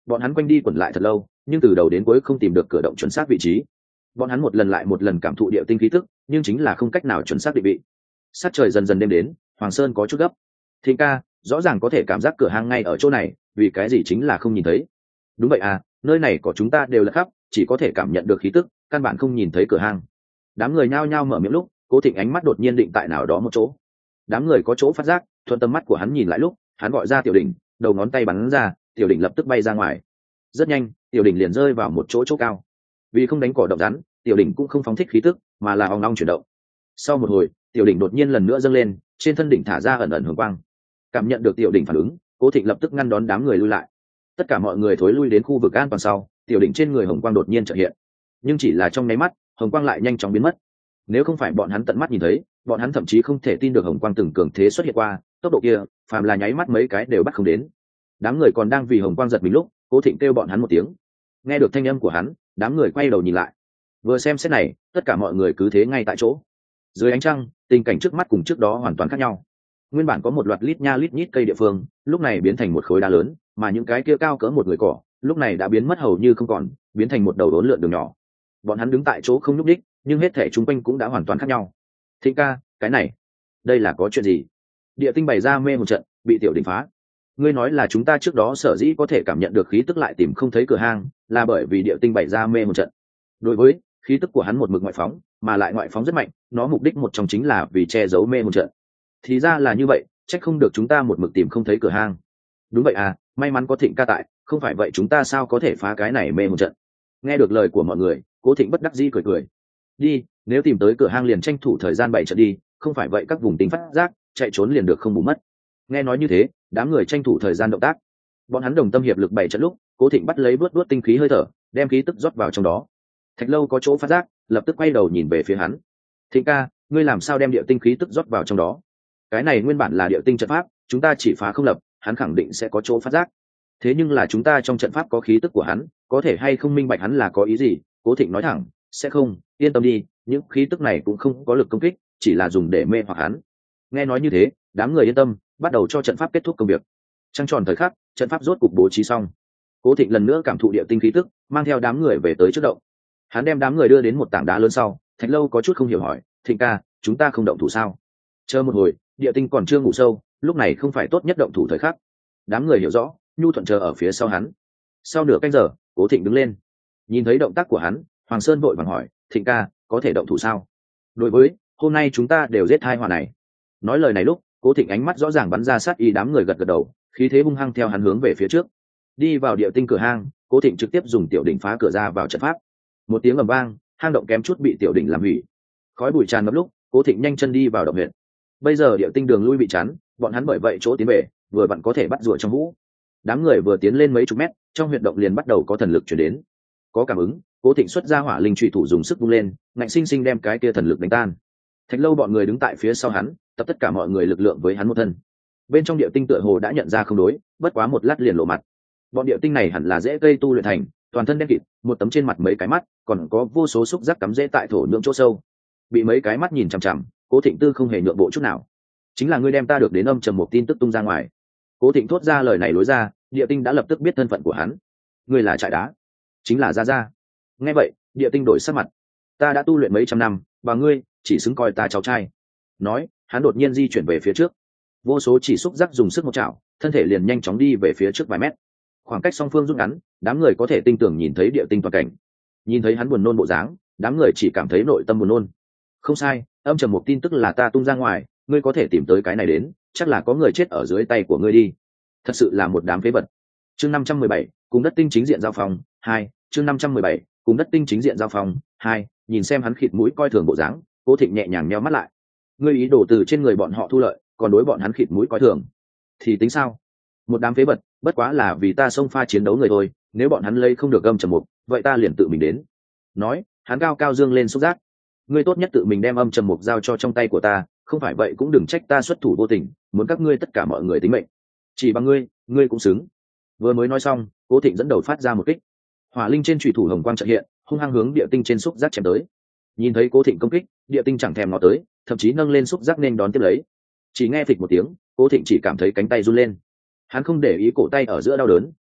bọn hắn quanh đi quẩn lại thật lâu, nhưng từ đầu đến cuối không tìm được cửa động chuẩn xác vị trí. Bọn hắn một lần lại một lần cảm thụ địa tinh khí tức, nhưng chính là không cách nào chuẩn xác định vị. Sát trời dần dần đêm đến, Hoàng Sơn có chút gấp. Thịnh ca, rõ ràng có thể cảm giác cửa hang ngay ở chỗ này, vì cái gì chính là không nhìn thấy? Đúng vậy à, nơi này của chúng ta đều là khắp, chỉ có thể cảm nhận được khí tức, căn bản không nhìn thấy cửa hang. Đám người nhao nhao mở miệng lúc, Cố Thịnh ánh mắt đột nhiên định tại nào đó một chỗ. Đám người có chỗ phát giác, thuận tầm mắt của hắn nhìn lại lúc, hắn gọi ra Tiểu Đỉnh, đầu ngón tay bắn ra, Tiểu Đỉnh lập tức bay ra ngoài. Rất nhanh, Tiểu Đỉnh liền rơi vào một chỗ chỗ cao. Vì không đánh cỏ động rắn, Tiểu Đỉnh cũng không phóng thích khí tức, mà là ong ong chuyển động. Sau một hồi, Tiểu Đỉnh đột nhiên lần nữa dâng lên, trên thân đỉnh thả ra ẩn ẩn hường quang. Cảm nhận được Tiểu Đỉnh phản ứng, Cố Thịnh lập tức ngăn đón đám người lui lại. Tất cả mọi người thối lui đến khu vực an toàn sau, Tiểu Đỉnh trên người hồng quang đột nhiên chợt hiện, nhưng chỉ là trong nháy mắt, hồng quang lại nhanh chóng biến mất. Nếu không phải bọn hắn tận mắt nhìn thấy, bọn hắn thậm chí không thể tin được hồng quang từng cường thế xuất hiện qua, tốc độ kia, phàm là nháy mắt mấy cái đều bắt không đến. Đám người còn đang vì hồng quang giật mình lúc, Cố Thịnh kêu bọn hắn một tiếng. Nghe được thanh âm của hắn, đám người quay đầu nhìn lại. Vừa xem xét này, tất cả mọi người cứ thế ngay tại chỗ. Dưới ánh trăng, tình cảnh trước mắt cùng trước đó hoàn toàn khác nhau. Nguyên bản có một loạt lít nha lít nhít cây địa phương, lúc này biến thành một khối đá lớn, mà những cái kia cao cỡ một người cỏ, lúc này đã biến mất hầu như không còn, biến thành một đầu đốn lượn đường nhỏ. Bọn hắn đứng tại chỗ không nhúc đích, nhưng hết thể chung quanh cũng đã hoàn toàn khác nhau. Thịnh ca, cái này, đây là có chuyện gì? Địa tinh bày ra mê một trận, bị Tiểu Đỉnh phá. Ngươi nói là chúng ta trước đó sở dĩ có thể cảm nhận được khí tức lại tìm không thấy cửa hang, là bởi vì địa tinh bày ra mê một trận. Đối với khí tức của hắn một mực ngoại phóng, mà lại ngoại phóng rất mạnh, nó mục đích một trong chính là vì che giấu mê một trận. Thì ra là như vậy, chắc không được chúng ta một mực tìm không thấy cửa hang. Đúng vậy à, may mắn có Thịnh ca tại, không phải vậy chúng ta sao có thể phá cái này mê một trận? Nghe được lời của mọi người, Cố Thịnh bất đắc dĩ cười cười. Đi, nếu tìm tới cửa hang liền tranh thủ thời gian bày trận đi, không phải vậy các vùng tính phát giác, chạy trốn liền được không bù mất. Nghe nói như thế, đám người tranh thủ thời gian động tác. Bọn hắn đồng tâm hiệp lực bày trận lúc, Cố Thịnh bắt lấy vớt vớt tinh khí hơi thở, đem khí tức rót vào trong đó. Thạch Lâu có chỗ phát giác, lập tức quay đầu nhìn về phía hắn. Thịnh ca, ngươi làm sao đem địa tinh khí tức rót vào trong đó? Cái này nguyên bản là địa tinh trận pháp, chúng ta chỉ phá không lập, hắn khẳng định sẽ có chỗ phát giác. Thế nhưng là chúng ta trong trận pháp có khí tức của hắn, có thể hay không minh bạch hắn là có ý gì? Cố Thịnh nói thẳng, sẽ không, yên tâm đi, những khí tức này cũng không có lực công kích, chỉ là dùng để mê hoặc hắn. Nghe nói như thế, đám người yên tâm, bắt đầu cho trận pháp kết thúc công việc. Trăng tròn thời khắc, trận pháp rốt cục bố trí xong. Cố Thịnh lần nữa cảm thụ địa tinh khí tức, mang theo đám người về tới trước động. Hắn đem đám người đưa đến một tảng đá lớn sau, Thạch Lâu có chút không hiểu hỏi, Thịnh ca, chúng ta không động thủ sao? Chờ một hồi, địa tinh còn chưa ngủ sâu, lúc này không phải tốt nhất động thủ thời khắc. Đám người hiểu rõ, nhu thuận chờ ở phía sau hắn. Sau nửa canh giờ, Cố Thịnh đứng lên, nhìn thấy động tác của hắn, Hoàng Sơn vội vàng hỏi, Thịnh ca, có thể động thủ sao? Đối với hôm nay chúng ta đều giết hai họa này. Nói lời này lúc, Cố Thịnh ánh mắt rõ ràng bắn ra sát ý, đám người gật gật đầu, khí thế hung hăng theo hắn hướng về phía trước. Đi vào địa tinh cửa hang, Cố Thịnh trực tiếp dùng Tiểu Đỉnh phá cửa ra vào trận pháp. Một tiếng ầm vang, hang động kém chút bị Tiểu Đỉnh làm hủy. Khói bụi tràn ngập lúc, Cố Thịnh nhanh chân đi vào động huyệt. Bây giờ địa tinh đường lui bị chắn, bọn hắn bởi vậy chỗ tiến về, vừa vặn có thể bắt rùa trong hũ. Đám người vừa tiến lên mấy chục mét, trong huyệt động liền bắt đầu có thần lực truyền đến. Có cảm ứng, Cố Thịnh xuất ra hỏa linh chủy thủ dùng sức vung lên, ngạnh sinh sinh đem cái kia thần lực đánh tan. Thạch Lâu bọn người đứng tại phía sau hắn, tập tất cả mọi người lực lượng với hắn một thân. Bên trong địa tinh tựa hồ đã nhận ra không đối, bất quá một lát liền lộ mặt. Bọn địa tinh này hẳn là dễ cây tu luyện thành, toàn thân đen kịt, một tấm trên mặt mấy cái mắt, còn có vô số xúc giác cắm rễ tại thổ nhưỡng chỗ sâu. Bị mấy cái mắt nhìn chằm chằm, Cố Thịnh Tư không hề nhượng bộ chút nào. Chính là ngươi đem ta được đến âm trầm một tin tức tung ra ngoài. Cố Thịnh thốt ra lời này lối ra, địa tinh đã lập tức biết thân phận của hắn. Ngươi là trại đá, chính là Gia Gia. Nghe vậy, địa tinh đổi sắc mặt. Ta đã tu luyện mấy trăm năm, và ngươi chỉ xứng coi ta cháu trai. Nói, hắn đột nhiên di chuyển về phía trước. Vô số chỉ xúc giác dùng sức một chảo, thân thể liền nhanh chóng đi về phía trước vài mét. Khoảng cách song phương rút ngắn, đám người có thể tinh tưởng nhìn thấy địa tinh toàn cảnh. Nhìn thấy hắn buồn nôn bộ dáng, đám người chỉ cảm thấy nội tâm buồn nôn. Không sai, âm trầm một tin tức là ta tung ra ngoài, ngươi có thể tìm tới cái này đến, chắc là có người chết ở dưới tay của ngươi đi. Thật sự là một đám phế vật. Chương năm trăm mười bảy, cùng đất tinh chính diện giao phòng hai. Chương năm trăm mười bảy, cùng đất tinh chính diện giao phòng hai. Nhìn xem hắn khịt mũi coi thường bộ dáng, Cố Thịnh nhẹ nhàng nheo mắt lại. Ngươi ý đồ từ trên người bọn họ thu lợi, còn đối bọn hắn khịt mũi coi thường, thì tính sao? Một đám phế vật, bất quá là vì ta xông pha chiến đấu người thôi, nếu bọn hắn lấy không được âm trầm mục, vậy ta liền tự mình đến. Nói, hắn cao cao dương lên xúc giác. Ngươi tốt nhất tự mình đem âm trầm mục giao cho trong tay của ta, không phải vậy cũng đừng trách ta xuất thủ vô tình, muốn các ngươi tất cả mọi người tính mệnh. Chỉ bằng ngươi, ngươi cũng xứng. Vừa mới nói xong, Cố Thịnh dẫn đầu phát ra một kích. Hỏa linh trên chủy thủ hồng quang chợt hiện, hung hăng hướng địa tinh trên xúc giác chém tới. Nhìn thấy Cố Thịnh công kích, địa tinh chẳng thèm ngó tới, thậm chí nâng lên xúc giác nên đón tiếp lấy. Chỉ nghe phịch một tiếng, Cố Thịnh chỉ cảm thấy cánh tay run lên. Hắn không để ý cổ tay ở giữa đau đớn,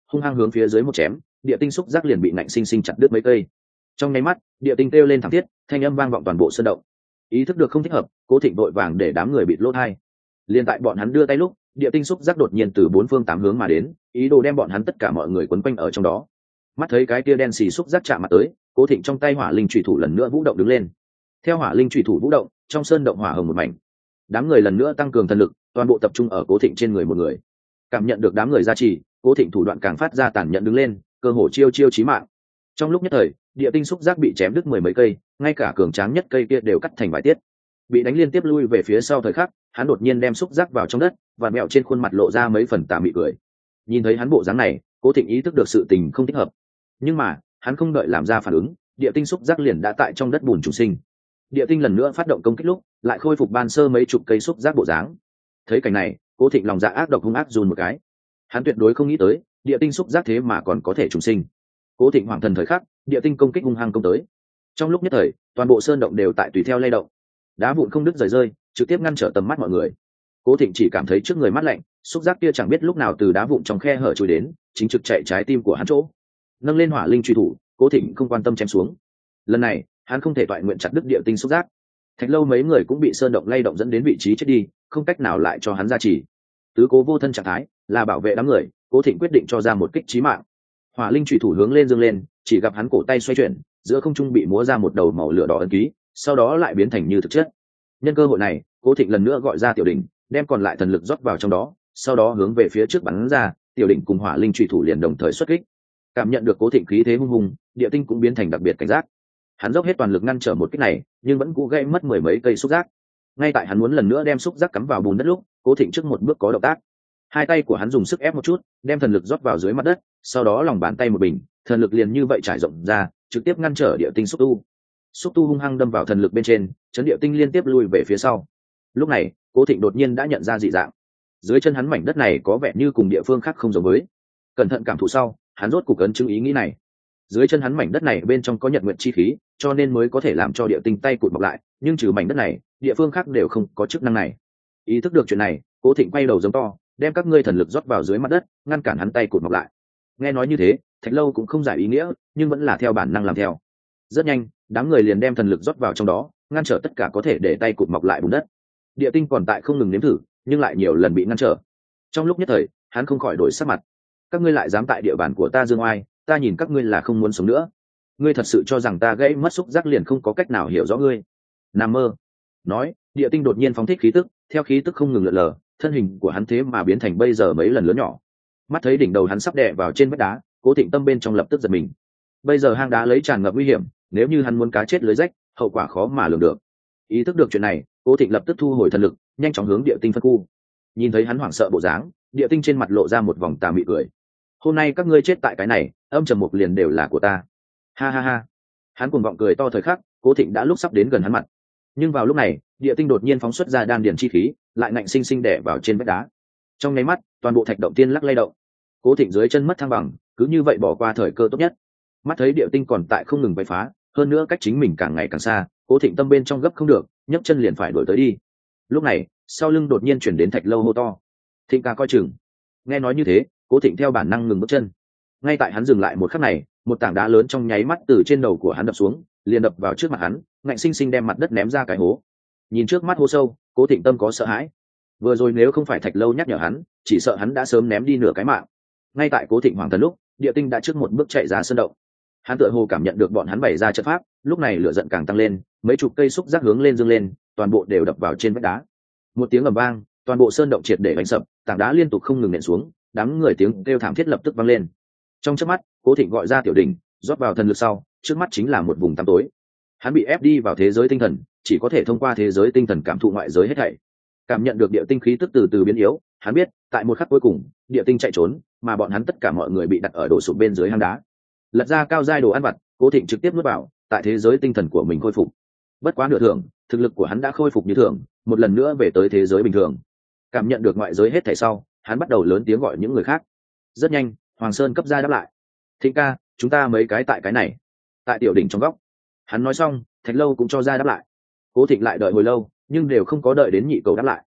hung hăng hướng phía dưới một chém, địa tinh xúc giác liền bị ngạnh sinh sinh chặt đứt mấy cây. Trong nháy mắt, địa tinh kêu lên thảm thiết, thanh âm vang vọng toàn bộ sơn động. Ý thức được không thích hợp, Cố Thịnh vội vàng để đám người bịt lỗ tai. Liên tại bọn hắn đưa tay lúc, địa tinh xúc giác đột nhiên từ bốn phương tám hướng mà đến, ý đồ đem bọn hắn tất cả mọi người quấn quanh ở trong đó. Mắt thấy cái kia đen xì xúc giác chạm mặt tới, Cố Thịnh trong tay hỏa linh chủy thủ lần nữa vũ động đứng lên. Theo hỏa linh chủy thủ vũ động, trong sơn động hỏa hồng một mảnh. Đám người lần nữa tăng cường thần lực, toàn bộ tập trung ở Cố Thịnh trên người một người. Cảm nhận được đám người gia trì, Cố Thịnh thủ đoạn càng phát ra tàn nhẫn đứng lên, cơ hồ chiêu chiêu chí mạng. Trong lúc nhất thời, địa tinh xúc giác bị chém đứt mười mấy cây, ngay cả cường tráng nhất cây kia đều cắt thành vài tiết. Bị đánh liên tiếp lui về phía sau thời khắc, hắn đột nhiên đem xúc giác vào trong đất, và mẹo trên khuôn mặt lộ ra mấy phần tà mị cười. Nhìn thấy hắn bộ dáng này, Cố Thịnh ý thức được sự tình không thích hợp. Nhưng mà, hắn không đợi làm ra phản ứng, địa tinh xúc giác liền đã tại trong đất bùn trùng sinh. Địa tinh lần nữa phát động công kích lúc, lại khôi phục ban sơ mấy chục cây xúc giác bộ dáng. Thấy cảnh này, Cố Thịnh lòng dạ ác độc hung ác run một cái. Hắn tuyệt đối không nghĩ tới, địa tinh xúc giác thế mà còn có thể trùng sinh. Cố Thịnh hoảng thần thời khắc, địa tinh công kích hung hăng công tới. Trong lúc nhất thời, toàn bộ sơn động đều tại tùy theo lay động. Đá vụn không đứt rời rơi, trực tiếp ngăn trở tầm mắt mọi người. Cố Thịnh chỉ cảm thấy trước người mát lạnh, xúc giác kia chẳng biết lúc nào từ đá vụn trong khe hở chui đến, chính trực chạy trái tim của hắn chỗ. Nâng lên hỏa linh truy thủ, Cố Thịnh không quan tâm chém xuống. Lần này, hắn không thể toại nguyện chặt đứt địa tinh xúc giác. Thạch Lâu mấy người cũng bị sơn động lay động dẫn đến vị trí chết đi, không cách nào lại cho hắn gia trì. Tứ cố vô thân trạng thái, là bảo vệ đám người, Cố Thịnh quyết định cho ra một kích chí mạng. Hỏa linh chủy thủ hướng lên dương lên, chỉ gặp hắn cổ tay xoay chuyển, giữa không trung bị múa ra một đầu màu lửa đỏ ấn ký, sau đó lại biến thành như thực chất. Nhân cơ hội này, Cố Thịnh lần nữa gọi ra Tiểu Đỉnh, đem còn lại thần lực rót vào trong đó, sau đó hướng về phía trước bắn ra, Tiểu Đỉnh cùng hỏa linh chủy thủ liền đồng thời xuất kích. Cảm nhận được Cố Thịnh khí thế hung hùng, địa tinh cũng biến thành đặc biệt cảnh giác. Hắn dốc hết toàn lực ngăn trở một kích này, nhưng vẫn cũ gãy mất mười mấy cây xúc giác. Ngay tại hắn muốn lần nữa đem xúc giác cắm vào bùn đất lúc, Cố Thịnh trước một bước có động tác. Hai tay của hắn dùng sức ép một chút, đem thần lực rót vào dưới mặt đất, sau đó lòng bàn tay một bình, thần lực liền như vậy trải rộng ra, trực tiếp ngăn trở địa tinh xúc tu. Xúc tu hung hăng đâm vào thần lực bên trên, chấn địa tinh liên tiếp lui về phía sau. Lúc này, Cố Thịnh đột nhiên đã nhận ra dị dạng. Dưới chân hắn mảnh đất này có vẻ như cùng địa phương khác không giống với. Cẩn thận cảm thụ sau, hắn rốt cục ấn chứng ý nghĩ này. Dưới chân hắn mảnh đất này bên trong có nhật nguyện chi khí, cho nên mới có thể làm cho địa tinh tay cụt mọc lại, nhưng trừ mảnh đất này, địa phương khác đều không có chức năng này. Ý thức được chuyện này, Cố Thịnh quay đầu giống to, đem các ngươi thần lực rót vào dưới mặt đất, ngăn cản hắn tay cụt mọc lại. Nghe nói như thế, Thạch Lâu cũng không giải ý nghĩa, nhưng vẫn là theo bản năng làm theo. Rất nhanh, đám người liền đem thần lực rót vào trong đó, ngăn trở tất cả có thể để tay cụt mọc lại bùn đất. Địa tinh còn tại không ngừng nếm thử, nhưng lại nhiều lần bị ngăn trở. Trong lúc nhất thời, hắn không khỏi đổi sắc mặt. Các ngươi lại dám tại địa bàn của ta dương oai, ta nhìn các ngươi là không muốn sống nữa. Ngươi thật sự cho rằng ta gãy mất xúc giác liền không có cách nào hiểu rõ ngươi? Nằm mơ. Nói, địa tinh đột nhiên phóng thích khí tức, theo khí tức không ngừng lượn lờ, thân hình của hắn thế mà biến thành bây giờ mấy lần lớn nhỏ. Mắt thấy đỉnh đầu hắn sắp đè vào trên vách đá, Cố Thịnh tâm bên trong lập tức giật mình. Bây giờ hang đá lấy tràn ngập nguy hiểm, nếu như hắn muốn cá chết lưới rách, hậu quả khó mà lường được. Ý thức được chuyện này, Cố Thịnh lập tức thu hồi thần lực, nhanh chóng hướng địa tinh phân khu. Nhìn thấy hắn hoảng sợ bộ dáng, địa tinh trên mặt lộ ra một vòng tà mị cười. Hôm nay các ngươi chết tại cái này, âm trầm mục liền đều là của ta. Ha ha ha. Hắn cuồng vọng cười to thời khắc, Cố Thịnh đã lúc sắp đến gần hắn mặt. Nhưng vào lúc này, địa tinh đột nhiên phóng xuất ra đan điền chi khí, lại ngạnh sinh sinh đè vào trên vách đá. Trong nháy mắt, toàn bộ thạch động tiên lắc lay động. Cố Thịnh dưới chân mất thăng bằng, cứ như vậy bỏ qua thời cơ tốt nhất. Mắt thấy địa tinh còn tại không ngừng vây phá, hơn nữa cách chính mình càng ngày càng xa, Cố Thịnh tâm bên trong gấp không được, nhấc chân liền phải đuổi tới đi. Lúc này, sau lưng đột nhiên chuyển đến Thạch Lâu hô to: "Thịnh ca coi chừng!" Nghe nói như thế, Cố Thịnh theo bản năng ngừng bước chân. Ngay tại hắn dừng lại một khắc này, một tảng đá lớn trong nháy mắt từ trên đầu của hắn đập xuống, liền đập vào trước mặt hắn, ngạnh sinh sinh đem mặt đất ném ra cái hố. Nhìn trước mắt hố sâu, Cố Thịnh tâm có sợ hãi. Vừa rồi nếu không phải Thạch Lâu nhắc nhở hắn, chỉ sợ hắn đã sớm ném đi nửa cái mạng. Ngay tại Cố Thịnh hoàng thần lúc, địa tinh đã trước một bước chạy ra sơn động. Hắn tựa hồ cảm nhận được bọn hắn bày ra trận pháp, lúc này lửa giận càng tăng lên, mấy chục cây xúc giác hướng lên dương lên, toàn bộ đều đập vào trên vách đá. Một tiếng ầm vang, toàn bộ sơn động triệt để đánh sập, tảng đá liên tục không ngừng nện xuống, đám người tiếng kêu thảm thiết lập tức vang lên. Trong chớp mắt, Cố Thịnh gọi ra Tiểu Đỉnh, rót vào thần lực sau, trước mắt chính là một vùng tăm tối. Hắn bị ép đi vào thế giới tinh thần, chỉ có thể thông qua thế giới tinh thần cảm thụ ngoại giới hết thảy. Cảm nhận được địa tinh khí tức từ từ biến yếu, hắn biết, tại một khắc cuối cùng, địa tinh chạy trốn, mà bọn hắn tất cả mọi người bị đặt ở đổ sụp bên dưới hang đá. Lật ra cao giai đồ ăn vặt, Cố Thịnh trực tiếp nuốt vào, tại thế giới tinh thần của mình khôi phục. Bất quá nửa thường, thực lực của hắn đã khôi phục như thường, một lần nữa về tới thế giới bình thường. Cảm nhận được ngoại giới hết thảy sau, hắn bắt đầu lớn tiếng gọi những người khác. Rất nhanh, Hoàng Sơn cấp ra đáp lại: "Thịnh ca, chúng ta mấy cái tại cái này." Tại Tiểu Đỉnh trong góc. Hắn nói xong, Thạch Lâu cũng cho ra đáp lại. Cố Thịnh lại đợi hồi lâu, nhưng đều không có đợi đến nhị cầu đáp lại.